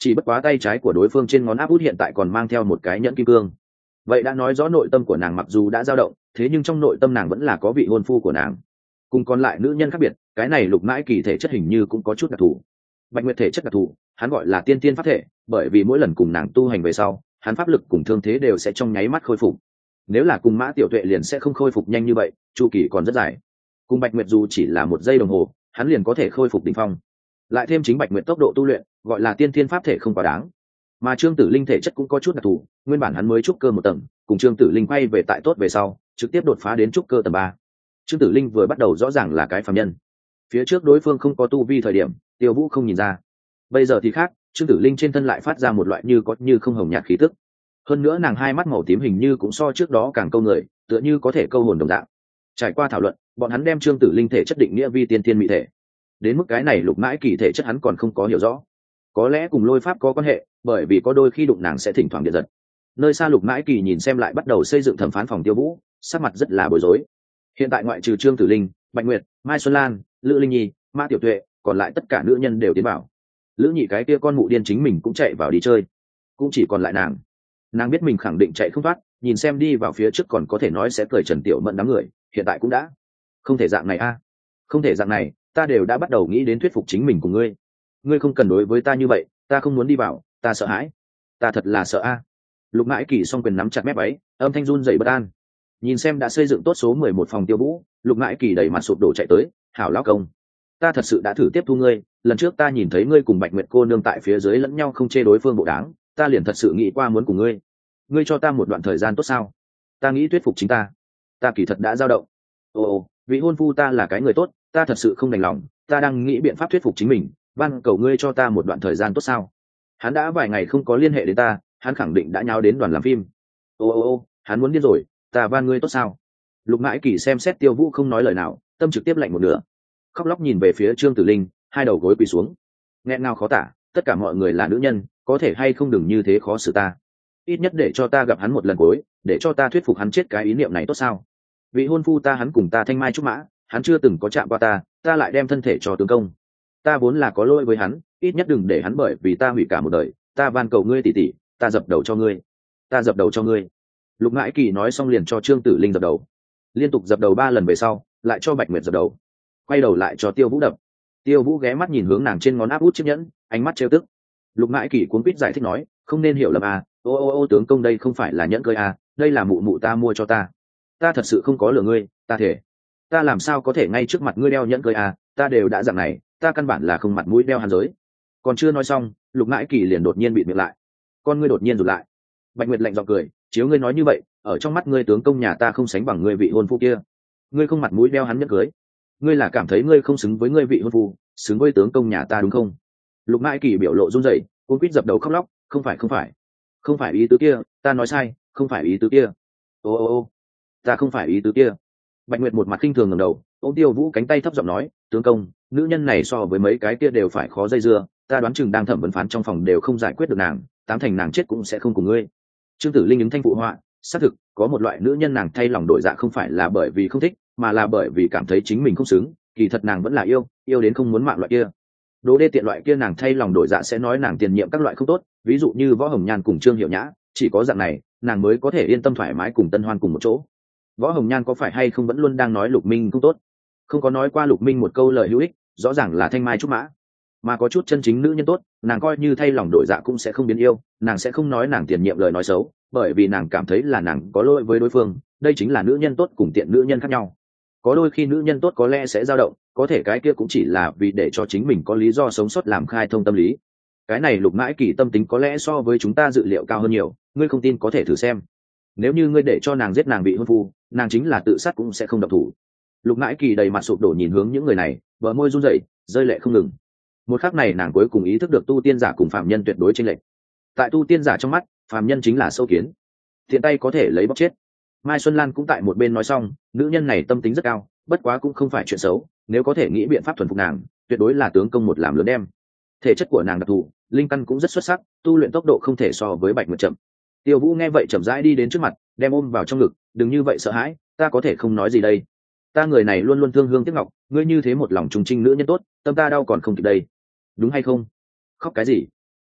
chỉ bất quá tay trái của đối phương trên ngón áp út hiện tại còn mang theo một cái nhẫn kim cương. Vậy đã nói rõ nội tâm của nàng mặc dù đã dao động, thế nhưng trong nội tâm nàng vẫn là có vị hôn phu của nàng. Cùng còn lại nữ nhân khác biệt, cái này Lục Mãi Kỳ thể chất hình như cũng có chút đặc thù. Bạch Nguyệt thể chất đặc thù, hắn gọi là tiên tiên pháp thể, bởi vì mỗi lần cùng nàng tu hành về sau, hắn pháp lực cùng thương thế đều sẽ trong nháy mắt khôi phục. Nếu là cùng Mã Tiểu Tuệ liền sẽ không khôi phục nhanh như vậy, chu kỳ còn rất dài. Cùng Bạch Nguyệt dù chỉ là một giây đồng hồ, hắn liền có thể khôi phục đỉnh phong. Lại thêm chính Bạch Nguyệt tốc độ tu luyện, gọi là tiên tiên pháp thể không quá đáng. Mà Trương Tử Linh thể chất cũng có chút đặc thù, nguyên bản hắn mới trúc cơ một tầng, cùng Trương Tử Linh quay về tại tốt về sau, trực tiếp đột phá đến trúc cơ tầng ba. Trương Tử Linh vừa bắt đầu rõ ràng là cái phàm nhân. Phía trước đối phương không có tu vi thời điểm, Tiêu Vũ không nhìn ra. Bây giờ thì khác, Trương Tử Linh trên thân lại phát ra một loại như có như không hồng nhạt khí tức. Hơn nữa nàng hai mắt màu tím hình như cũng so trước đó càng câu người, tựa như có thể câu hồn đồng dạng. Trải qua thảo luận, bọn hắn đem Trương Tử Linh thể chất định nghĩa vi tiên tiên mỹ thể. Đến mức cái này Lục Mãi Kỳ thể chất hắn còn không có hiểu rõ. Có lẽ cùng lôi pháp có quan hệ, bởi vì có đôi khi đụng nàng sẽ thỉnh thoảng điện giật. Nơi xa Lục Mãi Kỳ nhìn xem lại bắt đầu xây dựng thẩm phán phòng Tiêu Vũ, sắc mặt rất là bối rối. Hiện tại ngoại trừ Trương Tử Linh, Bạch Nguyệt, Mai Xuân Lan, Lữ Linh Nhi, Mã Tiểu Tuệ, còn lại tất cả nữ nhân đều tiến vào. Lữ Nhị cái kia con mụ điên chính mình cũng chạy vào đi chơi, cũng chỉ còn lại nàng. Nàng biết mình khẳng định chạy không thoát, nhìn xem đi vào phía trước còn có thể nói sẽ cười Trần Tiểu Mẫn đám người, hiện tại cũng đã không thể dạng này a, không thể dạng này, ta đều đã bắt đầu nghĩ đến thuyết phục chính mình cùng ngươi. Ngươi không cần đối với ta như vậy, ta không muốn đi vào, ta sợ hãi, ta thật là sợ a. Lục Mãi Kỳ song quyền nắm chặt mép váy, âm thanh run rẩy bất an. Nhìn xem đã xây dựng tốt số mười một phòng Tiêu Vũ, Lục Mãi Kỳ đẩy mặt sụp đổ chạy tới, hảo lão công, ta thật sự đã thử tiếp thu ngươi, lần trước ta nhìn thấy ngươi cùng Bạch Nguyệt cô nương tại phía dưới lẫn nhau không chê đối phương bộ đáng, ta liền thật sự nghĩ qua muốn cùng ngươi, ngươi cho ta một đoạn thời gian tốt sao? Ta nghĩ thuyết phục chính ta, ta kỳ thật đã dao động. Ồ, ồ, vị hôn phu ta là cái người tốt, ta thật sự không đành lòng, ta đang nghĩ biện pháp thuyết phục chính mình, van cầu ngươi cho ta một đoạn thời gian tốt sao? Hắn đã vài ngày không có liên hệ đến ta, hắn khẳng định đã nháo đến đoàn làm phim. Ô ô ô, hắn muốn điên rồi, ta van ngươi tốt sao? Lục Mãi Kỳ xem xét Tiêu Vũ không nói lời nào, tâm trực tiếp lạnh một nửa, khóc lóc nhìn về phía Trương Tử Linh, hai đầu gối quỳ xuống, nghẹn ngào khó tả, tất cả mọi người là nữ nhân, có thể hay không đừng như thế khó xử ta, ít nhất để cho ta gặp hắn một lần cuối, để cho ta thuyết phục hắn chết cái ý niệm này tốt sao? Vị hôn phu ta hắn cùng ta thanh mai trúc mã, hắn chưa từng có chạm qua ta, ta lại đem thân thể cho tướng công, ta vốn là có lỗi với hắn, ít nhất đừng để hắn bởi vì ta hủy cả một đời, ta van cầu ngươi tỷ tỷ, ta dập đầu cho ngươi, ta dập đầu cho ngươi. Lục Mãi Kỳ nói xong liền cho Trương Tử Linh dập đầu, liên tục dập đầu ba lần về sau, lại cho Bạch Nguyệt dập đầu, quay đầu lại cho Tiêu Vũ đập. Tiêu Vũ ghé mắt nhìn hướng nàng trên ngón áp út chiếc nhẫn, ánh mắt trêu tức. Lục Mãi Kỳ cuống quýt giải thích nói, không nên hiểu lầm à, ô ô ô tướng công đây không phải là nhẫn cưới à, đây là mụ mụ ta mua cho ta, ta thật sự không có lừa ngươi, ta thể, ta làm sao có thể ngay trước mặt ngươi đeo nhẫn cưới à, ta đều đã dặn này, ta căn bản là không mặt mũi đeo hàn giới. Còn chưa nói xong, Lục Mãi Kỳ liền đột nhiên bịt miệng lại, con ngươi đột nhiên rụt lại. Bạch Nguyệt lạnh giọng cười, chiếu ngươi nói như vậy, ở trong mắt ngươi tướng công nhà ta không sánh bằng ngươi vị hôn phu kia, ngươi không mặt mũi đeo hắn nhẫn cưới, ngươi là cảm thấy ngươi không xứng với ngươi vị hôn phu, xứng với tướng công nhà ta đúng không? Lục Mãi Kỳ biểu lộ run rẩy, cuống quýt dập đầu khóc lóc, không phải không phải, không phải ý tứ kia, ta nói sai, không phải ý tứ kia. Ô ô ô, ta không phải ý tứ kia. Bạch Nguyệt một mặt khinh thường ngẩng đầu, ôm Tiêu Vũ cánh tay thấp giọng nói, tướng công, nữ nhân này so với mấy cái kia đều phải khó dây dưa, ta đoán chừng đang thẩm vấn phán trong phòng đều không giải quyết được nàng, tám thành nàng chết cũng sẽ không cùng ngươi. Trương Tử Linh ứng thanh phụ họa, xác thực có một loại nữ nhân nàng thay lòng đổi dạ không phải là bởi vì không thích, mà là bởi vì cảm thấy chính mình không xứng, kỳ thật nàng vẫn là yêu, yêu đến không muốn mạng loại kia. Đố đê tiện loại kia nàng thay lòng đổi dạ sẽ nói nàng tiền nhiệm các loại không tốt, ví dụ như Võ Hồng Nhan cùng Trương Hiểu Nhã, chỉ có dạng này nàng mới có thể yên tâm thoải mái cùng Tân Hoan cùng một chỗ. Võ Hồng Nhan có phải hay không vẫn luôn đang nói Lục Minh không tốt, không có nói qua Lục Minh một câu lời hữu ích, rõ ràng là thanh mai trúc mã. Mà có chút chân chính nữ nhân tốt, nàng coi như thay lòng đổi dạ cũng sẽ không biến yêu, nàng sẽ không nói nàng tiền nhiệm lời nói xấu, bởi vì nàng cảm thấy là nàng có lỗi với đối phương, đây chính là nữ nhân tốt cùng tiện nữ nhân khác nhau. Có đôi khi nữ nhân tốt có lẽ sẽ dao động, có thể cái kia cũng chỉ là vì để cho chính mình có lý do sống sót làm khai thông tâm lý. Cái này Lục Mãi Kỳ tâm tính có lẽ so với chúng ta dự liệu cao hơn nhiều, ngươi không tin có thể thử xem. Nếu như ngươi để cho nàng giết nàng bị hôn phu, nàng chính là tự sát cũng sẽ không động thủ. Lục Mãi Kỳ đầy mặt sụp đổ nhìn hướng những người này, bờ môi run rẩy, rơi lệ không ngừng. Một khắc này nàng cuối cùng ý thức được tu tiên giả cùng phàm nhân tuyệt đối chênh lệch. Tại tu tiên giả trong mắt, phàm nhân chính là sâu kiến, thiện tay có thể lấy bóc chết. Mai Xuân Lan cũng tại một bên nói xong, nữ nhân này tâm tính rất cao, bất quá cũng không phải chuyện xấu, nếu có thể nghĩ biện pháp thuần phục nàng, tuyệt đối là tướng công một làm lớn đem. Thể chất của nàng đặc thù, linh căn cũng rất xuất sắc, tu luyện tốc độ không thể so với Bạch Nguyệt chậm. Tiêu Vũ nghe vậy chậm rãi đi đến trước mặt, đem ôm vào trong ngực, đừng như vậy sợ hãi, ta có thể không nói gì đây. Ta người này luôn luôn thương hương tiếc ngọc, ngươi như thế một lòng trung trinh nữ nhân tốt, tâm ta đau còn không kịp đây. Đúng hay không? Khóc cái gì?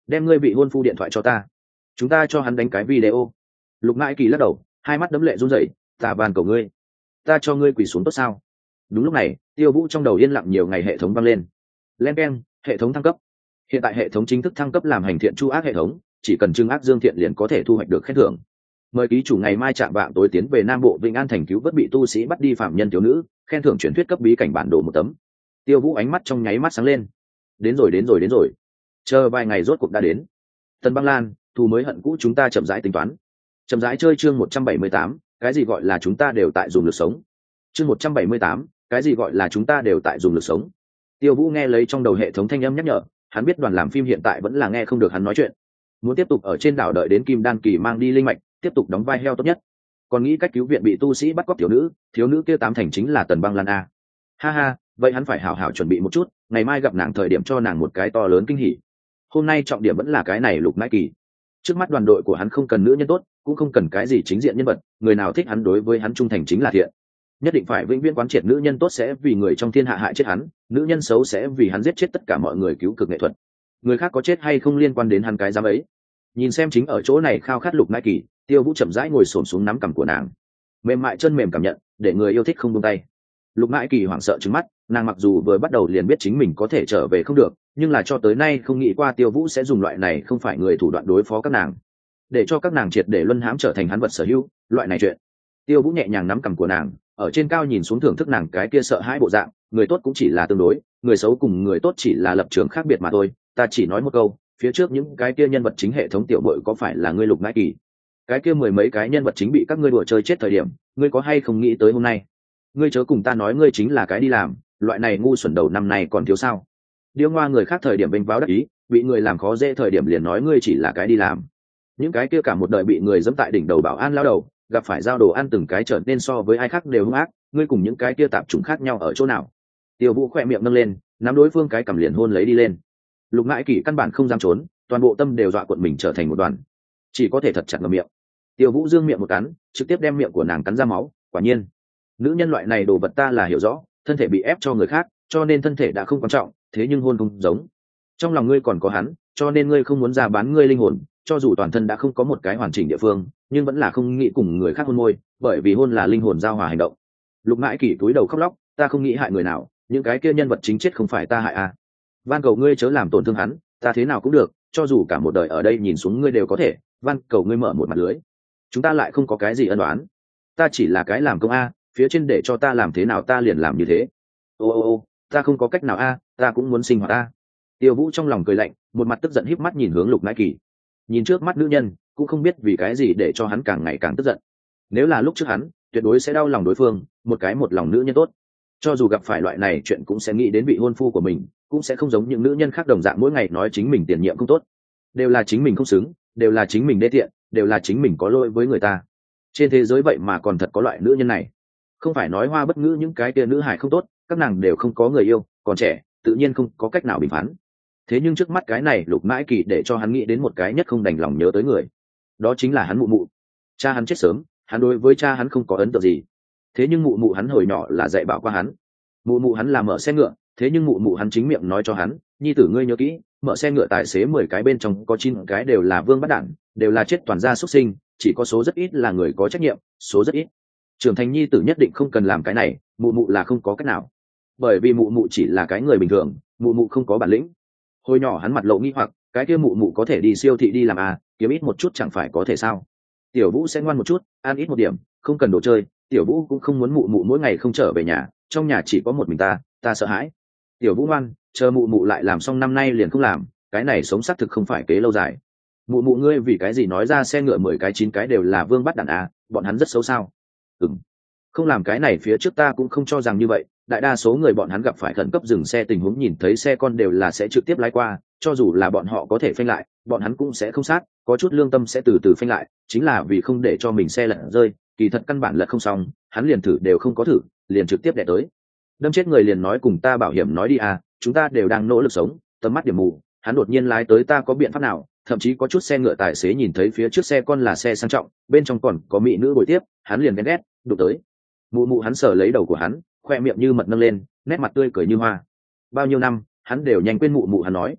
đem ngươi vị hôn phu điện thoại cho ta, chúng ta cho hắn đánh cái video. Lục mãi kỳ lắc đầu, hai mắt đấm lệ run rẩy. Ta van cầu ngươi, ta cho ngươi quỳ xuống tốt sao? Đúng lúc này, Tiêu Vũ trong đầu yên lặng nhiều ngày hệ thống vang lên. Len keng, hệ thống thăng cấp. Hiện tại hệ thống chính thức thăng cấp làm hành thiện chu ác hệ thống, chỉ cần trưng ác dương thiện liền có thể thu hoạch được khen thưởng. Mời ký chủ ngày mai chạm vạng tối tiến về Nam Bộ Vĩnh An thành cứu vớt bị tu sĩ bắt đi phạm nhân thiếu nữ, khen thưởng truyền thuyết cấp bí cảnh bản đồ một tấm. Tiêu Vũ ánh mắt trong nháy mắt sáng lên. Đến rồi đến rồi đến rồi. Chờ vài ngày rốt cuộc đã đến. Tần Băng Lan, thù mới hận cũ chúng ta chậm rãi tính toán. Chậm rãi chơi chương một trăm bảy mươi tám, cái gì gọi là chúng ta đều tại dùng lực sống. Chương một trăm bảy mươi tám, cái gì gọi là chúng ta đều tại dùng lực sống. Tiêu Vũ nghe lấy trong đầu hệ thống thanh âm nhắc nhở, hắn biết đoàn làm phim hiện tại vẫn là nghe không được hắn nói chuyện. Muốn tiếp tục ở trên đảo đợi đến Kim Đan kỳ mang đi linh mạch, tiếp tục đóng vai heo tốt nhất. Còn nghĩ cách cứu viện bị tu sĩ bắt cóc thiếu nữ, thiếu nữ kia tám thành chính là Tần Băng Lan a. Ha ha, vậy hắn phải hảo hảo chuẩn bị một chút, ngày mai gặp nàng thời điểm cho nàng một cái to lớn kinh hỉ. Hôm nay trọng điểm vẫn là cái này Lục Mãi Kỳ. Trước mắt đoàn đội của hắn không cần nữ nhân tốt, cũng không cần cái gì chính diện nhân vật, người nào thích hắn đối với hắn trung thành chính là thiện. Nhất định phải vĩnh viễn quán triệt nữ nhân tốt sẽ vì người trong thiên hạ hại chết hắn, nữ nhân xấu sẽ vì hắn giết chết tất cả mọi người cứu cực nghệ thuật. Người khác có chết hay không liên quan đến hắn cái giám ấy. Nhìn xem chính ở chỗ này khao khát Lục Mãi Kỳ, Tiêu Vũ chậm rãi ngồi xổm xuống nắm cằm của nàng, mềm mại chân mềm cảm nhận, để người yêu thích không buông tay. Lục Mãi Kỳ hoảng sợ trừng mắt, nàng mặc dù vừa bắt đầu liền biết chính mình có thể trở về không được, nhưng là cho tới nay không nghĩ qua Tiêu Vũ sẽ dùng loại này không phải người thủ đoạn đối phó các nàng, để cho các nàng triệt để luân hãm trở thành hắn vật sở hữu. Loại này chuyện. Tiêu Vũ nhẹ nhàng nắm cằm của nàng, ở trên cao nhìn xuống thưởng thức nàng cái kia sợ hãi bộ dạng, người tốt cũng chỉ là tương đối, người xấu cùng người tốt chỉ là lập trường khác biệt mà thôi. Ta chỉ nói một câu, phía trước những cái kia nhân vật chính hệ thống tiểu bội có phải là ngươi Lục Mãi Kỳ? Cái kia mười mấy cái nhân vật chính bị các ngươi đùa chơi chết thời điểm, ngươi có hay không nghĩ tới hôm nay? Ngươi chớ cùng ta nói ngươi chính là cái đi làm, loại này ngu xuẩn đầu năm nay còn thiếu sao? Điêu ngoa người khác thời điểm bênh váo đắc ý, bị người làm khó dễ thời điểm liền nói ngươi chỉ là cái đi làm. Những cái kia cả một đời bị người dẫm tại đỉnh đầu bảo an lao đầu, gặp phải giao đồ ăn từng cái trở nên so với ai khác đều hung ác, ngươi cùng những cái kia tạp chủng khác nhau ở chỗ nào? Tiêu Vũ khỏe miệng nâng lên, nắm đối phương cái cầm liền hôn lấy đi lên. Lục Mãi Kỳ căn bản không dám trốn, toàn bộ tâm đều dọa cuộn mình trở thành một đoàn, chỉ có thể thật chặt ngậm miệng. Tiêu Vũ dương miệng một cắn, trực tiếp đem miệng của nàng cắn ra máu. Quả nhiên, nữ nhân loại này đồ vật ta là hiểu rõ, thân thể bị ép cho người khác, cho nên thân thể đã không quan trọng, thế nhưng hôn không giống. Trong lòng ngươi còn có hắn, cho nên ngươi không muốn ra bán ngươi linh hồn, cho dù toàn thân đã không có một cái hoàn chỉnh địa phương, nhưng vẫn là không nghĩ cùng người khác hôn môi, bởi vì hôn là linh hồn giao hòa hành động. Lục Mãi Kỳ cúi đầu khóc lóc, ta không nghĩ hại người nào, những cái kia nhân vật chính chết không phải ta hại à? Van cầu ngươi chớ làm tổn thương hắn, ta thế nào cũng được, cho dù cả một đời ở đây nhìn xuống ngươi đều có thể, van cầu ngươi mở một mặt lưới. Chúng ta lại không có cái gì ân oán, ta chỉ là cái làm công a, phía trên để cho ta làm thế nào ta liền làm như thế. Ô ô ô, ta không có cách nào a, ta cũng muốn sinh hoạt a. Tiêu Vũ trong lòng cười lạnh, một mặt tức giận híp mắt nhìn hướng Lục Mãi Kỳ. Nhìn trước mắt nữ nhân, cũng không biết vì cái gì để cho hắn càng ngày càng tức giận. Nếu là lúc trước hắn, tuyệt đối sẽ đau lòng đối phương, một cái một lòng nữ nhân tốt. Cho dù gặp phải loại này chuyện cũng sẽ nghĩ đến vị hôn phu của mình, cũng sẽ không giống những nữ nhân khác đồng dạng mỗi ngày nói chính mình tiền nhiệm không tốt. Đều là chính mình không xứng, đều là chính mình đê tiện, đều là chính mình có lỗi với người ta. Trên thế giới vậy mà còn thật có loại nữ nhân này. Không phải nói hoa bất ngữ những cái kia nữ hài không tốt, các nàng đều không có người yêu, còn trẻ, tự nhiên không có cách nào bình phán. Thế nhưng trước mắt cái này Lục Mãi Kỳ để cho hắn nghĩ đến một cái nhất không đành lòng nhớ tới người. Đó chính là hắn mụ mụ. Cha hắn chết sớm, hắn đối với cha hắn không có ấn tượng gì. Thế nhưng mụ mụ hắn hồi nhỏ là dạy bảo qua hắn. Mụ mụ hắn là mở xe ngựa, thế nhưng mụ mụ hắn chính miệng nói cho hắn, nhi tử ngươi nhớ kỹ, mở xe ngựa tài xế mười cái bên trong có chín cái đều là vương bắt đản, đều là chết toàn gia xuất sinh, chỉ có số rất ít là người có trách nhiệm, số rất ít. Trưởng thành nhi tử nhất định không cần làm cái này, mụ mụ là không có cách nào. Bởi vì mụ mụ chỉ là cái người bình thường, mụ mụ không có bản lĩnh. Hồi nhỏ hắn mặt lộ nghi hoặc, cái kia mụ mụ có thể đi siêu thị đi làm à, kiếm ít một chút chẳng phải có thể sao? Tiểu Vũ sẽ ngoan một chút, ăn ít một điểm, không cần đồ chơi. Tiểu Vũ cũng không muốn mụ mụ mỗi ngày không trở về nhà, trong nhà chỉ có một mình ta, ta sợ hãi. Tiểu Vũ ngoan, chờ mụ mụ lại làm xong năm nay liền không làm, cái này sống xác thực không phải kế lâu dài. Mụ mụ ngươi vì cái gì nói ra xe ngựa mười cái chín cái đều là vương bắt đàn à, bọn hắn rất xấu sao? Ừm, không làm cái này phía trước ta cũng không cho rằng như vậy. Đại đa số người bọn hắn gặp phải khẩn cấp dừng xe tình huống nhìn thấy xe con đều là sẽ trực tiếp lái qua, cho dù là bọn họ có thể phanh lại, bọn hắn cũng sẽ không sát, có chút lương tâm sẽ từ từ phanh lại, chính là vì không để cho mình xe lật rơi, kỳ thật căn bản lật không xong, hắn liền thử đều không có thử, liền trực tiếp đè tới. Đâm chết người liền nói cùng ta bảo hiểm nói đi à, chúng ta đều đang nỗ lực sống, tầm mắt điểm mù, hắn đột nhiên lái tới ta có biện pháp nào? Thậm chí có chút xe ngựa tài xế nhìn thấy phía trước xe con là xe sang trọng, bên trong còn có mỹ nữ bồi tiếp, hắn liền ghen ghét, đụng tới. Mụ mụ hắn sờ lấy đầu của hắn, khoe miệng như mật nâng lên, nét mặt tươi cười như hoa. Bao nhiêu năm, hắn đều nhanh quên mụ mụ hắn nói.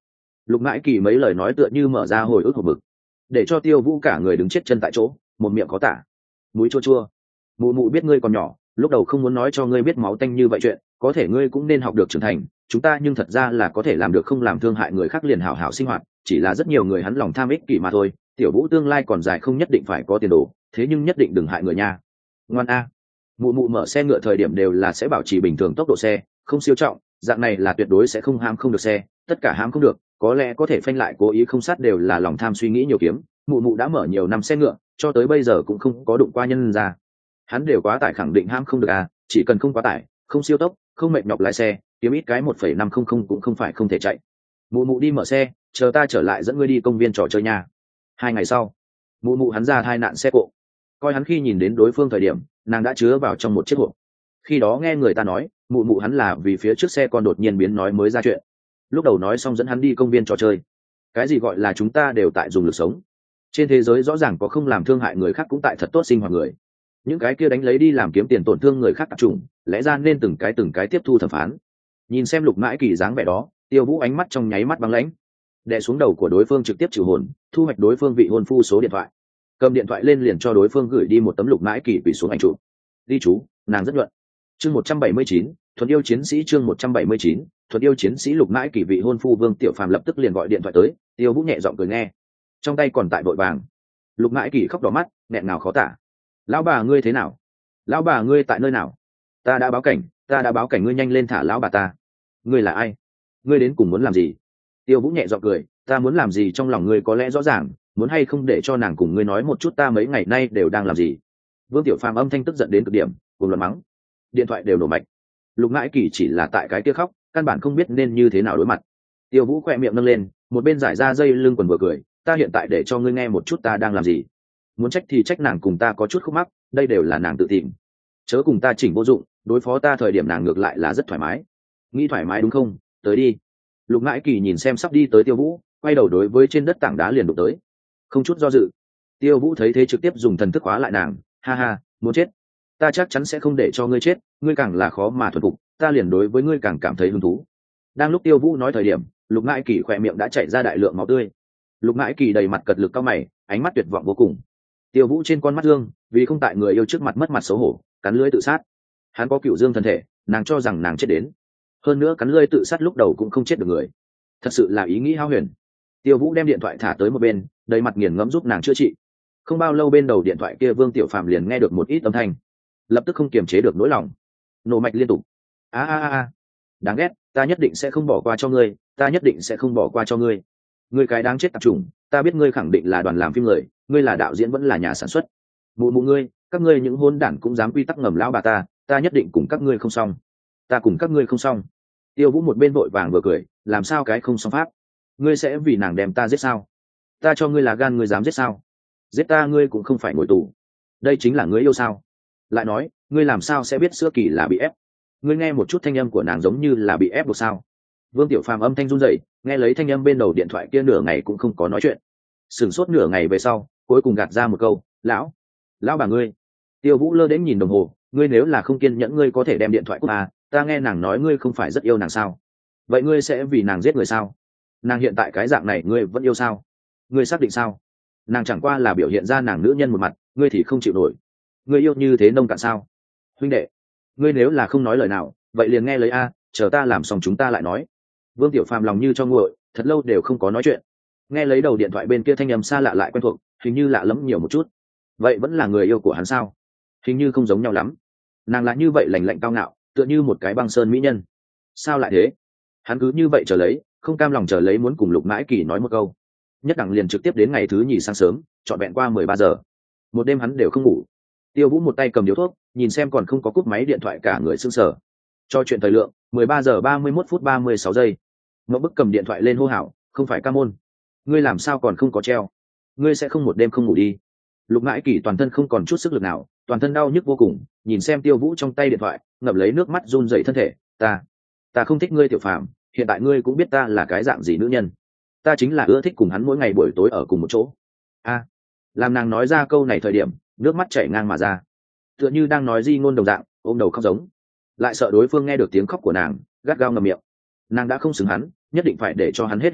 Lục Mãi Kỳ mấy lời nói tựa như mở ra hồi ức hộp bực, để cho Tiêu Vũ cả người đứng chết chân tại chỗ, một miệng có tả, mũi chua chua. Mụ mụ biết ngươi còn nhỏ, lúc đầu không muốn nói cho ngươi biết máu tanh như vậy chuyện, có thể ngươi cũng nên học được trưởng thành, chúng ta nhưng thật ra là có thể làm được không làm thương hại người khác liền hảo hảo sinh hoạt, chỉ là rất nhiều người hắn lòng tham ích kỷ mà thôi. Tiểu Vũ tương lai còn dài không nhất định phải có tiền đồ, thế nhưng nhất định đừng hại người nha. Ngoan a. Mụ mụ mở xe ngựa thời điểm đều là sẽ bảo trì bình thường tốc độ xe, không siêu trọng, dạng này là tuyệt đối sẽ không hãm không được xe, tất cả hãm không được, có lẽ có thể phanh lại cố ý không sát đều là lòng tham suy nghĩ nhiều kiếm. Mụ mụ đã mở nhiều năm xe ngựa, cho tới bây giờ cũng không có đụng qua nhân ra. Hắn đều quá tải khẳng định hãm không được à, chỉ cần không quá tải, không siêu tốc, không mệt nhọc lái xe, kiếm ít cái một phẩy năm không không cũng không phải không thể chạy. Mụ mụ đi mở xe, chờ ta trở lại dẫn ngươi đi công viên trò chơi nha. Hai ngày sau, mụ mụ hắn ra tai nạn xe cộ, coi hắn khi nhìn đến đối phương thời điểm, nàng đã chứa vào trong một chiếc hộp. Khi đó nghe người ta nói, mụ mụ hắn là vì phía trước xe con đột nhiên biến nói mới ra chuyện. Lúc đầu nói xong dẫn hắn đi công viên trò chơi. Cái gì gọi là chúng ta đều tại dùng lực sống. Trên thế giới rõ ràng có không làm thương hại người khác cũng tại thật tốt sinh hoạt người. Những cái kia đánh lấy đi làm kiếm tiền tổn thương người khác tập trung, lẽ ra nên từng cái từng cái tiếp thu thẩm phán. Nhìn xem Lục Mãi Kỳ dáng vẻ đó, Tiêu Vũ ánh mắt trong nháy mắt băng lãnh, đè xuống đầu của đối phương trực tiếp trừ hồn, thu hoạch đối phương vị hôn phu số điện thoại, cầm điện thoại lên liền cho đối phương gửi đi một tấm Lục Mãi Kỳ quỳ xuống ảnh chụp. Đi chú, nàng rất nhuận. Chương một trăm bảy mươi chín, thuần yêu chiến sĩ. Chương một trăm bảy mươi chín, thuần yêu chiến sĩ. Lục Mãi Kỳ vị hôn phu Vương Tiểu Phàm lập tức liền gọi điện thoại tới, Tiêu Vũ nhẹ giọng cười nghe, trong tay còn tại vội vàng. Lục Mãi Kỳ khóc đỏ mắt, nghẹn ngào khó tả. Lão bà ngươi thế nào? Lão bà ngươi tại nơi nào? Ta đã báo cảnh, ta đã báo cảnh, ngươi nhanh lên thả lão bà ta. Ngươi là ai? Ngươi đến cùng muốn làm gì? Tiêu Vũ nhẹ giọng cười, ta muốn làm gì trong lòng ngươi có lẽ rõ ràng, muốn hay không để cho nàng cùng ngươi nói một chút ta mấy ngày nay đều đang làm gì. Vương Tiểu Phàm âm thanh tức giận đến cực điểm, cùng luận mắng. Điện thoại đều nổ mạch. Lục Mãi Kỳ chỉ là tại cái kia khóc, căn bản không biết nên như thế nào đối mặt. Tiêu Vũ khỏe miệng nâng lên, một bên giải ra dây lưng quần vừa cười, ta hiện tại để cho ngươi nghe một chút ta đang làm gì. Muốn trách thì trách nàng cùng ta có chút khúc mắc, đây đều là nàng tự tìm, chớ cùng ta chỉnh vô dụng, đối phó ta thời điểm nàng ngược lại là rất thoải mái. Nghĩ thoải mái đúng không? Tới đi. Lục Mãi Kỳ nhìn xem sắp đi tới Tiêu Vũ, quay đầu đối với trên đất tảng đá liền đụng tới, không chút do dự. Tiêu Vũ thấy thế trực tiếp dùng thần thức hóa lại nàng, ha ha, muốn chết, ta chắc chắn sẽ không để cho ngươi chết, ngươi càng là khó mà thuần phục, ta liền đối với ngươi càng cảm thấy hứng thú. Đang lúc Tiêu Vũ nói thời điểm, Lục Mãi Kỳ khỏe miệng đã chảy ra đại lượng máu tươi. Lục Mãi Kỳ đầy mặt cật lực cao mày, ánh mắt tuyệt vọng vô cùng. Tiêu Vũ trên con mắt dương, vì không tại người yêu trước mặt mất mặt xấu hổ, cắn lưỡi tự sát. Hắn có cựu dương thân thể, nàng cho rằng nàng chết đến, hơn nữa cắn lưỡi tự sát lúc đầu cũng không chết được người, thật sự là ý nghĩ hão huyền. Tiêu Vũ đem điện thoại thả tới một bên, đầy mặt nghiền ngẫm giúp nàng chữa trị. Không bao lâu bên đầu điện thoại kia Vương Tiểu Phàm liền nghe được một ít âm thanh, lập tức không kiềm chế được nỗi lòng, nổ mạch liên tục. A a a, đáng ghét, ta nhất định sẽ không bỏ qua cho ngươi, ta nhất định sẽ không bỏ qua cho ngươi. Ngươi cái đáng chết tạp chủng, ta biết ngươi khẳng định là đoàn làm phim người, ngươi là đạo diễn vẫn là nhà sản xuất. Mụ mụ ngươi, các ngươi những hôn đản cũng dám quy tắc ngầm lão bà ta, ta nhất định cùng các ngươi không xong, ta cùng các ngươi không xong. Tiêu Vũ một bên vội vàng vừa cười, làm sao cái không xong pháp? Ngươi sẽ vì nàng đem ta giết sao? Ta cho ngươi là gan, ngươi dám giết sao? Giết ta ngươi cũng không phải ngồi tù, đây chính là ngươi yêu sao? Lại nói, ngươi làm sao sẽ biết Sữa Kỳ là bị ép? Ngươi nghe một chút thanh âm của nàng giống như là bị ép buộc sao? Vương Tiểu Phàm âm thanh run rẩy, nghe lấy thanh âm bên đầu điện thoại kia nửa ngày cũng không có nói chuyện. Sửng sốt nửa ngày về sau, cuối cùng gạt ra một câu, lão, lão bà ngươi. Tiêu Vũ lơ đến nhìn đồng hồ, ngươi nếu là không kiên nhẫn ngươi có thể đem điện thoại cúp à, ta nghe nàng nói ngươi không phải rất yêu nàng sao? Vậy ngươi sẽ vì nàng giết người sao? Nàng hiện tại cái dạng này ngươi vẫn yêu sao? Ngươi xác định sao? Nàng chẳng qua là biểu hiện ra nàng nữ nhân một mặt, ngươi thì không chịu nổi. Ngươi yêu như thế nông cạn sao? Huynh đệ, ngươi nếu là không nói lời nào, vậy liền nghe lấy a, chờ ta làm xong chúng ta lại nói. Vương Tiểu Phàm lòng như cho nguội, thật lâu đều không có nói chuyện. Nghe lấy đầu điện thoại bên kia thanh âm xa lạ lại quen thuộc, hình như lạ lẫm nhiều một chút. Vậy vẫn là người yêu của hắn sao? Hình như không giống nhau lắm. Nàng là như vậy lạnh lạnh cao ngạo, tựa như một cái băng sơn mỹ nhân. Sao lại thế? Hắn cứ như vậy chờ lấy, không cam lòng chờ lấy muốn cùng Lục Mãi Kỳ nói một câu. Nhất đẳng liền trực tiếp đến ngày thứ nhì sáng sớm, trọn vẹn qua mười ba giờ. Một đêm hắn đều không ngủ. Tiêu Vũ một tay cầm điếu thuốc, nhìn xem còn không có cúp máy điện thoại cả người sưng sờ. Cho chuyện thời lượng, mười ba giờ ba mươi mốt phút ba mươi sáu giây. Mậu Bức cầm điện thoại lên hô hào, không phải ca môn. Ngươi làm sao còn không có treo? Ngươi sẽ không một đêm không ngủ đi? Lục Mãi Kỳ toàn thân không còn chút sức lực nào, toàn thân đau nhức vô cùng, nhìn xem Tiêu Vũ trong tay điện thoại, ngậm lấy nước mắt run rẩy thân thể. Ta, ta không thích ngươi Tiểu Phàm, hiện tại ngươi cũng biết ta là cái dạng gì nữ nhân. Ta chính là ưa thích cùng hắn mỗi ngày buổi tối ở cùng một chỗ. A, làm nàng nói ra câu này thời điểm, nước mắt chảy ngang mà ra, tựa như đang nói di ngôn đồng dạng, ôm đầu khóc giống. Lại sợ đối phương nghe được tiếng khóc của nàng, gắt gao ngậm miệng. Nàng đã không xứng hắn, nhất định phải để cho hắn hết hy vọng,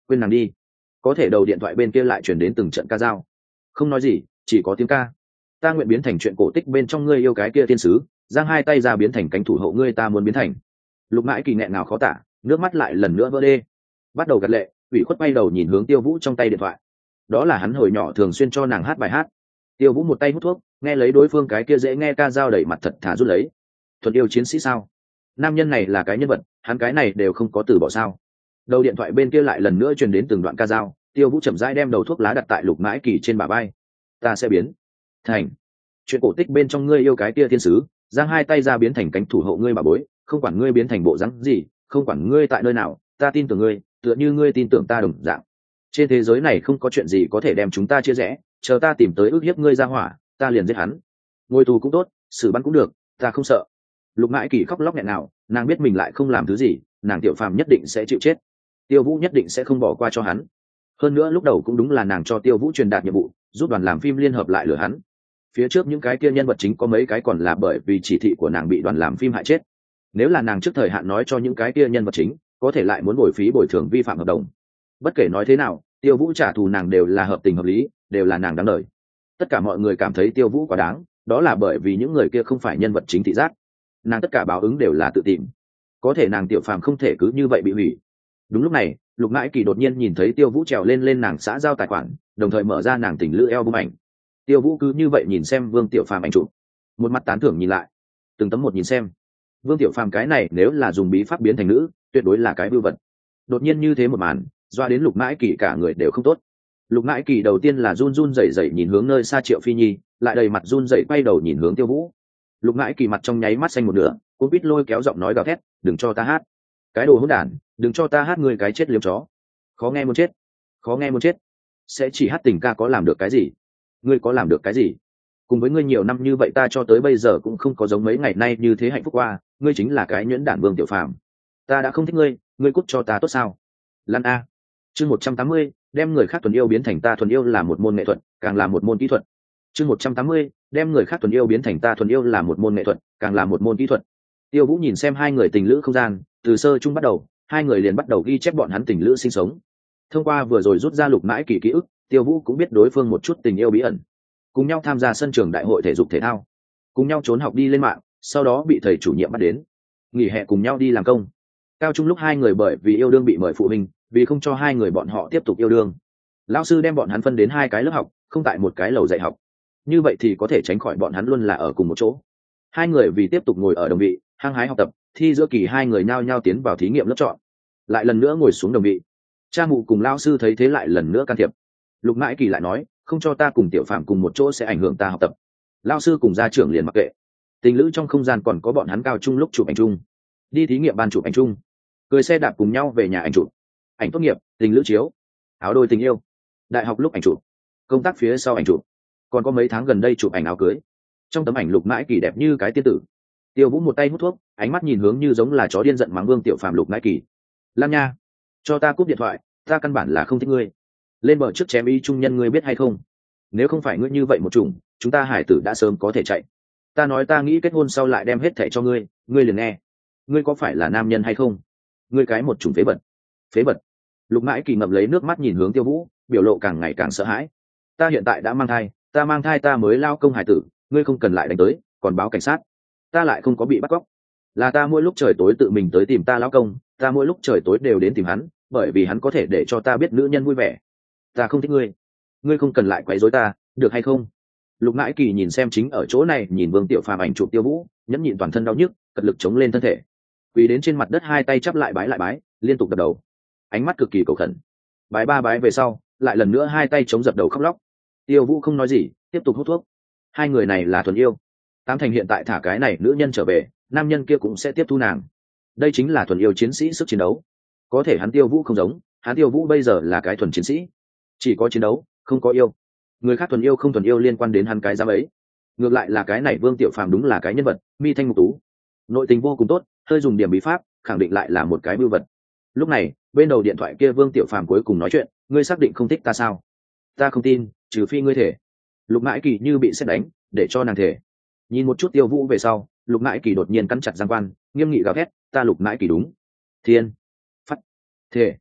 quên nàng đi. Có thể đầu điện thoại bên kia lại chuyển đến từng trận ca dao, không nói gì, chỉ có tiếng ca. Ta nguyện biến thành chuyện cổ tích bên trong ngươi yêu cái kia thiên sứ, giang hai tay ra biến thành cánh thủ hộ ngươi ta muốn biến thành. Lục Mãi Kỳ nghẹn ngào khó tả, nước mắt lại lần nữa vỡ đê, bắt đầu gật lệ, ủy khuất bay đầu nhìn hướng Tiêu Vũ trong tay điện thoại. Đó là hắn hồi nhỏ thường xuyên cho nàng hát bài hát. Tiêu Vũ một tay hút thuốc, nghe lấy đối phương cái kia dễ nghe ca dao đẩy mặt thật thà rút lấy. Thuần yêu chiến sĩ sao? Nam nhân này là cái nhân vật, hắn cái này đều không có từ bỏ sao? Đầu điện thoại bên kia lại lần nữa truyền đến từng đoạn ca dao. Tiêu Vũ chậm rãi đem đầu thuốc lá đặt tại Lục Mãi Kỳ trên bả vai. Ta sẽ biến thành chuyện cổ tích bên trong ngươi yêu cái kia thiên sứ, giang hai tay ra biến thành cánh thủ hộ ngươi bà bối, không quản ngươi biến thành bộ dáng gì, không quản ngươi tại nơi nào, ta tin tưởng ngươi, tựa như ngươi tin tưởng ta đồng dạng. Trên thế giới này không có chuyện gì có thể đem chúng ta chia rẽ, chờ ta tìm tới ức hiếp ngươi ra hỏa, ta liền giết hắn. Ngồi tù cũng tốt, xử bắn cũng được, ta không sợ. Lục Mãi Kỳ khóc lóc nghẹn nào, nàng biết mình lại không làm thứ gì, nàng Tiểu Phàm nhất định sẽ chịu chết. Tiêu Vũ nhất định sẽ không bỏ qua cho hắn. Hơn nữa lúc đầu cũng đúng là nàng cho Tiêu Vũ truyền đạt nhiệm vụ, giúp đoàn làm phim liên hợp lại lừa hắn. Phía trước những cái kia nhân vật chính có mấy cái còn là bởi vì chỉ thị của nàng bị đoàn làm phim hại chết. Nếu là nàng trước thời hạn nói cho những cái kia nhân vật chính, có thể lại muốn bồi phí bồi thường vi phạm hợp đồng. Bất kể nói thế nào, Tiêu Vũ trả thù nàng đều là hợp tình hợp lý, đều là nàng đáng đời. Tất cả mọi người cảm thấy Tiêu Vũ quá đáng, đó là bởi vì những người kia không phải nhân vật chính thị giác. Nàng tất cả báo ứng đều là tự tìm. Có thể nàng Tiểu Phàm không thể cứ như vậy bị hủy. Đúng lúc này, Lục Mãi Kỳ đột nhiên nhìn thấy Tiêu Vũ trèo lên lên nàng xã giao tài khoản, đồng thời mở ra nàng tình lữ eo bung ảnh. Tiêu Vũ cứ như vậy nhìn xem Vương Tiểu Phàm ảnh chụp, một mặt tán thưởng nhìn lại, từng tấm một nhìn xem. Vương Tiểu Phàm cái này nếu là dùng bí pháp biến thành nữ, tuyệt đối là cái vưu vật. Đột nhiên như thế một màn, doa đến Lục Mãi Kỳ cả người đều không tốt. Lục Mãi Kỳ đầu tiên là run run rẩy rẩy nhìn hướng nơi xa Triệu Phi Nhi, lại đầy mặt run rẩy quay đầu nhìn hướng Tiêu Vũ. Lục Mãi Kỳ mặt trong nháy mắt xanh một nửa, cũng biết lôi kéo giọng nói gào thét, "Đừng cho ta hát, cái đồ hỗn đản, đừng cho ta hát người cái chết liếm chó. Khó nghe muốn chết, khó nghe muốn chết. Sẽ chỉ hát tình ca có làm được cái gì? Ngươi có làm được cái gì? Cùng với ngươi nhiều năm như vậy ta cho tới bây giờ cũng không có giống mấy ngày nay như thế hạnh phúc qua, ngươi chính là cái nhuyễn đản Vương Tiểu Phàm. Ta đã không thích ngươi, ngươi cút cho ta tốt sao?" Lan a. Chương một trăm tám mươi, đem người khác thuần yêu biến thành ta thuần yêu là một môn nghệ thuật, càng là một môn kỹ thuật. Chương một trăm tám mươi, đem người khác thuần yêu biến thành ta thuần yêu là một môn nghệ thuật, càng là một môn kỹ thuật. Tiêu Vũ nhìn xem hai người tình lữ không gian, từ sơ chung bắt đầu, hai người liền bắt đầu ghi chép bọn hắn tình lữ sinh sống. Thông qua vừa rồi rút ra Lục Mãi Kỳ ký ức, Tiêu Vũ cũng biết đối phương một chút tình yêu bí ẩn. Cùng nhau tham gia sân trường đại hội thể dục thể thao, cùng nhau trốn học đi lên mạng, sau đó bị thầy chủ nhiệm bắt đến. Nghỉ hè cùng nhau đi làm công. Cao trung lúc hai người bởi vì yêu đương bị mời phụ huynh, vì không cho hai người bọn họ tiếp tục yêu đương, lão sư đem bọn hắn phân đến hai cái lớp học, không tại một cái lầu dạy học. Như vậy thì có thể tránh khỏi bọn hắn luôn là ở cùng một chỗ. Hai người vì tiếp tục ngồi ở đồng vị, hăng hái học tập, thi giữa kỳ hai người nhao nhao tiến vào thí nghiệm lớp chọn, lại lần nữa ngồi xuống đồng vị. Cha mụ cùng lão sư thấy thế lại lần nữa can thiệp. Lục Mãi Kỳ lại nói, không cho ta cùng Tiểu Phàm cùng một chỗ sẽ ảnh hưởng ta học tập. Lão sư cùng gia trưởng liền mặc kệ. Tình lữ trong không gian còn có bọn hắn cao trung lúc chụp ảnh chung, đi thí nghiệm ban chụp ảnh chung, cười xe đạp cùng nhau về nhà ảnh chụp, ảnh tốt nghiệp, tình lữ chiếu, áo đôi tình yêu, đại học lúc ảnh chụp, công tác phía sau ảnh chụp, còn có mấy tháng gần đây chụp ảnh áo cưới. Trong tấm ảnh Lục Mãi Kỳ đẹp như cái tiên tử. Tiêu Vũ một tay hút thuốc, ánh mắt nhìn hướng như giống là chó điên giận mắng Vương Tiểu Phàm. Lục Mãi Kỳ, Lam nha, cho ta cúp điện thoại, ta căn bản là không thích ngươi. Lên bờ trước chém y trung nhân ngươi biết hay không? Nếu không phải ngươi như vậy một chủng, chúng ta hải tử đã sớm có thể chạy. Ta nói ta nghĩ kết hôn sau lại đem hết thẻ cho ngươi, ngươi liền nghe. Ngươi có phải là nam nhân hay không? Ngươi cái một chủng phế vật. Phế vật. Lục Mãi Kỳ ngậm lấy nước mắt nhìn hướng Tiêu Vũ, biểu lộ càng ngày càng sợ hãi. Ta hiện tại đã mang thai, ta mang thai ta mới lao công hải tử, ngươi không cần lại đánh tới, còn báo cảnh sát. Ta lại không có bị bắt cóc. Là ta mỗi lúc trời tối tự mình tới tìm ta lão công, ta mỗi lúc trời tối đều đến tìm hắn, bởi vì hắn có thể để cho ta biết nữ nhân vui vẻ. Ta không thích ngươi, ngươi không cần lại quấy rối ta, được hay không? Lục Mãi Kỳ nhìn xem chính ở chỗ này nhìn Vương Tiểu Phàm ảnh chụp Tiêu Vũ, nhẫn nhịn toàn thân đau nhức, cật lực chống lên thân thể, quỳ đến trên mặt đất hai tay chắp lại bái lại bái, liên tục đập đầu, ánh mắt cực kỳ cầu khẩn. Bái ba bái về sau, lại lần nữa hai tay chống dập đầu khóc lóc. Tiêu Vũ không nói gì, tiếp tục hút thuốc. Hai người này là thuần yêu. Tám thành hiện tại thả cái này nữ nhân trở về, nam nhân kia cũng sẽ tiếp thu nàng. Đây chính là thuần yêu chiến sĩ sức chiến đấu. Có thể hắn Tiêu Vũ không giống, hắn Tiêu Vũ bây giờ là cái thuần chiến sĩ, chỉ có chiến đấu, không có yêu. Người khác thuần yêu không thuần yêu liên quan đến hắn cái giám ấy. Ngược lại là cái này Vương Tiểu Phàm đúng là cái nhân vật, mi thanh mục tú, nội tình vô cùng tốt, hơi dùng điểm bí pháp, khẳng định lại là một cái bưu vật. Lúc này, bên đầu điện thoại kia Vương Tiểu Phàm cuối cùng nói chuyện, ngươi xác định không thích ta sao? Ta không tin, trừ phi ngươi thể. Lục Mãi Kỳ như bị sét đánh, để cho nàng thể. Nhìn một chút Tiêu Vũ về sau, Lục Mãi Kỳ đột nhiên cắn chặt răng quan, nghiêm nghị gào thét, ta Lục Mãi Kỳ đúng. Thiên, phát, thể.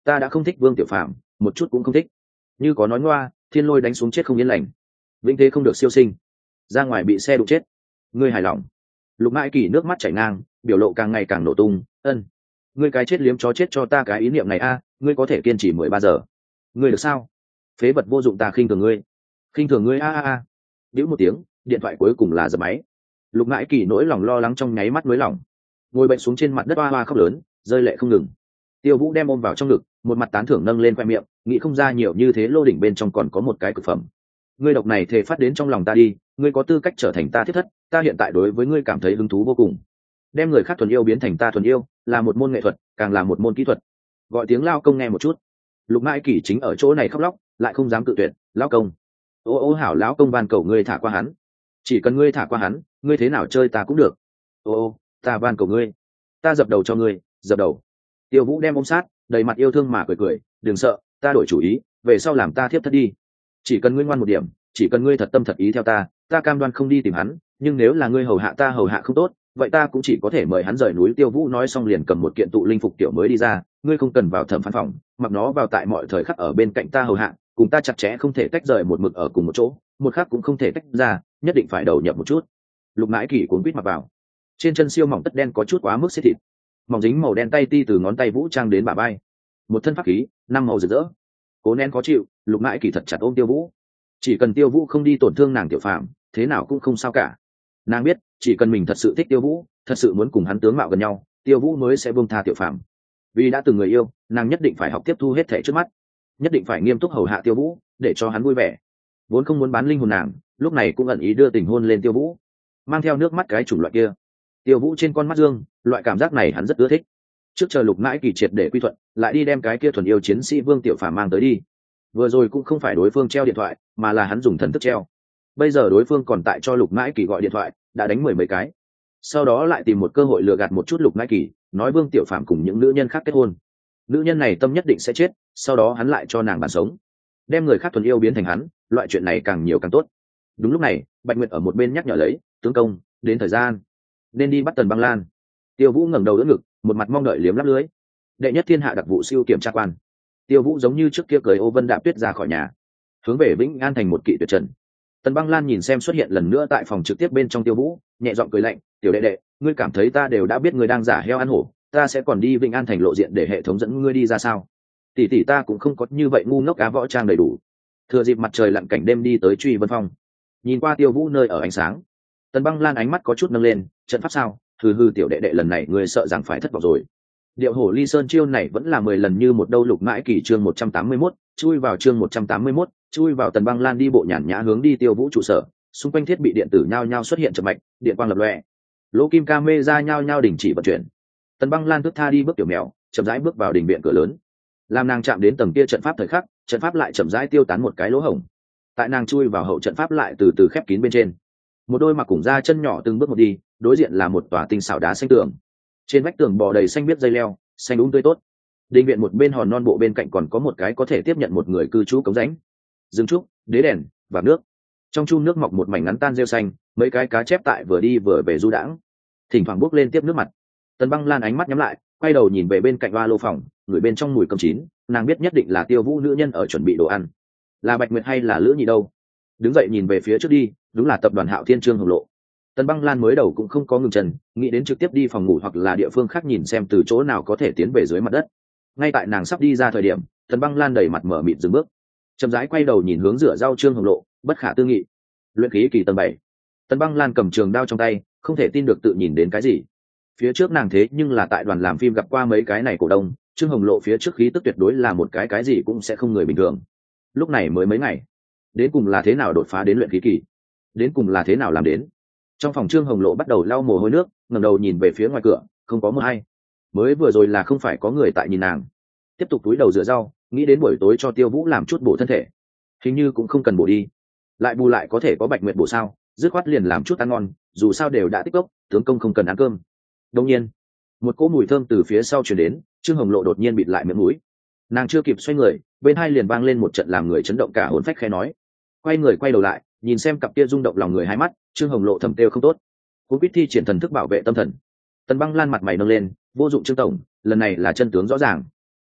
ta đã không thích Vương Tiểu Phàm, một chút cũng không thích. Như có nói ngoa, thiên lôi đánh xuống chết không yên lành, vĩnh thế không được siêu sinh, ra ngoài bị xe đụng chết. Ngươi hài lòng? Lục Mãi Kỳ nước mắt chảy ngang, biểu lộ càng ngày càng nổ tung. Ân, ngươi cái chết liếm chó chết cho ta cái ý niệm này a, ngươi có thể kiên trì mười ba giờ. Ngươi được sao? Phế vật vô dụng, ta khinh thường ngươi, khinh thường ngươi a a a. Bĩu một tiếng, điện thoại cuối cùng là giật máy. Lục Mãi Kỳ nỗi lòng lo lắng trong nháy mắt nới lỏng, ngồi bệnh xuống trên mặt đất oa oa khóc lớn, rơi lệ không ngừng. Tiêu Vũ đem ôm vào trong ngực, một mặt tán thưởng nâng lên khoe miệng, nghĩ không ra nhiều như thế lô đỉnh bên trong còn có một cái cực phẩm. Ngươi độc này thề phát đến trong lòng ta đi, ngươi có tư cách trở thành ta thiết thất, ta hiện tại đối với ngươi cảm thấy hứng thú vô cùng. Đem người khác thuần yêu biến thành ta thuần yêu, là một môn nghệ thuật, càng là một môn kỹ thuật. Gọi tiếng lao công nghe một chút. Lục Mãi Kỳ chính ở chỗ này khóc lóc, lại không dám cự tuyệt. Lão công, ô ô hảo lão công van cầu ngươi thả qua hắn, chỉ cần ngươi thả qua hắn, ngươi thế nào chơi ta cũng được. Ô ô, ta van cầu ngươi, ta dập đầu cho ngươi, dập đầu. Tiêu Vũ đem ôm sát, đầy mặt yêu thương mà cười cười, đừng sợ, ta đổi chủ ý, về sau làm ta thiếp thất đi. Chỉ cần ngươi ngoan một điểm, chỉ cần ngươi thật tâm thật ý theo ta, ta cam đoan không đi tìm hắn. Nhưng nếu là ngươi hầu hạ ta hầu hạ không tốt, vậy ta cũng chỉ có thể mời hắn rời núi. Tiêu Vũ nói xong liền cầm một kiện tụ linh phục tiểu mới đi ra. Ngươi không cần vào thẩm phán phòng, mặc nó vào tại mọi thời khắc ở bên cạnh ta hầu hạ, cùng ta chặt chẽ không thể tách rời, một mực ở cùng một chỗ, một khắc cũng không thể tách ra, nhất định phải đầu nhập một chút. Lục Mãi Kỳ cuốn quýt mặc vào, trên chân siêu mỏng tất đen có chút quá mức xếp thịt, mỏng dính màu đen tay ti từ ngón tay Vũ Trang đến bả vai, một thân pháp khí năm màu rực rỡ. Cố nén khó chịu, Lục Mãi Kỳ thật chặt ôm Tiêu Vũ, chỉ cần Tiêu Vũ không đi tổn thương nàng Tiểu Phàm, thế nào cũng không sao cả. Nàng biết, chỉ cần mình thật sự thích Tiêu Vũ, thật sự muốn cùng hắn tướng mạo gần nhau, Tiêu Vũ mới sẽ buông tha Tiểu Phàm. Vì đã từng người yêu, nàng nhất định phải học tiếp thu hết thảy trước mắt, nhất định phải nghiêm túc hầu hạ Tiêu Vũ, để cho hắn vui vẻ. Vốn không muốn bán linh hồn nàng, lúc này cũng ẩn ý đưa tình hôn lên Tiêu Vũ, mang theo nước mắt cái chủng loại kia. Tiêu Vũ trên con mắt dương, loại cảm giác này hắn rất ưa thích. Trước chờ Lục Mãi Kỳ triệt để quy thuận, lại đi đem cái kia thuần yêu chiến sĩ Vương Tiểu Phàm mang tới đi. Vừa rồi cũng không phải đối phương treo điện thoại, mà là hắn dùng thần thức treo. Bây giờ đối phương còn tại cho Lục Mãi Kỳ gọi điện thoại, đã đánh mười mấy cái. Sau đó lại tìm một cơ hội lừa gạt một chút Lục Mãi Kỳ, nói Vương Tiểu Phàm cùng những nữ nhân khác kết hôn. Nữ nhân này tâm nhất định sẽ chết, sau đó hắn lại cho nàng bàn sống, đem người khác thuần yêu biến thành hắn, loại chuyện này càng nhiều càng tốt. Đúng lúc này, Bạch Nguyệt ở một bên nhắc nhở lấy, tướng công, đến thời gian nên đi bắt Tần Băng Lan. Tiêu Vũ ngẩng đầu đỡ ngực, một mặt mong đợi liếm lắp lưới. Đệ nhất thiên hạ đặc vụ siêu kiểm tra quan. Tiêu Vũ giống như trước kia cười ô vân đạp tuyết ra khỏi nhà, hướng về Vĩnh An thành một kỵ tuyệt trần. Tần Băng Lan nhìn xem xuất hiện lần nữa tại phòng trực tiếp bên trong Tiêu Vũ, nhẹ giọng cười lạnh, tiểu đệ đệ, ngươi cảm thấy ta đều đã biết ngươi đang giả heo ăn hổ, ta sẽ còn đi Vĩnh An thành lộ diện để hệ thống dẫn ngươi đi ra sao? Tỷ tỷ ta cũng không có như vậy ngu ngốc, cá võ trang đầy đủ. Thừa dịp mặt trời lặn cảnh đêm đi tới Truy Vân Phong, nhìn qua Tiêu Vũ nơi ở ánh sáng, Tần Băng Lan ánh mắt có chút nâng lên, trận pháp sao? Hừ hừ, tiểu đệ đệ lần này ngươi sợ rằng phải thất vọng rồi. Điệu hổ ly sơn chiêu này vẫn là mười lần như một đâu. Lục Mãi Kỳ chương một trăm tám mươi mốt, chui vào chương một trăm tám mươi mốt, chui vào. Tần Băng Lan đi bộ nhàn nhã hướng đi Tiêu Vũ trụ sở, xung quanh thiết bị điện tử nhao nhao xuất hiện chập mạch, điện quang lập lòe, lỗ kim camera nhao nhao đình chỉ vận chuyển. Tần Băng Lan bước tha đi bước tiểu mèo, chậm rãi bước vào đình viện cửa lớn. Làm nàng chạm đến tầng kia trận pháp thời khắc, trận pháp lại chậm rãi tiêu tán một cái lỗ hổng. Tại nàng chui vào hậu trận pháp lại từ từ khép kín bên trên. Một đôi mặc cùng da chân nhỏ từng bước một đi, đối diện là một tòa tinh xảo đá xanh tường. Trên vách tường bò đầy xanh biếc dây leo, xanh đúng tươi tốt. Đình viện một bên hòn non bộ bên cạnh còn có một cái có thể tiếp nhận một người cư trú cống rãnh, rừng trúc, đế đèn và nước. Trong chu nước mọc một mảnh ngắn tan rêu xanh, mấy cái cá chép tại vừa đi vừa về du đãng, thỉnh thoảng bốc lên tiếp nước mặt. Tần Băng Lan ánh mắt nhắm lại, quay đầu nhìn về bên cạnh ba lô phòng, người bên trong mùi cơm chín, nàng biết nhất định là Tiêu Vũ nữ nhân ở chuẩn bị đồ ăn. Là Bạch Nguyệt hay là Lữ Nhị đâu? Đứng dậy nhìn về phía trước đi, đúng là tập đoàn Hạo Thiên Trương Hồng Lộ. Tần Băng Lan mới đầu cũng không có ngừng chân, nghĩ đến trực tiếp đi phòng ngủ hoặc là địa phương khác nhìn xem từ chỗ nào có thể tiến về dưới mặt đất. Ngay tại nàng sắp đi ra thời điểm, Tần Băng Lan đầy mặt mở mịt dừng bước, chậm rãi quay đầu nhìn hướng rửa rau Trương Hồng Lộ, bất khả tư nghị. Luyện khí kỳ tầng bảy. Tần Băng Lan cầm trường đao trong tay, không thể tin được tự nhìn đến cái gì. Phía trước nàng thế nhưng là tại đoàn làm phim gặp qua mấy cái này cổ đông, Trương Hồng Lộ phía trước khí tức tuyệt đối là một cái cái gì cũng sẽ không người bình thường. Lúc này mới mấy ngày, đến cùng là thế nào đột phá đến luyện khí kỳ? Đến cùng là thế nào làm đến? Trong phòng Trương Hồng Lộ bắt đầu lau mồ hôi nước, ngẩng đầu nhìn về phía ngoài cửa, không có mưa hay. Mới vừa rồi là không phải có người tại nhìn nàng. Tiếp tục túi đầu rửa rau, nghĩ đến buổi tối cho Tiêu Vũ làm chút bổ thân thể. Hình như cũng không cần bổ đi, lại bù lại có thể có Bạch Nguyệt bổ sao? Dứt khoát liền làm chút ăn ngon, dù sao đều đã tích cốc, tướng công không cần ăn cơm. Đương nhiên, một cỗ mùi thơm từ phía sau truyền đến, Trương Hồng Lộ đột nhiên bịt lại miệng mũi. Nàng chưa kịp xoay người, bên hai liền vang lên một trận làm người chấn động cả hồn phách khẽ nói. Quay người quay đầu lại, nhìn xem cặp kia rung động lòng người hai mắt, Trương Hồng Lộ thầm tiêu không tốt. Cuốn quýt thi triển thần thức bảo vệ tâm thần. Tần Băng Lan mặt mày nâng lên, vô dụng Trương tổng, lần này là chân tướng rõ ràng.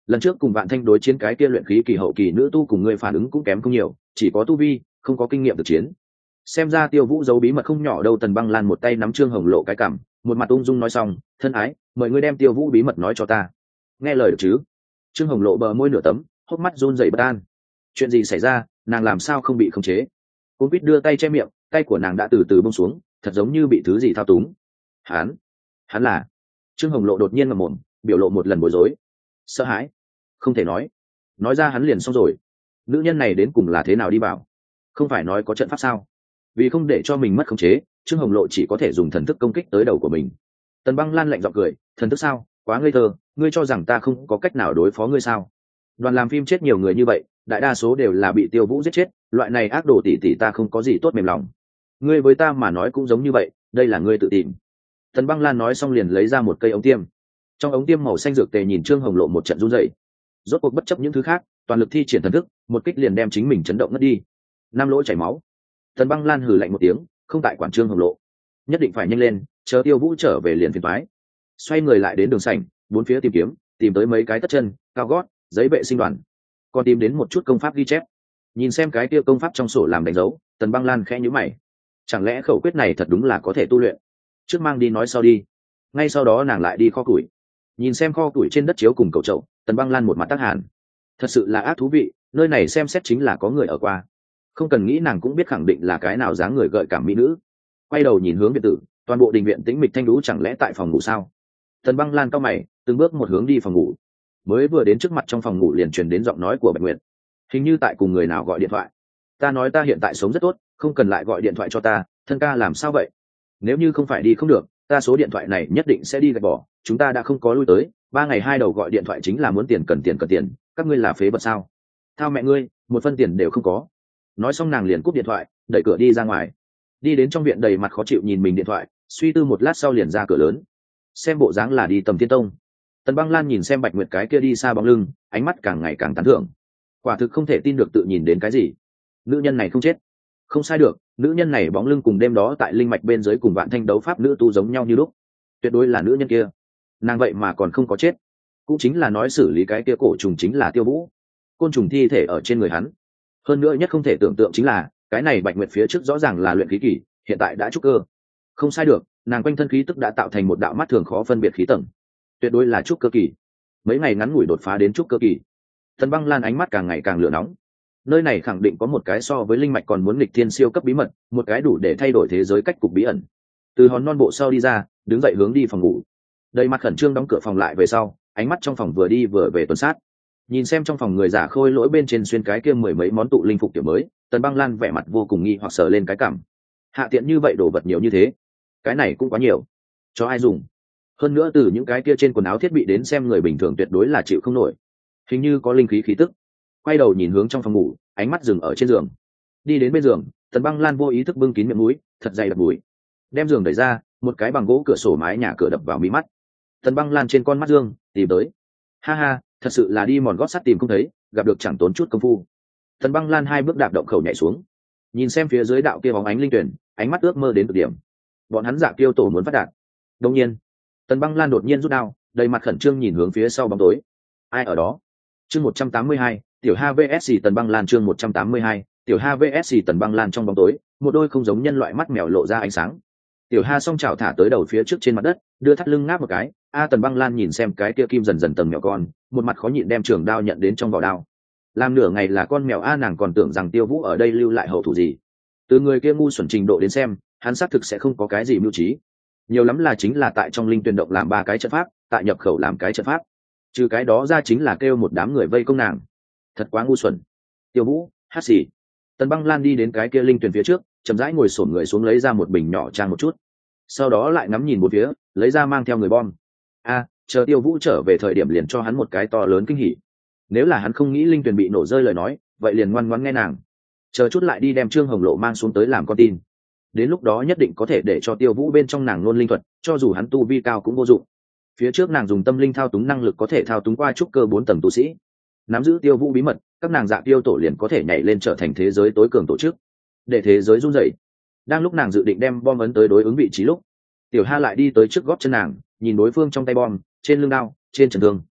lần trước cùng vạn thanh đối chiến cái kia luyện khí kỳ hậu kỳ nữ tu cùng ngươi phản ứng cũng kém không nhiều, chỉ có tu vi không có kinh nghiệm thực chiến. Xem ra Tiêu Vũ giấu bí mật không nhỏ đâu. Tần Băng Lan một tay nắm Trương Hồng Lộ cái cằm, một mặt ung dung nói xong, thân ái, mời ngươi đem Tiêu Vũ bí mật nói cho ta. Nghe lời được chứ? Trương Hồng Lộ bờ môi nửa tấm, hốc mắt run rẩy bất an. Chuyện gì xảy ra, nàng làm sao không bị khống chế? Cung Bích đưa tay che miệng, tay của nàng đã từ từ buông xuống, thật giống như bị thứ gì thao túng. Hắn, hắn là? Trương Hồng Lộ đột nhiên ngậm mồm, biểu lộ một lần bối rối, sợ hãi, không thể nói, nói ra hắn liền xong rồi. Nữ nhân này đến cùng là thế nào đi vào? Không phải nói có trận pháp sao? Vì không để cho mình mất khống chế, Trương Hồng Lộ chỉ có thể dùng thần thức công kích tới đầu của mình. Tần Băng Lan lạnh giọng cười, thần thức sao? Quá ngây thơ, ngươi cho rằng ta không có cách nào đối phó ngươi sao? Đoàn làm phim chết nhiều người như vậy, đại đa số đều là bị Tiêu Vũ giết chết, loại này ác đồ tỷ tỷ ta không có gì tốt mềm lòng. Ngươi với ta mà nói cũng giống như vậy, đây là ngươi tự tìm. Tần Băng Lan nói xong liền lấy ra một cây ống tiêm. Trong ống tiêm màu xanh dược tề nhìn Trương Hồng Lộ một trận run rẩy. Rốt cuộc bất chấp những thứ khác, toàn lực thi triển thần thức, một kích liền đem chính mình chấn động ngất đi. Năm lỗ chảy máu. Tần Băng Lan hừ lạnh một tiếng, không tại quản Trương Hồng Lộ, nhất định phải nhanh lên, chờ Tiêu Vũ trở về liền phiền toái. Xoay người lại đến đường sảnh, bốn phía tìm kiếm, tìm tới mấy cái tất chân, cao gót, giấy vệ sinh đoàn, còn tìm đến một chút công pháp ghi chép. Nhìn xem cái kia công pháp trong sổ làm đánh dấu, Tần Băng Lan khẽ nhíu mày. Chẳng lẽ khẩu quyết này thật đúng là có thể tu luyện? Trước mang đi nói sau đi. Ngay sau đó nàng lại đi kho củi, nhìn xem kho củi trên đất chiếu cùng cầu chậu, Tần Băng Lan một mặt tác hàn. Thật sự là ác thú vị, nơi này xem xét chính là có người ở qua. Không cần nghĩ nàng cũng biết khẳng định là cái nào dáng người gợi cảm mỹ nữ. Quay đầu nhìn hướng biệt tử, toàn bộ đình viện tĩnh mịch thanh lũ, chẳng lẽ tại phòng ngủ sao? Tần Băng Lan cau mày, từng bước một hướng đi phòng ngủ. Mới vừa đến trước mặt trong phòng ngủ liền truyền đến giọng nói của Bạch Nguyệt, hình như tại cùng người nào gọi điện thoại. Ta nói ta hiện tại sống rất tốt, không cần lại gọi điện thoại cho ta, thân ca làm sao vậy? Nếu như không phải đi không được, ta số điện thoại này nhất định sẽ đi gạch bỏ, chúng ta đã không có lui tới, ba ngày hai đầu gọi điện thoại chính là muốn tiền, cần tiền cần tiền, các ngươi là phế vật sao? Thao mẹ ngươi, một phân tiền đều không có. Nói xong nàng liền cúp điện thoại, đẩy cửa đi ra ngoài. Đi đến trong viện đầy mặt khó chịu nhìn mình điện thoại, suy tư một lát sau liền ra cửa lớn. Xem bộ dáng là đi Tầm Thiên Tông. Tần Băng Lan nhìn xem Bạch Nguyệt cái kia đi xa bóng lưng, ánh mắt càng ngày càng tán thưởng. Quả thực không thể tin được tự nhìn đến cái gì. Nữ nhân này không chết. Không sai được, nữ nhân này bóng lưng cùng đêm đó tại linh mạch bên dưới cùng Vạn Thanh đấu pháp nữ tu giống nhau như lúc. Tuyệt đối là nữ nhân kia. Nàng vậy mà còn không có chết. Cũng chính là nói xử lý cái kia cổ trùng chính là Tiêu Vũ. Côn trùng thi thể ở trên người hắn. Hơn nữa nhất không thể tưởng tượng chính là, cái này Bạch Nguyệt phía trước rõ ràng là luyện khí kỳ, hiện tại đã trúc cơ. Không sai được, nàng quanh thân khí tức đã tạo thành một đạo mắt thường khó phân biệt khí tầng. Tuyệt đối là trúc cơ kỳ. Mấy ngày ngắn ngủi đột phá đến trúc cơ kỳ. Tần Băng Lan ánh mắt càng ngày càng lửa nóng. Nơi này khẳng định có một cái so với linh mạch còn muốn nghịch thiên siêu cấp bí mật, một cái đủ để thay đổi thế giới cách cục bí ẩn. Từ hòn non bộ sau đi ra, đứng dậy hướng đi phòng ngủ. Đầy mặt khẩn trương đóng cửa phòng lại về sau, ánh mắt trong phòng vừa đi vừa về tuần sát. Nhìn xem trong phòng người giả khôi lỗi bên trên xuyên cái kia mười mấy món tụ linh phục kiểu mới, Tần Băng Lan vẻ mặt vô cùng nghi hoặc sờ lên cái cảm. Hạ tiện như vậy đồ vật nhiều như thế, cái này cũng quá nhiều, cho ai dùng? Hơn nữa từ những cái kia trên quần áo thiết bị đến xem người bình thường tuyệt đối là chịu không nổi. Hình như có linh khí khí tức. Quay đầu nhìn hướng trong phòng ngủ, ánh mắt dừng ở trên giường. Đi đến bên giường, Tần Băng Lan vô ý thức bưng kín miệng mũi, thật dày đặc mũi. Đem giường đẩy ra, một cái bằng gỗ cửa sổ mái nhà cửa đập vào mí mắt. Tần Băng Lan trên con mắt dương, tìm tới. Ha ha, thật sự là đi mòn gót sắt tìm không thấy, gặp được chẳng tốn chút công phu. Tần Băng Lan hai bước đạp động khẩu nhảy xuống, nhìn xem phía dưới đạo kia bóng ánh linh tuyển, ánh mắt ước mơ đến cực điểm. Bọn hắn Dạ Kiêu tổ muốn phát đạt. Đương nhiên, Tần Băng Lan đột nhiên rút đao, đầy mặt khẩn trương nhìn hướng phía sau bóng tối. Ai ở đó? Chương một trăm tám mươi hai, tiểu H vs Tần Băng Lan. Chương một trăm tám mươi hai, tiểu H vs Tần Băng Lan. Trong bóng tối, một đôi không giống nhân loại mắt mèo lộ ra ánh sáng. Tiểu H song chảo thả tới đầu phía trước trên mặt đất, đưa thắt lưng ngáp một cái. A Tần Băng Lan nhìn xem cái kia kim dần dần tầng mèo con, một mặt khó nhịn đem trường đao nhận đến trong vỏ đao. Làm nửa ngày là con mèo a, nàng còn tưởng rằng Tiêu Vũ ở đây lưu lại hậu thủ gì. Từ người kia ngu xuẩn trình độ đến xem, hắn xác thực sẽ không có cái gì mưu trí, nhiều lắm là chính là tại trong linh tuyển động làm ba cái trận pháp, tại nhập khẩu làm cái trận pháp, trừ cái đó ra chính là kêu một đám người vây công nàng. Thật quá ngu xuẩn. Tiêu Vũ, hát xì. Tần Băng Lan đi đến cái kia linh tuyển phía trước, chậm rãi ngồi xổm người xuống lấy ra một bình nhỏ trang một chút, sau đó lại ngắm nhìn một phía, lấy ra mang theo người bom. A, chờ Tiêu Vũ trở về thời điểm liền cho hắn một cái to lớn kinh hỉ. Nếu là hắn không nghĩ linh tuyển bị nổ rơi lời nói, vậy liền ngoan ngoãn nghe nàng, chờ chút lại đi đem Trương Hồng Lộ mang xuống tới làm con tin. Đến lúc đó nhất định có thể để cho Tiêu Vũ bên trong nàng luôn linh thuật, cho dù hắn tu vi cao cũng vô dụng. Phía trước nàng dùng tâm linh thao túng năng lực có thể thao túng qua trúc cơ bốn tầng tu sĩ, nắm giữ Tiêu Vũ bí mật, các nàng Dạ Tiêu tổ liền có thể nhảy lên trở thành thế giới tối cường tổ chức, để thế giới run rẩy. Đang lúc nàng dự định đem bom ấn tới đối ứng vị trí lúc, Tiểu Ha lại đi tới trước gót chân nàng, nhìn đối phương trong tay bom, trên lưng đao, trên trần thương.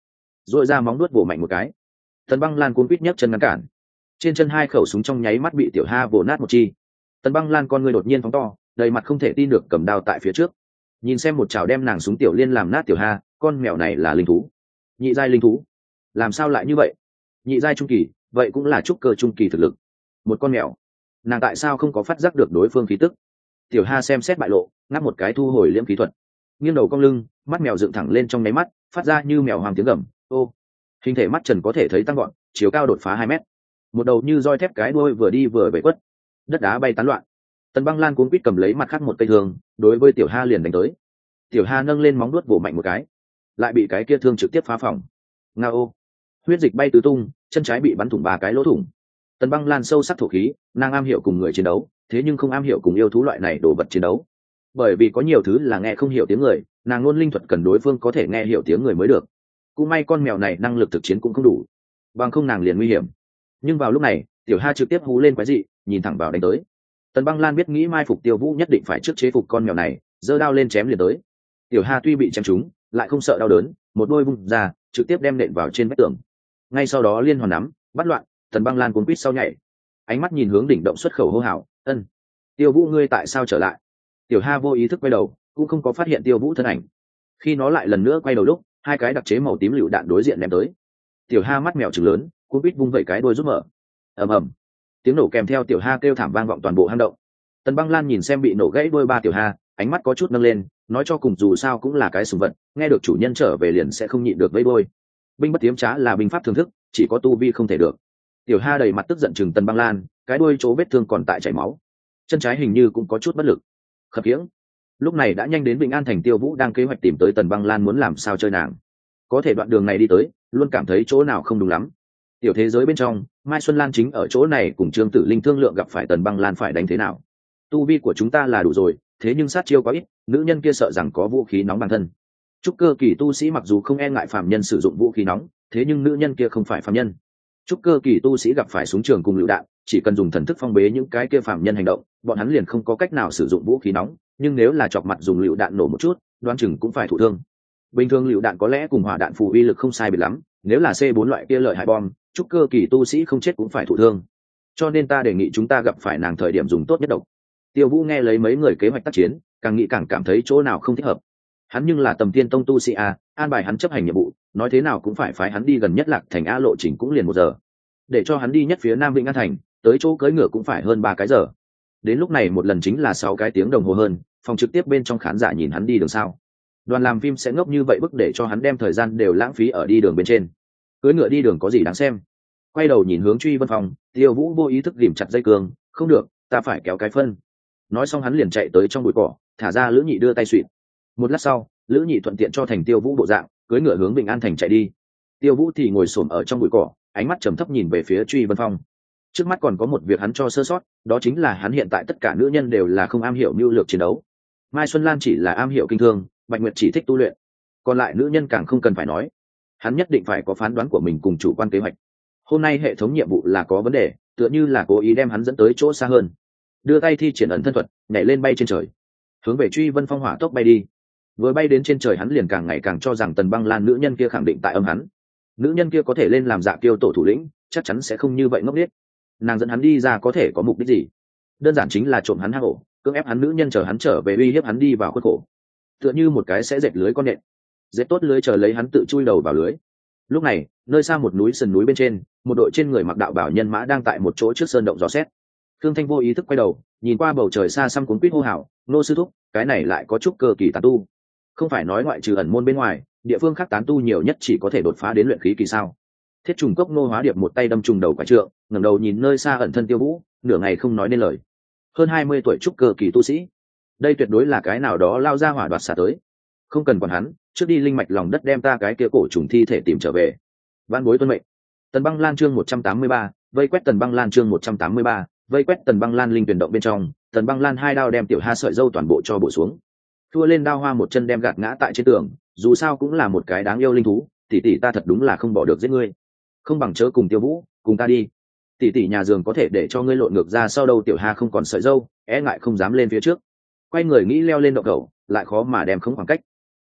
dội ra móng nuốt vỗ mạnh một cái. Tần Băng Lan cuốn quýt nhấc chân ngăn cản, trên chân hai khẩu súng trong nháy mắt bị Tiểu Ha vồ nát một chi. Tần Băng Lan con người đột nhiên phóng to, đầy mặt không thể tin được cầm đao tại phía trước, nhìn xem một chảo đem nàng súng Tiểu Liên làm nát Tiểu Ha, con mèo này là linh thú, nhị giai linh thú, làm sao lại như vậy? Nhị giai trung kỳ, vậy cũng là trúc cơ trung kỳ thực lực. Một con mèo, nàng tại sao không có phát giác được đối phương khí tức? Tiểu Ha xem xét bại lộ, ngáp một cái thu hồi liễm khí thuật, nghiêng đầu cong lưng, mắt mèo dựng thẳng lên trong nháy mắt, phát ra như mèo hoàng tiếng gầm. Ô, hình thể mắt trần có thể thấy tăng gọn, chiều cao đột phá hai mét, một đầu như roi thép cái đuôi vừa đi vừa về quất, đất đá bay tán loạn. Tần Băng Lan cuống quýt cầm lấy mặt khác một cây thương, đối với Tiểu Ha liền đánh tới. Tiểu Ha nâng lên móng vuốt vỗ mạnh một cái, lại bị cái kia thương trực tiếp phá phòng. Ngao, huyết dịch bay tứ tung, chân trái bị bắn thủng ba cái lỗ thủng. Tần Băng Lan sâu sắc thổ khí, nàng am hiểu cùng người chiến đấu, thế nhưng không am hiểu cùng yêu thú loại này đồ vật chiến đấu, bởi vì có nhiều thứ là nghe không hiểu tiếng người, nàng luôn linh thuật cần đối phương có thể nghe hiểu tiếng người mới được. Cũng may con mèo này năng lực thực chiến cũng không đủ, bằng không nàng liền nguy hiểm. Nhưng vào lúc này, Tiểu Ha trực tiếp hú lên quái dị, nhìn thẳng vào đánh tới. Tần Băng Lan biết nghĩ mai phục Tiêu Vũ nhất định phải trước chế phục con mèo này, giơ đao lên chém liền tới. Tiểu Ha tuy bị chém trúng, lại không sợ đau đớn, một đôi vung ra, trực tiếp đem nện vào trên vách tường. Ngay sau đó liên hoàn nắm, bắt loạn, Tần Băng Lan cuốn quýt sau nhảy, ánh mắt nhìn hướng đỉnh động xuất khẩu hô hào, "Ân, Tiêu Vũ ngươi tại sao trở lại?" Tiểu Ha vô ý thức quay đầu, cũng không có phát hiện Tiêu Vũ thân ảnh. Khi nó lại lần nữa quay đầu lúc, hai cái đặc chế màu tím lựu đạn đối diện ném tới. Tiểu Ha mắt mèo trừng lớn, cuốn quýt vung vẩy cái đuôi rút mở. Ầm ầm, tiếng nổ kèm theo Tiểu Ha kêu thảm vang vọng toàn bộ hang động. Tần Băng Lan nhìn xem bị nổ gãy đuôi ba Tiểu Ha, ánh mắt có chút nâng lên, nói cho cùng dù sao cũng là cái sùng vật, nghe được chủ nhân trở về liền sẽ không nhịn được vẫy đuôi. Binh bất tiếm trá là binh pháp thưởng thức, chỉ có tu vi không thể được. Tiểu Ha đầy mặt tức giận chừng Tần Băng Lan, cái đuôi chỗ vết thương còn tại chảy máu, chân trái hình như cũng có chút bất lực. Khập khiễng. Lúc này đã nhanh đến Bình An thành, Tiêu Vũ đang kế hoạch tìm tới Tần Băng Lan muốn làm sao chơi nàng. Có thể đoạn đường này đi tới, luôn cảm thấy chỗ nào không đúng lắm. Tiểu thế giới bên trong, Mai Xuân Lan chính ở chỗ này cùng Trương Tử Linh thương lượng gặp phải Tần Băng Lan phải đánh thế nào. Tu vi của chúng ta là đủ rồi, thế nhưng sát chiêu quá ít, nữ nhân kia sợ rằng có vũ khí nóng bản thân. Trúc cơ kỳ tu sĩ mặc dù không e ngại phàm nhân sử dụng vũ khí nóng, thế nhưng nữ nhân kia không phải phàm nhân. Trúc cơ kỳ tu sĩ gặp phải súng trường cùng lựu đạn, chỉ cần dùng thần thức phong bế những cái kia phàm nhân hành động, bọn hắn liền không có cách nào sử dụng vũ khí nóng, nhưng nếu là chọc mặt dùng lựu đạn nổ một chút, đoán chừng cũng phải thụ thương. Bình thường lựu đạn có lẽ cùng hỏa đạn phù uy lực không sai biệt lắm, nếu là C bốn loại kia lợi hại bom, trúc cơ kỳ tu sĩ không chết cũng phải thụ thương. Cho nên ta đề nghị chúng ta gặp phải nàng thời điểm dùng tốt nhất độc. Tiêu Vũ nghe lấy mấy người kế hoạch tác chiến, càng nghĩ càng cảm thấy chỗ nào không thích hợp. Hắn nhưng là Tầm Tiên tông tu sĩ a, an bài hắn chấp hành nhiệm vụ, nói thế nào cũng phải phái hắn đi gần nhất Lạc Thành A, lộ trình cũng liền một giờ. Để cho hắn đi nhất phía Nam Vĩnh An thành, tới chỗ cưỡi ngựa cũng phải hơn ba cái giờ. Đến lúc này một lần chính là sáu cái tiếng đồng hồ hơn, phòng trực tiếp bên trong khán giả nhìn hắn đi đường sao. Đoàn làm phim sẽ ngốc như vậy bức để cho hắn đem thời gian đều lãng phí ở đi đường bên trên. Cưỡi ngựa đi đường có gì đáng xem. Quay đầu nhìn hướng Truy Vân Phong, Tiêu Vũ vô ý thức ghìm chặt dây cương, không được, ta phải kéo cái phân. Nói xong hắn liền chạy tới trong bụi cỏ, thả ra Lữ Nhị đưa tay suỵt. Một lát sau, Lữ Nhị thuận tiện cho thành Tiêu Vũ bộ dạng, cưỡi ngựa hướng Bình An thành chạy đi. Tiêu Vũ thì ngồi xổm ở trong bụi cỏ, ánh mắt trầm thấp nhìn về phía Truy Vân Phong. Trước mắt còn có một việc hắn cho sơ sót, đó chính là hắn hiện tại tất cả nữ nhân đều là không am hiểu mưu lược chiến đấu. Mai Xuân Lan chỉ là am hiểu kinh thương, Bạch Nguyệt chỉ thích tu luyện, còn lại nữ nhân càng không cần phải nói. Hắn nhất định phải có phán đoán của mình cùng chủ quan kế hoạch. Hôm nay hệ thống nhiệm vụ là có vấn đề, tựa như là cố ý đem hắn dẫn tới chỗ xa hơn. Đưa tay thi triển ẩn thân thuật, nhảy lên bay trên trời, hướng về Truy Vân Phong hỏa tốc bay đi. Vừa bay đến trên trời hắn liền càng ngày càng cho rằng Tần Băng Lan nữ nhân kia khẳng định tại âm hắn. Nữ nhân kia có thể lên làm Dạ Kiêu tổ thủ lĩnh, chắc chắn sẽ không như vậy ngốc nghếch. Nàng dẫn hắn đi ra có thể có mục đích gì? Đơn giản chính là trộm hắn hang ổ, cưỡng ép hắn nữ nhân chờ hắn trở về uy hiếp hắn đi vào khuất khổ. Tựa như một cái sẽ dệt lưới con nện, dệt tốt lưới chờ lấy hắn tự chui đầu vào lưới. Lúc này, nơi xa một núi sườn núi bên trên, một đội trên người mặc đạo bảo nhân mã đang tại một chỗ trước sơn động dò xét. Thương Thanh vô ý thức quay đầu, nhìn qua bầu trời xa xăm cuốn quýt hô hào, nô sư thúc, cái này lại có chút cơ kỳ tán tu. Không phải nói ngoại trừ ẩn môn bên ngoài, địa phương khác tán tu nhiều nhất chỉ có thể đột phá đến luyện khí kỳ sao? Thiết Trùng Cốc Nô Hóa Điệp một tay đâm trùng đầu quả trượng, ngẩng đầu nhìn nơi xa ẩn thân Tiêu Vũ, nửa ngày không nói nên lời. Hơn hai mươi tuổi trúc cơ kỳ tu sĩ, đây tuyệt đối là cái nào đó lao ra hỏa đoạt xả tới. Không cần quản hắn, trước đi linh mạch lòng đất đem ta cái kia cổ trùng thi thể tìm trở về. Vạn bối tuân mệnh. Tần Băng Lan chương một trăm tám mươi ba, vây quét Tần Băng Lan chương một trăm tám mươi ba, vây quét Tần Băng Lan linh tuyển động bên trong, Tần Băng Lan hai đao đem Tiểu Ha sợi dâu toàn bộ cho bổ xuống. Thua lên đao hoa một chân đem gạt ngã tại trên tường, dù sao cũng là một cái đáng yêu linh thú, tỷ tỷ ta thật đúng là không bỏ được giết ngươi. Không bằng chớ cùng Tiêu Vũ, cùng ta đi. Tỷ tỷ nhà giường có thể để cho ngươi lộn ngược ra sau đâu. Tiểu Ha không còn sợi dâu, e ngại không dám lên phía trước. Quay người nghĩ leo lên động cầu, lại khó mà đem không khoảng cách.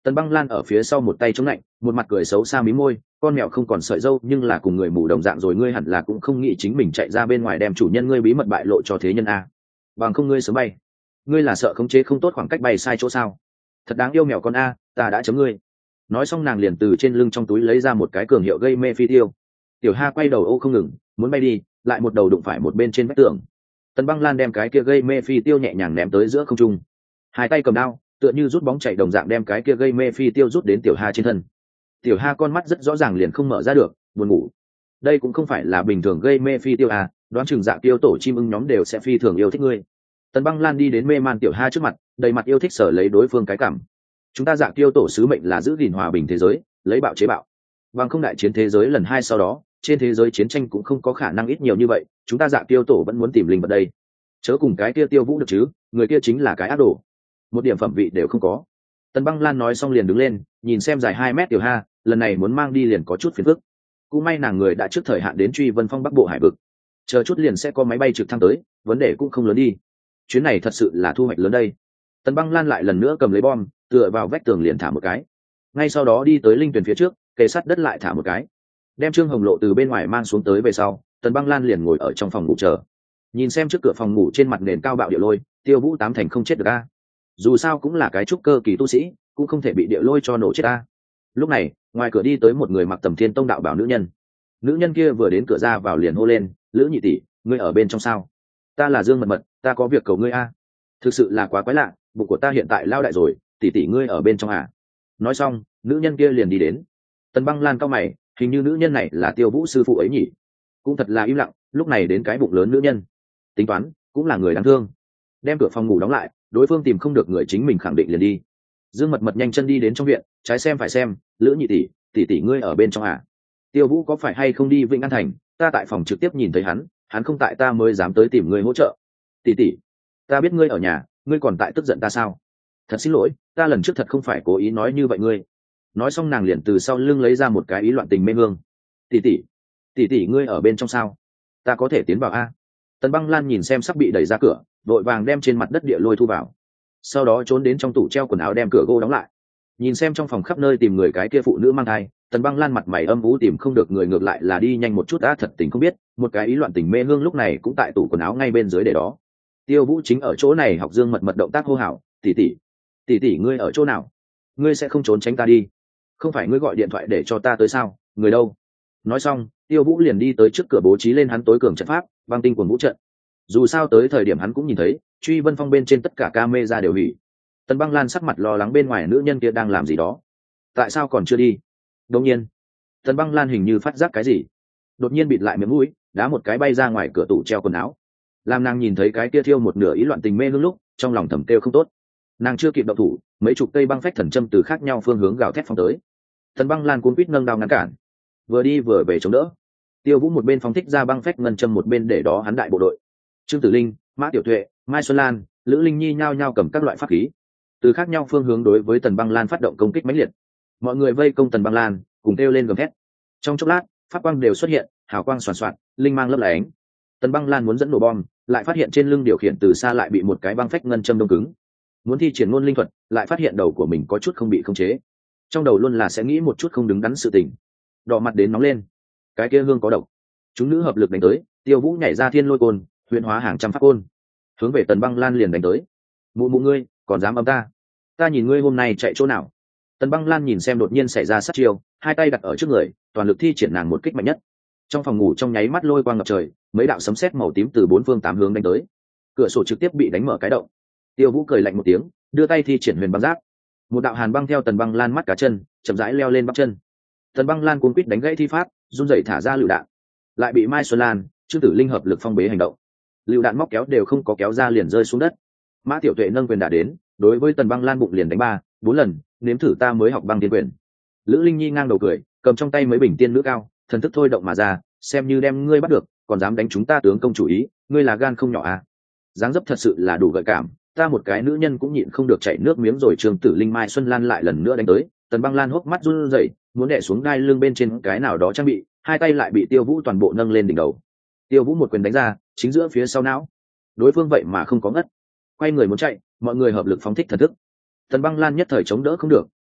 Tần Băng Lan ở phía sau một tay chống lạnh, một mặt cười xấu xa mí môi, con mèo không còn sợi râu nhưng là cùng người mù đồng dạng rồi, ngươi hẳn là cũng không nghĩ chính mình chạy ra bên ngoài đem chủ nhân ngươi bí mật bại lộ cho thế nhân a. Bằng không ngươi sớm bay. Ngươi là sợ khống chế không tốt khoảng cách bay sai chỗ sao? Thật đáng yêu mèo con a, ta đã chấm ngươi. Nói xong nàng liền từ trên lưng trong túi lấy ra một cái cường hiệu gây mê phi tiêu. Tiểu Ha quay đầu ô không ngừng, muốn bay đi, lại một đầu đụng phải một bên trên vách tường. Tần Băng Lan đem cái kia gây mê phi tiêu nhẹ nhàng ném tới giữa không trung, hai tay cầm đao tựa như rút bóng chạy đồng dạng đem cái kia gây mê phi tiêu rút đến Tiểu Ha trên thân. Tiểu Ha con mắt rất rõ ràng liền không mở ra được, buồn ngủ. Đây cũng không phải là bình thường gây mê phi tiêu à, đoán chừng dạ tiêu tổ chim ưng nhóm đều sẽ phi thường yêu thích ngươi. Tần Băng Lan đi đến mê man Tiểu Ha trước mặt, đầy mặt yêu thích sở lấy đối phương cái cảm. Chúng ta dạ tiêu tổ sứ mệnh là giữ gìn hòa bình thế giới, lấy bạo chế bạo. Bằng không đại chiến thế giới lần hai sau đó, trên thế giới chiến tranh cũng không có khả năng ít nhiều như vậy, chúng ta dạ tiêu tổ vẫn muốn tìm linh vật đây. Chớ cùng cái kia Tiêu Vũ được chứ, người kia chính là cái ác đồ, một điểm phẩm vị đều không có. Tần Băng Lan nói xong liền đứng lên, nhìn xem dài hai mét Tiểu Ha, lần này muốn mang đi liền có chút phiền phức. Cũng may nàng người đã trước thời hạn đến Truy Vân Phong Bắc Bộ hải vực, chờ chút liền sẽ có máy bay trực thăng tới, vấn đề cũng không lớn đi. Chuyến này thật sự là thu hoạch lớn đây. Tần Băng Lan lại lần nữa cầm lấy bom, tựa vào vách tường liền thả một cái. Ngay sau đó đi tới linh tuyển phía trước, kề sát đất lại thả một cái. Đem Trương Hồng Lộ từ bên ngoài mang xuống tới về sau, Tần Băng Lan liền ngồi ở trong phòng ngủ chờ. Nhìn xem trước cửa phòng ngủ trên mặt nền cao bạo địa lôi, Tiêu Vũ tám thành không chết được a. Dù sao cũng là cái trúc cơ kỳ tu sĩ, cũng không thể bị địa lôi cho nổ chết a. Lúc này, ngoài cửa đi tới một người mặc Tầm Thiên Tông đạo bảo nữ nhân. Nữ nhân kia vừa đến cửa ra vào liền hô lên, "Lữ nhị tỷ, ngươi ở bên trong sao? Ta là Dương Mật Mật, ta có việc cầu ngươi a." Thực sự là quá quái lạ, bụng của ta hiện tại lao đại rồi, tỷ tỷ ngươi ở bên trong à? Nói xong, nữ nhân kia liền đi đến. Tần Băng Lan cau mày, hình như nữ nhân này là Tiêu Vũ sư phụ ấy nhỉ? Cũng thật là im lặng, lúc này đến cái bụng lớn nữ nhân. Tính toán, cũng là người đáng thương. Đem cửa phòng ngủ đóng lại, đối phương tìm không được người chính mình khẳng định liền đi. Dương Mật Mật nhanh chân đi đến trong viện, trái xem phải xem, "Lữ nhị tỷ, tỷ tỷ ngươi ở bên trong à? Tiêu Vũ có phải hay không đi Vĩnh An Thành? Ta tại phòng trực tiếp nhìn thấy hắn, hắn không tại ta mới dám tới tìm ngươi hỗ trợ. Tỷ tỷ, ta biết ngươi ở nhà, ngươi còn tại tức giận ta sao? Thật xin lỗi, ta lần trước thật không phải cố ý nói như vậy ngươi." Nói xong nàng liền từ sau lưng lấy ra một cái ý loạn tình mê hương. "Tỷ tỷ, tỷ tỷ ngươi ở bên trong sao? Ta có thể tiến vào a?" Tần Băng Lan nhìn xem sắp bị đẩy ra cửa, vội vàng đem trên mặt đất địa lôi thu vào, sau đó trốn đến trong tủ treo quần áo đem cửa gỗ đóng lại. Nhìn xem trong phòng khắp nơi tìm người cái kia phụ nữ mang thai, Tần Băng Lan mặt mày âm u tìm không được người, ngược lại là đi nhanh một chút đã thật tình không biết, một cái ý loạn tình mê hương lúc này cũng tại tủ quần áo ngay bên dưới để đó. Tiêu Vũ chính ở chỗ này học Dương Mật Mật động tác hô hào, "Tỷ tỷ, tỷ tỷ ngươi ở chỗ nào? Ngươi sẽ không trốn tránh ta đi? Không phải ngươi gọi điện thoại để cho ta tới sao? Người đâu?" Nói xong, Tiêu Vũ liền đi tới trước cửa bố trí lên hắn tối cường trận pháp, băng tinh quần vũ trận. Dù sao tới thời điểm hắn cũng nhìn thấy, Truy Vân Phong bên trên tất cả camera đều hủy. Tần Băng Lan sắc mặt lo lắng bên ngoài nữ nhân kia đang làm gì đó. Tại sao còn chưa đi? Đột nhiên, Tần Băng Lan hình như phát giác cái gì, đột nhiên bịt lại miệng mũi, đá một cái bay ra ngoài cửa tủ treo quần áo. Làm nàng nhìn thấy cái kia thiêu một nửa ý loạn tình mê hương lúc, trong lòng thầm kêu không tốt. Nàng chưa kịp động thủ, mấy chục cây băng phách thần châm từ khác nhau phương hướng gào thét phong tới. Tần Băng Lan cuốn quýt nâng đao ngăn cản, vừa đi vừa về chống đỡ. Tiêu Vũ một bên phóng thích ra băng phách ngân châm, một bên để đó hắn đại bộ đội. Trương Tử Linh, Mã Tiểu Tuệ, Mai Xuân Lan, Lữ Linh Nhi nhao nhao cầm các loại pháp khí, từ khác nhau phương hướng đối với Tần Băng Lan phát động công kích mãnh liệt. Mọi người vây công Tần Băng Lan, cùng kêu lên gầm thét. Trong chốc lát, pháp quang đều xuất hiện, hào quang xoàn xoạt, linh mang lấp lánh. Tần Băng Lan muốn dẫn nổ bom, lại phát hiện trên lưng điều khiển từ xa lại bị một cái băng phách ngân châm đông cứng. Muốn thi triển ngôn linh thuật, lại phát hiện đầu của mình có chút không bị khống chế. Trong đầu luôn là sẽ nghĩ một chút không đứng đắn sự tình. Đỏ mặt đến nóng lên. Cái kia hương có độc. Chúng nữ hợp lực đánh tới, Tiêu Vũ nhảy ra thiên lôi côn, huyền hóa hàng trăm pháp côn, hướng về Tần Băng Lan liền đánh tới. "Mụ mụ ngươi, còn dám âm ta? Ta nhìn ngươi hôm nay chạy chỗ nào?" Tần Băng Lan nhìn xem đột nhiên xảy ra sát chiêu, hai tay đặt ở trước người, toàn lực thi triển nàng một kích mạnh nhất. Trong phòng ngủ trong nháy mắt lôi quang ngập trời, mấy đạo sấm sét màu tím từ bốn phương tám hướng đánh tới. Cửa sổ trực tiếp bị đánh mở cái động. Tiêu Vũ cười lạnh một tiếng, đưa tay thi triển huyền băng giáp. Một đạo hàn băng theo Tần Băng Lan mắt cá chân, chậm rãi leo lên bắp chân. Tần Băng Lan cuống quýt đánh gãy thi pháp, run rẩy thả ra lựu đạn. Lại bị Mai Xuân Lan, Trương Tử Linh hợp lực phong bế hành động. Lựu đạn móc kéo đều không có kéo ra liền rơi xuống đất. Mã Tiểu Tuệ nâng quyền đả đến, đối với Tần Băng Lan bụng liền đánh ba, bốn lần, nếm thử ta mới học băng tiên quyền. Lữ Linh Nhi ngang đầu cười, cầm trong tay mấy bình tiên nữ cao, thần thức thôi động mà ra, xem như đem ngươi bắt được, còn dám đánh chúng ta tướng công chủ ý, ngươi là gan không nhỏ à? Dáng dấp thật sự là đủ gợi cảm, ta một cái nữ nhân cũng nhịn không được chảy nước miếng rồi. Trương Tử Linh, Mai Xuân Lan lại lần nữa đánh tới, Tần Băng Lan hốc mắt run rẩy, muốn đè xuống đai lưng bên trên cái nào đó trang bị, hai tay lại bị Tiêu Vũ toàn bộ nâng lên đỉnh đầu. Tiêu Vũ một quyền đánh ra, chính giữa phía sau não. Đối phương vậy mà không có ngất, quay người muốn chạy, mọi người hợp lực phóng thích thần thức. Tần Băng Lan nhất thời chống đỡ không được,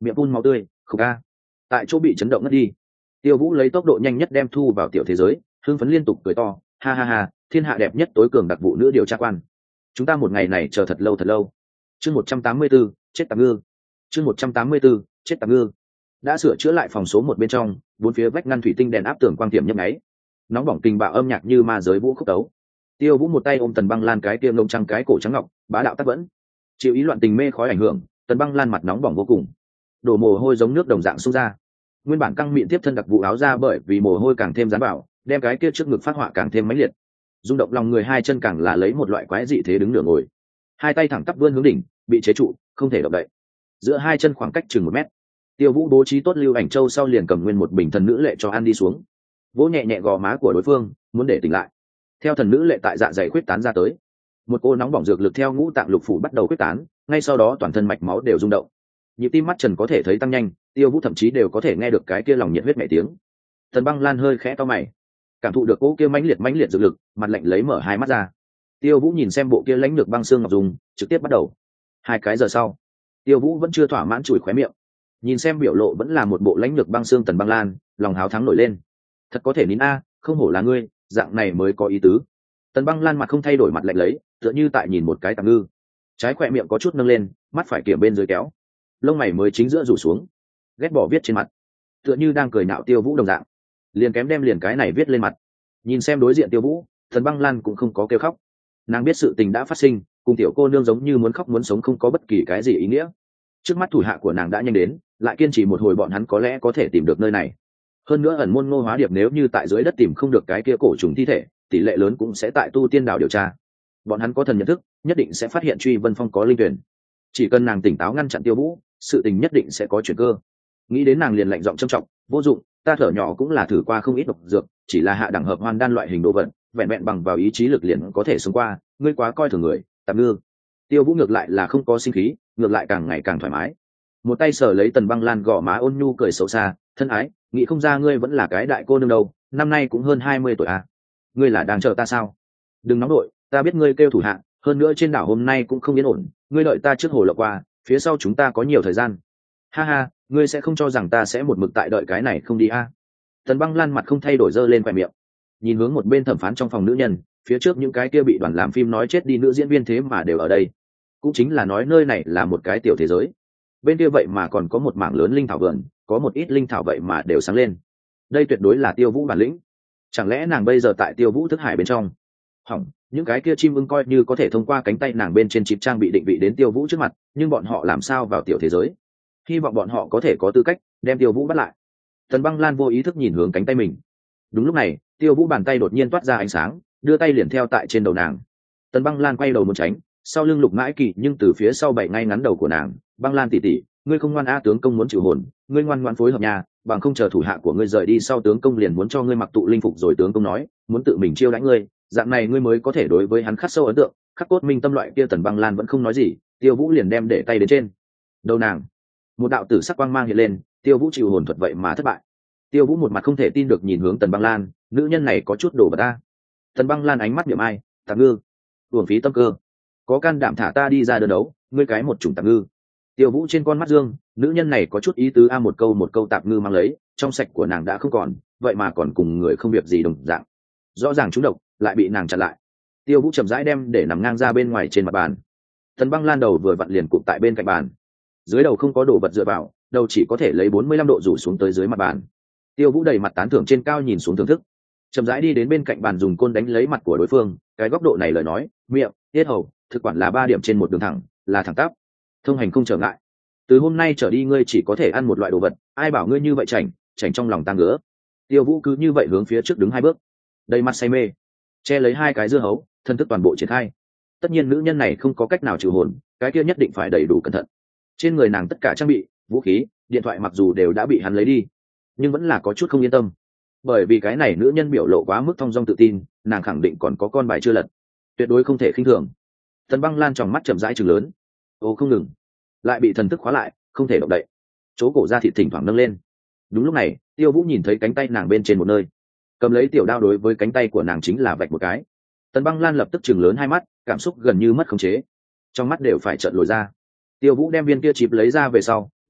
miệng phun máu tươi khục ca tại chỗ bị chấn động ngất đi. Tiêu Vũ lấy tốc độ nhanh nhất đem thu vào tiểu thế giới, hưng phấn liên tục cười to, ha ha ha, thiên hạ đẹp nhất tối cường đặc vụ nữ điều tra quan, chúng ta một ngày này chờ thật lâu thật lâu. Chương một trăm tám mươi 184, chết tạm ngư. Chương một trăm tám mươi 184, chết tạm ngư. Đã sửa chữa lại phòng số một bên trong, bốn phía vách ngăn thủy tinh đèn áp tường quang tiệm nhấp nháy, nóng bỏng kinh bạo âm nhạc như ma giới vũ khúc tấu. Tiêu Vũ một tay ôm Tần Băng Lan cái tiêm lông trăng cái cổ trắng ngọc, bá đạo tác vẫn. Chịu ý loạn tình mê khói ảnh hưởng, Tần Băng Lan mặt nóng bỏng vô cùng, đổ mồ hôi giống nước đồng dạng xung ra. Nguyên bản căng miệng tiếp thân đặc vụ áo ra bởi vì mồ hôi càng thêm dán vào, đem cái kia trước ngực phát họa càng thêm mãnh liệt. Rung động lòng người, hai chân càng là lấy một loại quái dị thế đứng nửa ngồi, hai tay thẳng tắp vươn hướng đỉnh, bị chế trụ, không thể động đậy. Giữa hai chân khoảng cách chừng một mét. Tiêu Vũ bố trí tốt lưu ảnh châu sau liền cầm nguyên một bình thần nữ lệ cho ăn đi xuống, vỗ nhẹ nhẹ gò má của đối phương, muốn để tỉnh lại. Theo thần nữ lệ tại dạ dày quyết tán ra tới, một cô nóng bỏng dược lực theo ngũ tạng lục phủ bắt đầu quyết tán, ngay sau đó toàn thân mạch máu đều rung động, nhịp tim mắt trần có thể thấy tăng nhanh. Tiêu Vũ thậm chí đều có thể nghe được cái kia lòng nhiệt huyết mẹ tiếng. Tần Băng Lan hơi khẽ to mày, cảm thụ được cô kia mãnh liệt mãnh liệt dược lực, mặt lạnh lấy mở hai mắt ra. Tiêu Vũ nhìn xem bộ kia lãnh lược băng xương ngọc dùng, trực tiếp bắt đầu. Hai cái giờ sau, Tiêu Vũ vẫn chưa thỏa mãn chùi khóe miệng, nhìn xem biểu lộ vẫn là một bộ lãnh lược băng xương Tần Băng Lan, lòng háo thắng nổi lên. Thật có thể nín a, không hổ là ngươi, dạng này mới có ý tứ. Tần Băng Lan mặt không thay đổi, mặt lạnh lấy, tựa như tại nhìn một cái tạm ngư. Trái khóe miệng có chút nâng lên, mắt phải kiểm bên dưới kéo, lông mày mới chính giữa rủ xuống, ghét bỏ viết trên mặt, tựa như đang cười nạo Tiêu Vũ đồng dạng. Liền kém đem liền cái này viết lên mặt. Nhìn xem đối diện Tiêu Vũ, Tần Băng Lan cũng không có kêu khóc. Nàng biết sự tình đã phát sinh, cùng tiểu cô nương giống như muốn khóc muốn sống không có bất kỳ cái gì ý nghĩa. Trước mắt thủ hạ của nàng đã nhanh đến, lại kiên trì một hồi bọn hắn có lẽ có thể tìm được nơi này. Hơn nữa ẩn môn Ngô Hóa Điệp nếu như tại dưới đất tìm không được cái kia cổ trùng thi thể, tỷ lệ lớn cũng sẽ tại tu tiên đảo điều tra. Bọn hắn có thần nhận thức, nhất định sẽ phát hiện Truy Vân Phong có linh tuyển. Chỉ cần nàng tỉnh táo ngăn chặn Tiêu Vũ, sự tình nhất định sẽ có chuyển cơ. Nghĩ đến nàng liền lạnh giọng trầm trọng, vô dụng, ta thở nhỏ cũng là thử qua không ít độc dược, chỉ là hạ đẳng hợp hoan đan loại hình đồ vật, vẹn vẹn bằng vào ý chí lực liền có thể sống qua, ngươi quá coi thường người, tạm ngư. Tiêu Vũ ngược lại là không có sinh khí, ngược lại càng ngày càng thoải mái. Một tay sờ lấy Tần Băng Lan gò má, ôn nhu cười xấu xa, thân ái, nghĩ không ra ngươi vẫn là cái đại cô nương đâu, năm nay cũng hơn hai mươi tuổi à. Ngươi là đang chờ ta sao? Đừng nóng đội, ta biết ngươi kêu thủ hạ, hơn nữa trên đảo hôm nay cũng không yên ổn, ngươi đợi ta trước hồ lộc qua, phía sau chúng ta có nhiều thời gian. Ha ha, ngươi sẽ không cho rằng ta sẽ một mực tại đợi cái này không đi à? Tần Băng Lan mặt không thay đổi giơ lên khóe miệng, nhìn hướng một bên thẩm phán trong phòng nữ nhân, phía trước những cái kia bị đoàn làm phim nói chết đi nữ diễn viên thế mà đều ở đây, cũng chính là nói nơi này là một cái tiểu thế giới. Bên kia vậy mà còn có một mảng lớn linh thảo vườn, có một ít linh thảo vậy mà đều sáng lên. Đây tuyệt đối là Tiêu Vũ bản lĩnh. Chẳng lẽ nàng bây giờ tại Tiêu Vũ thức hải bên trong? Hỏng, những cái kia chim ưng coi như có thể thông qua cánh tay nàng bên trên chip trang bị định vị đến Tiêu Vũ trước mặt, nhưng bọn họ làm sao vào tiểu thế giới? Hy vọng bọn họ có thể có tư cách đem Tiêu Vũ bắt lại. Tần Băng Lan vô ý thức nhìn hướng cánh tay mình. Đúng lúc này, Tiêu Vũ bàn tay đột nhiên toát ra ánh sáng, đưa tay liền theo tại trên đầu nàng. Tần Băng Lan quay đầu muốn tránh, sau lưng Lục Mãi Kỳ nhưng từ phía sau bày ngay ngắn đầu của nàng. Băng Lan tỷ tỷ, ngươi không ngoan a, tướng công muốn chịu hồn, ngươi ngoan ngoan phối hợp nhà, bằng không chờ thủ hạ của ngươi rời đi sau tướng công liền muốn cho ngươi mặc tụ linh phục rồi, tướng công nói muốn tự mình chiêu đãi ngươi, dạng này ngươi mới có thể đối với hắn khắc sâu ấn tượng, khắc cốt minh tâm loại kia. Tần Băng Lan vẫn không nói gì, Tiêu Vũ liền đem để tay đến trên đầu nàng. Một đạo tử sắc quang mang hiện lên, Tiêu Vũ chịu hồn thuật vậy mà thất bại. Tiêu Vũ một mặt không thể tin được nhìn hướng Tần Băng Lan, nữ nhân này có chút đổ vào ta. Tần Băng Lan ánh mắt niệm ai, tạm ngư, uổng phí tâm cơ, có can đảm thả ta đi ra đơn đấu, ngươi cái một chủng tạm ngư. Tiêu Vũ trên con mắt dương, nữ nhân này có chút ý tứ a, một câu một câu tạm ngư mang lấy, trong sạch của nàng đã không còn, vậy mà còn cùng người không việc gì đồng dạng. Rõ ràng trúng độc, lại bị nàng chặn lại. Tiêu Vũ chậm rãi đem để nằm ngang ra bên ngoài trên mặt bàn. Tần Băng Lan đầu vừa vặn liền cụp tại bên cạnh bàn, dưới đầu không có đồ vật dựa vào, đầu chỉ có thể lấy bốn mươi lăm độ rủ xuống tới dưới mặt bàn. Tiêu Vũ đầy mặt tán thưởng trên cao nhìn xuống thưởng thức, chậm rãi đi đến bên cạnh bàn dùng côn đánh lấy mặt của đối phương. Cái góc độ này lời nói, miệng, tiết hầu, thực quản là ba điểm trên một đường thẳng, là thẳng tắp, thông hành không trở ngại. Từ hôm nay trở đi ngươi chỉ có thể ăn một loại đồ vật, ai bảo ngươi như vậy chảnh, chảnh trong lòng ta ngứa. Tiêu Vũ cứ như vậy hướng phía trước đứng hai bước, đầy mặt say mê, che lấy hai cái dưa hấu, thân thức toàn bộ triển khai. Tất nhiên nữ nhân này không có cách nào trừ hồn, cái kia nhất định phải đầy đủ cẩn thận. Trên người nàng tất cả trang bị, vũ khí, điện thoại mặc dù đều đã bị hắn lấy đi, nhưng vẫn là có chút không yên tâm, bởi vì cái này nữ nhân biểu lộ quá mức thong dong tự tin, nàng khẳng định còn có con bài chưa lật, tuyệt đối không thể khinh thường. Tần Băng Lan tròng mắt chậm rãi trừng lớn, ô không ngừng, lại bị thần thức khóa lại, không thể động đậy, chỗ cổ da thịt thỉnh thoảng nâng lên. Đúng lúc này, Tiêu Vũ nhìn thấy cánh tay nàng bên trên một nơi, cầm lấy tiểu đao đối với cánh tay của nàng chính là vạch một cái. Tần Băng Lan lập tức chừng lớn hai mắt, cảm xúc gần như mất khống chế, trong mắt đều phải trợn lồi ra. Tiêu Vũ đem viên kia chip lấy ra về sau,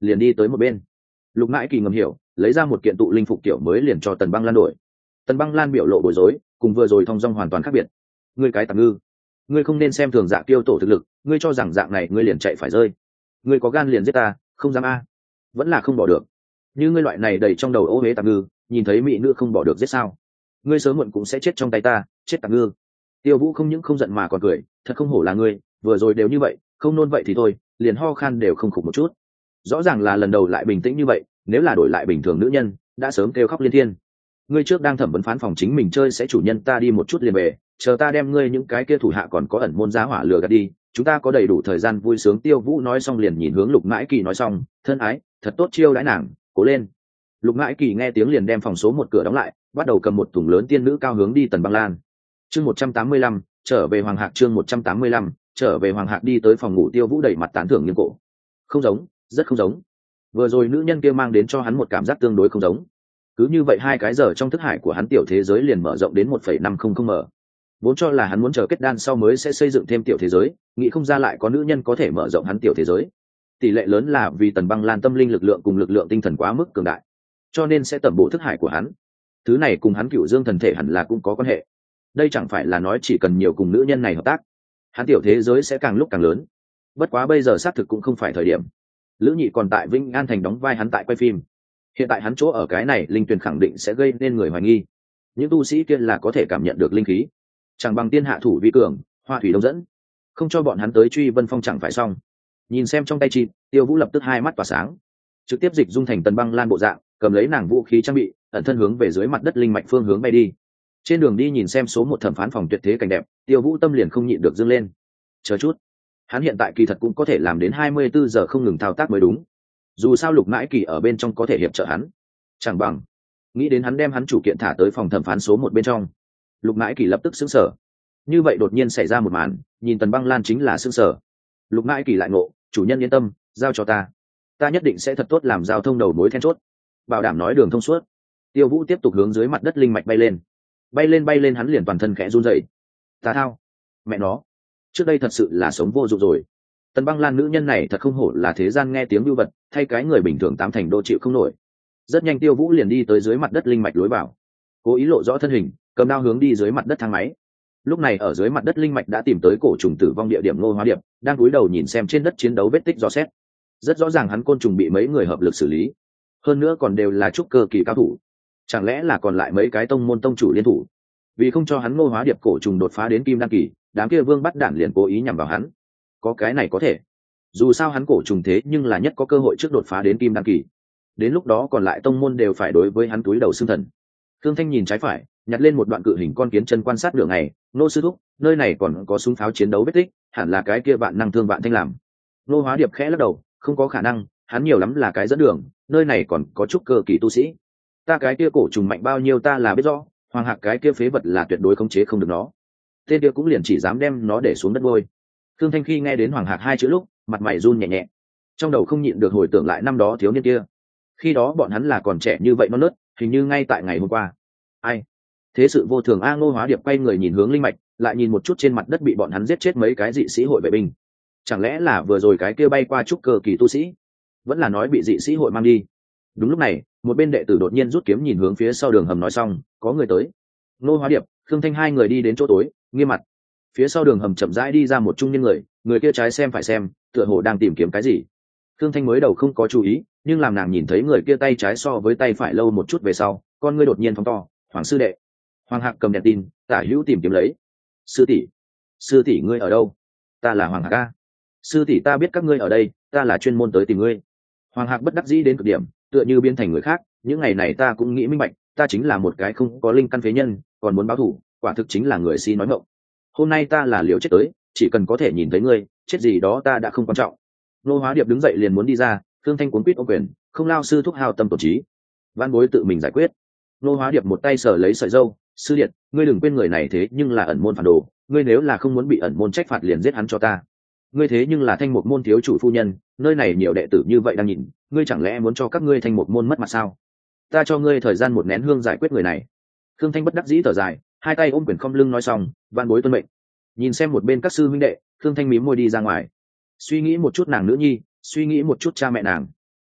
liền đi tới một bên. Lục Mãi Kỳ ngầm hiểu, lấy ra một kiện tụ linh phục kiểu mới liền cho Tần Băng Lan đổi. Tần Băng Lan biểu lộ bối rối, cùng vừa rồi thong dong hoàn toàn khác biệt. Ngươi cái tàng ngư, ngươi không nên xem thường Dạ Kiêu tổ thực lực, ngươi cho rằng dạng này ngươi liền chạy phải rơi. Ngươi có gan liền giết ta, không dám a? Vẫn là không bỏ được. Như ngươi loại này đầy trong đầu ô uế tàng ngư, nhìn thấy mỹ nữ không bỏ được giết sao? Ngươi sớm muộn cũng sẽ chết trong tay ta, chết tàng ngư. Tiêu Vũ không những không giận mà còn cười, thật không hổ là ngươi, vừa rồi đều như vậy, không nôn vậy thì thôi, liền ho khan đều không khục một chút. Rõ ràng là lần đầu lại bình tĩnh như vậy, nếu là đổi lại bình thường nữ nhân, đã sớm kêu khóc liên thiên. Ngươi trước đang thẩm vấn phán phòng chính mình chơi sẽ chủ nhân ta đi một chút liền về, chờ ta đem ngươi những cái kia thủ hạ còn có ẩn môn giá hỏa lừa gạt đi, chúng ta có đầy đủ thời gian vui sướng. Tiêu Vũ nói xong liền nhìn hướng Lục Mãi Kỳ nói xong, thân ái, thật tốt chiêu đãi nàng, cố lên. Lục Mãi Kỳ nghe tiếng liền đem phòng số một cửa đóng lại, bắt đầu cầm một thùng lớn tiên nữ cao hướng đi Tần Băng Lan. Chương một trăm tám mươi lăm, trở về Hoàng Hạc. Chương một trăm tám mươi lăm, trở về Hoàng Hạc. Đi tới phòng ngủ, Tiêu Vũ đẩy mặt tán thưởng nghiêng cổ. Không giống, rất không giống. Vừa rồi nữ nhân kia mang đến cho hắn một cảm giác tương đối không giống. Cứ như vậy hai cái giờ trong thức hải của hắn tiểu thế giới liền mở rộng đến một phẩy năm không không m. Vốn cho là hắn muốn chờ kết đan sau mới sẽ xây dựng thêm tiểu thế giới, nghĩ không ra lại có nữ nhân có thể mở rộng hắn tiểu thế giới. Tỷ lệ lớn là vì Tần Băng Lan tâm linh lực lượng cùng lực lượng tinh thần quá mức cường đại, cho nên sẽ tẩm bổ thức hải của hắn. Thứ này cùng hắn Cửu Dương thần thể hẳn là cũng có quan hệ. Đây chẳng phải là nói chỉ cần nhiều cùng nữ nhân này hợp tác, hắn tiểu thế giới sẽ càng lúc càng lớn. Bất quá bây giờ xác thực cũng không phải thời điểm. Lữ Nhị còn tại Vĩnh An thành đóng vai hắn tại quay phim, hiện tại hắn chỗ ở cái này linh tuyền khẳng định sẽ gây nên người hoài nghi. Những tu sĩ kia là có thể cảm nhận được linh khí, chẳng bằng tiên hạ thủ vi cường, hoa thủy đông dẫn, không cho bọn hắn tới truy Vân Phong chẳng phải xong. Nhìn xem trong tay chị, Tiêu Vũ lập tức hai mắt tỏa sáng, trực tiếp dịch dung thành Tần Băng Lan bộ dạng, cầm lấy nàng vũ khí trang bị, ẩn thân hướng về dưới mặt đất linh mạch phương hướng bay đi. Trên đường đi nhìn xem số một thẩm phán phòng tuyệt thế cảnh đẹp, Tiêu Vũ tâm liền không nhịn được dâng lên. Chờ chút, hắn hiện tại kỳ thật cũng có thể làm đến hai mươi bốn giờ không ngừng thao tác mới đúng. Dù sao Lục Mãi Kỳ ở bên trong có thể hiệp trợ hắn, chẳng bằng nghĩ đến hắn đem hắn chủ kiện thả tới phòng thẩm phán số một bên trong. Lục Mãi Kỳ lập tức sững sờ. Như vậy đột nhiên xảy ra một màn, nhìn Tần Băng Lan chính là sững sờ. Lục Mãi Kỳ lại ngộ, chủ nhân yên tâm, giao cho ta, ta nhất định sẽ thật tốt làm giao thông đầu mối then chốt, bảo đảm nói đường thông suốt. Tiêu Vũ tiếp tục hướng dưới mặt đất linh mạch bay lên, bay lên bay lên, hắn liền toàn thân khẽ run rẩy. Ta thao, mẹ nó, trước đây thật sự là sống vô dụng rồi. Tần Băng Lan nữ nhân này thật không hổ là thế gian nghe tiếng lưu vật, thay cái người bình thường tám thành đô chịu không nổi. Rất nhanh Tiêu Vũ liền đi tới dưới mặt đất linh mạch lối vào, cố ý lộ rõ thân hình, cầm đao hướng đi dưới mặt đất thang máy. Lúc này ở dưới mặt đất linh mạch đã tìm tới cổ trùng tử vong địa điểm Ngô Hóa Điệp, đang cúi đầu nhìn xem trên đất chiến đấu vết tích dò xét. Rất rõ ràng hắn côn trùng bị mấy người hợp lực xử lý, hơn nữa còn đều là trúc cơ kỳ cao thủ. Chẳng lẽ là còn lại mấy cái tông môn tông chủ liên thủ, vì không cho hắn Ngô Hóa Điệp cổ trùng đột phá đến kim đan kỳ, đám kia vương bắt đản liền cố ý nhằm vào hắn. Có cái này có thể, dù sao hắn cổ trùng thế nhưng là nhất có cơ hội trước đột phá đến kim đan kỳ, đến lúc đó còn lại tông môn đều phải đối với hắn túi đầu xương thần. Thương Thanh nhìn trái phải, nhặt lên một đoạn cự hình con kiến chân quan sát đường này. Nô sư thúc, nơi này còn có súng pháo chiến đấu vết tích, hẳn là cái kia vạn năng thương vạn thanh làm. Nô Hóa Điệp khẽ lắc đầu, không có khả năng, hắn nhiều lắm là cái dẫn đường, nơi này còn có chút cơ kỳ tu sĩ. Ta cái kia cổ trùng mạnh bao nhiêu ta là biết rõ, Hoàng Hạc cái kia phế vật là tuyệt đối khống chế không được nó. Tên kia cũng liền chỉ dám đem nó để xuống đất vôi. Thương Thanh khi nghe đến Hoàng Hạc hai chữ lúc, mặt mày run nhẹ nhẹ, trong đầu không nhịn được hồi tưởng lại năm đó thiếu niên kia. Khi đó bọn hắn là còn trẻ như vậy non nớt, hình như ngay tại ngày hôm qua. Ai? Thế sự vô thường a. Ngô Hóa Điệp quay người nhìn hướng linh mạch, lại nhìn một chút trên mặt đất bị bọn hắn giết chết mấy cái dị sĩ hội vệ binh. Chẳng lẽ là vừa rồi cái kia bay qua trúc cơ kỳ tu sĩ, vẫn là nói bị dị sĩ hội mang đi? Đúng lúc này, một bên đệ tử đột nhiên rút kiếm nhìn hướng phía sau đường hầm nói xong, có người tới. Ngô Hóa Điệp, Khương Thanh hai người đi đến chỗ tối, nghiêm mặt. Phía sau đường hầm chậm rãi đi ra một trung niên người, người kia trái xem phải xem, tựa hồ đang tìm kiếm cái gì. Khương Thanh mới đầu không có chú ý, nhưng làm nàng nhìn thấy người kia tay trái so với tay phải lâu một chút về sau, con ngươi đột nhiên phóng to. Hoàng sư đệ. Hoàng Hạc cầm đèn tin, tả hữu tìm kiếm lấy. Sư tỷ, sư tỷ ngươi ở đâu? Ta là Hoàng Hạc a. Sư tỷ ta biết các ngươi ở đây, ta là chuyên môn tới tìm ngươi. Hoàng Hạc bất đắc dĩ đến cực điểm, tựa như biến thành người khác. Những ngày này ta cũng nghĩ minh bạch, ta chính là một cái không có linh căn phế nhân, còn muốn báo thù, quả thực chính là người si nói ngọng. Hôm nay ta là liều chết tới, chỉ cần có thể nhìn thấy ngươi, chết gì đó ta đã không quan trọng. Nô Hóa Điệp đứng dậy liền muốn đi ra, Thương Thanh cuốn quýt ôm quyền, không lao sư thúc hào tâm tổ trí, văn bối tự mình giải quyết. Nô Hóa Điệp một tay sờ lấy sợi dâu, sư điện, ngươi đừng quên người này thế nhưng là ẩn môn phản đồ, ngươi nếu là không muốn bị ẩn môn trách phạt liền giết hắn cho ta. Ngươi thế nhưng là Thanh Mục môn thiếu chủ phu nhân, nơi này nhiều đệ tử như vậy đang nhìn, ngươi chẳng lẽ muốn cho các ngươi Thanh Mục môn mất mặt sao? Ta cho ngươi thời gian một nén hương giải quyết người này. Thương Thanh bất đắc dĩ thở dài, hai tay ôm quyền không lưng nói xong, văn bối tuân mệnh. Nhìn xem một bên các sư huynh đệ, Thương Thanh mím môi đi ra ngoài. Suy nghĩ một chút nàng nữ nhi, suy nghĩ một chút cha mẹ nàng.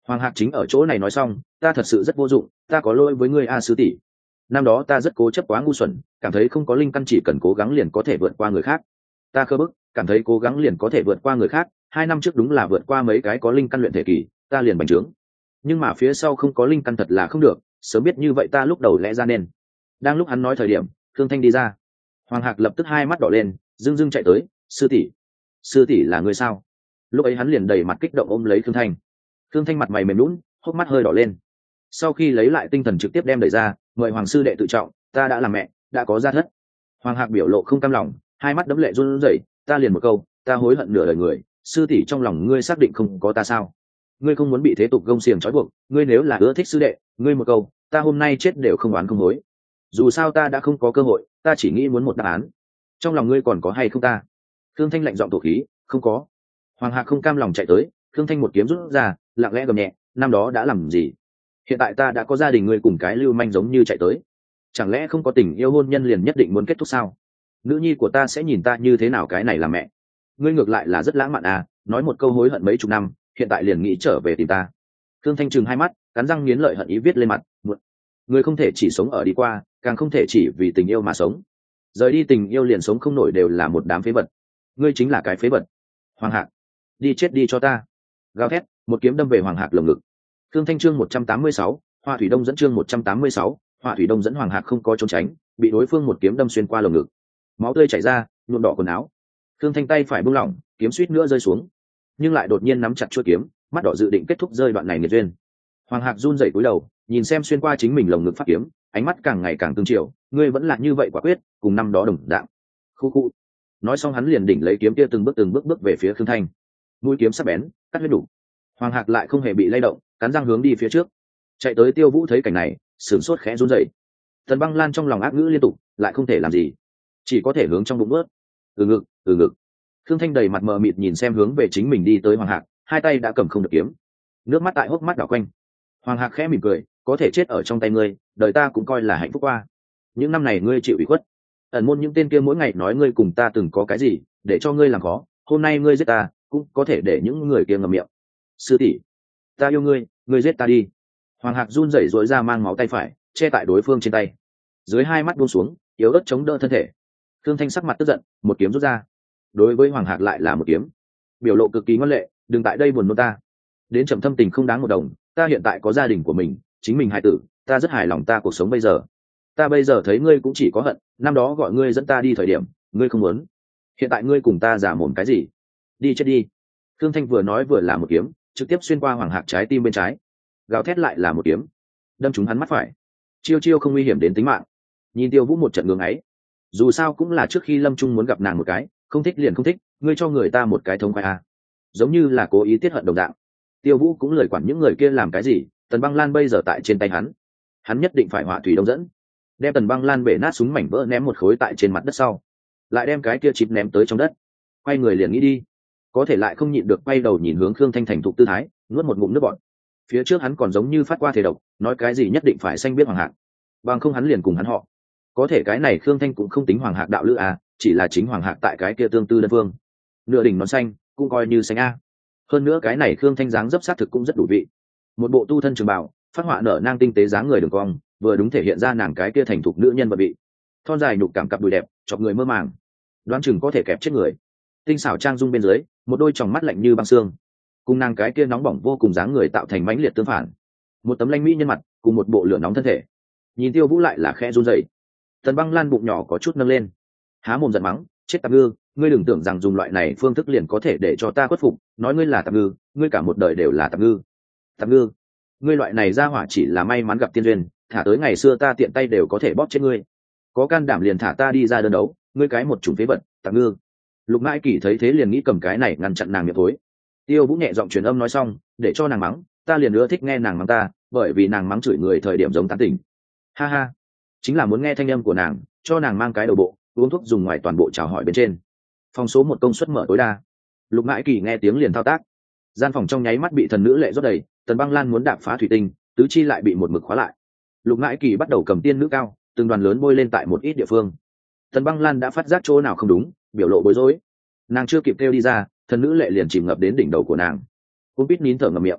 Hoàng Hạc chính ở chỗ này nói xong, ta thật sự rất vô dụng, ta có lỗi với ngươi a sư tỷ. Năm đó ta rất cố chấp quá ngu xuẩn, cảm thấy không có linh căn chỉ cần cố gắng liền có thể vượt qua người khác. Ta khơ bức, cảm thấy cố gắng liền có thể vượt qua người khác, hai năm trước đúng là vượt qua mấy cái có linh căn luyện thể kỳ, ta liền bành trướng. Nhưng mà phía sau không có linh căn thật là không được, sớm biết như vậy ta lúc đầu lẽ ra nên. Đang lúc hắn nói thời điểm, Thương Thanh đi ra. Hoàng Hạc lập tức hai mắt đỏ lên, dưng dưng chạy tới, sư tỷ, sư tỷ là người sao? Lúc ấy hắn liền đầy mặt kích động ôm lấy Thương Thanh. Thương Thanh mặt mày mềm lún, hốc mắt hơi đỏ lên. Sau khi lấy lại tinh thần trực tiếp đem đẩy ra, mời hoàng sư đệ tự trọng, ta đã làm mẹ, đã có gia thất. Hoàng Hạc biểu lộ không cam lòng, hai mắt đẫm lệ run rẩy, ta liền một câu, ta hối hận nửa đời người, sư tỷ trong lòng ngươi xác định không có ta sao? Ngươi không muốn bị thế tục gông xiềng trói buộc, ngươi nếu là ưa thích sư đệ, ngươi một câu, ta hôm nay chết đều không oán không hối. Dù sao ta đã không có cơ hội, ta chỉ nghĩ muốn một đáp án. Trong lòng ngươi còn có hay không ta? Thương Thanh lạnh giọng thổ khí, không có. Hoàng Hạc không cam lòng chạy tới, Thương Thanh một kiếm rút ra, lặng lẽ gầm nhẹ, năm đó đã làm gì? Hiện tại ta đã có gia đình, ngươi cùng cái lưu manh giống như chạy tới, chẳng lẽ không có tình yêu hôn nhân liền nhất định muốn kết thúc sao? Nữ nhi của ta sẽ nhìn ta như thế nào, cái này là mẹ? Ngươi ngược lại là rất lãng mạn à, nói một câu hối hận mấy chục năm, hiện tại liền nghĩ trở về tìm ta. Thương Thanh trừng hai mắt, cắn răng nghiến lợi hận ý viết lên mặt. Ngươi không thể chỉ sống ở đi qua, càng không thể chỉ vì tình yêu mà sống. Rời đi tình yêu liền sống không nổi đều là một đám phế vật. Ngươi chính là cái phế vật. Hoàng Hạc, đi chết đi cho ta! Gào thét, một kiếm đâm về Hoàng Hạc lồng ngực. Thương Thanh chương một trăm tám mươi sáu, Hoa Thủy Đông dẫn chương một trăm tám mươi sáu, Hoa Thủy Đông dẫn. Hoàng Hạc không có trốn tránh, bị đối phương một kiếm đâm xuyên qua lồng ngực, máu tươi chảy ra, nhuộm đỏ quần áo. Thương Thanh tay phải buông lỏng, kiếm suýt nữa rơi xuống, nhưng lại đột nhiên nắm chặt chuôi kiếm, mắt đỏ dự định kết thúc rơi đoạn này nghiệt duyên. Hoàng Hạc run rẩy cúi đầu, nhìn xem xuyên qua chính mình lồng ngực phát kiếm, ánh mắt càng ngày càng tương chiều. Ngươi vẫn là như vậy quả quyết, cùng năm đó đồng dạng. Khu khu. Nói xong hắn liền đỉnh lấy kiếm kia từng bước từng bước bước về phía Thương Thanh. Mũi kiếm sắc bén, cắt huyết đủ. Hoàng Hạc lại không hề bị lay động, cắn răng hướng đi phía trước. Chạy tới Tiêu Vũ thấy cảnh này, sửng sốt khẽ run rẩy. Tần Băng Lan trong lòng ác ngữ liên tục, lại không thể làm gì, chỉ có thể hướng trong bụng ướt. Từ ngực, từ ngực. Thương Thanh đầy mặt mờ mịt nhìn xem hướng về chính mình đi tới Hoàng Hạc, hai tay đã cầm không được kiếm, nước mắt tại hốc mắt đảo quanh. Hoàng Hạc khẽ mỉm cười, có thể chết ở trong tay ngươi, đời ta cũng coi là hạnh phúc qua. Những năm này ngươi chịu ủy khuất, ẩn môn những tên kia mỗi ngày nói ngươi cùng ta từng có cái gì, để cho ngươi làm khó, hôm nay ngươi giết ta, cũng có thể để những người kia ngậm miệng. Sư tỷ, ta yêu ngươi, ngươi giết ta đi. Hoàng Hạc run rẩy rối ra mang máu tay phải, che tại đối phương trên tay, dưới hai mắt buông xuống, yếu ớt chống đỡ thân thể. Thương Thanh sắc mặt tức giận, một kiếm rút ra, đối với Hoàng Hạc lại là một kiếm, biểu lộ cực kỳ ngoan lệ, đừng tại đây buồn nôn ta, đến chậm thâm tình không đáng một đồng, ta hiện tại có gia đình của mình, chính mình hài tử, ta rất hài lòng ta cuộc sống bây giờ. Ta bây giờ thấy ngươi cũng chỉ có hận, năm đó gọi ngươi dẫn ta đi thời điểm, ngươi không muốn, hiện tại ngươi cùng ta giả mồm cái gì? Đi chết đi. Thương Thanh vừa nói vừa là một kiếm, trực tiếp xuyên qua Hoàng Hạc trái tim bên trái, gào thét lại là một kiếm, đâm trúng hắn mắt phải, chiêu chiêu không nguy hiểm đến tính mạng. Nhìn Tiêu Vũ một trận ngưỡng ấy, dù sao cũng là trước khi Lâm Trung muốn gặp nàng một cái, không thích liền không thích, ngươi cho người ta một cái thống khoái a, giống như là cố ý tiết hận đồng dạng. Tiêu Vũ cũng lười quản những người kia làm cái gì, Tần Băng Lan bây giờ tại trên tay hắn, hắn nhất định phải Hỏa Thủy Đông dẫn, đem Tần Băng Lan bể nát súng mảnh vỡ ném một khối tại trên mặt đất sau, lại đem cái kia chip ném tới trong đất, quay người liền nghĩ đi, có thể lại không nhịn được quay đầu nhìn hướng Khương Thanh thành thục tư thái, nuốt một ngụm nước bọt. Phía trước hắn còn giống như phát qua thể độc, nói cái gì nhất định phải xanh biết Hoàng Hạc, bằng không hắn liền cùng hắn họ. Có thể cái này Khương Thanh cũng không tính Hoàng Hạc đạo lữ à, chỉ là chính Hoàng Hạc tại cái kia tương tư đơn phương, nửa đỉnh nón xanh cũng coi như xanh a. Hơn nữa cái này Khương Thanh dáng dấp sát thực cũng rất đủ vị, một bộ tu thân trường bào, phát họa nở nang tinh tế dáng người đường cong, vừa đúng thể hiện ra nàng cái kia thành thục nữ nhân vật vị, thon dài nhục cảm cặp đùi đẹp, chọc người mơ màng, đoán chừng có thể kẹp chết người. Tinh xảo trang dung bên dưới, một đôi tròng mắt lạnh như băng xương, cùng nàng cái kia nóng bỏng vô cùng dáng người tạo thành mãnh liệt tương phản, một tấm lanh mỹ nhân mặt cùng một bộ lửa nóng thân thể. Nhìn Tiêu Vũ lại là khẽ run rẩy. Tần Băng Lan bụng nhỏ có chút nâng lên, há mồm giận mắng, chết tạp ngư, ngươi đừng tưởng rằng dùng loại này phương thức liền có thể để cho ta khuất phục, nói ngươi là tạp ngư, ngươi cả một đời đều là tạp ngư. Tạp ngư, ngươi loại này ra hỏa chỉ là may mắn gặp tiên duyên, thả tới ngày xưa ta tiện tay đều có thể bóp chết ngươi, có can đảm liền thả ta đi ra đơn đấu, ngươi cái một chủng phế vật, tạp ngư. Lục Ngãi Kỳ thấy thế liền nghĩ cầm cái này ngăn chặn nàng miệng thối. Tiêu Vũ nhẹ giọng truyền âm nói xong, để cho nàng mắng, ta liền ưa thích nghe nàng mắng ta, bởi vì nàng mắng chửi người thời điểm giống tán tỉnh. Ha ha, chính là muốn nghe thanh âm của nàng, cho nàng mang cái đầu bộ, uống thuốc dùng ngoài toàn bộ chào hỏi bên trên. Phòng số một công suất mở tối đa. Lục Ngãi Kỳ nghe tiếng liền thao tác. Gian phòng trong nháy mắt bị thần nữ lệ rót đầy, Tần Băng Lan muốn đạp phá thủy tinh, tứ chi lại bị một mực khóa lại. Lục Ngãi Kỳ bắt đầu cầm tiên nữ cao, từng đoàn lớn bôi lên tại một ít địa phương. Tần Băng Lan đã phát giác chỗ nào không đúng, biểu lộ bối rối. Nàng chưa kịp kêu đi ra, thần nữ lệ liền chìm ngập đến đỉnh đầu của nàng. Cung Pít nín thở ngậm miệng.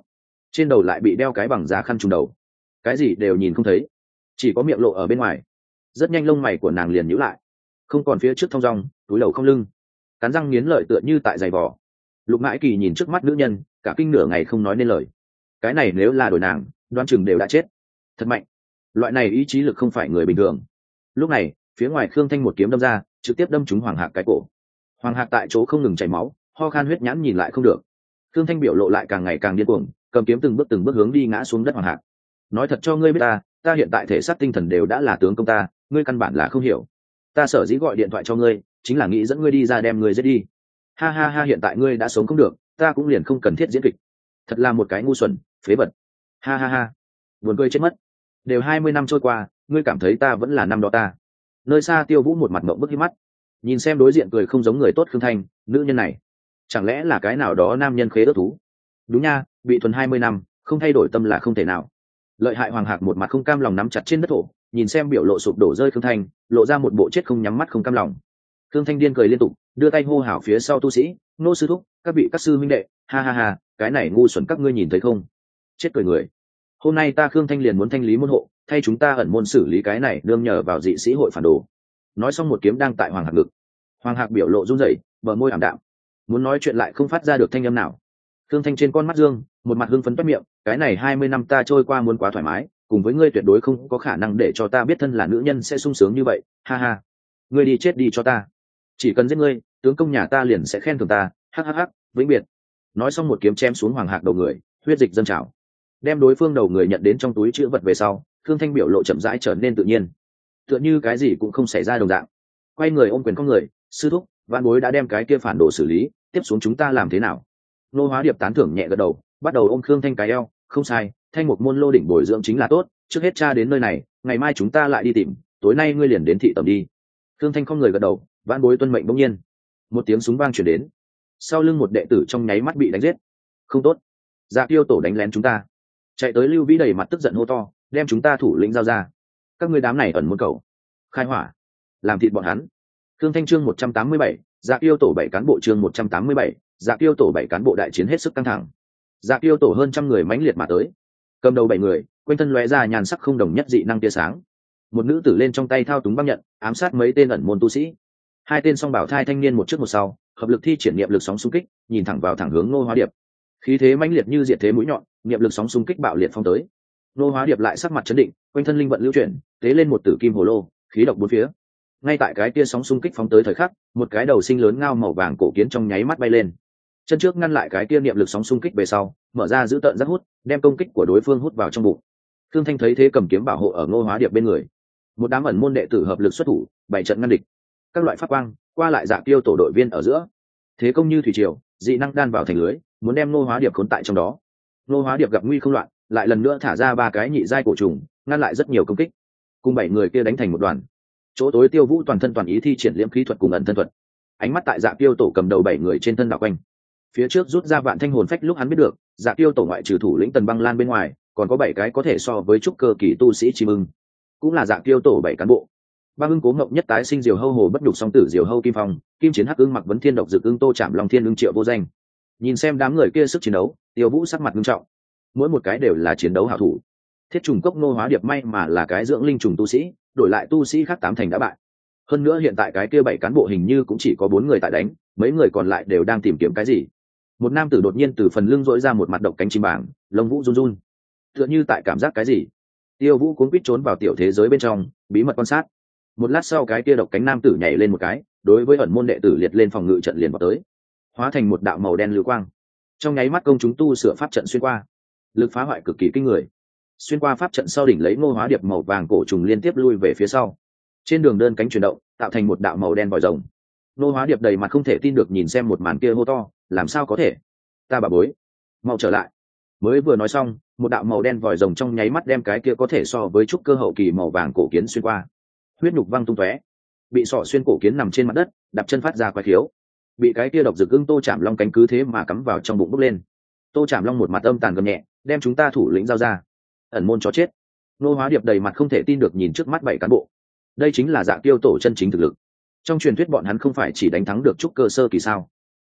trên đầu lại bị đeo cái bằng da khăn trùm đầu, cái gì đều nhìn không thấy, chỉ có miệng lộ ở bên ngoài. Rất nhanh lông mày của nàng liền nhíu lại, không còn phía trước thong dong, túi đầu không lưng, cắn răng nghiến lợi tựa như tại giày vò. Lục Mãi Kỳ nhìn trước mắt nữ nhân, cả kinh nửa ngày không nói nên lời. Cái này nếu là đổi nàng, đoán chừng đều đã chết. Thật mạnh, loại này ý chí lực không phải người bình thường. Lúc này phía ngoài Khương Thanh một kiếm đâm ra, trực tiếp đâm trúng Hoàng Hạc cái cổ. Hoàng Hạc tại chỗ không ngừng chảy máu, ho khan huyết nhãn nhìn lại không được. Khương Thanh biểu lộ lại càng ngày càng điên cuồng, cầm kiếm từng bước từng bước hướng đi ngã xuống đất Hoàng Hạc. Nói thật cho ngươi biết ta, ta hiện tại thể xác tinh thần đều đã là tướng công ta, ngươi căn bản là không hiểu. Ta sở dĩ gọi điện thoại cho ngươi, chính là nghĩ dẫn ngươi đi ra đem ngươi giết đi. Ha ha ha, hiện tại ngươi đã sống không được, ta cũng liền không cần thiết diễn kịch. Thật là một cái ngu xuẩn, phế vật. Ha ha ha, buồn cười chết mất. Đều hai mươi năm trôi qua, ngươi cảm thấy ta vẫn là năm đó ta? Nơi xa Tiêu Vũ một mặt ngậm bức hí mắt, nhìn xem đối diện cười không giống người tốt Khương Thanh, nữ nhân này chẳng lẽ là cái nào đó nam nhân khế ước thú? Đúng nha, bị thuần hai mươi năm, không thay đổi tâm là không thể nào. Lợi hại Hoàng Hạc một mặt không cam lòng nắm chặt trên đất thổ, nhìn xem biểu lộ sụp đổ rơi Khương Thanh, lộ ra một bộ chết không nhắm mắt không cam lòng. Khương Thanh điên cười liên tục, đưa tay hô hào phía sau tu sĩ, nô sư thúc, các vị các sư minh đệ, ha ha ha, cái này ngu xuẩn các ngươi nhìn thấy không? Chết cười người. Hôm nay ta Khương Thanh liền muốn thanh lý môn hộ, thay chúng ta ẩn môn xử lý cái này nương nhờ vào dị sĩ hội phản đồ. Nói xong một kiếm đang tại Hoàng Hạc ngực. Hoàng Hạc biểu lộ run rẩy, bờ môi ảm đạm, muốn nói chuyện lại không phát ra được thanh âm nào. Khương Thanh trên con mắt dương, một mặt hưng phấn toét miệng, cái này hai mươi năm ta trôi qua muốn quá thoải mái, cùng với ngươi tuyệt đối không có khả năng để cho ta biết thân là nữ nhân sẽ sung sướng như vậy, ha ha. Ngươi đi chết đi cho ta, chỉ cần giết ngươi, tướng công nhà ta liền sẽ khen thưởng ta, hắc hắc hắc, vĩnh biệt. Nói xong một kiếm chém xuống Hoàng Hạc đầu người, huyết dịch dâng trào. Đem đối phương đầu người nhận đến trong túi chữ vật về sau, Khương Thanh biểu lộ chậm rãi trở nên tự nhiên, tựa như cái gì cũng không xảy ra đồng dạng. Quay người ôm quyền con người, sư thúc, vạn bối đã đem cái kia phản đồ xử lý, tiếp xuống chúng ta làm thế nào? Nô Hóa Điệp tán thưởng nhẹ gật đầu, bắt đầu ôm Khương Thanh cái eo, không sai, Thanh một môn lô đỉnh bồi dưỡng chính là tốt, trước hết cha đến nơi này, ngày mai chúng ta lại đi tìm, tối nay ngươi liền đến thị tầm đi. Khương Thanh không người gật đầu, vạn bối tuân mệnh. Bỗng nhiên một tiếng súng vang truyền đến, sau lưng một đệ tử trong nháy mắt bị đánh giết. Không tốt, Dạ Kiêu tổ đánh lén chúng ta. Chạy tới Lưu Vĩ đầy mặt tức giận hô to, đem chúng ta thủ lĩnh giao ra, các ngươi đám này ẩn môn cầu, khai hỏa, làm thịt bọn hắn. Khương Thanh chương một trăm tám mươi bảy, Dạ Kiêu tổ bảy cán bộ chương một trăm tám mươi bảy, Dạ Kiêu tổ bảy cán bộ đại chiến hết sức căng thẳng. Dạ Kiêu tổ hơn trăm người mãnh liệt mà tới, cầm đầu bảy người, quanh thân lóe ra nhàn sắc không đồng nhất dị năng tia sáng. Một nữ tử lên trong tay thao túng băng nhận, ám sát mấy tên ẩn môn tu sĩ. Hai tên song bảo thai thanh niên một trước một sau, hợp lực thi triển niệm lực sóng xung kích, nhìn thẳng vào thẳng hướng Nô Hóa Điệp. Khí thế mãnh liệt như diệt thế mũi nhọn, niệm lực sóng xung kích bạo liệt phong tới. Nô Hóa Điệp lại sắc mặt chấn định, quanh thân linh vận lưu chuyển, tế lên một tử kim hồ lô, khí độc bốn phía. Ngay tại cái kia sóng xung kích phóng tới thời khắc, một cái đầu sinh lớn ngao màu vàng cổ kiến trong nháy mắt bay lên. Chân trước ngăn lại cái kia niệm lực sóng xung kích về sau, mở ra giữ tợn giác hút, đem công kích của đối phương hút vào trong bụng. Thương Thanh thấy thế cầm kiếm bảo hộ ở Nô Hóa Điệp bên người. Một đám ẩn môn đệ tử hợp lực xuất thủ, bảy trận ngăn địch. Các loại pháp quang qua lại Dạ Kiêu tổ đội viên ở giữa, thế công như thủy triều, dị năng đan vào thành lưới, muốn đem Nô Hóa Điệp khốn tại trong đó. Nô Hóa Điệp gặp nguy không loạn, lại lần nữa thả ra ba cái nhị giai cổ trùng, ngăn lại rất nhiều công kích. Cùng bảy người kia đánh thành một đoàn. Chỗ tối Tiêu Vũ toàn thân toàn ý thi triển liễm khí thuật cùng ẩn thân thuật. Ánh mắt tại Dạ Kiêu tổ cầm đầu bảy người trên thân đảo quanh. Phía trước rút ra vạn thanh hồn phách lúc hắn biết được, Dạ Kiêu tổ ngoại trừ thủ lĩnh Tần Băng Lan bên ngoài, còn có bảy cái có thể so với trúc cơ kỳ tu sĩ chim ưng, cũng là Dạ Kiêu tổ bảy cán bộ. Ba ưng Cố Ngộng nhất tái sinh diều hâu hồ bất nhục song tử diều hâu kim phong, kim chiến hắc ưng mặc vấn thiên độc dược ưng tô chạm long thiên ưng triệu vô danh. Nhìn xem đám người kia sức chiến đấu, Tiêu Vũ sắc mặt nghiêm trọng. Mỗi một cái đều là chiến đấu hảo thủ. Thiết trùng cốc Nô Hóa Điệp may mà là cái dưỡng linh trùng tu sĩ, đổi lại tu sĩ khác tám thành đã bại. Hơn nữa hiện tại cái kia bảy cán bộ hình như cũng chỉ có bốn người tại đánh, mấy người còn lại đều đang tìm kiếm cái gì. Một nam tử đột nhiên từ phần lưng rỗi ra một mặt độc cánh chim bảng, lông vũ run run, tựa như tại cảm giác cái gì. Tiêu Vũ cuống quýt trốn vào tiểu thế giới bên trong, bí mật quan sát. Một lát sau cái kia độc cánh nam tử nhảy lên một cái, đối với ẩn môn đệ tử liệt lên phòng ngự trận liền vào tới, hóa thành một đạo màu đen lưu quang. Trong nháy mắt công chúng tu sửa pháp trận xuyên qua, lực phá hoại cực kỳ kinh người. Xuyên qua pháp trận sau đỉnh lấy Ngô Hóa Điệp màu vàng cổ trùng liên tiếp lui về phía sau. Trên đường đơn cánh chuyển động, tạo thành một đạo màu đen vòi rồng. Ngô Hóa Điệp đầy mặt không thể tin được nhìn xem một màn kia hô to, làm sao có thể? Ta bà bối, mau trở lại! Mới vừa nói xong, một đạo màu đen vòi rồng trong nháy mắt đem cái kia có thể so với trúc cơ hậu kỳ màu vàng cổ kiến xuyên qua. Huyết nhục văng tung tóe, bị sọ xuyên cổ kiến nằm trên mặt đất, đạp chân phát ra quái khiếu. Bị cái kia độc dược ưng Tô Chạm Long cánh cứ thế mà cắm vào trong bụng bốc lên. Tô Chạm Long một mặt âm tàn gầm nhẹ, đem chúng ta thủ lĩnh giao ra. Ẩn môn chó chết. Nô Hóa Điệp đầy mặt không thể tin được nhìn trước mắt bảy cán bộ. Đây chính là Dạ Kiêu tổ chân chính thực lực. Trong truyền thuyết bọn hắn không phải chỉ đánh thắng được trúc cơ sơ kỳ sao?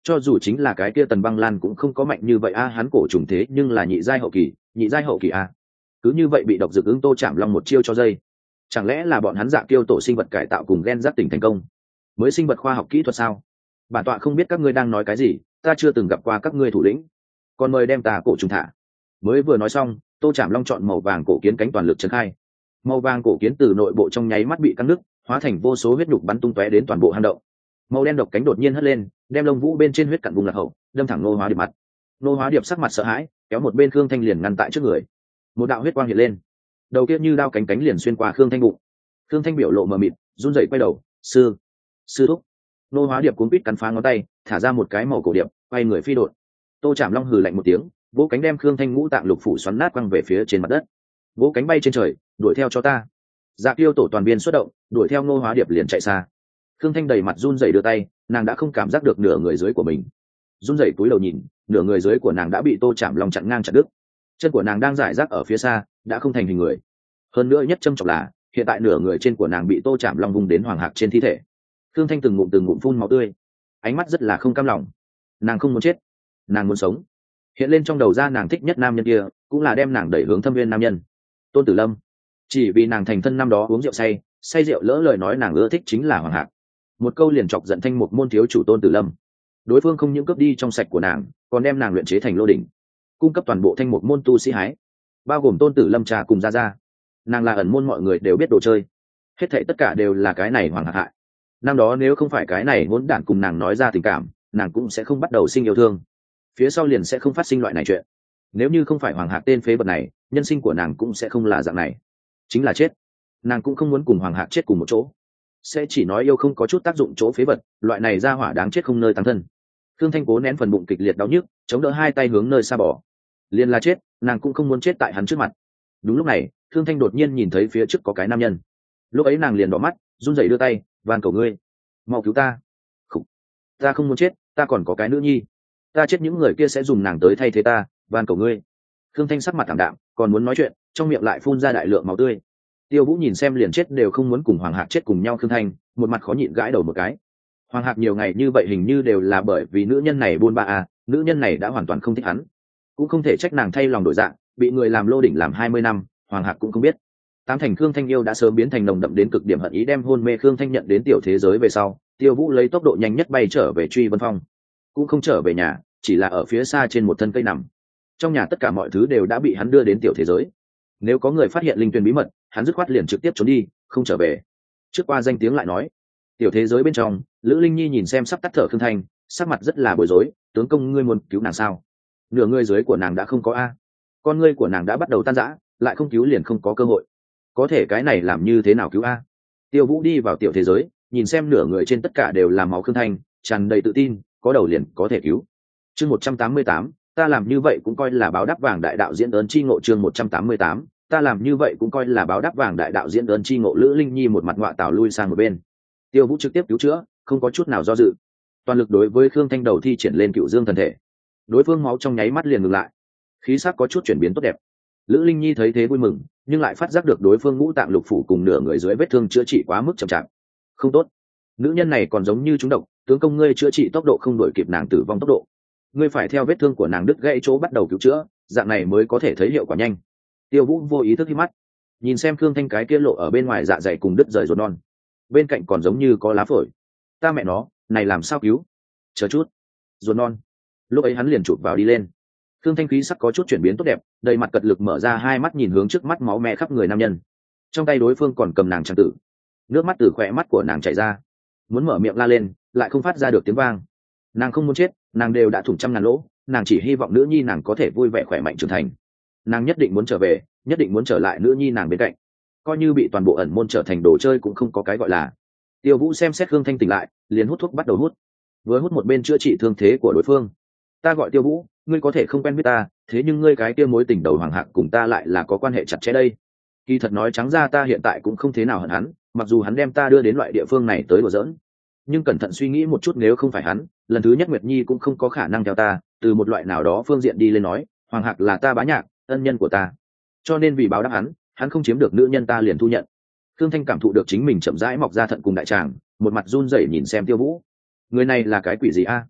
cho dù chính là cái kia Tần Băng Lan cũng không có mạnh như vậy a, hắn cổ trùng thế nhưng là nhị giai hậu kỳ, nhị giai hậu kỳ a. Cứ như vậy bị độc dược ứng Tô Trảm Long một chiêu cho dây. Chẳng lẽ là bọn hắn Dạ Kiêu tổ sinh vật cải tạo cùng gen giác tỉnh thành công? Mới sinh vật khoa học kỹ thuật sao? Bản tọa không biết các ngươi đang nói cái gì, ta chưa từng gặp qua các ngươi thủ lĩnh. Còn mời đem tà cổ trùng thả. Mới vừa nói xong, Tô Trảm Long chọn màu vàng cổ kiến cánh toàn lực triển khai. Màu vàng cổ kiến từ nội bộ trong nháy mắt bị căng nứt, hóa thành vô số huyết nhục bắn tung tóe đến toàn bộ hang động. Màu đen độc cánh đột nhiên hất lên, đem lông vũ bên trên huyết cặn vùng lạc hậu, đâm thẳng Nô Hóa Điệp mặt. Nô Hóa Điệp sắc mặt sợ hãi, kéo một bên Khương Thanh liền ngăn tại trước người. Một đạo huyết quang hiện lên, đầu kia như đao cánh cánh liền xuyên qua Khương Thanh bụng. Khương Thanh biểu lộ mờ mịt, run rẩy quay đầu, sư, sư thúc. Nô Hóa Điệp cuốn quýt cắn phá ngón tay, thả ra một cái màu cổ điệp, quay người phi đột. Tô Trảm Long hừ lạnh một tiếng, vỗ cánh đem Khương Thanh ngũ tạng lục phủ xoắn nát quăng về phía trên mặt đất. Vỗ cánh bay trên trời, đuổi theo cho ta. Dạ Kiêu tổ toàn viên xuất động, đuổi theo Nô Hóa Điệp liền chạy xa. Khương Thanh đầy mặt run rẩy đưa tay, nàng đã không cảm giác được nửa người dưới của mình. Run rẩy túi đầu nhìn, nửa người dưới của nàng đã bị Tô Trảm Long chặn ngang chặt đứt. Chân của nàng đang rải rác ở phía xa, đã không thành hình người. Hơn nữa nhất trâm trọng là, hiện tại nửa người trên của nàng bị Tô Trảm Long vung đến hoàng hạc trên thi thể. Khương Thanh từng ngụm từng ngụm phun máu tươi, ánh mắt rất là không cam lòng. Nàng không muốn chết, nàng muốn sống. Hiện lên trong đầu ra nàng thích nhất nam nhân kia, cũng là đem nàng đẩy hướng thâm viên nam nhân, Tôn Tử Lâm. Chỉ vì nàng thành thân năm đó uống rượu say, say rượu lỡ lời nói nàng ưa thích chính là hoàng hạc. Một câu liền chọc giận Thanh Mục môn thiếu chủ Tôn Tử Lâm. Đối phương không những cướp đi trong sạch của nàng, còn đem nàng luyện chế thành lô đỉnh, cung cấp toàn bộ Thanh Mục môn tu sĩ hái, bao gồm Tôn Tử Lâm trà cùng gia gia. Nàng là ẩn môn mọi người đều biết đồ chơi, hết thảy tất cả đều là cái này hoàng hạc hại. Năm đó nếu không phải cái này hỗn đản cùng nàng nói ra tình cảm, nàng cũng sẽ không bắt đầu sinh yêu thương, phía sau liền sẽ không phát sinh loại này chuyện. Nếu như không phải hoàng hạc tên phế vật này, nhân sinh của nàng cũng sẽ không là dạng này, chính là chết. Nàng cũng không muốn cùng hoàng hạc chết cùng một chỗ, sẽ chỉ nói yêu không có chút tác dụng chỗ phế vật, loại này ra hỏa đáng chết không nơi tăng thân. Thương Thanh cố nén phần bụng kịch liệt đau nhức, chống đỡ hai tay hướng nơi xa bỏ. Liền là chết, nàng cũng không muốn chết tại hắn trước mặt. Đúng lúc này, Thương Thanh đột nhiên nhìn thấy phía trước có cái nam nhân. Lúc ấy nàng liền đỏ mắt, run rẩy đưa tay, van cầu ngươi, mau cứu ta. Khủ. Ta không muốn chết, ta còn có cái nữ nhi, ta chết những người kia sẽ dùng nàng tới thay thế ta, van cầu ngươi. Thương Thanh sắc mặt thảm đạm, còn muốn nói chuyện, trong miệng lại phun ra đại lượng máu tươi. Tiêu Vũ nhìn xem liền chết đều không muốn cùng Hoàng Hạc chết cùng nhau. Thương Thanh một mặt khó nhịn gãi đầu một cái. Hoàng Hạc nhiều ngày như vậy hình như đều là bởi vì nữ nhân này buôn ba à, nữ nhân này đã hoàn toàn không thích hắn, cũng không thể trách nàng thay lòng đổi dạng, bị người làm lô đỉnh làm hai mươi năm, Hoàng Hạc cũng không biết. Tám thành Khương Thanh yêu đã sớm biến thành nồng đậm đến cực điểm hận ý, đem hôn mê Khương Thanh nhận đến tiểu thế giới về sau, Tiêu Vũ lấy tốc độ nhanh nhất bay trở về Truy Vân Phong, cũng không trở về nhà, chỉ là ở phía xa trên một thân cây nằm. Trong nhà tất cả mọi thứ đều đã bị hắn đưa đến tiểu thế giới. Nếu có người phát hiện linh tuyển bí mật, hắn dứt khoát liền trực tiếp trốn đi, không trở về. Trước qua danh tiếng lại nói, tiểu thế giới bên trong, Lữ Linh Nhi nhìn xem sắp tắt thở Khương Thanh, sắc mặt rất là bối rối. Tướng công, ngươi muốn cứu nàng sao? Nửa người dưới của nàng đã không có a, con ngươi của nàng đã bắt đầu tan rã, lại không cứu liền không có cơ hội. Có thể cái này làm như thế nào cứu a? Tiêu Vũ đi vào tiểu thế giới, nhìn xem nửa người trên tất cả đều là máu Khương Thanh, tràn đầy tự tin, có đầu liền có thể cứu. Chương một trăm tám mươi tám, ta làm như vậy cũng coi là báo đáp vàng đại đạo diễn ơn chi ngộ. Chương một trăm tám mươi tám, ta làm như vậy cũng coi là báo đáp vàng đại đạo diễn ơn chi ngộ. Lữ Linh Nhi một mặt ngọa tảo lui sang một bên. Tiêu Vũ trực tiếp cứu chữa, không có chút nào do dự, toàn lực đối với Khương Thanh đầu thi triển lên Cựu Dương thần thể. Đối phương máu trong nháy mắt liền ngừng lại, khí sắc có chút chuyển biến tốt đẹp. Lữ Linh Nhi thấy thế vui mừng, nhưng lại phát giác được đối phương ngũ tạng lục phủ cùng nửa người dưới vết thương chữa trị quá mức chậm chạp. Không tốt, nữ nhân này còn giống như trúng độc, tướng công ngươi chữa trị tốc độ không đổi kịp nàng tử vong tốc độ, ngươi phải theo vết thương của nàng đứt gãy chỗ bắt đầu cứu chữa, dạng này mới có thể thấy hiệu quả nhanh. Tiêu Vũ vô ý thức hí mắt, nhìn xem Khương Thanh cái kia lộ ở bên ngoài dạ dày cùng đứt rời ruột non, bên cạnh còn giống như có lá phổi. Ta mẹ nó, này làm sao cứu? Chờ chút, ruột non. Lúc ấy hắn liền chụp vào đi lên. Khương Thanh khí sắc có chút chuyển biến tốt đẹp, đầy mặt cật lực mở ra hai mắt nhìn hướng trước mắt máu me khắp người nam nhân. Trong tay đối phương còn cầm nàng trang tử, nước mắt từ khỏe mắt của nàng chảy ra, muốn mở miệng la lên, lại không phát ra được tiếng vang. Nàng không muốn chết, nàng đều đã thủng trăm ngàn lỗ, nàng chỉ hy vọng nữ nhi nàng có thể vui vẻ khỏe mạnh trưởng thành. Nàng nhất định muốn trở về, nhất định muốn trở lại nữ nhi nàng bên cạnh. Coi như bị toàn bộ ẩn môn trở thành đồ chơi cũng không có cái gọi là. Tiêu Vũ xem xét Khương Thanh tỉnh lại, liền hút thuốc bắt đầu hút, vừa hút một bên chữa trị thương thế của đối phương. Ta gọi Tiêu Vũ, ngươi có thể không quen biết ta, thế nhưng ngươi cái kia mối tình đầu Hoàng Hạc cùng ta lại là có quan hệ chặt chẽ đây. Kỳ thật nói trắng ra, ta hiện tại cũng không thế nào hận hắn, mặc dù hắn đem ta đưa đến loại địa phương này tới đùa giỡn, nhưng cẩn thận suy nghĩ một chút, nếu không phải hắn, lần thứ nhất Nguyệt Nhi cũng không có khả năng theo ta. Từ một loại nào đó phương diện đi lên nói, Hoàng Hạc là ta bá nhạc, ân nhân của ta, cho nên vì báo đáp hắn, hắn không chiếm được nữ nhân ta liền thu nhận. Khương Thanh cảm thụ được chính mình chậm rãi mọc ra thận cùng đại tràng, một mặt run rẩy nhìn xem Tiêu Vũ. Người này là cái quỷ gì a?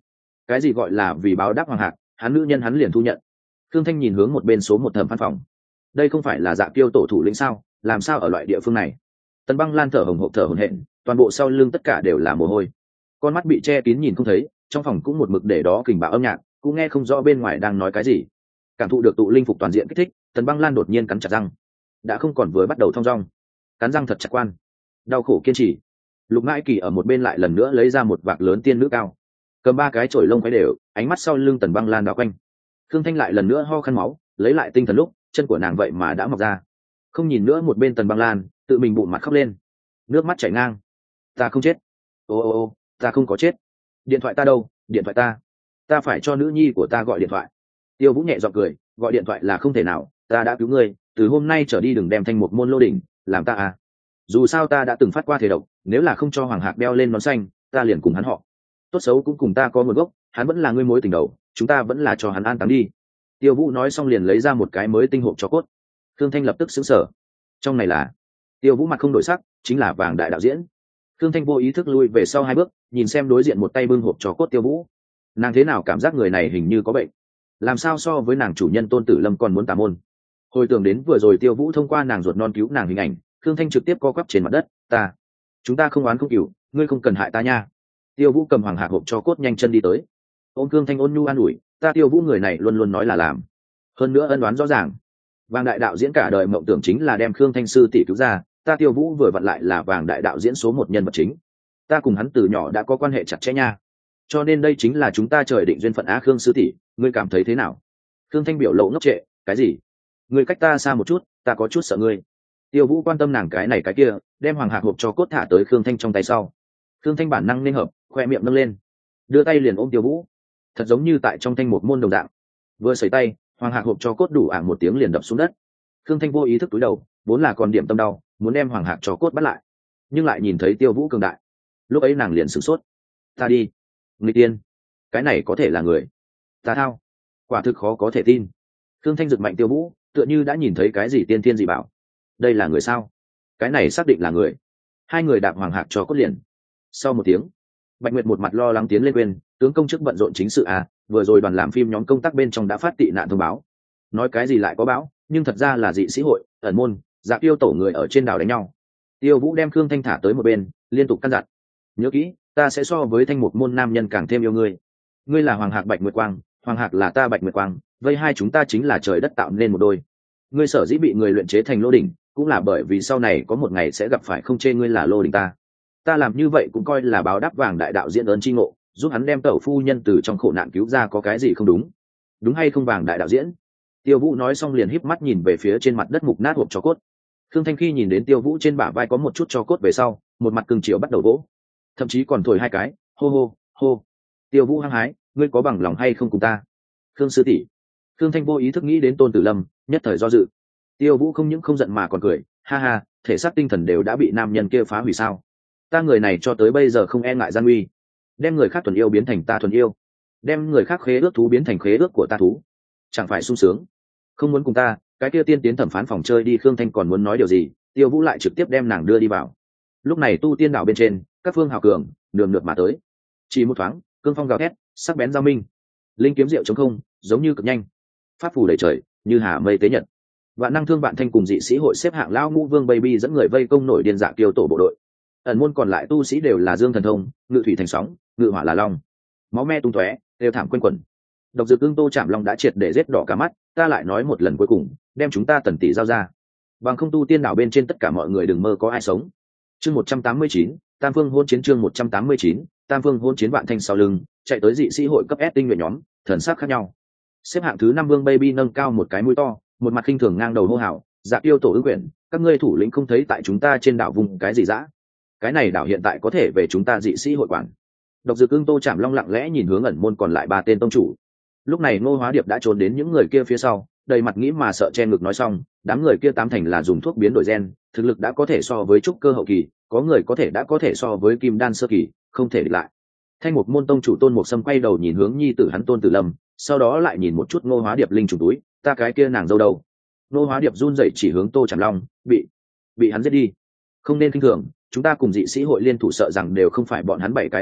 cái gì gọi là vì báo đáp Hoàng Hạc, hắn nữ nhân hắn liền thu nhận. Khương Thanh nhìn hướng một bên số một thẩm phán phòng. Đây không phải là Dạ Kiêu tổ thủ lĩnh sao, làm sao ở loại địa phương này? Tần Băng Lan thở hổn hộc thở hổn hển, toàn bộ sau lưng tất cả đều là mồ hôi, con mắt bị che kín nhìn không thấy, trong phòng cũng một mực để đó kình bạo âm nhạc, cũng nghe không rõ bên ngoài đang nói cái gì. Cảm thụ được tụ linh phục toàn diện kích thích, Tần Băng Lan đột nhiên cắn chặt răng, đã không còn vừa bắt đầu thong dong, cắn răng thật chặt quan, đau khổ kiên trì. Lục Ngãi Kỳ ở một bên lại lần nữa lấy ra một vạc lớn tiên nữ cao, cầm ba cái chổi lông quấy đều, ánh mắt sau lưng Tần Băng Lan đảo quanh. Khương Thanh lại lần nữa ho khăn máu, lấy lại tinh thần lúc chân của nàng vậy mà đã mọc ra, không nhìn nữa một bên Tần Băng Lan, tự mình bụng mặt khóc lên, nước mắt chảy ngang. Ta không chết, ô ô ô, ta không có chết. Điện thoại ta đâu? Điện thoại ta, ta phải cho nữ nhi của ta gọi điện thoại. Tiêu Vũ nhẹ giọng cười, gọi điện thoại là không thể nào, ta đã cứu ngươi, từ hôm nay trở đi đừng đem Thanh Một Môn lô đỉnh làm ta à. Dù sao ta đã từng phát qua thể độc, nếu là không cho Hoàng Hạc đeo lên nón xanh, ta liền cùng hắn họ. Tốt xấu cũng cùng ta có nguồn gốc, hắn vẫn là ngươi mối tình đầu, chúng ta vẫn là cho hắn an táng đi. Tiêu Vũ nói xong liền lấy ra một cái mới tinh hộp cho cốt. Khương Thanh lập tức sững sờ. Trong này là? Tiêu Vũ mặt không đổi sắc, chính là Vàng Đại đạo diễn. Khương Thanh vô ý thức lui về sau hai bước, nhìn xem đối diện một tay bưng hộp cho cốt Tiêu Vũ. Nàng thế nào cảm giác người này hình như có bệnh? Làm sao so với nàng chủ nhân Tôn Tử Lâm còn muốn tà môn? Hồi tưởng đến vừa rồi Tiêu Vũ thông qua nàng ruột non cứu nàng hình ảnh, Khương Thanh trực tiếp co quắp trên mặt đất. Ta, chúng ta không oán không cừu, ngươi không cần hại ta nha. Tiêu Vũ cầm Hoàng Hạc hộp cho cốt nhanh chân đi tới. Ôm Khương Thanh ôn nhu an ủi, ta Tiêu Vũ người này luôn luôn nói là làm, hơn nữa ân đoán rõ ràng. Vàng Đại đạo diễn cả đời mộng tưởng chính là đem Khương Thanh sư tỷ cứu ra, ta Tiêu Vũ vừa vặn lại là Vàng Đại đạo diễn số một nhân vật chính, ta cùng hắn từ nhỏ đã có quan hệ chặt chẽ nha, cho nên đây chính là chúng ta trời định duyên phận á. Khương sư tỷ, ngươi cảm thấy thế nào? Khương Thanh biểu lộ ngốc trệ, cái gì? Ngươi cách ta xa một chút, ta có chút sợ ngươi. Tiêu Vũ quan tâm nàng cái này cái kia, đem Hoàng Hạc hộp cho cốt thả tới Khương Thanh trong tay sau. Khương Thanh bản năng nên hợp, khoe miệng nâng lên, đưa tay liền ôm Tiêu Vũ, thật giống như tại trong Thanh Một Môn đồng dạng. Vừa sẩy tay, Hoàng Hạc hộp cho cốt đủ ảng một tiếng liền đập xuống đất. Khương Thanh vô ý thức cúi đầu, vốn là còn điểm tâm đau, muốn đem Hoàng Hạc cho cốt bắt lại, nhưng lại nhìn thấy Tiêu Vũ cường đại, lúc ấy nàng liền sửng sốt. Ta đi, nghịch tiên, cái này có thể là người? Ta thao, quả thực khó có thể tin. Khương Thanh giật mạnh Tiêu Vũ, tựa như đã nhìn thấy cái gì tiên thiên dị bảo. Đây là người sao? Cái này xác định là người. Hai người đạp Hoàng Hạc cho cốt liền. Sau một tiếng, Bạch Nguyệt một mặt lo lắng tiến lên quên, tướng công chức bận rộn chính sự à, vừa rồi đoàn làm phim nhóm công tác bên trong đã phát tị nạn thông báo. Nói cái gì lại có báo, nhưng thật ra là dị sĩ hội, ẩn môn, Dạ Kiêu tổ người ở trên đảo đánh nhau. Tiêu Vũ đem Khương Thanh thả tới một bên, liên tục căn dặn, nhớ kỹ, ta sẽ so với Thanh Một Môn nam nhân càng thêm yêu ngươi. Ngươi là Hoàng Hạc Bạch Nguyệt Quang, Hoàng Hạc là ta Bạch Nguyệt Quang, vây hai chúng ta chính là trời đất tạo nên một đôi. Ngươi sở dĩ bị người luyện chế thành lô đỉnh, cũng là bởi vì sau này có một ngày sẽ gặp phải không chê ngươi là lô đỉnh ta. Ta làm như vậy cũng coi là báo đáp Vàng Đại đạo diễn ơn chi ngộ, giúp hắn đem tẩu phu nhân từ trong khổ nạn cứu ra, có cái gì không đúng? Đúng hay không Vàng Đại đạo diễn? Tiêu Vũ nói xong liền híp mắt nhìn về phía trên mặt đất mục nát hộp cho cốt. Khương Thanh khi nhìn đến Tiêu Vũ trên bả vai có một chút cho cốt về sau, một mặt cưng chiều bắt đầu vỗ, thậm chí còn thổi hai cái, hô hô hô. Tiêu Vũ hăng hái, ngươi có bằng lòng hay không cùng ta? Khương sư tỷ. Khương Thanh vô ý thức nghĩ đến Tôn Tử Lâm, nhất thời do dự. Tiêu Vũ không những không giận mà còn cười, ha ha, thể xác tinh thần đều đã bị nam nhân kia phá hủy sao? Ta người này cho tới bây giờ không e ngại gian nguy, đem người khác thuần yêu biến thành ta thuần yêu, đem người khác khế ước thú biến thành khế ước của ta thú, chẳng phải sung sướng? Không muốn cùng ta, cái kia tiên tiến thẩm phán phòng chơi đi. Khương Thanh còn muốn nói điều gì, Tiêu Vũ lại trực tiếp đem nàng đưa đi vào. Lúc này tu tiên đảo bên trên, các phương hào cường đường lượt mà tới, chỉ một thoáng, cương phong gào thét, sắc bén giao minh, linh kiếm diệu chống không, giống như cực nhanh, pháp phù đầy trời, như hà mây tế nhật. Vạn Năng Thương Vạn Thanh cùng dị sĩ hội xếp hạng lão ngũ vương baby dẫn người vây công nổi điên Dạ Kiêu tổ bộ đội. Ẩn môn còn lại tu sĩ đều là dương thần thông, ngự thủy thành sóng, ngự hỏa là long, máu me tung tóe, đều thảm quanh quẩn. Độc Dược Cương Tô Trảm Long đã triệt để giết đỏ cả mắt, ta lại nói một lần cuối cùng, đem chúng ta Tần tỷ giao ra, bằng không tu tiên đảo bên trên tất cả mọi người đừng mơ có ai sống. Chương một trăm tám mươi chín, Tam Phương hôn chiến. Chương một trăm tám mươi chín, Tam Phương hôn chiến. Vạn Thanh sau lưng chạy tới dị sĩ hội cấp S tinh nhuệ nhóm, thần sắc khác nhau. Xếp hạng thứ năm vương baby nâng cao một cái mũi to, một mặt khinh thường ngang đầu hô hào, Dạ Kiêu tổ ứng quyền, các ngươi thủ lĩnh không thấy tại chúng ta trên đảo vùng cái gì dã? Cái này đảo hiện tại có thể về chúng ta dị sĩ hội quản. Độc Dược Cương Tô Trảm Long lặng lẽ nhìn hướng ẩn môn còn lại ba tên tông chủ. Lúc này Ngô Hóa Điệp đã trốn đến những người kia phía sau, đầy mặt nghĩ mà sợ che ngực nói xong, đám người kia tám thành là dùng thuốc biến đổi gen, thực lực đã có thể so với trúc cơ hậu kỳ, có người có thể đã có thể so với kim đan sơ kỳ, không thể địch lại. Thanh Mục Môn tông chủ Tôn Mục Sâm quay đầu nhìn hướng nhi tử hắn Tôn Tử Lâm, sau đó lại nhìn một chút Ngô Hóa Điệp linh trùng túi, ta cái kia nàng dâu đâu? Ngô Hóa Điệp run rẩy chỉ hướng Tô Trảm Long, bị bị hắn giết đi. Không nên khinh thường, chúng ta cùng dị sĩ hội liên thủ sợ rằng đều không phải bọn hắn bảy cái đối thủ,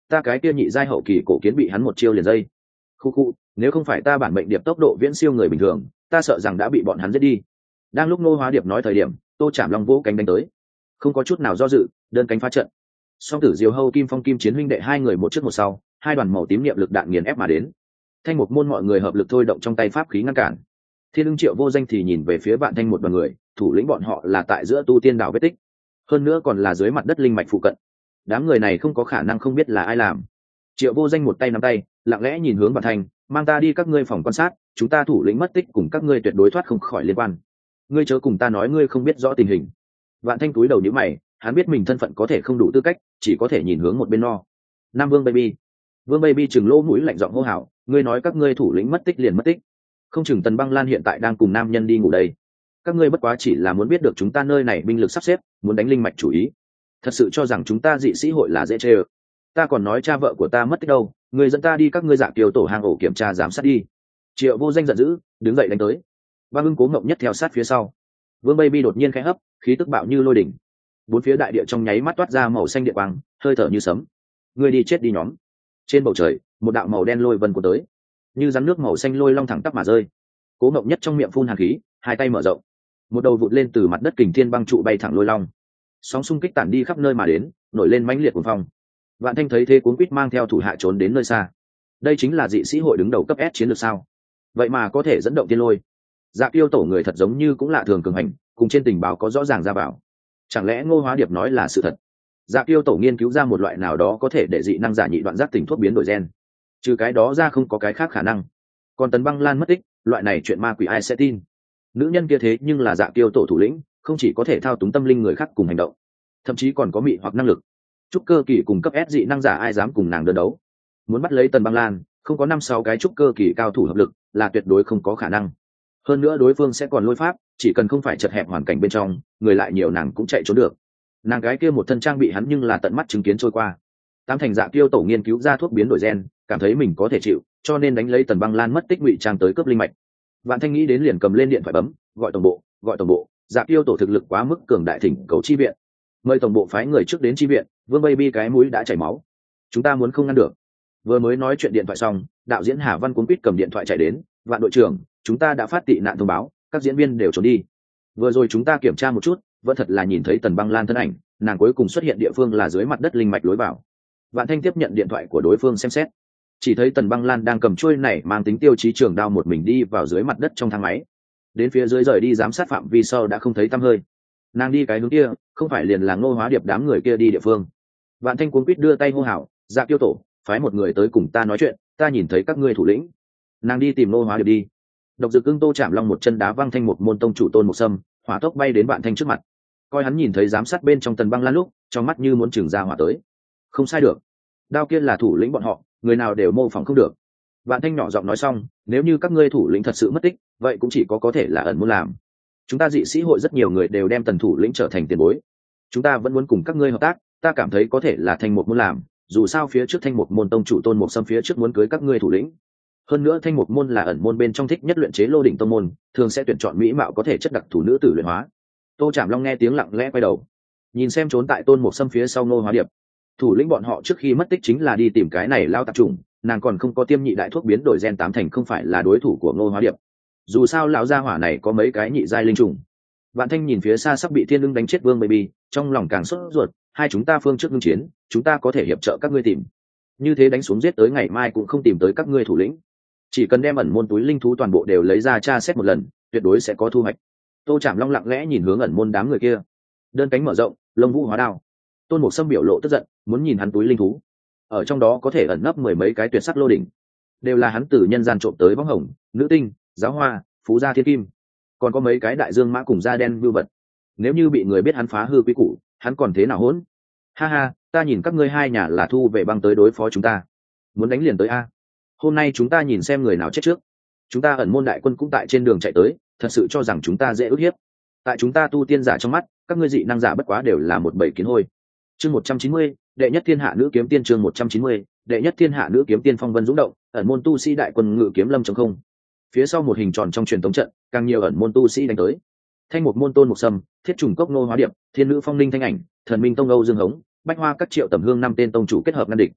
ta cái kia nhị giai hậu kỳ cổ kiến bị hắn một chiêu liền dây. Khu khu, nếu không phải ta bản mệnh điệp tốc độ viễn siêu người bình thường, ta sợ rằng đã bị bọn hắn giết đi. Đang lúc Ngô Hóa Điệp nói thời điểm, Tô Trảm Long vỗ cánh đánh tới, không có chút nào do dự, đơn cánh phá trận. Song tử Diều Hâu Kim Phong Kim Chiến huynh đệ hai người một trước một sau, hai đoàn màu tím niệm lực đạn nghiền ép mà đến. Thanh một môn mọi người hợp lực thôi động trong tay pháp khí ngăn cản. Thiên Ưng Triệu Vô Danh thì nhìn về phía Vạn Thanh một đoàn người, thủ lĩnh bọn họ là tại giữa tu tiên đảo vết tích, hơn nữa còn là dưới mặt đất linh mạch phụ cận. Đám người này không có khả năng không biết là ai làm. Triệu Vô Danh một tay nắm tay, lặng lẽ nhìn hướng Vạn Thanh, mang ta đi các ngươi phòng quan sát, chúng ta thủ lĩnh mất tích cùng các ngươi tuyệt đối thoát không khỏi liên quan. Ngươi chớ cùng ta nói ngươi không biết rõ tình hình. Vạn Thanh cúi đầu nhíu mày, hắn biết mình thân phận có thể không đủ tư cách, chỉ có thể nhìn hướng một bên no. Nam Vương Baby. Vương Baby trừng lỗ mũi lạnh giọng hô hào, ngươi nói các ngươi thủ lĩnh mất tích liền mất tích, không chừng Tần Băng Lan hiện tại đang cùng nam nhân đi ngủ đây. Các ngươi bất quá chỉ là muốn biết được chúng ta nơi này binh lực sắp xếp, muốn đánh linh mạch chủ ý. Thật sự cho rằng chúng ta dị sĩ hội là dễ chơi. Ta còn nói cha vợ của ta mất tích đâu, người dẫn ta đi các ngươi Dạ Kiều tổ hang ổ kiểm tra giám sát đi. Triệu Vô Danh giận dữ, đứng dậy đánh tới. Ba Hưng Cố Ngộng Nhất theo sát phía sau. Vương Baby đột nhiên khẽ hấp, khí tức bạo như lôi đỉnh. Bốn phía đại địa trong nháy mắt toát ra màu xanh địa quang, hơi thở như sấm. Người đi chết đi nhóm. Trên bầu trời, một đạo màu đen lôi vân của tới, như rắn nước màu xanh lôi long thẳng tắp mà rơi. Cố Ngộng Nhất trong miệng phun hàn khí, hai tay mở rộng, một đầu vụt lên từ mặt đất kình thiên băng trụ bay thẳng lôi long. Sóng xung kích tản đi khắp nơi mà đến, nổi lên mãnh liệt cuồng phong. Vạn Thanh thấy thế cuốn quýt mang theo thủ hạ trốn đến nơi xa. Đây chính là dị sĩ hội đứng đầu cấp S chiến lược sao? Vậy mà có thể dẫn động tiên lôi. Dạ Kiêu tổ người thật giống như cũng lạ thường cường hành, cùng trên tình báo có rõ ràng ra bảo. Chẳng lẽ Ngô Hóa Điệp nói là sự thật? Dạ Kiêu tổ nghiên cứu ra một loại nào đó có thể để dị năng giả nhị đoạn giác tỉnh thuốc biến đổi gen. Trừ cái đó ra không có cái khác khả năng. Còn Tần Băng Lan mất tích, loại này chuyện ma quỷ ai sẽ tin? Nữ nhân kia thế nhưng là Dạ Kiêu tổ thủ lĩnh, không chỉ có thể thao túng tâm linh người khác cùng hành động, thậm chí còn có mị hoặc năng lực. Trúc cơ kỳ cùng cấp S dị năng giả ai dám cùng nàng đơn đấu? Muốn bắt lấy Tần Băng Lan, không có năm sáu cái trúc cơ kỳ cao thủ hợp lực là tuyệt đối không có khả năng. Hơn nữa đối phương sẽ còn lôi pháp, chỉ cần không phải chật hẹp hoàn cảnh bên trong, người lại nhiều nàng cũng chạy trốn được. Nàng gái kia một thân trang bị hắn nhưng là tận mắt chứng kiến trôi qua. Tám thành Dạ Kiêu tổ nghiên cứu ra thuốc biến đổi gen, cảm thấy mình có thể chịu, cho nên đánh lấy Tần Băng Lan mất tích ngụy trang tới cướp linh mạch. Vạn Thanh nghĩ đến liền cầm lên điện thoại bấm, gọi tổng bộ, gọi tổng bộ, Dạ Kiêu tổ thực lực quá mức cường đại, thỉnh cầu chi viện. Mời tổng bộ phái người trước đến chi viện. Vương Baby cái mũi đã chảy máu. Chúng ta muốn không ngăn được. Vừa mới nói chuyện điện thoại xong, đạo diễn Hà Văn cuốn quýt cầm điện thoại chạy đến, Vạn đội trưởng, chúng ta đã phát tị nạn thông báo, các diễn viên đều trốn đi. Vừa rồi chúng ta kiểm tra một chút, vẫn thật là nhìn thấy Tần Băng Lan thân ảnh, nàng cuối cùng xuất hiện địa phương là dưới mặt đất linh mạch lối vào. Vạn Thanh tiếp nhận điện thoại của đối phương xem xét, chỉ thấy Tần Băng Lan đang cầm chuôi này mang tính tiêu chí trường đao một mình đi vào dưới mặt đất trong thang máy. Đến phía dưới rời đi giám sát phạm vi sau đã không thấy tăm hơi. Nàng đi cái hướng kia, không phải liền là Ngô Hóa Điệp đám người kia đi địa phương. Vạn Thanh cuống quýt đưa tay hô hào, Dạ Kiêu tổ, phái một người tới cùng ta nói chuyện, ta nhìn thấy các ngươi thủ lĩnh. Nàng đi tìm Ngô Hóa Điệp đi. Độc Dực Cưng Tô Trảm Long một chân đá văng Thanh một môn tông chủ Tôn Mục Sâm, hỏa tốc bay đến Vạn Thanh trước mặt. Coi hắn nhìn thấy giám sát bên trong Tần Băng Lan lúc, trong mắt như muốn trừng ra hỏa tới. Không sai được, đao kia là thủ lĩnh bọn họ, người nào đều mô phỏng không được. Vạn Thanh nhỏ giọng nói xong, nếu như các ngươi thủ lĩnh thật sự mất tích, vậy cũng chỉ có có thể là ẩn muốn làm. Chúng ta dị sĩ hội rất nhiều người đều đem Tần thủ lĩnh trở thành tiền bối, chúng ta vẫn muốn cùng các ngươi hợp tác, ta cảm thấy có thể là Thanh một muốn làm, dù sao phía trước Thanh một môn tông chủ Tôn Mục Sâm phía trước muốn cưới các ngươi thủ lĩnh. Hơn nữa Thanh một môn là ẩn môn bên trong thích nhất luyện chế lô đỉnh tông môn, thường sẽ tuyển chọn mỹ mạo có thể chất đặc thủ nữ tử luyện hóa. Tô Trảm Long nghe tiếng lặng lẽ quay đầu, nhìn xem trốn tại Tôn Mục Sâm phía sau Ngô Hóa Điệp. Thủ lĩnh bọn họ trước khi mất tích chính là đi tìm cái này lao tạp trùng, nàng còn không có tiêm nhị đại thuốc biến đổi gen tám thành không phải là đối thủ của Ngô Hóa Điệp. Dù sao lão gia hỏa này có mấy cái nhị giai linh trùng. Vạn Thanh nhìn phía xa sắp bị Thiên Ưng đánh chết Vương Baby, trong lòng càng sốt ruột, hai chúng ta phương trước ngưng chiến, chúng ta có thể hiệp trợ các ngươi tìm. Như thế đánh xuống giết tới ngày mai cũng không tìm tới các ngươi thủ lĩnh. Chỉ cần đem ẩn môn túi linh thú toàn bộ đều lấy ra tra xét một lần, tuyệt đối sẽ có thu hoạch. Tô Trảm Long lặng lẽ nhìn hướng ẩn môn đám người kia, đơn cánh mở rộng, lông vũ hóa đao. Tôn Mục Sâm biểu lộ tức giận, muốn nhìn hắn túi linh thú. Ở trong đó có thể ẩn nấp mười mấy cái tuyệt sắc lô đỉnh, đều là hắn từ nhân gian trộm tới võng hồng, nữ tinh, giáo hoa, phú gia thiên kim, còn có mấy cái đại dương mã cùng da đen vưu vật. Nếu như bị người biết hắn phá hư quý củ, hắn còn thế nào hỗn? Ha ha, ta nhìn các ngươi hai nhà là thu về băng tới đối phó chúng ta, muốn đánh liền tới a. Hôm nay chúng ta nhìn xem người nào chết trước. Chúng ta ẩn môn đại quân cũng tại trên đường chạy tới, thật sự cho rằng chúng ta dễ ức hiếp. Tại chúng ta tu tiên giả trong mắt, các ngươi dị năng giả bất quá đều là một bầy kiến hôi. Chương một trăm chín mươi, đệ nhất thiên hạ nữ kiếm tiên. Chương một trăm chín mươi, đệ nhất thiên hạ nữ kiếm tiên. Phong vân dũng động, ẩn môn tu sĩ đại quân ngự kiếm lâm trong không. Phía sau một hình tròn trong truyền thống trận, càng nhiều ẩn môn tu sĩ đánh tới. Thanh một môn Tôn Mục Sâm, Thiết trùng cốc Ngô Hóa Điệp, Thiên nữ Phong Linh Thanh Ảnh, Thần Minh Tông Âu Dương Hống, Bách Hoa các triệu tầm hương năm tên tông chủ kết hợp ngăn địch.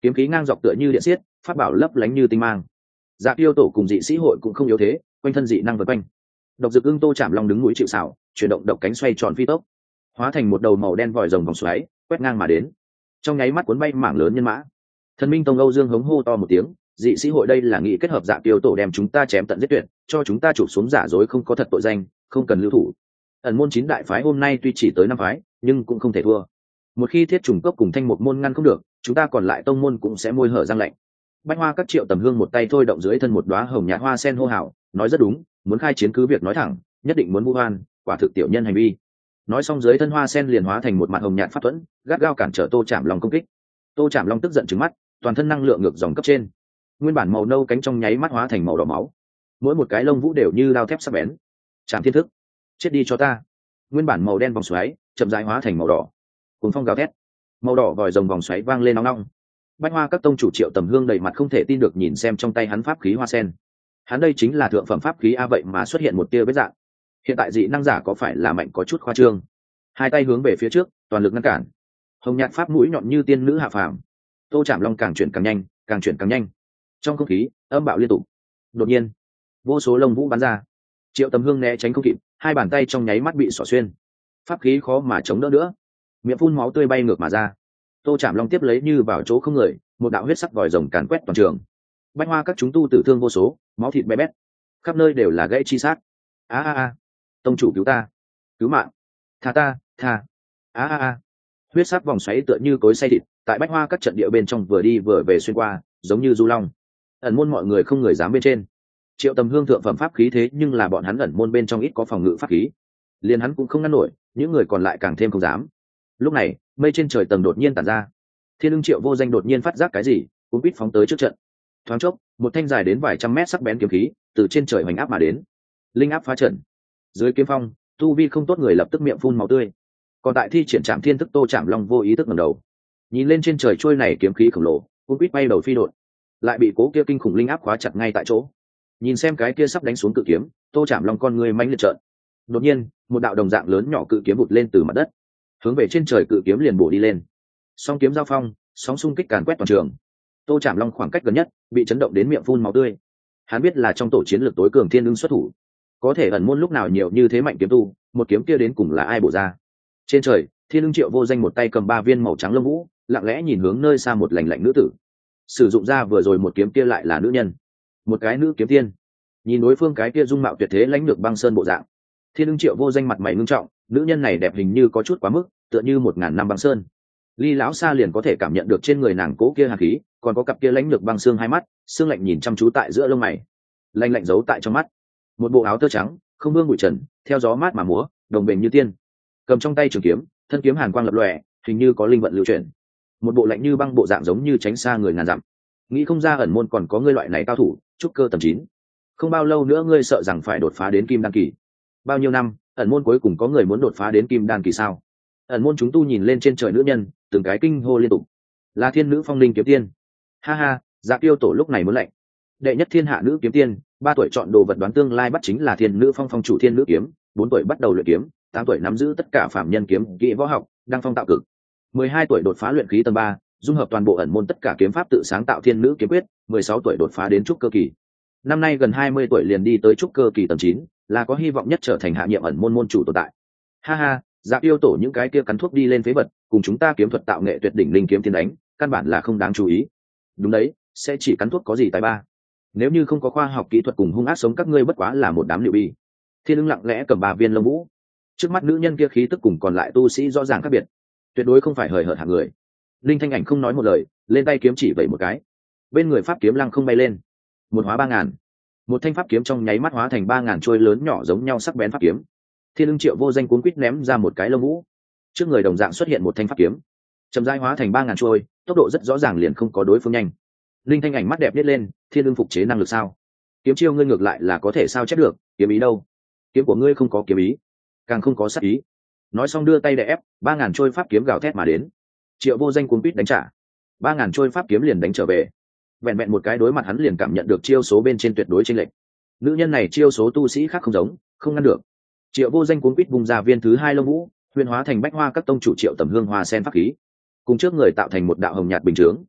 kiếm khí ngang dọc tựa như điện xiết, pháp bảo lấp lánh như tinh mang. Dạ Tiêu tổ cùng dị sĩ hội cũng không yếu thế, quanh thân dị năng vần quanh. Độc Dực Ưng Tô Chạm Long đứng núi chịu sào, chuyển động độc cánh xoay tròn phi tốc, hóa thành một đầu màu đen vòi rồng vòng xoáy, quét ngang mà đến. Trong nháy mắt cuốn bay mảng lớn nhân mã. Thần Minh Tông Âu Dương hống hô to một tiếng, dị sĩ hội đây là nghị kết hợp Dạ Tiêu tổ đem chúng ta chém tận giết tuyệt, cho chúng ta chụp xuống giả dối không có thật tội danh, không cần lưu thủ. Ẩn môn chín đại phái hôm nay tuy chỉ tới năm phái, nhưng cũng không thể thua. Một khi Thiết Trùng Cốc cùng Thanh Một môn ngăn không được, chúng ta còn lại tông môn cũng sẽ môi hở răng lạnh. Bách Hoa các Triệu Tầm Hương một tay thôi động dưới thân một đóa hồng nhạt hoa sen hô hào, nói rất đúng, muốn khai chiến cứ việc nói thẳng, nhất định muốn vu oan, quả thực tiểu nhân hành vi. Nói xong dưới thân hoa sen liền hóa thành một mặt hồng nhạt pháp thuẫn, gắt gao cản trở Tô Trảm Long công kích. Tô Trảm Long tức giận trừng mắt, toàn thân năng lượng ngược dòng cấp trên, nguyên bản màu nâu cánh trong nháy mắt hóa thành màu đỏ máu, mỗi một cái lông vũ đều như dao thép sắc bén. Trảm Thiên Thức, chết đi cho ta. Nguyên bản màu đen vòng xoáy chậm rãi hóa thành màu đỏ, cuốn phong gào thét, màu đỏ vòi rồng vòng xoáy vang lên nóng nóng. Bách Hoa các tông chủ Triệu Tầm Hương đầy mặt không thể tin được nhìn xem trong tay hắn pháp khí hoa sen. Hắn đây chính là thượng phẩm pháp khí a, vậy mà xuất hiện một tia vết dạng. Hiện tại dị năng giả có phải là mạnh có chút khoa trương? Hai tay hướng về phía trước, toàn lực ngăn cản. Hồng nhạt pháp mũi nhọn như tiên nữ hạ phàm. Tô Trảm Long càng chuyển càng nhanh, càng chuyển càng nhanh. Trong không khí âm bạo liên tục. Đột nhiên, vô số lông vũ bắn ra. Triệu Tầm Hương né tránh không kịp, hai bàn tay trong nháy mắt bị xỏ xuyên. Pháp khí khó mà chống đỡ nữa, miệng phun máu tươi bay ngược mà ra. Tô Trảm Long tiếp lấy như vào chỗ không người, một đạo huyết sắc vòi rồng càn quét toàn trường. Bách Hoa các chúng tu tử thương vô số, máu thịt bé bét, khắp nơi đều là gãy chi xác. A a a, tông chủ cứu ta, cứu mạng, tha ta, tha. A a a, huyết sắc vòng xoáy tựa như cối xay thịt, tại Bách Hoa các trận địa bên trong vừa đi vừa về xuyên qua, giống như du long. Ẩn môn mọi người không người dám bên trên. Triệu Tầm Hương thượng phẩm pháp khí thế nhưng là bọn hắn ẩn môn bên trong ít có phòng ngự pháp khí, liền hắn cũng không ngăn nổi, những người còn lại càng thêm không dám. Lúc này mây trên trời tầng đột nhiên tản ra, Thiên Ưng Triệu Vô Danh đột nhiên phát giác cái gì, cuốn quýt phóng tới trước trận. Thoáng chốc một thanh dài đến vài trăm mét sắc bén kiếm khí từ trên trời hoành áp mà đến, linh áp phá trận. Dưới kiếm phong tu vi không tốt người lập tức miệng phun máu tươi. Còn tại thi triển Trảm Thiên Thức, Tô Trảm Long vô ý thức ngẩng đầu nhìn lên trên trời trôi này kiếm khí khổng lồ, cuốn quýt bay đầu phi đột, lại bị cố kia kinh khủng linh áp khóa chặt ngay tại chỗ. Nhìn xem cái kia sắp đánh xuống cự kiếm, Tô Trảm Long con người manh liệt trợn. Đột nhiên một đạo đồng dạng lớn nhỏ cự kiếm vụt lên từ mặt đất, hướng về trên trời cự kiếm liền bổ đi lên. Song kiếm giao phong, sóng xung kích càn quét toàn trường. Tô Trảm Long khoảng cách gần nhất bị chấn động đến miệng phun máu tươi. Hắn biết là trong tổ chiến lược tối cường Thiên Ưng xuất thủ, có thể ẩn môn lúc nào nhiều như thế mạnh kiếm tu, một kiếm kia đến cùng là ai bổ ra. Trên trời Thiên Ưng Triệu Vô Danh một tay cầm ba viên màu trắng lông vũ, lặng lẽ nhìn hướng nơi xa một lạnh lạnh nữ tử. Sử dụng ra vừa rồi một kiếm kia lại là nữ nhân, một cái nữ kiếm tiên. Nhìn đối phương cái kia dung mạo tuyệt thế lãnh lược băng sơn bộ dạng, Thiên Ưng Triệu Vô Danh mặt mày ngưng trọng, nữ nhân này đẹp hình như có chút quá mức, tựa như một ngàn năm băng sơn. Ly lão xa liền có thể cảm nhận được trên người nàng cố kia hàn khí, còn có cặp kia lãnh lược băng xương hai mắt, xương lạnh nhìn chăm chú tại giữa lông mày, lạnh lạnh giấu tại trong mắt. Một bộ áo tơ trắng, không vương bụi trần, theo gió mát mà múa, đồng bền như tiên. Cầm trong tay trường kiếm, thân kiếm hàn quang lập lòe, hình như có linh vận lưu chuyển. Một bộ lạnh như băng bộ dạng giống như tránh xa người ngàn dặm. Nghĩ không ra ẩn môn còn có ngươi loại này cao thủ, trúc cơ tầm chín. Không bao lâu nữa ngươi sợ rằng phải đột phá đến kim đan kỳ. Bao nhiêu năm, ẩn môn cuối cùng có người muốn đột phá đến kim đan kỳ sao? Ẩn môn chúng tu nhìn lên trên trời nữ nhân, từng cái kinh hô liên tục. Là thiên nữ phong linh kiếm tiên. Ha ha, Dạ Tiêu tổ lúc này muốn lạnh. Đệ nhất thiên hạ nữ kiếm tiên, ba tuổi chọn đồ vật đoán tương lai bắt chính là thiên nữ phong phong chủ thiên nữ kiếm, bốn tuổi bắt đầu luyện kiếm, tám tuổi nắm giữ tất cả phạm nhân kiếm kỹ võ học, đăng phong tạo cực. mười hai tuổi đột phá luyện khí tầng ba, dung hợp toàn bộ ẩn môn tất cả kiếm pháp tự sáng tạo thiên nữ kiếm quyết, mười sáu tuổi đột phá đến trúc cơ kỳ. Năm nay gần hai mươi tuổi liền đi tới trúc cơ kỳ tầng chín, là có hy vọng nhất trở thành hạ nhiệm ẩn môn môn chủ tồn tại. Ha ha, Dạ Tiêu tổ những cái kia cắn thuốc đi lên phế vật, cùng chúng ta kiếm thuật tạo nghệ tuyệt đỉnh linh kiếm tiên đánh, căn bản là không đáng chú ý. Đúng đấy, sẽ chỉ cắn thuốc có gì tài ba. Nếu như không có khoa học kỹ thuật cùng hung ác sống các ngươi bất quá là một đám liệu bi. Thiên Ưng lặng lẽ cầm ba viên lông vũ. Trước mắt nữ nhân kia khí tức cùng còn lại tu sĩ rõ ràng khác biệt, tuyệt đối không phải hời hợt hạng người. Linh Thanh Ảnh không nói một lời, lên tay kiếm chỉ vẩy một cái, bên người pháp kiếm lăng không bay lên, một hóa ba ngàn. Một thanh pháp kiếm trong nháy mắt hóa thành ba ngàn trôi lớn nhỏ giống nhau sắc bén pháp kiếm. Thiên Ưng Triệu Vô Danh cuốn quýt ném ra một cái lông vũ, trước người đồng dạng xuất hiện một thanh pháp kiếm, chậm rãi hóa thành ba ngàn trôi, tốc độ rất rõ ràng liền không có đối phương nhanh. Linh Thanh Ảnh mắt đẹp biết lên, Thiên Ưng phục chế năng lực sao? Kiếm chiêu ngươi ngược lại là có thể sao chép được, kiếm ý đâu? Kiếm của ngươi không có kiếm ý, càng không có sát ý. Nói xong đưa tay đè ép, ba ngàn trôi pháp kiếm gào thét mà đến. Triệu Vô Danh cuốn quýt đánh trả, ba ngàn trôi pháp kiếm liền đánh trở về. Vẹn vẹn một cái đối mặt hắn liền cảm nhận được chiêu số bên trên tuyệt đối chênh lệch. Nữ nhân này chiêu số tu sĩ khác không giống, không ngăn được. Triệu Vô Danh cuốn quýt bung ra viên thứ hai lông vũ, huyền hóa thành Bách Hoa các tông chủ Triệu Tầm Hương hoa sen pháp khí, cùng trước người tạo thành một đạo hồng nhạt bình chướng.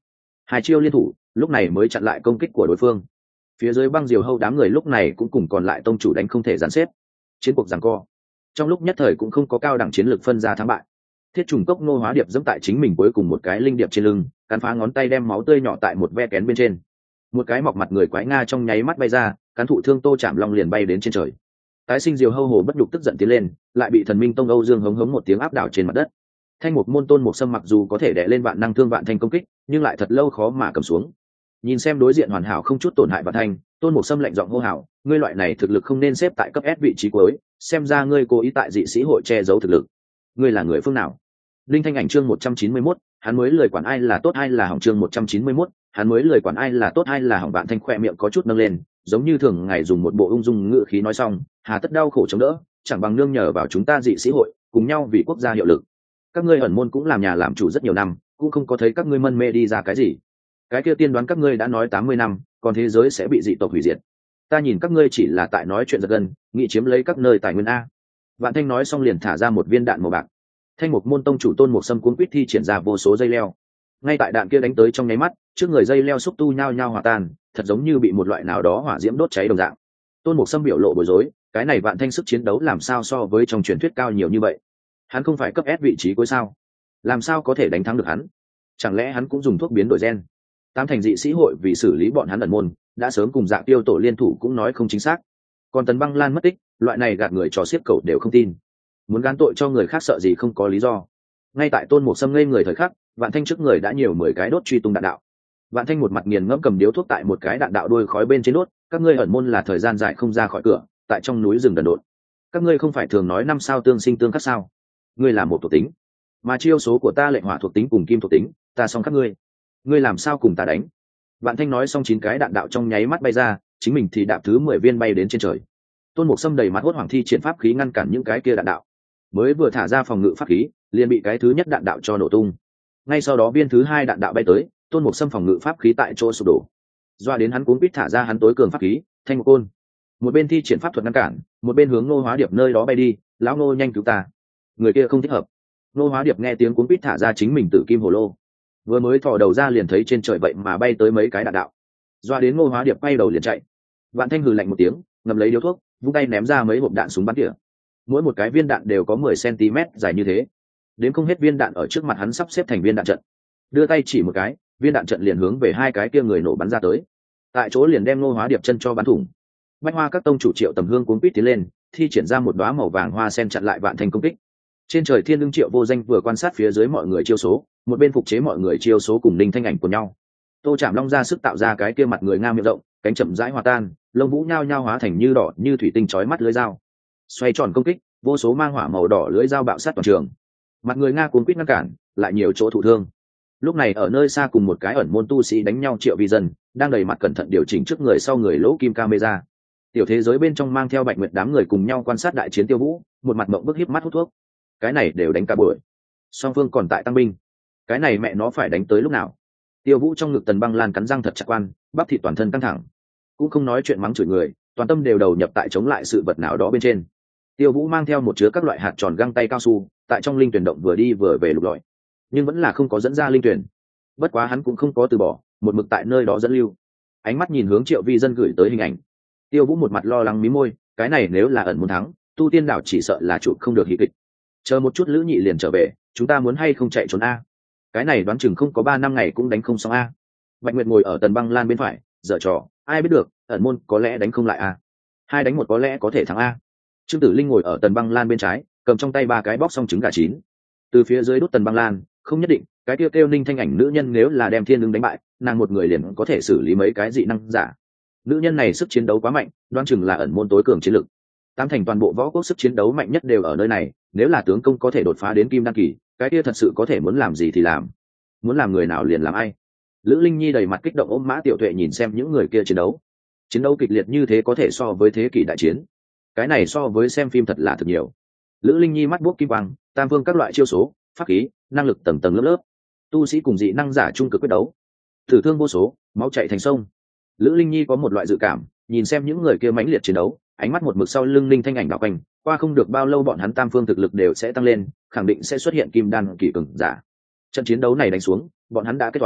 hai chiêu liên thủ lúc này mới chặn lại công kích của đối phương. Phía dưới băng diều hâu đám người lúc này cũng cùng còn lại tông chủ đánh không thể dàn xếp. Chiến cuộc giằng co trong lúc nhất thời cũng không có cao đẳng chiến lược phân ra thắng bại. Thiết trùng cốc Ngô Hóa Điệp dẫm tại chính mình cuối cùng một cái linh điệp trên lưng, cắn phá ngón tay đem máu tươi nhỏ tại một ve kén bên trên. Một cái mọc mặt người quái nga trong nháy mắt bay ra, cắn thụ thương Tô Trảm Long liền bay đến trên trời. Tái sinh diều hâu hồ bất nhục tức giận tiến lên, lại bị thần minh tông Âu Dương hống hống một tiếng áp đảo trên mặt đất. Thanh Mục môn Tôn Mục Sâm mặc dù có thể đè lên vạn năng thương vạn thanh công kích, nhưng lại thật lâu khó mà cầm xuống. Nhìn xem đối diện hoàn hảo không chút tổn hại vạn thanh, Tôn Mục Sâm lạnh giọng hô hào, ngươi loại này thực lực không nên xếp tại cấp S vị trí cuối, xem ra ngươi cố ý tại dị sĩ hội che giấu thực lực. Ngươi là người phương nào? Linh Thanh Ảnh chương một trăm chín mươi mốt, hắn mới lời quản ai là tốt ai là hỏng chương một trăm chín mươi mốt, hắn mới lời quản ai là tốt ai là hỏng. Vạn Thanh khỏe miệng có chút nâng lên, giống như thường ngày dùng một bộ ung dung ngữ khí nói xong, hà tất đau khổ chống đỡ, chẳng bằng nương nhờ vào chúng ta dị sĩ hội, cùng nhau vì quốc gia hiệu lực. Các ngươi ẩn môn cũng làm nhà làm chủ rất nhiều năm, cũng không có thấy các ngươi mân mê đi ra cái gì. Cái kia tiên đoán các ngươi đã nói tám mươi năm, còn thế giới sẽ bị dị tộc hủy diệt. Ta nhìn các ngươi chỉ là tại nói chuyện giật gân, nghĩ chiếm lấy các nơi tài nguyên a. Vạn Thanh nói xong liền thả ra một viên đạn màu bạc. Thanh Mục môn tông chủ Tôn Mục Sâm cuốn quýt thi triển ra vô số dây leo. Ngay tại đạn kia đánh tới trong nháy mắt, trước người dây leo xúc tu nhao nhao hòa tan, thật giống như bị một loại nào đó hỏa diễm đốt cháy đồng dạng. Tôn Mục Sâm biểu lộ bối rối, cái này Vạn Thanh sức chiến đấu làm sao so với trong truyền thuyết cao nhiều như vậy? Hắn không phải cấp S vị trí cuối sao? Làm sao có thể đánh thắng được hắn? Chẳng lẽ hắn cũng dùng thuốc biến đổi gen? Tám thành dị sĩ hội vì xử lý bọn hắn ẩn môn, đã sớm cùng Dạ Tiêu tổ liên thủ cũng nói không chính xác. Còn Tần Băng Lan mất tích, loại này gạt người trò xiết cẩu đều không tin. Muốn gán tội cho người khác sợ gì không có lý do. Ngay tại Tôn Mục Sâm ngây người thời khắc, Vạn Thanh trước người đã nhiều mười cái đốt truy tung đạn đạo. Vạn Thanh một mặt nghiền ngẫm cầm điếu thuốc tại một cái đạn đạo đuôi khói bên trên đốt, các ngươi ẩn môn là thời gian dài không ra khỏi cửa, tại trong núi rừng đần độn. Các ngươi không phải thường nói năm sao tương sinh tương khắc sao? Ngươi là một thuộc tính, mà chiêu số của ta lệnh hỏa thuộc tính cùng kim thuộc tính, ta xong các ngươi. Ngươi làm sao cùng ta đánh? Vạn Thanh nói xong chín cái đạn đạo trong nháy mắt bay ra, chính mình thì đạp thứ mười viên bay đến trên trời. Tôn Mục Sâm đầy mặt hốt hoảng thi triển pháp khí ngăn cản những cái kia đạn đạo. Mới vừa thả ra phòng ngự pháp khí, liền bị cái thứ nhất đạn đạo cho nổ tung. Ngay sau đó viên thứ hai đạn đạo bay tới, Tôn Mục Sâm phòng ngự pháp khí tại chỗ sụp đổ. Doa đến hắn cuống quýt thả ra hắn tối cường pháp khí, Thanh Mục Côn. Một bên thi triển pháp thuật ngăn cản, một bên hướng Ngô Hóa Điệp nơi đó bay đi, lão Ngô nhanh cứu ta. Người kia không thích hợp. Ngô Hóa Điệp nghe tiếng cuống quýt thả ra chính mình Tử Kim Hồ Lô. Vừa mới thò đầu ra liền thấy trên trời vậy mà bay tới mấy cái đạn đạo. Doa đến Ngô Hóa Điệp bay đầu liền chạy. Vạn Thanh hừ lạnh một tiếng, ngậm lấy điếu thuốc, vung tay ném ra mấy hộp đạn súng bắn tỉa. Mỗi một cái viên đạn đều có mười xăng-ti-mét dài như thế. Đến không hết viên đạn ở trước mặt hắn sắp xếp thành viên đạn trận. Đưa tay chỉ một cái, viên đạn trận liền hướng về hai cái kia người nổ bắn ra tới. Tại chỗ liền đem Ngô Hóa Điệp chân cho bắn thủng. Bách Hoa các tông chủ Triệu Tầm Hương cuống quýt tiến lên, thi triển ra một đóa màu vàng hoa sen chặn lại Vạn Thanh công kích. Trên trời Thiên Lương Triệu Vô Danh vừa quan sát phía dưới mọi người chiêu số, một bên phục chế mọi người chiêu số cùng Linh Thanh Ảnh của nhau. Tô Trảm Long ra sức tạo ra cái kia mặt người nga miệng rộng, cánh chậm rãi hòa tan, lông vũ nhao nhao hóa thành như đỏ như thủy tinh chói mắt lưỡi dao. Xoay tròn công kích, vô số mang hỏa màu đỏ lưỡi dao bạo sát toàn trường. Mặt người nga cuốn quýt ngăn cản, lại nhiều chỗ thụ thương. Lúc này ở nơi xa cùng một cái ẩn môn tu sĩ đánh nhau Triệu Vi Dân, đang đầy mặt cẩn thận điều chỉnh trước người sau người lỗ kim camera. Tiểu thế giới bên trong mang theo Bạch Nguyệt đám người cùng nhau quan sát đại chiến Tiêu Vũ, một mặt mộng bức híp mắt hút thuốc. Cái này đều đánh cả buổi. Song phương còn tại tăng binh. Cái này mẹ nó phải đánh tới lúc nào? Tiêu Vũ trong ngực Tần Băng Lan cắn răng thật chặt quan, bắp thịt toàn thân căng thẳng. Cũng không nói chuyện mắng chửi người, toàn tâm đều đầu nhập tại chống lại sự vật nào đó bên trên. Tiêu Vũ mang theo một chứa các loại hạt tròn găng tay cao su, tại trong linh tuyển động vừa đi vừa về lục lọi, nhưng vẫn là không có dẫn ra linh tuyển. Bất quá hắn cũng không có từ bỏ, một mực tại nơi đó dẫn lưu. Ánh mắt nhìn hướng Triệu Vi Dân gửi tới hình ảnh. Tiêu Vũ một mặt lo lắng mí môi, cái này nếu là ẩn muốn thắng, tu tiên đảo chỉ sợ là chụp không được hí kịch. Chờ một chút Lữ Nhị liền trở về, chúng ta muốn hay không chạy trốn a? Cái này đoán chừng không có ba năm ngày cũng đánh không xong a. Bạch Nguyệt ngồi ở Tần Băng Lan bên phải, dở trò, ai biết được, ẩn môn có lẽ đánh không lại a. Hai đánh một có lẽ có thể thắng a. Trương Tử Linh ngồi ở Tần Băng Lan bên trái, cầm trong tay ba cái bóc xong trứng gà chín. Từ phía dưới đốt Tần Băng Lan, không nhất định, cái tiêu kêu Ninh Thanh Ảnh nữ nhân nếu là đem Thiên Lương đánh bại, nàng một người liền có thể xử lý mấy cái dị năng giả. Nữ nhân này sức chiến đấu quá mạnh, đoán chừng là ẩn môn tối cường chiến lực. Tám thành toàn bộ võ quốc sức chiến đấu mạnh nhất đều ở nơi này, nếu là tướng công có thể đột phá đến kim đan kỳ, cái kia thật sự có thể muốn làm gì thì làm, muốn làm người nào liền làm ai. Lữ Linh Nhi đầy mặt kích động ôm Mã Tiểu Tuệ nhìn xem những người kia chiến đấu. Chiến đấu kịch liệt như thế có thể so với thế kỷ đại chiến, cái này so với xem phim thật là thật nhiều. Lữ Linh Nhi mắt buốc kim quang, tam phương các loại chiêu số, pháp khí, năng lực tầng tầng lớp lớp, tu sĩ cùng dị năng giả trung cực quyết đấu, tử thương vô số, máu chảy thành sông. Lữ Linh Nhi có một loại dự cảm, nhìn xem những người kia mãnh liệt chiến đấu, ánh mắt một mực sau lưng Linh Thanh Ảnh đảo quanh, qua không được bao lâu bọn hắn tam phương thực lực đều sẽ tăng lên, khẳng định sẽ xuất hiện kim đan kỳ cường giả. Trận chiến đấu này đánh xuống, bọn hắn đã kết toán,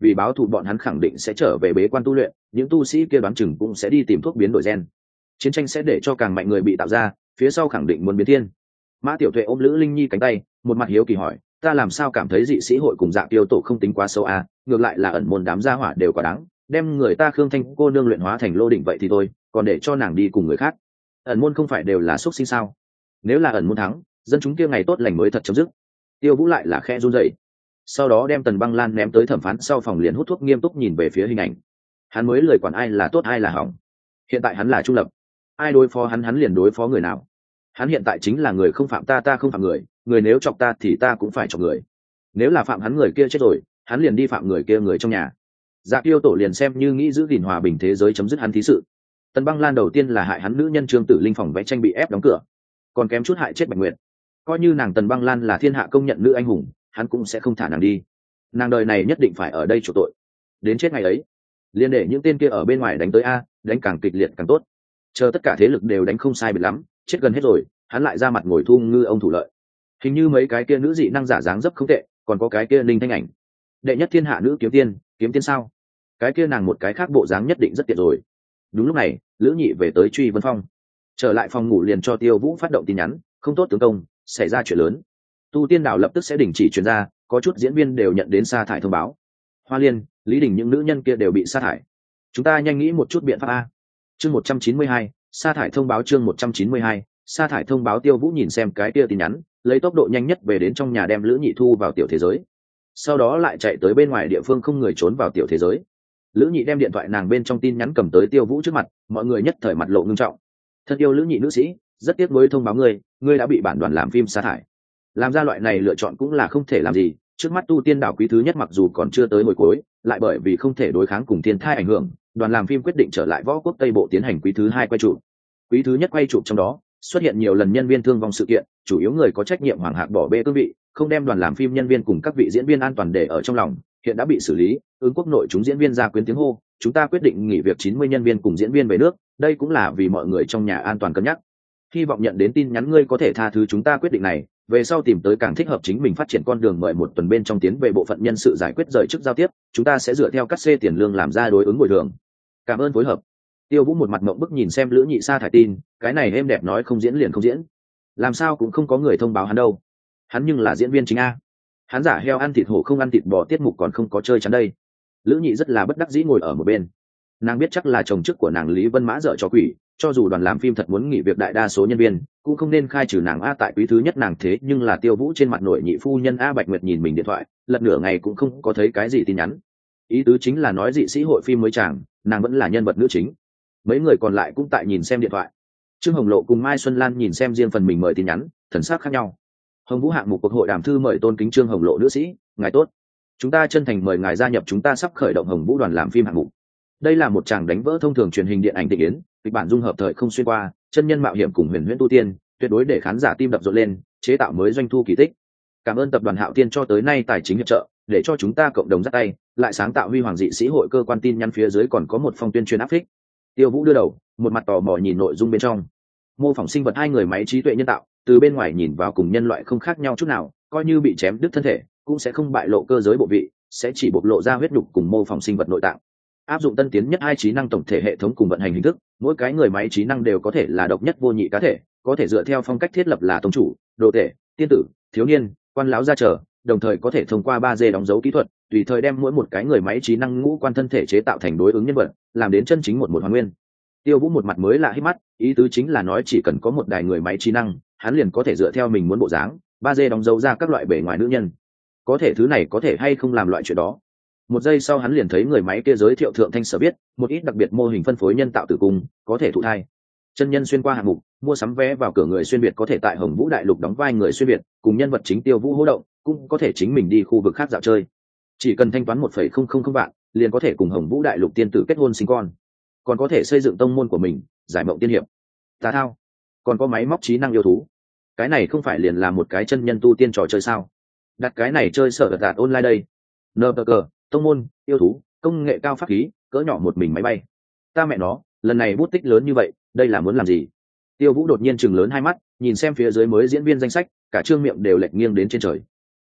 vì báo thù bọn hắn khẳng định sẽ trở về bế quan tu luyện, những tu sĩ kia đoán chừng cũng sẽ đi tìm thuốc biến đổi gen. Chiến tranh sẽ để cho càng mạnh người bị tạo ra, phía sau khẳng định muốn biến thiên. Mã Tiểu Tuệ ôm Lữ Linh Nhi cánh tay, một mặt hiếu kỳ hỏi, ta làm sao cảm thấy dị sĩ hội cùng Dạ Tiêu tổ không tính quá xấu à, ngược lại là ẩn môn đám gia hỏa đều quá đáng, đem người ta Khương Thanh cô nương luyện hóa thành lô đỉnh vậy thì thôi, còn để cho nàng đi cùng người khác. Ẩn môn không phải đều là xuất sinh sao? Nếu là ẩn môn thắng, dân chúng kia ngày tốt lành mới thật chấm dứt. Tiêu Vũ lại là khẽ run rẩy, sau đó đem Tần Băng Lan ném tới thẩm phán sau phòng liền hút thuốc nghiêm túc nhìn về phía hình ảnh. Hắn mới lời quản ai là tốt ai là hỏng. Hiện tại hắn là trung lập, ai đối phó hắn hắn liền đối phó người nào. Hắn hiện tại chính là người không phạm ta ta không phạm người, người nếu chọc ta thì ta cũng phải chọc người. Nếu là phạm hắn người kia chết rồi, hắn liền đi phạm người kia người trong nhà. Dạ Tiêu tổ liền xem như nghĩ giữ gìn hòa bình thế giới chấm dứt hắn thí sự. Tần Băng Lan đầu tiên là hại hắn nữ nhân Trương Tử Linh phòng vẽ tranh bị ép đóng cửa, còn kém chút hại chết Bạch Nguyệt. Coi như nàng Tần Băng Lan là thiên hạ công nhận nữ anh hùng, hắn cũng sẽ không thả nàng đi. Nàng đời này nhất định phải ở đây chịu tội, đến chết ngày ấy liên để những tên kia ở bên ngoài đánh tới a, đánh càng kịch liệt càng tốt. Chờ tất cả thế lực đều đánh không sai biệt lắm, chết gần hết rồi, hắn lại ra mặt ngồi thu ngư ông thủ lợi. Hình như mấy cái kia nữ dị năng giả dáng dấp không tệ, còn có cái kia Ninh Thanh Ảnh, đệ nhất thiên hạ nữ kiếm tiên, kiếm tiên sao? Cái kia nàng một cái khác bộ dáng nhất định rất tiện rồi. Đúng lúc này, Lữ Nhị về tới Truy Vân Phong, trở lại phòng ngủ liền cho Tiêu Vũ phát động tin nhắn, không tốt tướng công, xảy ra chuyện lớn. Tu Tiên Đảo lập tức sẽ đình chỉ truyền ra, có chút diễn viên đều nhận đến sa thải thông báo. Hoa Liên, Lý Đình những nữ nhân kia đều bị sa thải. Chúng ta nhanh nghĩ một chút biện pháp a. Chương một trăm chín mươi hai, sa thải thông báo chương một trăm chín mươi hai, sa thải thông báo. Tiêu Vũ nhìn xem cái kia tin nhắn, lấy tốc độ nhanh nhất về đến trong nhà đem Lữ Nhị thu vào tiểu thế giới. Sau đó lại chạy tới bên ngoài địa phương không người trốn vào tiểu thế giới. Lữ Nhị đem điện thoại nàng bên trong tin nhắn cầm tới Tiêu Vũ trước mặt, mọi người nhất thời mặt lộ ngưng trọng. Thân yêu Lữ Nhị nữ sĩ, rất tiếc nuối thông báo ngươi, ngươi đã bị bản đoàn làm phim sa thải. Làm ra loại này lựa chọn cũng là không thể làm gì, trước mắt Tu Tiên Đảo quý thứ nhất mặc dù còn chưa tới hồi cuối, lại bởi vì không thể đối kháng cùng thiên thai ảnh hưởng, đoàn làm phim quyết định trở lại Võ Quốc Tây Bộ tiến hành quý thứ hai quay chụp. Quý thứ nhất quay chụp trong đó xuất hiện nhiều lần nhân viên thương vong sự kiện, chủ yếu người có trách nhiệm Hoàng Hạc bỏ bê cương vị, không đem đoàn làm phim nhân viên cùng các vị diễn viên an toàn để ở trong lòng, hiện đã bị xử lý. Ứng quốc nội chúng diễn viên ra quyến tiếng hô, chúng ta quyết định nghỉ việc chín mươi nhân viên cùng diễn viên về nước, đây cũng là vì mọi người trong nhà an toàn cân nhắc. Hy vọng nhận đến tin nhắn ngươi có thể tha thứ chúng ta quyết định này, về sau tìm tới càng thích hợp chính mình phát triển con đường, mời một tuần bên trong tiến về bộ phận nhân sự giải quyết rời chức giao tiếp, chúng ta sẽ dựa theo cắt xê tiền lương làm ra đối ứng bồi thường. Cảm ơn phối hợp. Tiêu Vũ một mặt mộng bức nhìn xem Lữ Nhị sa thải tin, cái này êm đẹp nói không diễn liền không diễn, làm sao cũng không có người thông báo hắn đâu. Hắn nhưng là diễn viên chính a, hắn giả heo ăn thịt hổ không ăn thịt bò tiết mục còn không có chơi chắn đây. Lữ Nhị rất là bất đắc dĩ ngồi ở một bên, nàng biết chắc là chồng chức của nàng Lý Vân Mã dở cho quỷ, cho dù đoàn làm phim thật muốn nghỉ việc đại đa số nhân viên cũng không nên khai trừ nàng a. Tại quý thứ nhất nàng thế nhưng là Tiêu Vũ trên mặt nội nhị phu nhân a. Bạch Nguyệt nhìn mình điện thoại lật nửa ngày cũng không có thấy cái gì tin nhắn, ý tứ chính là nói dị sĩ hội phim mới chàng nàng vẫn là nhân vật nữ chính, mấy người còn lại cũng tại nhìn xem điện thoại. Trương Hồng Lộ cùng Mai Xuân Lan nhìn xem riêng phần mình mời tin nhắn, thần sắc khác nhau. Hồng Vũ hạng mục cuộc hội đàm thư mời tôn kính Trương Hồng Lộ nữ sĩ, ngài tốt, chúng ta chân thành mời ngài gia nhập chúng ta sắp khởi động Hồng Vũ đoàn làm phim hạng mục. Đây là một tràng đánh vỡ thông thường truyền hình điện ảnh tịch yến, kịch bản dung hợp thời không xuyên qua, chân nhân mạo hiểm cùng huyền huyễn tu tiên, tuyệt đối để khán giả tim đập rộn lên, chế tạo mới doanh thu kỳ tích. Cảm ơn tập đoàn Hạo Tiên cho tới nay tài chính hiệp trợ, để cho chúng ta cộng đồng dắt tay, lại sáng tạo huy hoàng dị sĩ hội. Cơ quan tin nhắn phía dưới còn có một phong tuyên truyền áp phích. Tiêu Vũ đưa đầu, một mặt tò mò nhìn nội dung bên trong. Mô phỏng sinh vật hai người máy trí tuệ nhân tạo, từ bên ngoài nhìn vào cùng nhân loại không khác nhau chút nào, coi như bị chém đứt thân thể, cũng sẽ không bại lộ cơ giới bộ vị, sẽ chỉ bộc lộ ra huyết nhục cùng mô phỏng sinh vật nội tạng. Áp dụng tân tiến nhất hai trí năng tổng thể hệ thống cùng vận hành hình thức, mỗi cái người máy trí năng đều có thể là độc nhất vô nhị cá thể, có thể dựa theo phong cách thiết lập là tông chủ, đồ tể, tiên tử, thiếu niên, quan lão gia trở, đồng thời có thể thông qua ba D đóng dấu kỹ thuật, tùy thời đem mỗi một cái người máy trí năng ngũ quan thân thể chế tạo thành đối ứng nhân vật, làm đến chân chính một một hoàn nguyên. Tiêu Vũ một mặt mới lạ hít mắt, ý tứ chính là nói chỉ cần có một đài người máy trí năng, hắn liền có thể dựa theo mình muốn bộ dáng, ba D đóng dấu ra các loại bề ngoài nữ nhân. Có thể thứ này có thể hay không làm loại chuyện đó. Một giây sau hắn liền thấy người máy kia giới thiệu thượng thanh sở biết, một ít đặc biệt mô hình phân phối nhân tạo tử cung, có thể thụ thai. Chân nhân xuyên qua hạng mục, mua sắm vé vào cửa người xuyên việt có thể tại Hồng Vũ đại lục đóng vai người xuyên việt, cùng nhân vật chính Tiêu Vũ hô động, cũng có thể chính mình đi khu vực khác dạo chơi. Chỉ cần thanh toán một phẩy không không không vạn, liền có thể cùng Hồng Vũ đại lục tiên tử kết hôn sinh con. Còn có thể xây dựng tông môn của mình, giải mộng tiên hiệp. Tà thao, còn có máy móc trí năng yêu thú. Cái này không phải liền là một cái chân nhân tu tiên trò chơi sao? Đặt cái này chơi sợ đạt online đây. Nờ cờ, tông môn, yêu thú, công nghệ cao pháp khí, cỡ nhỏ một mình máy bay. Ta mẹ nó, lần này bút tích lớn như vậy, đây là muốn làm gì? Tiêu Vũ đột nhiên chừng lớn hai mắt, nhìn xem phía dưới mới diễn viên danh sách, cả trương miệng đều lệch nghiêng đến trên trời.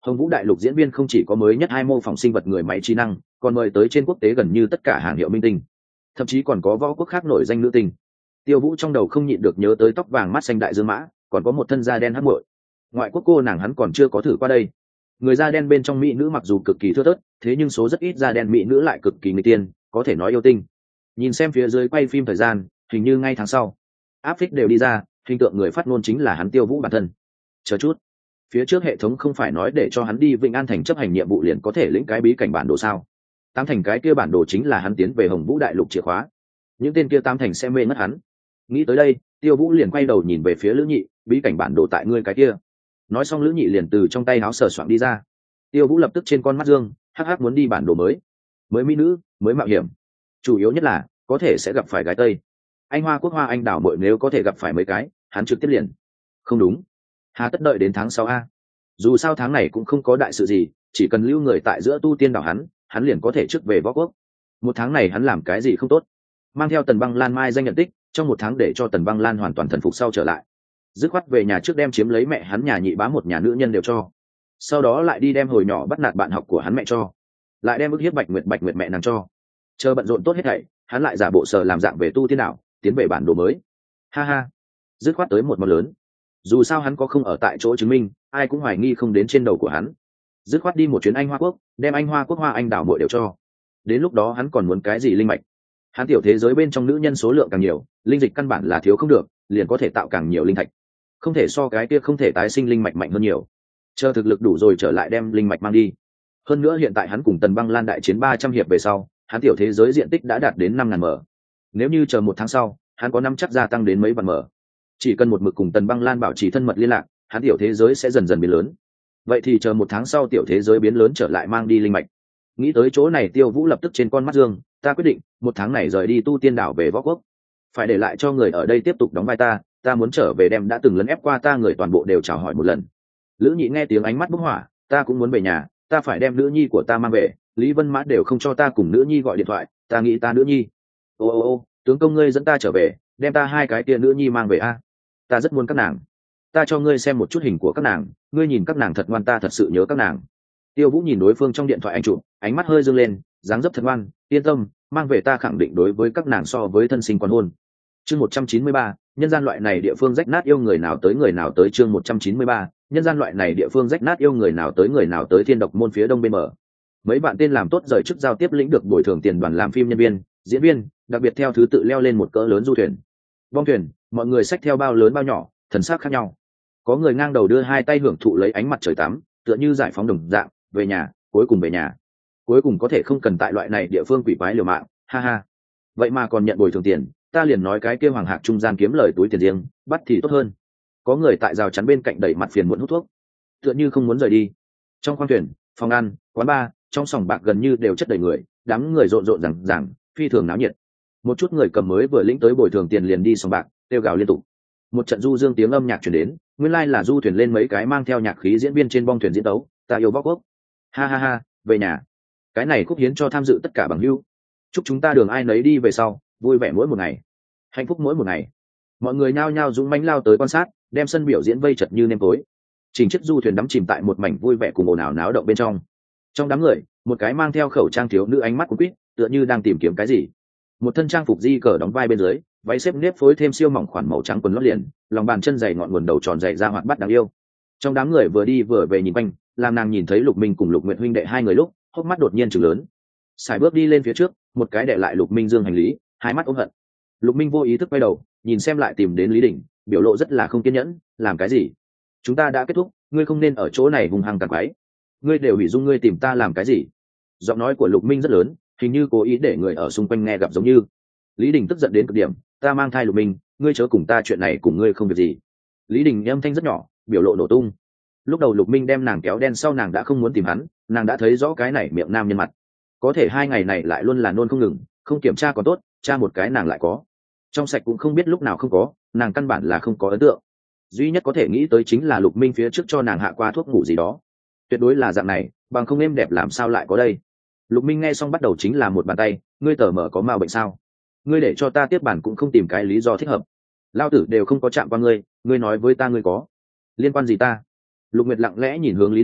Hồng Vũ đại lục diễn viên không chỉ có mới nhất hai mô phỏng sinh vật người máy trí năng, còn mời tới trên quốc tế gần như tất cả hàng hiệu minh tinh, thậm chí còn có võ quốc khác nổi danh nữ tinh. Tiêu Vũ trong đầu không nhịn được nhớ tới tóc vàng mắt xanh đại dương mã, còn có một thân da đen hắc muội. Ngoại quốc cô nàng hắn còn chưa có thử qua đây. Người da đen bên trong mỹ nữ mặc dù cực kỳ thưa thớt, thế nhưng số rất ít da đen mỹ nữ lại cực kỳ người tiên, có thể nói yêu tinh. Nhìn xem phía dưới quay phim thời gian, hình như ngay tháng sau, áp phích đều đi ra, hình tượng người phát ngôn chính là hắn Tiêu Vũ bản thân. Chờ chút, phía trước hệ thống không phải nói để cho hắn đi Vịnh An thành chấp hành nhiệm vụ liền có thể lĩnh cái bí cảnh bản đồ sao? Tám thành cái kia bản đồ chính là hắn tiến về Hồng Vũ đại lục chìa khóa. Những tên kia tám thành sẽ mê mất hắn. Nghĩ tới đây, Tiêu Vũ liền quay đầu nhìn về phía Lữ Nhị, bí cảnh bản đồ tại ngươi cái kia. Nói xong Lữ Nhị liền từ trong tay áo sờ soạng đi ra. Tiêu Vũ lập tức trên con mắt dương, hắc hắc muốn đi bản đồ mới, mới mỹ nữ, mới mạo hiểm. Chủ yếu nhất là có thể sẽ gặp phải gái Tây. Anh Hoa Quốc Hoa Anh đảo muội nếu có thể gặp phải mấy cái, hắn trực tiếp liền. Không đúng, hà tất đợi đến tháng sáu a? Dù sao tháng này cũng không có đại sự gì, chỉ cần lưu người tại giữa tu tiên đảo hắn, hắn liền có thể trước về võ quốc. Một tháng này hắn làm cái gì không tốt? Mang theo Tần Băng Lan mai danh nhận tích, trong một tháng để cho Tần Băng Lan hoàn toàn thần phục sau trở lại. Dứt khoát về nhà trước đem chiếm lấy mẹ hắn nhà nhị bá một nhà nữ nhân đều cho. Sau đó lại đi đem hồi nhỏ bắt nạt bạn học của hắn mẹ cho. Lại đem ức hiếp Bạch Nguyệt Bạch Nguyệt mẹ nàng cho. Chờ bận rộn tốt hết thảy, hắn lại giả bộ sờ làm dạng về tu tiên đảo, tiến về bản đồ mới. Ha ha, dứt khoát tới một món lớn. Dù sao hắn có không ở tại chỗ chứng minh, ai cũng hoài nghi không đến trên đầu của hắn. Dứt khoát đi một chuyến Anh Hoa Quốc, đem Anh Hoa Quốc Hoa Anh đảo muội đều cho. Đến lúc đó hắn còn muốn cái gì linh mạch? Hắn tiểu thế giới bên trong nữ nhân số lượng càng nhiều, linh dịch căn bản là thiếu không được, liền có thể tạo càng nhiều linh thạch. Không thể so cái kia không thể tái sinh linh mạch mạnh hơn nhiều. Chờ thực lực đủ rồi trở lại đem linh mạch mang đi. Hơn nữa hiện tại hắn cùng Tần Băng Lan đại chiến ba trăm hiệp về sau, hắn tiểu thế giới diện tích đã đạt đến năm ngàn mở. Nếu như chờ một tháng sau, hắn có năm chắc gia tăng đến mấy vạn mở. Chỉ cần một mực cùng Tần Băng Lan bảo trì thân mật liên lạc, hắn tiểu thế giới sẽ dần dần biến lớn. Vậy thì chờ một tháng sau tiểu thế giới biến lớn trở lại mang đi linh mạch. Nghĩ tới chỗ này Tiêu Vũ lập tức trên con mắt dương, ta quyết định, một tháng này rời đi tu tiên đảo về võ quốc. Phải để lại cho người ở đây tiếp tục đóng vai ta, ta muốn trở về đem đã từng lấn ép qua ta người toàn bộ đều chào hỏi một lần. Lữ Nhị nghe tiếng ánh mắt bốc hỏa, ta cũng muốn về nhà, ta phải đem nữ nhi của ta mang về, Lý Vân Mã đều không cho ta cùng nữ nhi gọi điện thoại, ta nghĩ ta nữ nhi. Ô ô ô, tướng công ngươi dẫn ta trở về, đem ta hai cái tia nữ nhi mang về a. Ta rất muốn các nàng. Ta cho ngươi xem một chút hình của các nàng, ngươi nhìn các nàng thật ngoan, ta thật sự nhớ các nàng. Tiêu Vũ nhìn đối phương trong điện thoại ảnh chụp, ánh mắt hơi dương lên, dáng dấp thật ngoan, yên tâm, mang về ta khẳng định đối với các nàng so với thân sinh còn hôn. Chương một trăm chín mươi ba, nhân gian loại này địa phương rách nát yêu người nào tới người nào tới. Chương một trăm chín mươi ba, nhân gian loại này địa phương rách nát yêu người nào tới người nào tới. Thiên Độc môn phía đông bên mở. Mấy bạn tên làm tốt rời chức giao tiếp lĩnh được bồi thường tiền đoàn làm phim nhân viên, diễn viên, đặc biệt theo thứ tự leo lên một cỡ lớn du thuyền. Bong thuyền, mọi người xách theo bao lớn bao nhỏ, thần sắc khác nhau. Có người ngang đầu đưa hai tay hưởng thụ lấy ánh mặt trời tắm, tựa như giải phóng đồng dạng, về nhà, cuối cùng về nhà. Cuối cùng có thể không cần tại loại này địa phương quỷ quái liều mạng, ha ha. Vậy mà còn nhận bồi thường tiền, ta liền nói cái kia hoàng hạc trung gian kiếm lời túi tiền riêng, bắt thì tốt hơn. Có người tại rào chắn bên cạnh đẩy mặt phiền muộn hút thuốc, tựa như không muốn rời đi. Trong khoang thuyền, phòng ăn, quán bar, trong sòng bạc gần như đều chất đầy người, đám người rộn rộn rằng rằng, phi thường náo nhiệt. Một chút người cầm mới vừa lĩnh tới bồi thường tiền liền đi sòng bạc, kêu gào liên tục. Một trận du dương tiếng âm nhạc truyền đến, nguyên lai là du thuyền lên mấy cái mang theo nhạc khí diễn viên trên bong thuyền diễn đấu, ta yêu võ quốc. Ha ha ha, về nhà. Cái này khúc hiến cho tham dự tất cả bằng hữu. Chúc chúng ta đường ai nấy đi về sau, vui vẻ mỗi một ngày, hạnh phúc mỗi một ngày. Mọi người nhao nhao dũng mãnh lao tới quan sát, đem sân biểu diễn vây chật như nêm tối. Trình chiếc du thuyền đắm chìm tại một mảnh vui vẻ cùng ồn ào náo động bên trong. Trong đám người, một cái mang theo khẩu trang thiếu nữ ánh mắt cuốn quýt, tựa như đang tìm kiếm cái gì. Một thân trang phục di cờ đóng vai bên dưới, váy xếp nếp phối thêm siêu mỏng khoản màu trắng quần lót liền, lòng bàn chân dày ngọn nguồn đầu tròn dày ra hoạt bát đáng yêu. Trong đám người vừa đi vừa về nhìn quanh, làm nàng nhìn thấy Lục Minh cùng Lục Nguyệt huynh đệ hai người lúc, hốc mắt đột nhiên trừng lớn. Sải bước đi lên phía trước, một cái đệ lại Lục Minh dương hành lý, hai mắt ôm hận. Lục Minh vô ý thức quay đầu, nhìn xem lại tìm đến Lý Đình, biểu lộ rất là không kiên nhẫn, làm cái gì? Chúng ta đã kết thúc, ngươi không nên ở chỗ này hung hăng cản quấy. Ngươi đều hủy dung, ngươi tìm ta làm cái gì? Giọng nói của Lục Minh rất lớn, hình như cố ý để người ở xung quanh nghe gặp giống như. Lý Đình tức giận đến cực điểm, ta mang thai Lục Minh, ngươi chớ cùng ta chuyện này cùng ngươi không việc gì. Lý Đình âm thanh rất nhỏ, biểu lộ nổ tung. Lúc đầu Lục Minh đem nàng kéo đen sau nàng đã không muốn tìm hắn, nàng đã thấy rõ cái này miệng nam nhân mặt. Có thể hai ngày này lại luôn là nôn không ngừng, không kiểm tra còn tốt, tra một cái nàng lại có. Trong sạch cũng không biết lúc nào không có, nàng căn bản là không có ấn tượng. Duy nhất có thể nghĩ tới chính là Lục Minh phía trước cho nàng hạ qua thuốc ngủ gì đó. Tuyệt đối là dạng này, bằng không êm đẹp làm sao lại có đây. Lục Minh nghe xong bắt đầu chính là một bàn tay, ngươi tờ mở có ma bệnh sao? Ngươi để cho ta tiếp bản cũng không tìm cái lý do thích hợp. Lao tử đều không có chạm qua ngươi, ngươi nói với ta ngươi có liên quan gì ta? Lục Nguyệt lặng lẽ nhìn hướng Lý Đình,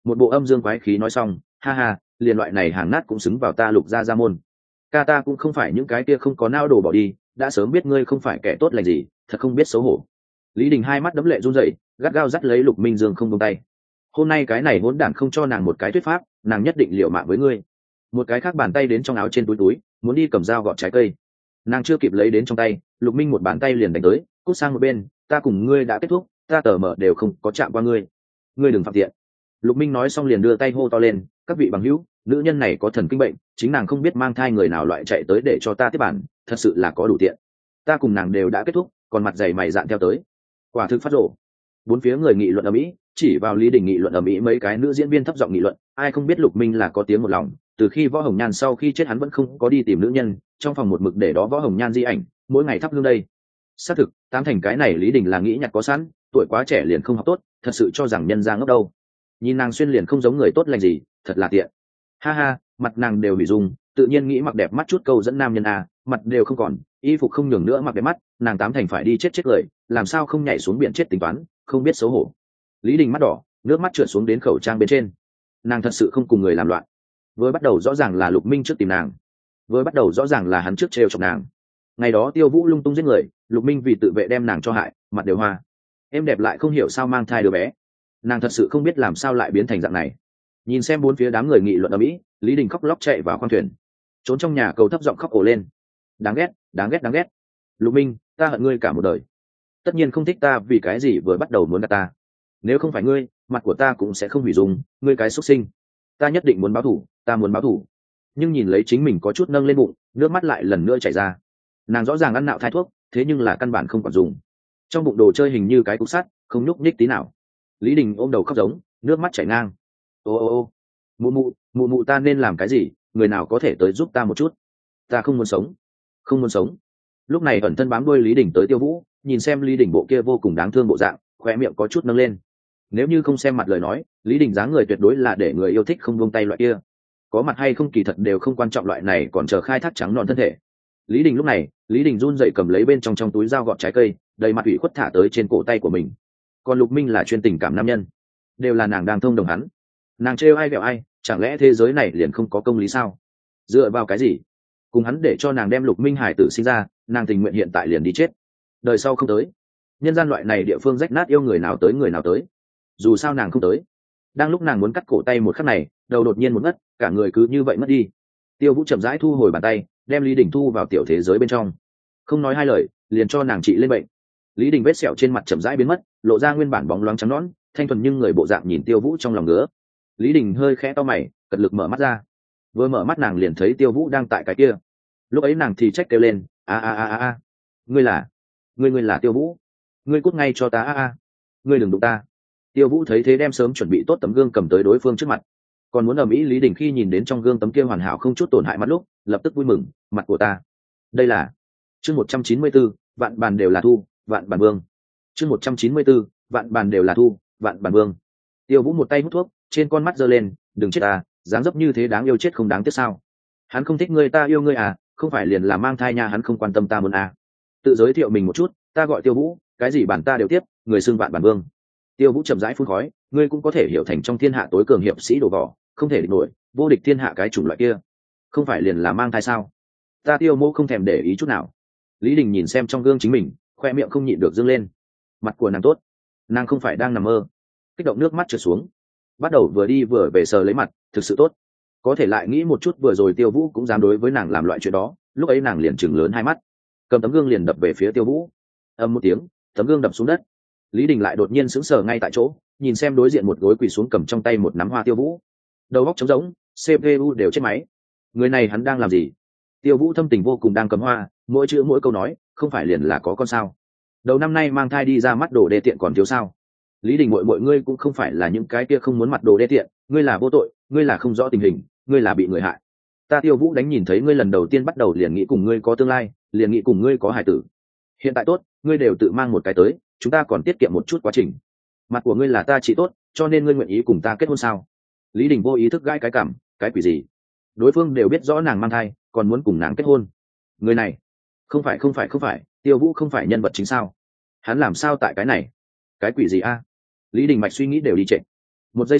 một bộ âm dương quái khí nói xong, ha ha, liền loại này hàng nát cũng xứng vào ta Lục gia gia môn. Ca ta cũng không phải những cái kia không có não đồ bỏ đi, đã sớm biết ngươi không phải kẻ tốt lành gì, thật không biết xấu hổ. Lý Đình hai mắt đấm lệ run rẩy, gắt gao dắt lấy Lục Minh Dương không buông tay. Hôm nay cái này hỗn đản không cho nàng một cái thuyết pháp, nàng nhất định liều mạng với ngươi. Một cái khác bàn tay đến trong áo trên túi túi, muốn đi cầm dao gọt trái cây. Nàng chưa kịp lấy đến trong tay, Lục Minh một bàn tay liền đánh tới, cút sang một bên, ta cùng ngươi đã kết thúc, ta tờ mở đều không có chạm qua ngươi. Ngươi đừng phạm tiện. Lục Minh nói xong liền đưa tay hô to lên, các vị bằng hữu, nữ nhân này có thần kinh bệnh, chính nàng không biết mang thai người nào loại chạy tới để cho ta tiếp bản, thật sự là có đủ tiện. Ta cùng nàng đều đã kết thúc, còn mặt dày mày dạn theo tới. Quả thực phát rổ. Bốn phía người nghị luận ầm ĩ, chỉ vào Lý Đình nghị luận ầm ĩ, mấy cái nữ diễn viên thấp giọng nghị luận, ai không biết Lục Minh là có tiếng một lòng, từ khi Võ Hồng Nhan sau khi chết hắn vẫn không có đi tìm nữ nhân, trong phòng một mực để đó Võ Hồng Nhan di ảnh, mỗi ngày thắp hương đây. Xác thực, tám thành cái này Lý Đình là nghĩ nhặt có sẵn, tuổi quá trẻ liền không học tốt, thật sự cho rằng nhân ra ngốc đâu. Nhìn nàng xuyên liền không giống người tốt lành gì, thật là tiện. Ha ha, mặt nàng đều bị dùng, tự nhiên nghĩ mặc đẹp mắt chút câu dẫn nam nhân à, mặt đều không còn, y phục không nhường nữa mặc đẹp mắt, nàng tám thành phải đi chết chết lời, làm sao không nhảy xuống biển chết tính toán, không biết xấu hổ. Lý Đình mắt đỏ, nước mắt trượt xuống đến khẩu trang bên trên. Nàng thật sự không cùng người làm loạn. Vừa bắt đầu rõ ràng là Lục Minh trước tìm nàng, vừa bắt đầu rõ ràng là hắn trước trêu chọc nàng. Ngày đó Tiêu Vũ lung tung giết người, Lục Minh vì tự vệ đem nàng cho hại, mặt đều hoa. Em đẹp lại không hiểu sao mang thai đứa bé. Nàng thật sự không biết làm sao lại biến thành dạng này. Nhìn xem bốn phía đám người nghị luận ở mỹ, Lý Đình khóc lóc chạy vào khoang thuyền, trốn trong nhà cầu thấp giọng khóc ồ lên. Đáng ghét, đáng ghét, đáng ghét. Lục Minh, ta hận ngươi cả một đời. Tất nhiên không thích ta vì cái gì vừa bắt đầu muốn gạt ta. Nếu không phải ngươi, mặt của ta cũng sẽ không hủy dùng, ngươi cái xuất sinh. Ta nhất định muốn báo thù, ta muốn báo thù. Nhưng nhìn lấy chính mình có chút nâng lên bụng, nước mắt lại lần nữa chảy ra. Nàng rõ ràng ăn nạo thai thuốc, thế nhưng là căn bản không còn dùng. Trong bụng đồ chơi hình như cái cục sắt, không nhúc nhích tí nào. Lý Đình ôm đầu khóc giống, nước mắt chảy ngang. Ô ô ô, mụ mụ, mụ mụ ta nên làm cái gì? Người nào có thể tới giúp ta một chút? Ta không muốn sống, không muốn sống. Lúc này ẩn thân bám đuôi Lý Đình tới Tiêu Vũ, nhìn xem Lý Đình bộ kia vô cùng đáng thương bộ dạng, khóe miệng có chút nâng lên. Nếu như không xem mặt lời nói, Lý Đình dáng người tuyệt đối là để người yêu thích không buông tay loại kia. Có mặt hay không kỳ thật đều không quan trọng, loại này còn chờ khai thác trắng non thân thể. Lý Đình lúc này, Lý Đình run dậy cầm lấy bên trong trong túi dao gọt trái cây, đầy mặt ủy khuất thả tới trên cổ tay của mình. Còn Lục Minh là chuyên tình cảm nam nhân, đều là nàng đang thông đồng hắn. Nàng trêu ai ghẹo ai, chẳng lẽ thế giới này liền không có công lý sao? Dựa vào cái gì? Cùng hắn để cho nàng đem Lục Minh hải tử sinh ra, nàng tình nguyện hiện tại liền đi chết. Đời sau không tới. Nhân gian loại này địa phương rách nát, yêu người nào tới người nào tới. Dù sao nàng không tới. Đang lúc nàng muốn cắt cổ tay một khắc này, đầu đột nhiên một ngất, cả người cứ như vậy mất đi. Tiêu Vũ chậm rãi thu hồi bàn tay, đem Lý Đình thu vào tiểu thế giới bên trong. Không nói hai lời, liền cho nàng trị lên bệnh. Lý Đình vết sẹo trên mặt chậm rãi biến mất, lộ ra nguyên bản bóng loáng trắng nõn, thanh thuần nhưng người bộ dạng nhìn Tiêu Vũ trong lòng ngứa. Lý Đình hơi khẽ to mày, cật lực mở mắt ra. Vừa mở mắt nàng liền thấy Tiêu Vũ đang tại cái kia. Lúc ấy nàng thì trách kêu lên, a a a a a, ngươi là, ngươi ngươi là Tiêu Vũ, ngươi cút ngay cho ta, a a, ngươi đừng đụng ta. Tiêu Vũ thấy thế đem sớm chuẩn bị tốt tấm gương cầm tới đối phương trước mặt. Còn muốn ầm ĩ, Lý Đình khi nhìn đến trong gương tấm kia hoàn hảo không chút tổn hại mặt lúc, lập tức vui mừng, mặt của ta. Đây là chương một trăm chín mươi 194, vạn bàn đều là thu, vạn bàn vương. Chương một trăm chín mươi 194, vạn bàn đều là thu, vạn bàn vương. Tiêu Vũ một tay hút thuốc, trên con mắt giơ lên, đừng chết ta, dáng dấp như thế đáng yêu chết không đáng tiếc sao? Hắn không thích ngươi, ta yêu ngươi à, không phải liền là mang thai nha, hắn không quan tâm ta muốn à. Tự giới thiệu mình một chút, ta gọi Tiêu Vũ, cái gì bản ta đều tiếp, người xưng vạn bản vương. Tiêu Vũ chậm rãi phun khói, ngươi cũng có thể hiểu thành trong thiên hạ tối cường hiệp sĩ đồ võ, không thể địch nổi, vô địch thiên hạ cái chủng loại kia. Không phải liền là mang thai sao? Ta Tiêu Mô không thèm để ý chút nào. Lý Đình nhìn xem trong gương chính mình, khoe miệng không nhịn được dâng lên. Mặt của nàng tốt, nàng không phải đang nằm mơ. Kích động nước mắt trượt xuống, bắt đầu vừa đi vừa về sờ lấy mặt, thực sự tốt. Có thể lại nghĩ một chút vừa rồi Tiêu Vũ cũng dám đối với nàng làm loại chuyện đó, lúc ấy nàng liền chừng lớn hai mắt, cầm tấm gương liền đập về phía Tiêu Vũ. Ầm một tiếng, tấm gương đập xuống đất. Lý Đình lại đột nhiên sững sờ ngay tại chỗ, nhìn xem đối diện một gối quỳ xuống cầm trong tay một nắm hoa Tiêu Vũ, đầu óc trống rỗng, xê pê u đều chết máy. Người này hắn đang làm gì? Tiêu Vũ thâm tình vô cùng đang cầm hoa, mỗi chữ mỗi câu nói, không phải liền là có con sao? Đầu năm nay mang thai đi ra mắt đồ đê tiện còn thiếu sao? Lý Đình muội muội, ngươi cũng không phải là những cái kia không muốn mặt đồ đê tiện, ngươi là vô tội, ngươi là không rõ tình hình, ngươi là bị người hại. Ta Tiêu Vũ đánh nhìn thấy ngươi lần đầu tiên bắt đầu liền nghĩ cùng ngươi có tương lai, liền nghĩ cùng ngươi có hài tử. Hiện tại tốt, ngươi đều tự mang một cái tới, chúng ta còn tiết kiệm một chút quá trình. Mặt của ngươi là ta chỉ tốt, cho nên ngươi nguyện ý cùng ta kết hôn sao? Lý Đình vô ý thức gãi cái cảm, cái quỷ gì? Đối phương đều biết rõ nàng mang thai, còn muốn cùng nàng kết hôn. Người này, không phải không phải không phải, Tiêu Vũ không phải nhân vật chính sao? Hắn làm sao tại cái này? Cái quỷ gì a? Lý Đình mạch suy nghĩ đều đi trệ. Một giây sau,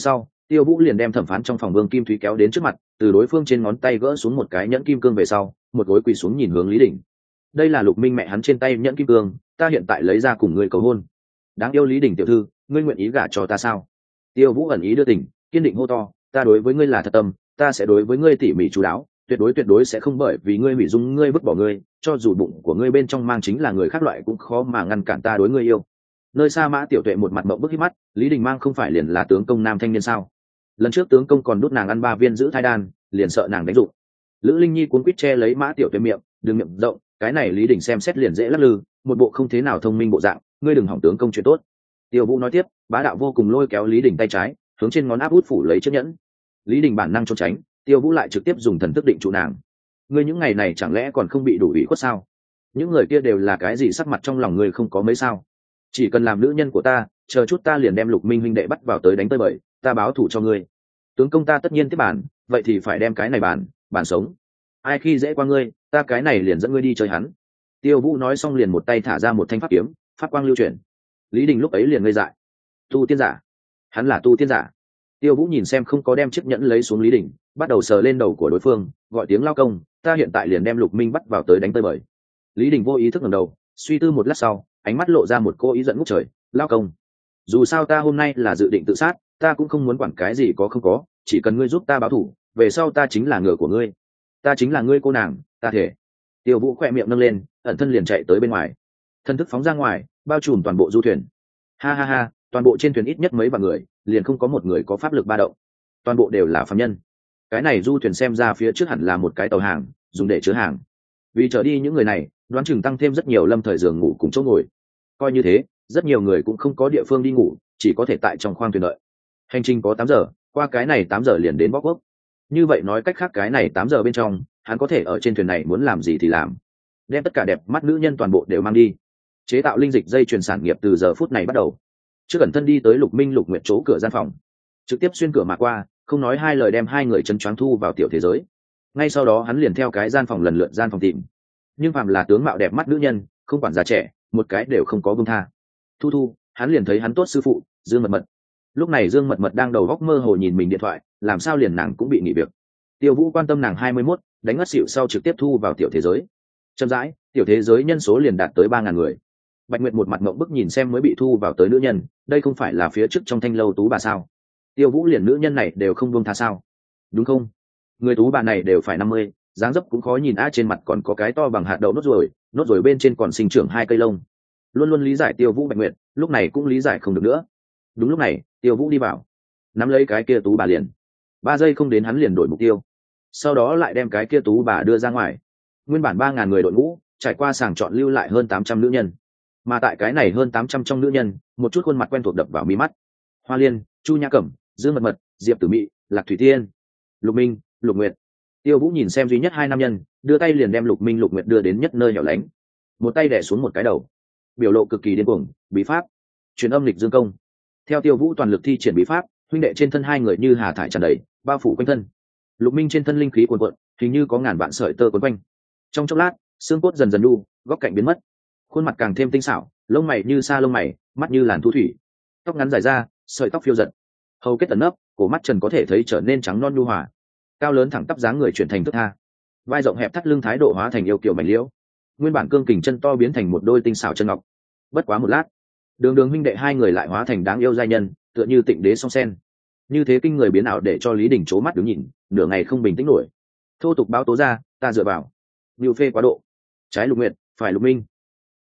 Tiêu Vũ liền đem thẩm phán trong phòng Vương Kim Thúy kéo đến trước mặt, từ đối phương trên ngón tay gỡ xuống một cái nhẫn kim cương về sau, một gối quỳ xuống nhìn hướng Lý Đình. Đây là Lục Minh mẹ hắn trên tay nhẫn kim cương, ta hiện tại lấy ra cùng ngươi cầu hôn. Đáng yêu Lý Đình tiểu thư, ngươi nguyện ý gả cho ta sao? Tiêu Vũ ẩn ý đưa tình, kiên định hô to, ta đối với ngươi là thật tâm, ta sẽ đối với ngươi tỉ mỉ chú đáo, tuyệt đối tuyệt đối sẽ không bởi vì ngươi hủy dung ngươi vứt bỏ ngươi, cho dù bụng của ngươi bên trong mang chính là người khác loại cũng khó mà ngăn cản ta đối ngươi yêu. Nơi xa Mã Tiểu Tuệ một mặt mộng bức hít mắt, Lý Đình mang không phải liền là tướng công nam thanh niên sao? Lần trước tướng công còn đút nàng ăn ba viên giữ thai đan, liền sợ nàng đánh dụng. Lữ Linh Nhi cuốn quýt che lấy Mã Tiểu Tuệ miệng, đừng miệng rộng, cái này Lý Đình xem xét liền dễ lắc lư, một bộ không thế nào thông minh bộ dạng, ngươi đừng hỏng tướng công chuyện tốt. Tiêu Vũ nói tiếp, bá đạo vô cùng lôi kéo Lý Đình tay trái, hướng trên ngón áp út phủ lấy chiếc nhẫn. Lý Đình bản năng trốn tránh, Tiêu Vũ lại trực tiếp dùng thần thức định trụ nàng. Ngươi những ngày này chẳng lẽ còn không bị đủ ủy khuất sao? Những người kia đều là cái gì sắc mặt trong lòng ngươi không có mấy sao? Chỉ cần làm nữ nhân của ta, chờ chút ta liền đem Lục Minh huynh đệ bắt vào tới đánh tới bời, ta báo thù cho ngươi. Tướng công ta tất nhiên tiếp bản, vậy thì phải đem cái này bản, bản sống. Ai khi dễ qua ngươi, ta cái này liền dẫn ngươi đi chơi hắn. Tiêu Vũ nói xong liền một tay thả ra một thanh pháp kiếm, pháp quang lưu chuyển. Lý Đình lúc ấy liền ngây dại. Tu tiên giả? Hắn là tu tiên giả? Tiêu Vũ nhìn xem không có đem chiếc nhẫn lấy xuống Lý Đình, bắt đầu sờ lên đầu của đối phương, gọi tiếng lao công, ta hiện tại liền đem Lục Minh bắt vào tới đánh tơi bời. Lý Đình vô ý thức ngẩng đầu, suy tư một lát sau, ánh mắt lộ ra một cô ý giận ngút trời, lao công. Dù sao ta hôm nay là dự định tự sát, ta cũng không muốn quản cái gì có không có, chỉ cần ngươi giúp ta báo thù, về sau ta chính là ngựa của ngươi, ta chính là ngươi cô nàng, ta thể. Tiêu Vũ khỏe miệng nâng lên, ẩn thân liền chạy tới bên ngoài, thân thức phóng ra ngoài, bao trùm toàn bộ du thuyền. Ha ha ha, toàn bộ trên thuyền ít nhất mấy vạn người, liền không có một người có pháp lực ba động, toàn bộ đều là phàm nhân. Cái này du thuyền xem ra phía trước hẳn là một cái tàu hàng, dùng để chứa hàng. Vì trở đi những người này, đoán chừng tăng thêm rất nhiều lâm thời giường ngủ cùng chỗ ngồi. Coi như thế, rất nhiều người cũng không có địa phương đi ngủ, chỉ có thể tại trong khoang thuyền đợi. Hành trình có tám giờ, qua cái này tám giờ liền đến Bóc Quốc. Như vậy nói cách khác cái này tám giờ bên trong, hắn có thể ở trên thuyền này muốn làm gì thì làm, đem tất cả đẹp mắt nữ nhân toàn bộ đều mang đi. Chế tạo linh dịch dây chuyền sản nghiệp từ giờ phút này bắt đầu. Trước cẩn thân đi tới Lục Minh Lục Nguyệt chỗ cửa gian phòng, trực tiếp xuyên cửa mà qua, không nói hai lời đem hai người chân choáng thu vào tiểu thế giới. Ngay sau đó hắn liền theo cái gian phòng lần lượt gian phòng tìm, nhưng phàm là tướng mạo đẹp mắt nữ nhân, không quản già trẻ, một cái đều không có buông tha. Thu thu, hắn liền thấy hắn tốt sư phụ Dương Mật Mật. Lúc này Dương Mật Mật đang đầu góc mơ hồ nhìn mình điện thoại, làm sao liền nàng cũng bị nghỉ việc. Tiêu Vũ quan tâm nàng hai mươi mốt, đánh ngất xỉu sau trực tiếp thu vào tiểu thế giới. Chậm rãi, tiểu thế giới nhân số liền đạt tới ba ngàn người. Bạch Nguyệt một mặt ngậm bức nhìn xem mới bị thu vào tới nữ nhân, đây không phải là phía trước trong thanh lâu tú bà sao? Tiêu Vũ liền nữ nhân này đều không buông tha sao? Đúng không? Người tú bà này đều phải năm mươi, dáng dấp cũng khó nhìn a, trên mặt còn có cái to bằng hạt đậu nốt ruồi, nốt ruồi bên trên còn sinh trưởng hai cây lông. Luôn luôn lý giải Tiêu Vũ Bạch Nguyệt, lúc này cũng lý giải không được nữa. Đúng lúc này, Tiêu Vũ đi vào, nắm lấy cái kia tú bà liền. Ba giây không đến hắn liền đổi mục tiêu. Sau đó lại đem cái kia tú bà đưa ra ngoài. Nguyên bản ba ngàn người đội ngũ, trải qua sàng chọn lưu lại hơn tám trăm nữ nhân. Mà tại cái này hơn tám trăm trong nữ nhân, một chút khuôn mặt quen thuộc đập vào mi mắt. Hoa Liên, Chu Nhã Cẩm, Dương Mật Mật, Diệp Tử Mị, Lạc Thủy Tiên, Lục Minh, Lục Nguyệt. Tiêu Vũ nhìn xem duy nhất hai nam nhân, đưa tay liền đem Lục Minh Lục Nguyệt đưa đến nhất nơi hẻo lánh, một tay đè xuống một cái đầu, biểu lộ cực kỳ điên cuồng. Bí pháp truyền âm lịch dương công. Theo Tiêu Vũ toàn lực thi triển bí pháp, huynh đệ trên thân hai người như hà thải tràn đầy, bao phủ quanh thân. Lục Minh trên thân linh khí cuồn cuộn, hình như có ngàn vạn sợi tơ quấn quanh. Trong chốc lát, xương cốt dần dần đu, góc cạnh biến mất, khuôn mặt càng thêm tinh xảo, lông mày như sa lông mày, mắt như làn thu thủy, tóc ngắn dài ra, sợi tóc phiêu giật, hầu kết tẩn nấp, cổ mắt trần có thể thấy trở nên trắng non nhu hòa, cao lớn thẳng tắp dáng người chuyển thành thức tha, vai rộng hẹp thắt lưng thái độ hóa thành yêu kiều mảnh liễu, nguyên bản cương kình chân to biến thành một đôi tinh xảo chân ngọc. Bất quá một lát, đường đường huynh đệ hai người lại hóa thành đáng yêu giai nhân, tựa như tịnh đế song sen. Như thế kinh người biến ảo để cho Lý Đình chố mắt đứng nhìn, nửa ngày không bình tĩnh nổi. Thô tục báo tố ra, ta dựa vào, Niu phê quá độ, trái Lục Nguyệt, phải Lục Minh.